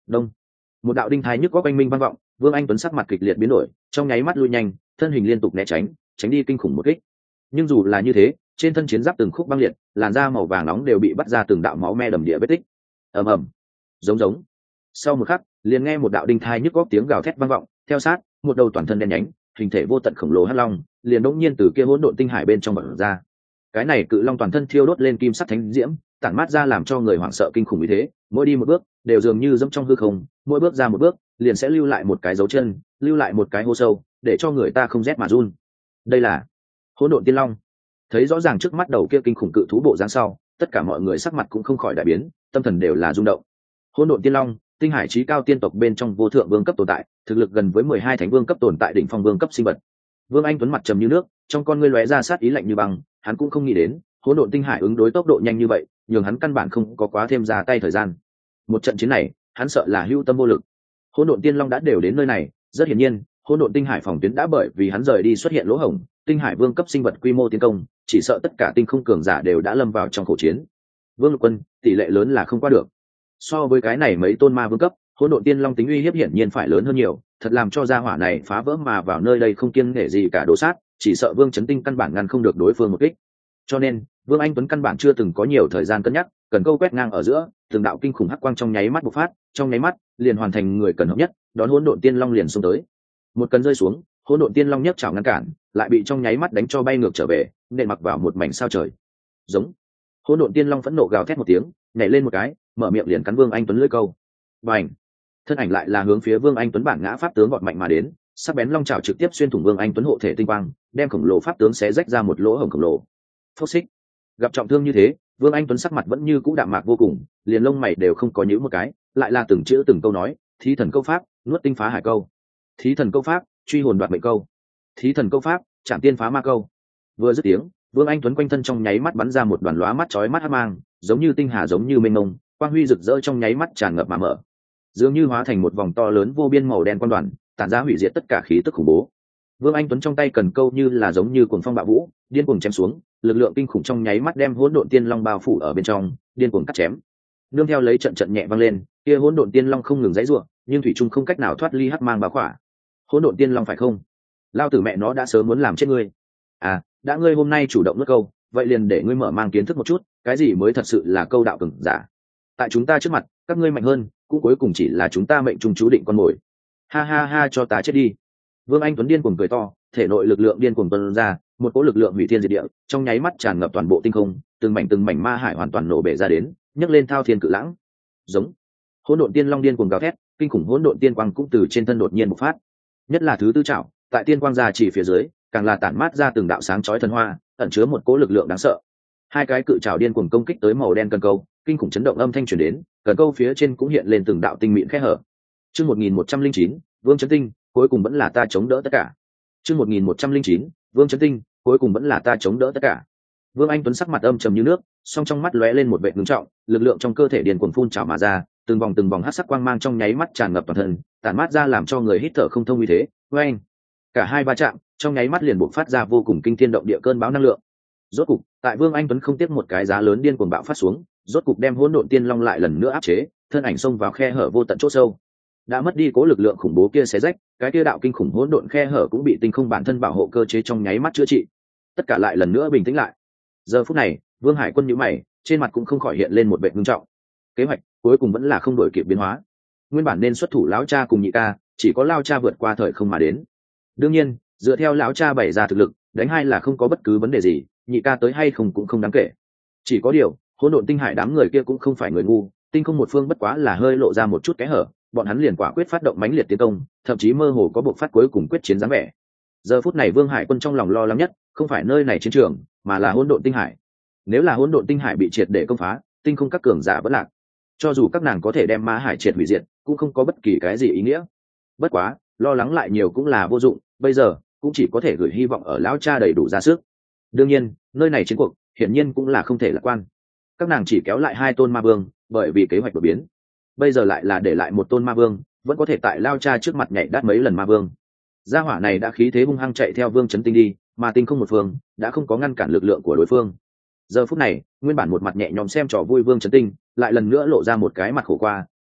Đông, một đạo đinh thái nhức có quanh minh vang vọng, Vương Anh Tuấn sắc mặt kịch liệt biến đổi, trong nháy mắt lui nhanh, thân hình liên tục né tránh, tránh đi kinh khủng một kích. Nhưng dù là như thế, trên thân chiến giáp từng khúc băng liệt, làn da màu vàng nóng đều bị bắt ra từng đạo máu me đầm địa vết tích. Ầm ầm, giống giống. Sau một khắc, liền nghe một đạo đinh thai nhức góc tiếng gào thét vang vọng, theo sát, một đầu toàn thân đen nhánh, hình thể vô tận khổng lồ hắc long, liền đột nhiên từ kia hỗn độn tinh hải bên trong bật ra. Cái này cự long toàn thân thiêu đốt lên kim sắc thánh diễm, tản mát ra làm cho người hoảng sợ kinh khủng như thế, mỗi đi một bước đều dường như dẫm trong hư không, mỗi bước ra một bước liền sẽ lưu lại một cái dấu chân, lưu lại một cái hố sâu, để cho người ta không rét mà run. Đây là hỗn độn tiên long. Thấy rõ ràng trước mắt đầu kia kinh khủng cự thú bộ dáng sau, tất cả mọi người sắc mặt cũng không khỏi đại biến, tâm thần đều là rung động. Hỗn độn tiên long, tinh hải chí cao tiên tộc bên trong vô thượng vương cấp tồn tại, thực lực gần với mười hai thánh vương cấp tồn tại đỉnh phong vương cấp sinh vật. Vương Anh Tuấn mặt trầm như nước, trong con ngươi lóe ra sát ý lạnh như băng, hắn cũng không nghĩ đến, hỗn độn tinh hải ứng đối tốc độ nhanh như vậy, nhường hắn căn bản không có quá thêm ra tay thời gian. Một trận chiến này, hắn sợ là hữu tâm vô lực. Hỗn độn tiên long đã đều đến nơi này, rất hiển nhiên, hỗn độn tinh hải phòng tuyến đã bởi vì hắn rời đi xuất hiện lỗ hổng, tinh hải vương cấp sinh vật quy mô tiến công, chỉ sợ tất cả tinh không cường giả đều đã lâm vào trong khổ chiến. Vương Lục Quân, tỷ lệ lớn là không qua được. So với cái này mấy tôn ma vương cấp, hỗn độn tiên long tính uy hiếp hiển nhiên phải lớn hơn nhiều, thật làm cho gia hỏa này phá vỡ mà vào nơi đây không kiêng nể gì cả đổ sát, chỉ sợ Vương Chấn Tinh căn bản ngăn không được đối phương một kích. Cho nên, Vương Anh Tuấn căn bản chưa từng có nhiều thời gian cân nhắc, cần câu quét ngang ở giữa, từng đạo kinh khủng hắc quang trong nháy mắt bộc phát, trong nháy mắt liền hoàn thành người cần hợp nhất, đón hỗn độn tiên long liền xông tới. Một cần rơi xuống, hỗn độn tiên long nhấc chảo ngăn cản, lại bị trong nháy mắt đánh cho bay ngược trở về, nện mặc vào một mảnh sao trời. Giống. Hỗn độn tiên long phẫn nộ gào thét một tiếng, nhảy lên một cái, mở miệng liền cắn Vương Anh Tuấn lưỡi câu. Bành. Thân ảnh lại là hướng phía Vương Anh Tuấn bản ngã pháp tướng gọt mạnh mà đến, sắc bén long chảo trực tiếp xuyên thủng Vương Anh Tuấn hộ thể tinh quang, đem khổng lồ pháp tướng xé rách ra một lỗ hổng khổng lồ. Phốc xích. Gặp trọng thương như thế, Vương Anh Tuấn sắc mặt vẫn như cũ đạm mạc vô cùng, liền lông mày đều không có nhíu một cái, lại là từng chữ từng câu nói, thí thần câu pháp, nuốt tinh phá hải câu. Thí thần câu pháp, truy hồn đoạt mệnh câu. Thí thần câu pháp, chạm tiên phá ma câu. Vừa dứt tiếng, Vương Anh Tuấn quanh thân trong nháy mắt bắn ra một đoàn lóa mắt chói mắt hắc mang, giống như tinh hà giống như mênh mông, quang huy rực rỡ trong nháy mắt tràn ngập mà mở, dường như hóa thành một vòng to lớn vô biên màu đen quan đoàn, tản ra hủy diệt tất cả khí tức khủng bố. Vương Anh Tuấn trong tay cần câu như là giống như cuồng phong bạo vũ, điên cuồng chém xuống, lực lượng kinh khủng trong nháy mắt đem hỗn độn tiên long bao phủ ở bên trong, điên cuồng cắt chém. Nương theo lấy trận trận nhẹ vang lên, kia hỗn độn tiên long không ngừng giãy giụa, nhưng thủy chung không cách nào thoát ly hắc mang bao khỏa. Hỗn độn tiên long phải không? Lao tử mẹ nó đã sớm muốn làm chết ngươi. À, đã ngươi hôm nay chủ động nuốt câu, vậy liền để ngươi mở mang kiến thức một chút, cái gì mới thật sự là câu đạo cường giả. Tại chúng ta trước mặt, các ngươi mạnh hơn, cũng cuối cùng chỉ là chúng ta mệnh trung chú định con mồi. Ha ha ha, cho ta chết đi. Vương Anh Tuấn điên cuồng cười to, thể nội lực lượng điên cuồng tuôn ra, một cỗ lực lượng hủy thiên diệt địa, trong nháy mắt tràn ngập toàn bộ tinh không, từng mảnh từng mảnh ma hải hoàn toàn nổ bể ra đến, nhấc lên thao thiên cự lãng. Giống. Hỗn độn tiên long điên cuồng gào thét, kinh khủng hỗn độn tiên quang cũng từ trên thân đột nhiên bộc phát. Nhất là thứ tư trảo, tại tiên quang ra chỉ phía dưới, càng là tản mát ra từng đạo sáng chói thần hoa, ẩn chứa một cỗ lực lượng đáng sợ. Hai cái cự trảo điên cuồng công kích tới màu đen cần câu, kinh khủng chấn động âm thanh truyền đến, cần câu phía trên cũng hiện lên từng đạo tinh mịn khe hở. Chương một nghìn một trăm linh chín, Vương Chấn Tinh, cuối cùng vẫn là ta chống đỡ tất cả. Chương một nghìn một trăm linh chín, Vương Chấn Tinh, cuối cùng vẫn là ta chống đỡ tất cả. Vương Anh Tuấn sắc mặt âm trầm như nước, song trong mắt lóe lên một vệt ngưng trọng, lực lượng trong cơ thể điên cuồng phun trào mà ra, từng vòng từng vòng hắc sắc quang mang trong nháy mắt tràn ngập toàn thân, tản mát ra làm cho người hít thở không thông như thế. Oeng! Cả hai va chạm, trong nháy mắt liền bộc phát ra vô cùng kinh thiên động địa cơn bão năng lượng. Rốt cục, tại Vương Anh Tuấn không tiếc một cái giá lớn điên cuồng bạo phát xuống, rốt cục đem hỗn độn tiên long lại lần nữa áp chế, thân ảnh xông vào khe hở vô tận chỗ sâu. Đã mất đi cố lực lượng khủng bố kia xé rách, cái kia đạo kinh khủng hỗn độn khe hở cũng bị tinh không bản thân bảo hộ cơ chế trong nháy mắt chữa trị. Tất cả lại lần nữa bình tĩnh lại. Giờ phút này, Vương Hải Quân nhíu mày, trên mặt cũng không khỏi hiện lên một vẻ ngưng trọng. Kế hoạch cuối cùng vẫn là không đổi kịp biến hóa. Nguyên bản nên xuất thủ lão cha cùng nhị ca, chỉ có lão cha vượt qua thời không mà đến. Đương nhiên, dựa theo lão cha bày ra thực lực, đánh hai là không có bất cứ vấn đề gì, nhị ca tới hay không cũng không đáng kể. Chỉ có điều, hỗn độn tinh hải đám người kia cũng không phải người ngu, tinh không một phương bất quá là hơi lộ ra một chút kẽ hở, bọn hắn liền quả quyết phát động mãnh liệt tiến công, thậm chí mơ hồ có buộc phát cuối cùng quyết chiến dáng vẻ. Giờ phút này Vương Hải Quân trong lòng lo lắng nhất, không phải nơi này chiến trường, mà là hỗn độn tinh hải. Nếu là hỗn độn tinh hải bị triệt để công phá, tinh không các cường giả vẫn lạc. Cho dù các nàng có thể đem ma hải triệt hủy diệt, cũng không có bất kỳ cái gì ý nghĩa. Bất quá, lo lắng lại nhiều cũng là vô dụng, bây giờ cũng chỉ có thể gửi hy vọng ở lão cha đầy đủ ra sức. Đương nhiên, nơi này chiến cuộc, hiển nhiên cũng là không thể lạc quan. Các nàng chỉ kéo lại hai tôn ma vương, bởi vì kế hoạch đột biến. Bây giờ lại là để lại một tôn ma vương, vẫn có thể tại lao cha trước mặt nhảy đát mấy lần ma vương. Gia hỏa này đã khí thế hung hăng chạy theo Vương Chấn Tinh đi, mà tinh không một phương đã không có ngăn cản lực lượng của đối phương. Giờ phút này, nguyên bản một mặt nhẹ nhõm xem trò vui Vương Chấn Tinh, lại lần nữa lộ ra một cái mặt khổ qua,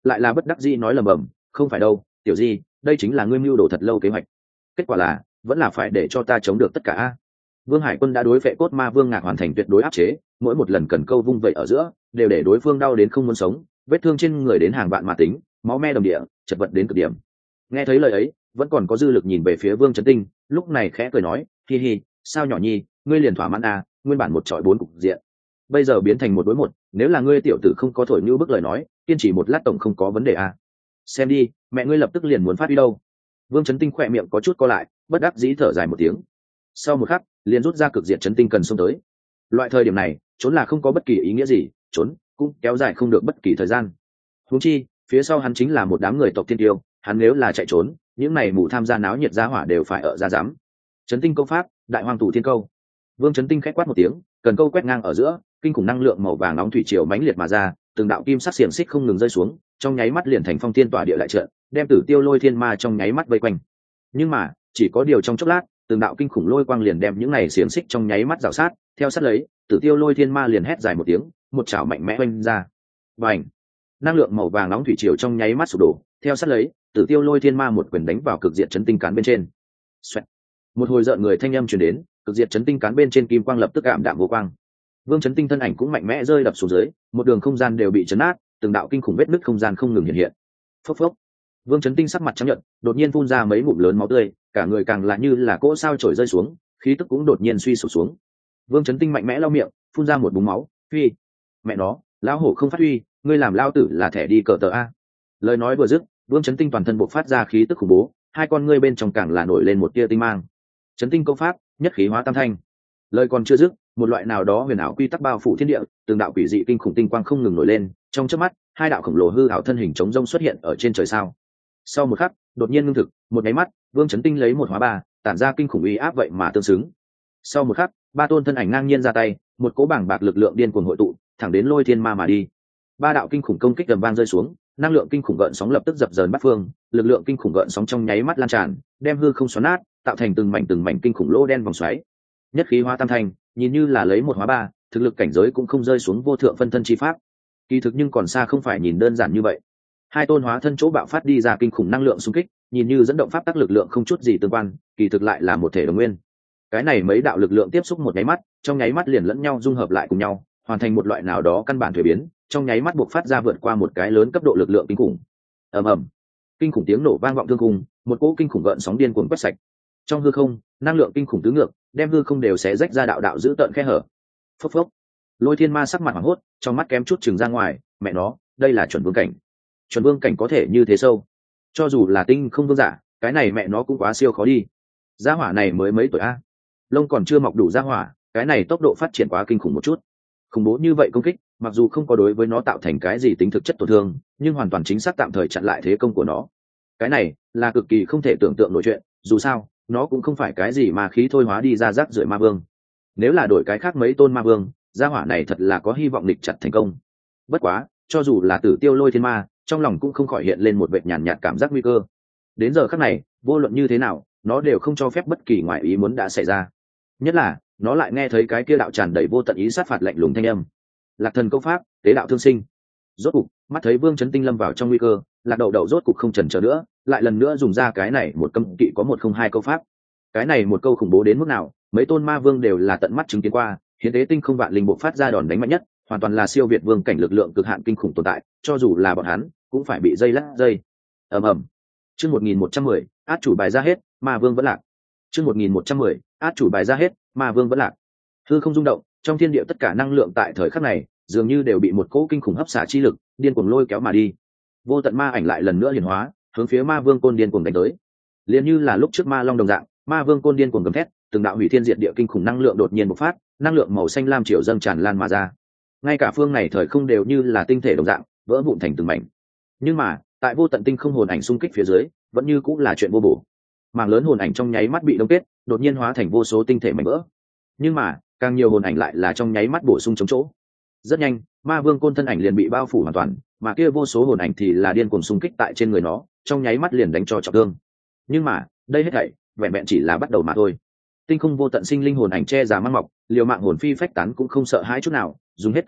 lại là bất đắc dĩ nói lầm bầm, không phải đâu tiểu di, đây chính là ngươi mưu đồ thật lâu kế hoạch, kết quả là vẫn là phải để cho ta chống được tất cả a. Vương Hải Quân đã đối phệ cốt ma vương ngạc hoàn thành tuyệt đối áp chế, mỗi một lần cần câu vung vậy ở giữa đều để đối phương đau đến không muốn sống, vết thương trên người đến hàng vạn mà tính, máu me đồng địa, chật vật đến cực điểm. Nghe thấy lời ấy, vẫn còn có dư lực nhìn về phía Vương Chấn Tinh, lúc này khẽ cười nói, hi hi, sao nhỏ nhi, ngươi liền thỏa mãn à, nguyên bản một trọi bốn cục diện, bây giờ biến thành một đối một, nếu là ngươi tiểu tử không có thổi như bức lời nói, kiên trì một lát tổng không có vấn đề à. Xem đi, mẹ ngươi lập tức liền muốn phát đi đâu. Vương Chấn Tinh khỏe miệng có chút co lại, bất đắc dĩ thở dài một tiếng. Sau một khắc, liền rút ra cực diện chấn tinh cần xông tới. Loại thời điểm này, trốn là không có bất kỳ ý nghĩa gì, trốn cũng kéo dài không được bất kỳ thời gian. Huống chi, phía sau hắn chính là một đám người tộc thiên tiêu, hắn nếu là chạy trốn, những này mù tham gia náo nhiệt giá hỏa đều phải ở ra dám. Chấn tinh câu pháp, đại hoàng tủ thiên câu. Vương Chấn Tinh khẽ quát một tiếng, cần câu quét ngang ở giữa, kinh khủng năng lượng màu vàng nóng thủy triều mãnh liệt mà ra, từng đạo kim sắc xiềng xích không ngừng rơi xuống, trong nháy mắt liền thành phong thiên tỏa địa lại trận, đem Tử Tiêu Lôi Thiên Ma trong nháy mắt vây quanh. Nhưng mà, chỉ có điều trong chốc lát, từng đạo kinh khủng lôi quang liền đem những này xiềng xích trong nháy mắt rào sát, theo sát lấy, Tử Tiêu Lôi Thiên Ma liền hét dài một tiếng, một chảo mạnh mẽ vung ra. Bành! Năng lượng màu vàng nóng thủy triều trong nháy mắt sụp đổ, theo sát lấy, Tử Tiêu Lôi Thiên Ma một quyền đánh vào cực diệt chấn tinh cán bên trên. Xoẹt. Một hồi rợn người thanh âm truyền đến, cực diệt chấn tinh cán bên trên kim quang lập tức ảm đạm vô quang. Vương Chấn Tinh thân ảnh cũng mạnh mẽ rơi đập xuống dưới, một đường không gian đều bị chấn nát, từng đạo kinh khủng vết nứt không gian không ngừng hiện hiện. Phốc phốc. Vương Chấn Tinh sắc mặt trắng nhợt, đột nhiên phun ra mấy ngụm lớn máu tươi, cả người càng là như là cỗ sao trổi rơi xuống, khí tức cũng đột nhiên suy sụp xuống. Vương Chấn Tinh mạnh mẽ lau miệng, phun ra một búng máu, "Phi, mẹ nó, lão hổ không phát huy, ngươi làm lao tử là thẻ đi cờ tờ a." Lời nói vừa dứt, Vương Chấn Tinh toàn thân bộc phát ra khí tức khủng bố, hai con ngươi bên trong càng là nổi lên một tia tinh mang. Chấn tinh câu pháp, nhất khí hóa tam thanh. Lời còn chưa dứt, một loại nào đó huyền ảo quy tắc bao phủ thiên địa, từng đạo quỷ dị kinh khủng tinh quang không ngừng nổi lên, trong chớp mắt, hai đạo khổng lồ hư ảo thân hình chống rông xuất hiện ở trên trời sao. Sau một khắc, đột nhiên ngưng thực, một cái mắt, Vương Chấn Tinh lấy một hóa ba, tản ra kinh khủng uy áp vậy mà tương xứng. Sau một khắc, ba tôn thân ảnh ngang nhiên ra tay, một cỗ bảng bạc lực lượng điên cuồng hội tụ, thẳng đến Lôi Thiên Ma mà đi. Ba đạo kinh khủng công kích gầm vang rơi xuống, năng lượng kinh khủng gợn sóng lập tức dập dờn bát phương, lực lượng kinh khủng gợn sóng trong nháy mắt lan tràn, đem hư không xoắn nát, tạo thành từng mảnh từng mảnh kinh khủng lỗ đen vòng xoáy. Nhất khí hóa tam thành, nhìn như là lấy một hóa ba, thực lực cảnh giới cũng không rơi xuống vô thượng phân thân chi pháp. Kỳ thực nhưng còn xa không phải nhìn đơn giản như vậy. Hai tôn hóa thân chỗ bạo phát đi ra kinh khủng năng lượng xung kích, nhìn như dẫn động pháp tắc lực lượng không chút gì tương quan, kỳ thực lại là một thể đồng nguyên. Cái này mấy đạo lực lượng tiếp xúc một nháy mắt, trong nháy mắt liền lẫn nhau dung hợp lại cùng nhau, hoàn thành một loại nào đó căn bản thuế biến, trong nháy mắt buộc phát ra vượt qua một cái lớn cấp độ lực lượng kinh khủng. Ầm ầm, kinh khủng tiếng nổ vang vọng thương khung, một cỗ kinh khủng gợn sóng điên cuồng quét sạch. Trong hư không, năng lượng kinh khủng tứ ngược, đem hư không đều xé rách ra đạo đạo giữ tợn khe hở. Phốc phốc. Lôi Thiên Ma sắc mặt hoảng hốt, trong mắt kém chút trừng ra ngoài, mẹ nó, đây là chuẩn vương cảnh. Chuẩn vương cảnh có thể như thế sâu. Cho dù là tinh không vương giả, cái này mẹ nó cũng quá siêu khó đi. Gia hỏa này mới mấy tuổi a? Lông còn chưa mọc đủ gia hỏa, cái này tốc độ phát triển quá kinh khủng một chút. Khủng bố như vậy công kích, mặc dù không có đối với nó tạo thành cái gì tính thực chất tổn thương, nhưng hoàn toàn chính xác tạm thời chặn lại thế công của nó. Cái này là cực kỳ không thể tưởng tượng nổi chuyện, dù sao, nó cũng không phải cái gì mà khí thôi hóa đi ra rác rưởi ma vương. Nếu là đổi cái khác mấy tôn ma vương, gia hỏa này thật là có hy vọng địch chặt thành công. Bất quá, cho dù là Tử Tiêu Lôi Thiên Ma, trong lòng cũng không khỏi hiện lên một vệt nhàn nhạt cảm giác nguy cơ. Đến giờ khắc này, vô luận như thế nào, nó đều không cho phép bất kỳ ngoại ý muốn đã xảy ra. Nhất là, nó lại nghe thấy cái kia đạo tràn đầy vô tận ý sát phạt lạnh lùng thanh âm. Lạc thần câu pháp, tế đạo thương sinh. Rốt cục, mắt thấy Vương Chấn Tinh lâm vào trong nguy cơ, Lạc Đậu Đậu rốt cục không chần chờ nữa, lại lần nữa dùng ra cái này một cấm kỵ có một không hai câu pháp. Cái này một câu khủng bố đến mức nào, mấy tôn ma vương đều là tận mắt chứng kiến qua, hiến tế tinh không vạn linh bộ phát ra đòn đánh mạnh nhất, hoàn toàn là siêu việt vương cảnh lực lượng cực hạn kinh khủng tồn tại, cho dù là bọn hắn, cũng phải bị dây lắc dây. Ầm ầm. Chương một nghìn một trăm mười, át chủ bài ra hết, ma vương vẫn lạc. Chương một nghìn một trăm mười, át chủ bài ra hết, ma vương vẫn lạc. Hư không rung động, trong thiên địa tất cả năng lượng tại thời khắc này, dường như đều bị một cỗ kinh khủng hấp xả chi lực điên cuồng lôi kéo mà đi. Vô tận ma ảnh lại lần nữa hiển hóa, hướng phía ma vương côn điên cuồng đánh tới. Liền như là lúc trước ma long đồng dạng, ma vương côn điên cuồng gầm thét, từng đạo hủy thiên diệt địa kinh khủng năng lượng đột nhiên bộc phát, năng lượng màu xanh lam triều dâng tràn lan mà ra. Ngay cả phương này thời không đều như là tinh thể đồng dạng, vỡ vụn thành từng mảnh. Nhưng mà, tại vô tận tinh không hồn ảnh xung kích phía dưới, vẫn như cũng là chuyện vô bổ. Mảng lớn hồn ảnh trong nháy mắt bị đông kết, đột nhiên hóa thành vô số tinh thể mảnh vỡ. Nhưng mà, càng nhiều hồn ảnh lại là trong nháy mắt bổ sung chống chỗ. Rất nhanh, ma vương côn thân ảnh liền bị bao phủ hoàn toàn, mà kia vô số hồn ảnh thì là điên cuồng xung kích tại trên người nó, trong nháy mắt liền đánh cho trọng thương. Nhưng mà, đây hết thảy vẹn vẹn chỉ là bắt đầu mà thôi. Tinh không vô tận sinh linh hồn ảnh che giả mang mọc, liều mạng hồn phi phách tán cũng không sợ hãi chút nào, dùng hết tất cả,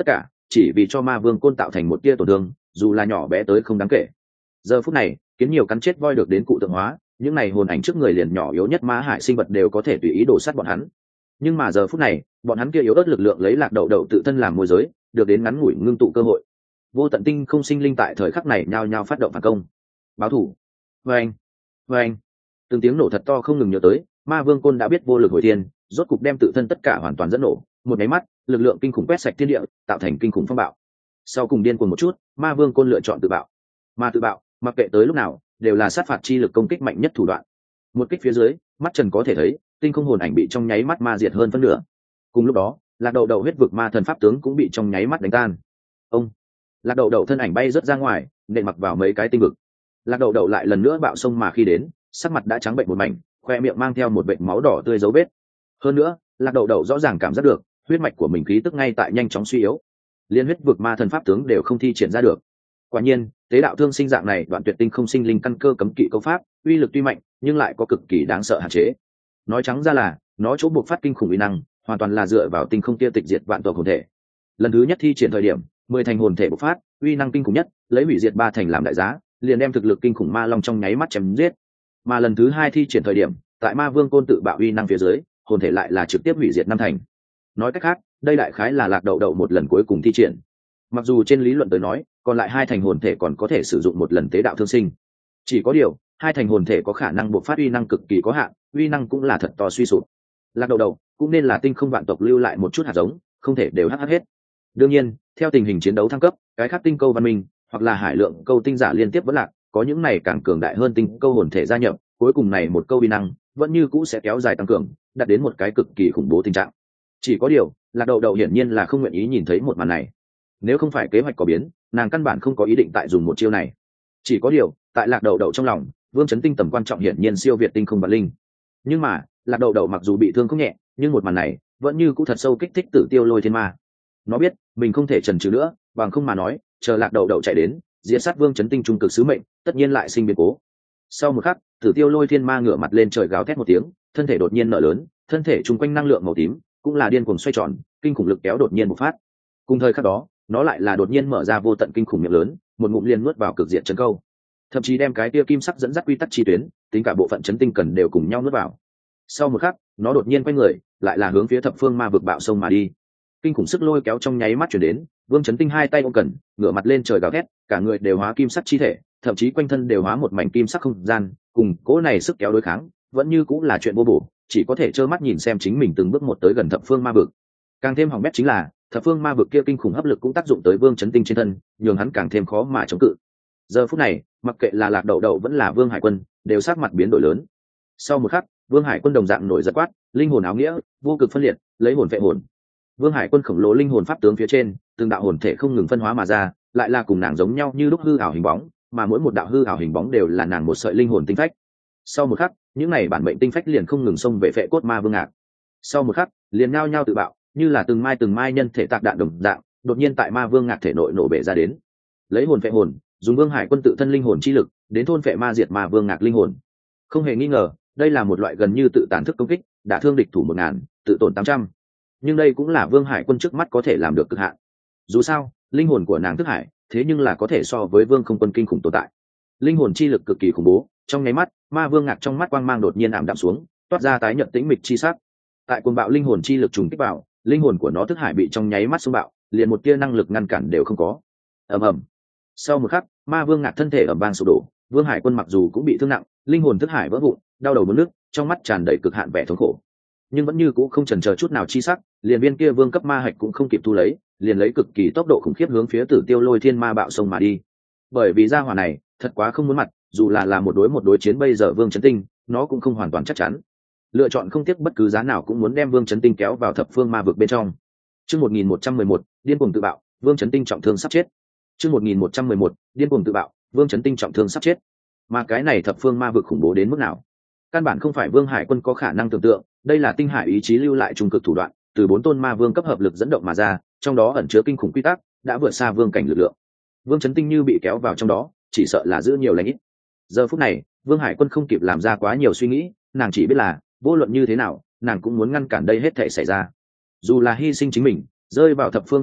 chỉ vì cho ma vương côn tạo thành một tia tổn thương, dù là nhỏ bé tới không đáng kể. Giờ phút này, kiến nhiều cắn chết voi được đến cụ tượng hóa, những này hồn ảnh trước người liền nhỏ yếu nhất ma hải sinh vật đều có thể tùy ý đổ sát bọn hắn. Nhưng mà giờ phút này, bọn hắn kia yếu ớt lực lượng lấy lạc đậu đậu tự thân làm môi giới, được đến ngắn ngủi ngưng tụ cơ hội. Vô tận tinh không sinh linh tại thời khắc này nhao nhao phát động phản công, báo thủ. Vâng, vâng, từng tiếng nổ thật to không ngừng nhớ tới, ma vương côn đã biết vô lực hồi thiên, rốt cục đem tự thân tất cả hoàn toàn dẫn nổ, một máy mắt, lực lượng kinh khủng quét sạch thiên địa, tạo thành kinh khủng phong bạo. Sau cùng điên cuồng một chút, ma vương côn lựa chọn tự bạo. Mà tự bạo, mặc kệ tới lúc nào, đều là sát phạt chi lực công kích mạnh nhất thủ đoạn. Một kích phía dưới, mắt trần có thể thấy, tinh không hồn ảnh bị trong nháy mắt ma diệt hơn phân nửa. Cùng lúc đó, lạc đậu đậu huyết vực ma thần pháp tướng cũng bị trong nháy mắt đánh tan. Ông, lạc đậu đậu thân ảnh bay rớt ra ngoài, nện mặc vào mấy cái tinh vực. Lạc đậu đậu lại lần nữa bạo sông mà khi đến, sắc mặt đã trắng bệnh một mảnh, khoe miệng mang theo một vệt máu đỏ tươi dấu vết. Hơn nữa, lạc đậu đậu rõ ràng cảm giác được huyết mạch của mình khí tức ngay tại nhanh chóng suy yếu, liên huyết vực ma thần pháp tướng đều không thi triển ra được. Quả nhiên, tế đạo thương sinh dạng này đoạn tuyệt tinh không sinh linh căn cơ cấm kỵ câu pháp, uy lực tuy mạnh nhưng lại có cực kỳ đáng sợ hạn chế. Nói trắng ra là, nó chỗ buộc phát kinh khủng uy năng, hoàn toàn là dựa vào tinh không kia tịch diệt vạn tộc hồn thể. Lần thứ nhất thi triển thời điểm, mười thành hồn thể bộc phát, uy năng kinh khủng nhất, lấy hủy diệt ba thành làm đại giá, liền đem thực lực kinh khủng ma long trong nháy mắt chém giết. Mà lần thứ hai thi triển thời điểm, tại ma vương côn tự bạo uy năng phía dưới, hồn thể lại là trực tiếp hủy diệt năm thành. Nói cách khác, đây đại khái là lạc đậu đậu một lần cuối cùng thi triển. Mặc dù trên lý luận tới nói, còn lại hai thành hồn thể còn có thể sử dụng một lần tế đạo thương sinh, chỉ có điều hai thành hồn thể có khả năng bộc phát uy năng cực kỳ có hạn, uy năng cũng là thật to suy sụp. Lạc đậu đậu cũng nên là tinh không vạn tộc lưu lại một chút hạt giống, không thể đều hắc hắc hết. Đương nhiên, theo tình hình chiến đấu thăng cấp, cái khác tinh câu văn minh hoặc là hải lượng câu tinh giả liên tiếp vẫn lạc, có những này càng cường đại hơn tinh câu hồn thể gia nhập, cuối cùng này một câu uy năng vẫn như cũ sẽ kéo dài tăng cường, đạt đến một cái cực kỳ khủng bố tình trạng. Chỉ có điều, lạc đậu đậu hiển nhiên là không nguyện ý nhìn thấy một màn này. Nếu không phải kế hoạch có biến, nàng căn bản không có ý định tại dùng một chiêu này. Chỉ có điều, tại lạc đậu đậu trong lòng, vương chấn tinh tầm quan trọng hiển nhiên siêu việt tinh không bản linh. Nhưng mà, lạc đậu đậu mặc dù bị thương không nhẹ, nhưng một màn này vẫn như cũ thật sâu kích thích Tử Tiêu Lôi Thiên Ma. Nó biết mình không thể chần chừ nữa, bằng không mà nói, chờ lạc đậu đậu chạy đến, diệt sát vương chấn tinh trung cực sứ mệnh, tất nhiên lại sinh biến cố. Sau một khắc, Tử Tiêu Lôi Thiên Ma ngửa mặt lên trời gào thét một tiếng, thân thể đột nhiên nở lớn, thân thể chung quanh năng lượng màu tím cũng là điên cuồng xoay tròn, kinh khủng lực kéo đột nhiên bộc phát. Cùng thời khắc đó, nó lại là đột nhiên mở ra vô tận kinh khủng miệng lớn, một ngụm liền nuốt vào cực diện chấn câu, thậm chí đem cái tia kim sắc dẫn dắt quy tắc chi tuyến, tính cả bộ phận chấn tinh cần đều cùng nhau nuốt vào. Sau một khắc, nó đột nhiên quay người, lại là hướng phía thập phương ma vực bạo sông mà đi. Kinh khủng sức lôi kéo trong nháy mắt chuyển đến, vương chấn tinh hai tay ôm cần, ngửa mặt lên trời gào thét, cả người đều hóa kim sắc chi thể, thậm chí quanh thân đều hóa một mảnh kim sắc không gian, cùng cỗ này sức kéo đối kháng, vẫn như cũng là chuyện vô bổ, chỉ có thể trơ mắt nhìn xem chính mình từng bước một tới gần thập phương ma vực. Càng thêm hỏng bét chính là, thập phương ma vực kia kinh khủng hấp lực cũng tác dụng tới vương chấn tinh trên thân, nhường hắn càng thêm khó mà chống cự. Giờ phút này, mặc kệ là lạc đậu đậu vẫn là vương hải quân, đều sát mặt biến đổi lớn. Sau một khắc, vương hải quân đồng dạng nổi giận quát, linh hồn áo nghĩa, vô cực phân liệt, lấy hồn vệ hồn. Vương hải quân khổng lồ linh hồn pháp tướng phía trên, từng đạo hồn thể không ngừng phân hóa mà ra, lại là cùng nàng giống nhau như lúc hư ảo hình bóng, mà mỗi một đạo hư ảo hình bóng đều là nàng một sợi linh hồn tinh phách. Sau một khắc, những này bản mệnh tinh phách liền không ngừng xông về phệ cốt ma vương ngạc. Sau một khắc, liền nhao nhao tự bạo, như là từng mai từng mai nhân thể tạc đạn đồng dạng, đột nhiên tại ma vương ngạc thể nội nổ bể ra đến. Lấy hồn phệ hồn, dùng vương hải quân tự thân linh hồn chi lực, đến thôn phệ ma diệt ma vương ngạc linh hồn. Không hề nghi ngờ, đây là một loại gần như tự tàn thức công kích, đã thương địch thủ một ngàn, tự tổn tám trăm. Nhưng đây cũng là vương hải quân trước mắt có thể làm được cực hạn. Dù sao, linh hồn của nàng thức hải, thế nhưng là có thể so với vương không quân kinh khủng tồn tại. Linh hồn chi lực cực kỳ khủng bố, trong nháy mắt, ma vương ngạc trong mắt quang mang đột nhiên ảm đạm xuống, toát ra tái nhợt tĩnh mịch chi sắc. Tại cuồng bạo linh hồn chi lực trùng kích vào, linh hồn của nó thức hải bị trong nháy mắt xung bạo, liền một tia năng lực ngăn cản đều không có. Ầm ầm. Sau một khắc, ma vương ngạc thân thể ầm vang sụp đổ, vương hải quân mặc dù cũng bị thương nặng, linh hồn thức hải vỡ vụn, đau đầu muốn nước, trong mắt tràn đầy cực hạn vẻ thống khổ, nhưng vẫn như cũ không chần chờ chút nào chi sắc, liền viên kia vương cấp ma hạch cũng không kịp thu lấy, liền lấy cực kỳ tốc độ khủng khiếp hướng phía Tử Tiêu Lôi Thiên Ma bạo sông mà đi. Bởi vì gia hỏa này thật quá không muốn mặt, dù là là một đối một đối chiến bây giờ vương chấn tinh, nó cũng không hoàn toàn chắc chắn, lựa chọn không tiếc bất cứ giá nào cũng muốn đem vương chấn tinh kéo vào thập phương ma vực bên trong. Chương một nghìn một trăm mười một, điên cuồng tự bạo, vương chấn tinh trọng thương sắp chết. Chương một nghìn một trăm mười một, điên cuồng tự bạo, vương chấn tinh trọng thương sắp chết. Mà cái này thập phương ma vực khủng bố đến mức nào, căn bản không phải vương hải quân có khả năng tưởng tượng. Đây là tinh hải ý chí lưu lại trung cực thủ đoạn, từ bốn tôn ma vương cấp hợp lực dẫn động mà ra, trong đó ẩn chứa kinh khủng quy tắc, đã vượt xa vương cảnh lực lượng. Vương chấn tinh như bị kéo vào trong đó, chỉ sợ là giữ nhiều lành ít. Giờ phút này, vương hải quân không kịp làm ra quá nhiều suy nghĩ, nàng chỉ biết là vô luận như thế nào, nàng cũng muốn ngăn cản đây hết thể xảy ra. Dù là hy sinh chính mình, rơi vào thập phương ma vực,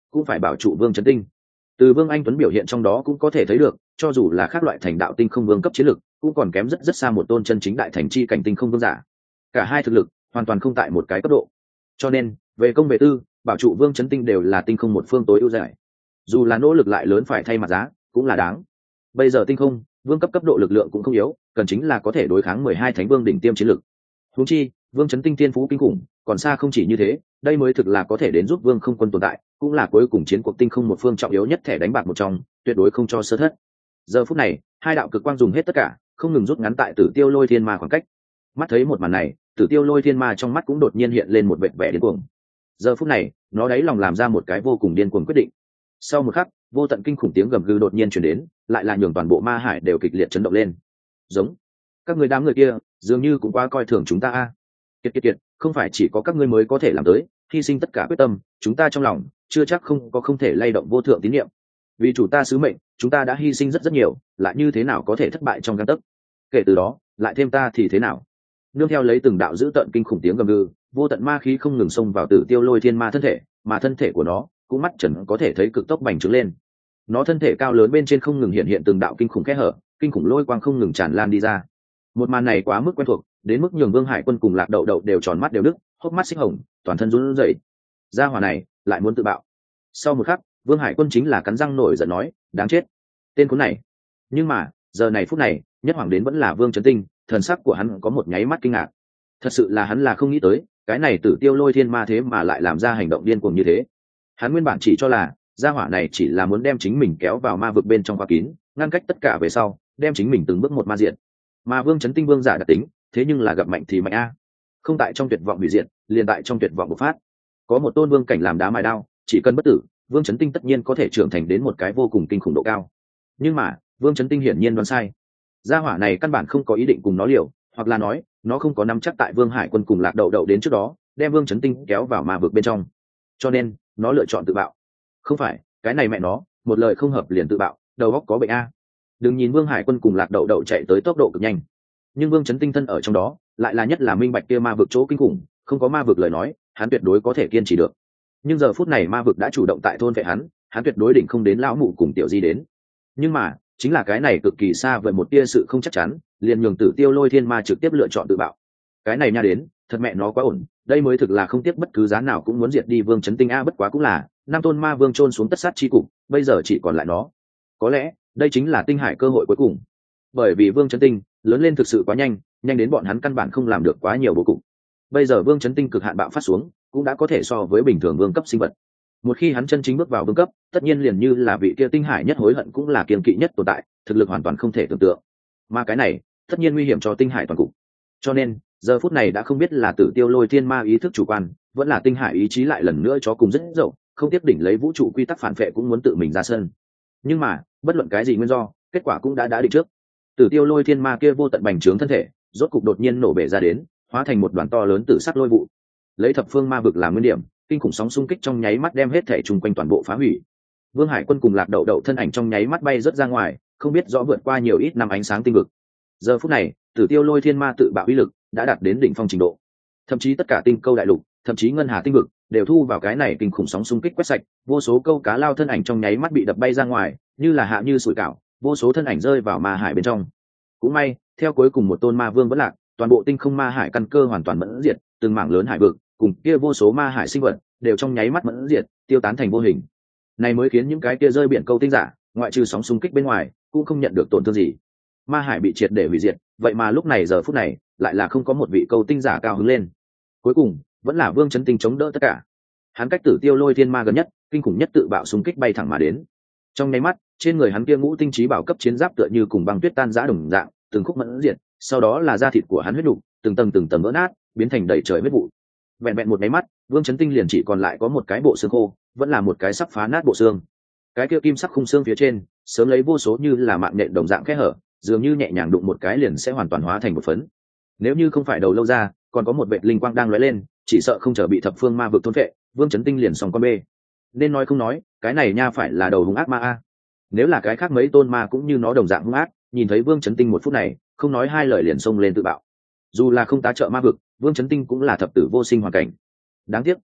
cũng phải bảo trụ vương chấn tinh. Từ Vương Anh Tuấn biểu hiện trong đó cũng có thể thấy được, cho dù là khác loại thành đạo tinh không vương cấp chiến lực, cũng còn kém rất rất xa một tôn chân chính đại thành chi cảnh tinh không vương giả. Cả hai thực lực hoàn toàn không tại một cái cấp độ. Cho nên, về công về tư, bảo trụ vương chấn tinh đều là tinh không một phương tối ưu giải. Dù là nỗ lực lại lớn phải thay mặt giá, cũng là đáng. Bây giờ tinh không, vương cấp cấp độ lực lượng cũng không yếu, cần chính là có thể đối kháng mười hai thánh vương đỉnh tiêm chiến lực. Huống chi, vương chấn tinh thiên phú kinh khủng, còn xa không chỉ như thế, đây mới thực là có thể đến giúp vương không quân tồn tại, cũng là cuối cùng chiến cuộc tinh không một phương trọng yếu nhất thẻ đánh bạc một trong, tuyệt đối không cho sơ thất. Giờ phút này, hai đạo cực quang dùng hết tất cả, không ngừng rút ngắn tại Tử Tiêu Lôi Thiên Ma khoảng cách. Mắt thấy một màn này, Tử Tiêu Lôi Thiên Ma trong mắt cũng đột nhiên hiện lên một vệt vẻ điên cuồng. Giờ phút này, nó đáy lòng làm ra một cái vô cùng điên cuồng quyết định. Sau một khắc, vô tận kinh khủng tiếng gầm gừ đột nhiên truyền đến, lại là nhường toàn bộ ma hải đều kịch liệt chấn động lên. Giống, các người đám người kia, dường như cũng quá coi thường chúng ta a. Kiệt kiệt kiệt, không phải chỉ có các ngươi mới có thể làm tới, hy sinh tất cả quyết tâm, chúng ta trong lòng chưa chắc không có không thể lay động vô thượng tín niệm. Vì chủ ta sứ mệnh, chúng ta đã hy sinh rất rất nhiều, lại như thế nào có thể thất bại trong gang tấc? Kể từ đó, lại thêm ta thì thế nào? Nương theo lấy từng đạo dữ tợn kinh khủng tiếng gầm gừ, vô tận ma khí không ngừng xông vào Tử Tiêu Lôi Thiên Ma thân thể, mà thân thể của nó cũng mắt trần có thể thấy cực tốc bành trướng lên. Nó thân thể cao lớn bên trên không ngừng hiện hiện từng đạo kinh khủng kẽ hở, kinh khủng lôi quang không ngừng tràn lan đi ra. Một màn này quá mức quen thuộc, đến mức nhường Vương Hải Quân cùng Lạc Đậu Đậu đều tròn mắt đều đứt, hốc mắt xích hồng, toàn thân run rẩy. Gia hỏa này lại muốn tự bạo. Sau một khắc, Vương Hải Quân chính là cắn răng nổi giận nói, đáng chết, tên khốn này. Nhưng mà, giờ này phút này, nhất hoàng đến vẫn là Vương Chấn Tinh, thần sắc của hắn có một nháy mắt kinh ngạc. Thật sự là hắn là không nghĩ tới, cái này Tử Tiêu Lôi Thiên Ma thế mà lại làm ra hành động điên cuồng như thế. Hắn nguyên bản chỉ cho là, gia hỏa này chỉ là muốn đem chính mình kéo vào ma vực bên trong khóa kín, ngăn cách tất cả về sau, đem chính mình từng bước một ma diện. Mà Vương Chấn Tinh vương giả đặc tính, thế nhưng là gặp mạnh thì mạnh a, không tại trong tuyệt vọng hủy diệt, liền tại trong tuyệt vọng bộc phát. Có một tôn vương cảnh làm đá mài đao, chỉ cần bất tử, Vương Chấn Tinh tất nhiên có thể trưởng thành đến một cái vô cùng kinh khủng độ cao. Nhưng mà, Vương Chấn Tinh hiển nhiên đoán sai. Gia hỏa này căn bản không có ý định cùng nó liều, hoặc là nói, nó không có nắm chắc tại Vương Hải Quân cùng Lạc Đậu Đậu đến trước đó, đem Vương Chấn Tinh kéo vào ma vực bên trong. Cho nên, nó lựa chọn tự bạo. Không phải, cái này mẹ nó, một lời không hợp liền tự bạo, đầu óc có bệnh a. Đừng nhìn Vương Hải Quân cùng Lạc Đậu Đậu chạy tới tốc độ cực nhanh, nhưng Vương Chấn Tinh thân ở trong đó, lại là nhất là minh bạch kia ma vực chỗ kinh khủng, không có ma vực lời nói, hắn tuyệt đối có thể kiên trì được. Nhưng giờ phút này ma vực đã chủ động tại thôn vệ hắn, hắn tuyệt đối định không đến lão mụ cùng tiểu di đến. Nhưng mà, chính là cái này cực kỳ xa vời một tia sự không chắc chắn, liền nhường Tử Tiêu Lôi Thiên Ma trực tiếp lựa chọn tự bạo. Cái này nha đến, thật mẹ nó quá ổn, đây mới thực là không tiếc bất cứ giá nào cũng muốn diệt đi Vương Chấn Tinh a, bất quá cũng là, năm tôn ma vương chôn xuống tất sát chi cục, bây giờ chỉ còn lại nó. Có lẽ, đây chính là tinh hải cơ hội cuối cùng. Bởi vì Vương Chấn Tinh lớn lên thực sự quá nhanh, nhanh đến bọn hắn căn bản không làm được quá nhiều bố cục. Bây giờ Vương Chấn Tinh cực hạn bạo phát xuống, cũng đã có thể so với bình thường vương cấp sinh vật. Một khi hắn chân chính bước vào vương cấp, tất nhiên liền như là vị kia tinh hải nhất hối hận cũng là kiên kỵ nhất tồn tại, thực lực hoàn toàn không thể tưởng tượng. Mà cái này, tất nhiên nguy hiểm cho tinh hải toàn cục. Cho nên, giờ phút này đã không biết là Tử Tiêu Lôi Thiên Ma ý thức chủ quan, vẫn là tinh hải ý chí lại lần nữa cho cùng rất dậu, không tiếp đỉnh lấy vũ trụ quy tắc phản vệ cũng muốn tự mình ra sân. Nhưng mà, bất luận cái gì nguyên do, kết quả cũng đã đã định trước. Tử Tiêu Lôi Thiên Ma kia vô tận bành trướng thân thể, rốt cục đột nhiên nổ bể ra đến, hóa thành một đoàn to lớn tử sắc lôi vụ. Lấy thập phương ma vực làm nguyên điểm, kinh khủng sóng xung kích trong nháy mắt đem hết thể chung quanh toàn bộ phá hủy. Vương Hải Quân cùng Lạc Đậu Đậu thân ảnh trong nháy mắt bay rớt ra ngoài, không biết rõ vượt qua nhiều ít năm ánh sáng tinh vực. Giờ phút này, Tử Tiêu Lôi Thiên Ma tự bạo uy lực đã đạt đến đỉnh phong trình độ. Thậm chí tất cả tinh câu đại lục, thậm chí ngân hà tinh vực đều thu vào cái này kinh khủng sóng xung kích quét sạch, vô số câu cá lao thân ảnh trong nháy mắt bị đập bay ra ngoài, như là hạ như sủi cảo, vô số thân ảnh rơi vào ma hải bên trong. Cũng may, theo cuối cùng một tôn ma vương vẫn lạc, toàn bộ tinh không ma hải căn cơ hoàn toàn mẫn diệt, từng mảng lớn hải vực cùng kia vô số ma hải sinh vật đều trong nháy mắt mẫn diệt, tiêu tán thành vô hình. Này mới khiến những cái kia rơi biển câu tinh giả, ngoại trừ sóng xung kích bên ngoài, cũng không nhận được tổn thương gì. Ma hải bị triệt để hủy diệt, vậy mà lúc này giờ phút này, lại là không có một vị câu tinh giả cao hứng lên. Cuối cùng, vẫn là Vương Chấn Tinh chống đỡ tất cả. Hắn cách Tử Tiêu Lôi Thiên Ma gần nhất, kinh khủng nhất tự bạo xung kích bay thẳng mà đến. Trong nháy mắt, trên người hắn kia ngũ tinh trí bảo cấp chiến giáp tựa như cùng băng tuyết tan rã đồng dạng, từng khúc mẫn diệt, sau đó là da thịt của hắn huyết đủ, từng tầng từng tầng vỡ nát, biến thành đầy trời huyết vụ. Vẹn vẹn một máy mắt, Vương Chấn Tinh liền chỉ còn lại có một cái bộ xương khô, vẫn là một cái sắp phá nát bộ xương. Cái kia kim sắc khung xương phía trên, sớm lấy vô số như là mạng nhện đồng dạng kẽ hở, dường như nhẹ nhàng đụng một cái liền sẽ hoàn toàn hóa thành một phấn. Nếu như không phải đầu lâu ra, còn có một vệt linh quang đang lóe lên, chỉ sợ không chờ bị thập phương ma vực thôn phệ, Vương Chấn Tinh liền xong con bê. Nên nói không nói, cái này nha phải là đầu hung ác ma a. Nếu là cái khác mấy tôn ma cũng như nó đồng dạng hung ác, nhìn thấy Vương Chấn Tinh một phút này, không nói hai lời liền xông lên tự bạo. Dù là không tá trợ ma vực, Vương Chấn Tinh cũng là thập tử vô sinh hoàn cảnh. Đáng tiếc,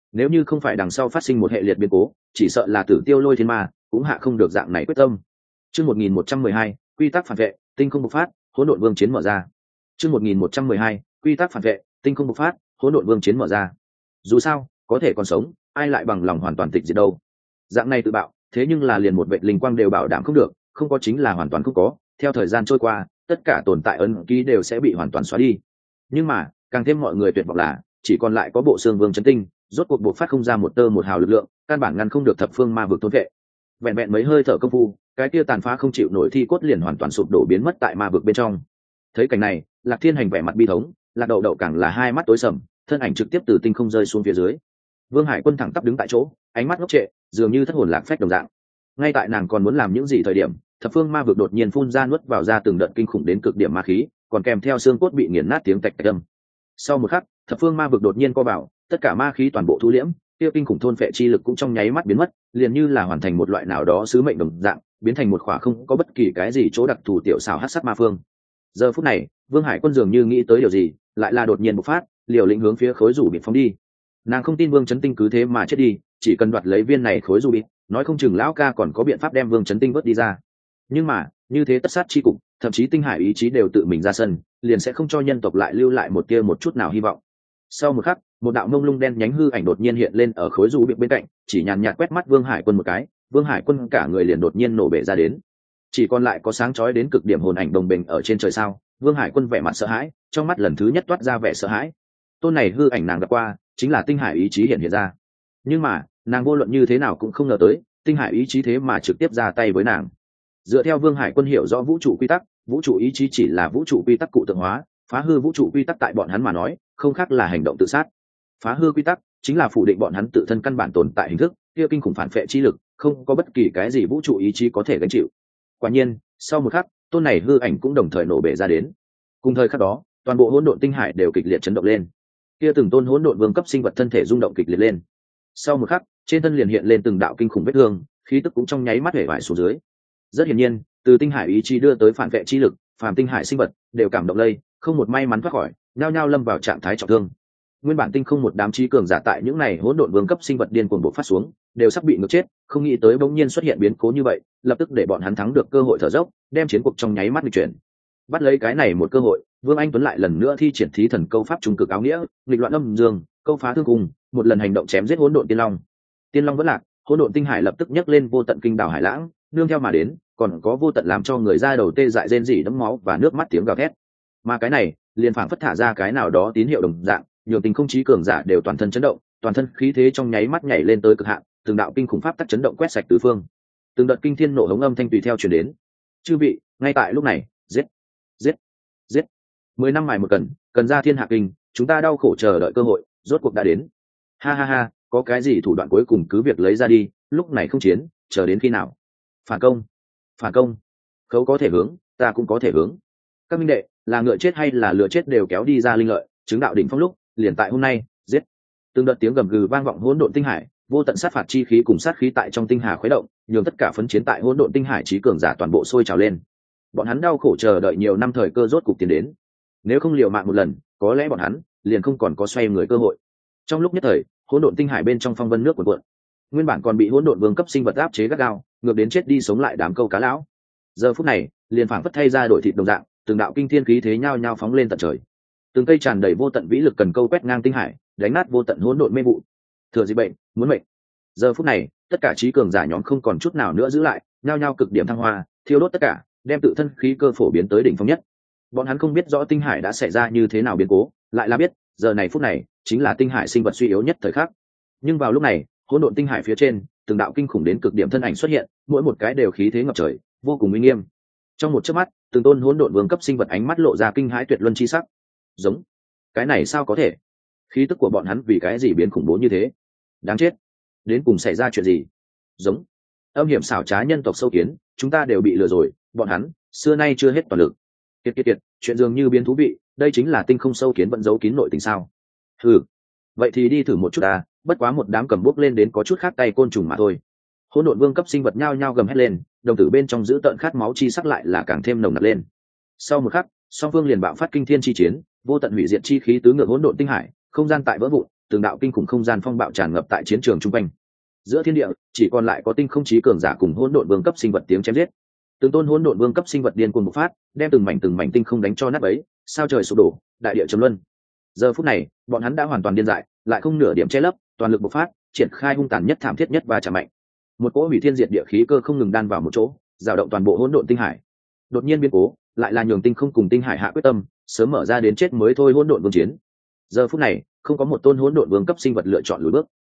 Nếu như không phải đằng sau phát sinh một hệ liệt biến cố, chỉ sợ là Tử Tiêu Lôi Thiên Ma cũng hạ không được dạng này quyết tâm. Chương một nghìn một trăm mười hai, quy tắc phản vệ, tinh không bộc phát, hỗn độn vương chiến mở ra. Chương một nghìn một trăm mười hai, quy tắc phản vệ, tinh không bộc phát, hỗn độn vương chiến mở ra. Dù sao, có thể còn sống, ai lại bằng lòng hoàn toàn tịch diệt đâu. Dạng này tự bạo, thế nhưng là liền một vệ linh quang đều bảo đảm không được, không có chính là hoàn toàn không có, theo thời gian trôi qua, tất cả tồn tại ấn ký đều sẽ bị hoàn toàn xóa đi. Nhưng mà, càng thêm mọi người tuyệt vọng là, chỉ còn lại có bộ xương vương chấn tinh, rốt cuộc bộc phát không ra một tơ một hào lực lượng, căn bản ngăn không được thập phương ma vực thôn vệ. Vẹn vẹn mấy hơi thở công phu, cái kia tàn phá không chịu nổi thi cốt liền hoàn toàn sụp đổ biến mất tại ma vực bên trong. Thấy cảnh này, Lạc Thiên Hành vẻ mặt bi thống, Lạc Đậu Đậu càng là hai mắt tối sầm, thân ảnh trực tiếp từ tinh không rơi xuống phía dưới. Vương Hải Quân thẳng tắp đứng tại chỗ, ánh mắt ngốc trệ, dường như thất hồn lạc phách đồng dạng. Ngay tại nàng còn muốn làm những gì thời điểm, thập phương ma vực đột nhiên phun ra nuốt vào ra từng đợt kinh khủng đến cực điểm ma khí, còn kèm theo xương cốt bị nghiền nát tiếng tạch tạch âm. Sau một khắc, thập phương ma vực đột nhiên co vào, tất cả ma khí toàn bộ thu liễm, tiêu kinh khủng thôn phệ chi lực cũng trong nháy mắt biến mất, liền như là hoàn thành một loại nào đó sứ mệnh đồng dạng, biến thành một khỏa không có bất kỳ cái gì chỗ đặc thù tiểu xảo hắc sắc ma phương. Giờ phút này, Vương Hải Quân dường như nghĩ tới điều gì, lại là đột nhiên bộc phát, liều lĩnh hướng phía khối rủ bị phóng đi. Nàng không tin Vương Chấn Tinh cứ thế mà chết đi, chỉ cần đoạt lấy viên này khối rủ bị, nói không chừng lão ca còn có biện pháp đem Vương Chấn Tinh vớt đi ra. Nhưng mà, như thế tất sát chi cục, thậm chí Tinh Hải ý chí đều tự mình ra sân, liền sẽ không cho nhân tộc lại lưu lại một tia một chút nào hy vọng. Sau một khắc, một đạo mông lung đen nhánh hư ảnh đột nhiên hiện lên ở khối rủ bị bên cạnh, chỉ nhàn nhạt quét mắt Vương Hải Quân một cái, Vương Hải Quân cả người liền đột nhiên nổ bể ra đến. Chỉ còn lại có sáng chói đến cực điểm hồn ảnh đồng bình ở trên trời sao. Vương Hải Quân vẻ mặt sợ hãi, trong mắt lần thứ nhất toát ra vẻ sợ hãi. Tôn này hư ảnh nàng gặp qua, chính là Tinh Hải ý chí hiện hiện ra. Nhưng mà, nàng vô luận như thế nào cũng không ngờ tới, Tinh Hải ý chí thế mà trực tiếp ra tay với nàng. Dựa theo Vương Hải Quân hiểu rõ vũ trụ quy tắc, vũ trụ ý chí chỉ là vũ trụ quy tắc cụ tượng hóa, phá hư vũ trụ quy tắc tại bọn hắn mà nói, không khác là hành động tự sát. Phá hư quy tắc chính là phủ định bọn hắn tự thân căn bản tồn tại hình thức, kia kinh khủng phản phệ chi lực, không có bất kỳ cái gì vũ trụ ý chí có thể gánh chịu. Quả nhiên, sau một khắc, tôn này hư ảnh cũng đồng thời nổ bể ra đến. Cùng thời khắc đó, toàn bộ hỗn độn tinh hải đều kịch liệt chấn động lên. Kia từng tôn hỗn độn vương cấp sinh vật thân thể rung động kịch liệt lên. Sau một khắc, trên thân liền hiện lên từng đạo kinh khủng vết thương, khí tức cũng trong nháy mắt hể vải xuống dưới. Rất hiển nhiên, từ tinh hải ý chí đưa tới phản vệ chi lực, phàm tinh hải sinh vật đều cảm động lây, không một may mắn thoát khỏi, nhao nhao lâm vào trạng thái trọng thương. Nguyên bản tinh không một đám trí cường giả tại những này hỗn độn vương cấp sinh vật điên cuồng bộc phát xuống, đều sắp bị ngược chết, không nghĩ tới bỗng nhiên xuất hiện biến cố như vậy, lập tức để bọn hắn thắng được cơ hội thở dốc, đem chiến cuộc trong nháy mắt nghịch chuyển. Bắt lấy cái này một cơ hội, Vương Anh Tuấn lại lần nữa thi triển thí thần câu pháp trung cực áo nghĩa, nghịch loạn âm dương, câu phá thương cùng, một lần hành động chém giết hỗn độn tiên long. Tiên long vẫn lạc, hỗn độn tinh hải lập tức nhấc lên vô tận kinh đảo hải lãng, nương theo mà đến, còn có vô tận làm cho người ra đầu tê dại rên rỉ đẫm máu và nước mắt tiếng gào thét. Mà cái này, liền phảng phất thả ra cái nào đó tín hiệu đồng dạng, nhiều tình không chí cường giả đều toàn thân chấn động, toàn thân khí thế trong nháy mắt nhảy lên tới cực hạn, từng đạo kinh khủng pháp tắc chấn động quét sạch tứ phương. Từng đợt kinh thiên nổ hống âm thanh tùy theo truyền đến. Chư vị, ngay tại lúc này, giết, giết, giết. Mười năm mài một cần, cần ra thiên hạ kinh, chúng ta đau khổ chờ đợi cơ hội, rốt cuộc đã đến. Ha ha ha, có cái gì thủ đoạn cuối cùng cứ việc lấy ra đi, lúc này không chiến, chờ đến khi nào? Phản công, phản công. Khấu có thể hướng, ta cũng có thể hướng. Các minh đệ, là ngựa chết hay là lừa chết đều kéo đi ra linh lợi, chứng đạo đỉnh phong lúc, liền tại hôm nay, giết. Từng đợt tiếng gầm gừ vang vọng hỗn độn tinh hải, vô tận sát phạt chi khí cùng sát khí tại trong tinh hà khuấy động, nhường tất cả phấn chiến tại hỗn độn tinh hải trí cường giả toàn bộ sôi trào lên. Bọn hắn đau khổ chờ đợi nhiều năm thời cơ rốt cục tiến đến. Nếu không liều mạng một lần, có lẽ bọn hắn liền không còn có xoay người cơ hội. Trong lúc nhất thời, hỗn độn tinh hải bên trong phong vân nước cuộn cuộn. Nguyên bản còn bị hỗn độn vương cấp sinh vật áp chế gắt gao, ngược đến chết đi sống lại đám câu cá lão. Giờ phút này, liền phảng phất thay ra đổi thịt đồng dạng, từng đạo kinh thiên khí thế nhao nhao phóng lên tận trời. Từng cây tràn đầy vô tận vĩ lực cần câu quét ngang tinh hải, đánh nát vô tận hỗn độn mê vụ. Thừa dịp bệnh, muốn mệnh. Giờ phút này, tất cả trí cường giả nhóm không còn chút nào nữa giữ lại, nhao nhao cực điểm thăng hoa, thiêu đốt tất cả, đem tự thân khí cơ phổ biến tới đỉnh phong nhất. Bọn hắn không biết rõ tinh hải đã xảy ra như thế nào biến cố, lại là biết, giờ này phút này chính là tinh hải sinh vật suy yếu nhất thời khắc. Nhưng vào lúc này, hỗn độn tinh hải phía trên, từng đạo kinh khủng đến cực điểm thân ảnh xuất hiện, mỗi một cái đều khí thế ngập trời, vô cùng uy nghiêm. Trong một chớp mắt, từng tôn hỗn độn vương cấp sinh vật ánh mắt lộ ra kinh hãi tuyệt luân chi sắc. Giống, cái này sao có thể? Khí tức của bọn hắn vì cái gì biến khủng bố như thế? Đáng chết, đến cùng xảy ra chuyện gì? Giống, âm hiểm xảo trá nhân tộc sâu kiến, chúng ta đều bị lừa rồi, bọn hắn xưa nay chưa hết toàn lực. Kiệt kiệt kiệt, chuyện dường như biến thú vị, đây chính là tinh không sâu kiến vẫn giấu kín nội tình sao? Hừ, vậy thì đi thử một chút à, bất quá một đám cầm bút lên đến có chút khác tay côn trùng mà thôi. Hỗn độn vương cấp sinh vật nhao nhao gầm hét lên, đồng tử bên trong giữ tợn khát máu chi sắc lại là càng thêm nồng nặc lên. Sau một khắc, song phương liền bạo phát kinh thiên chi chiến, vô tận hủy diệt chi khí tứ ngược hỗn độn tinh hải, không gian tại vỡ vụn, từng đạo kinh khủng không gian phong bạo tràn ngập tại chiến trường chung quanh. Giữa thiên địa chỉ còn lại có tinh không chí cường giả cùng hỗn độn vương cấp sinh vật tiếng chém giết. Từng tôn hỗn độn vương cấp sinh vật điên cuồng bộc phát, đem từng mảnh từng mảnh tinh không đánh cho nát bấy, sao trời sụp đổ, đại địa chấn luân. Giờ phút này, bọn hắn đã hoàn toàn điên dại, lại không nửa điểm che lấp, toàn lực bộc phát, triển khai hung tàn nhất thảm thiết nhất và chạm mạnh. Một cỗ hủy thiên diệt địa khí cơ không ngừng đan vào một chỗ, dao động toàn bộ hỗn độn tinh hải. Đột nhiên biến cố, lại là nhường tinh không cùng tinh hải hạ quyết tâm, sớm mở ra đến chết mới thôi hỗn độn vương chiến. Giờ phút này, không có một tôn hỗn độn vương cấp sinh vật lựa chọn lùi bước.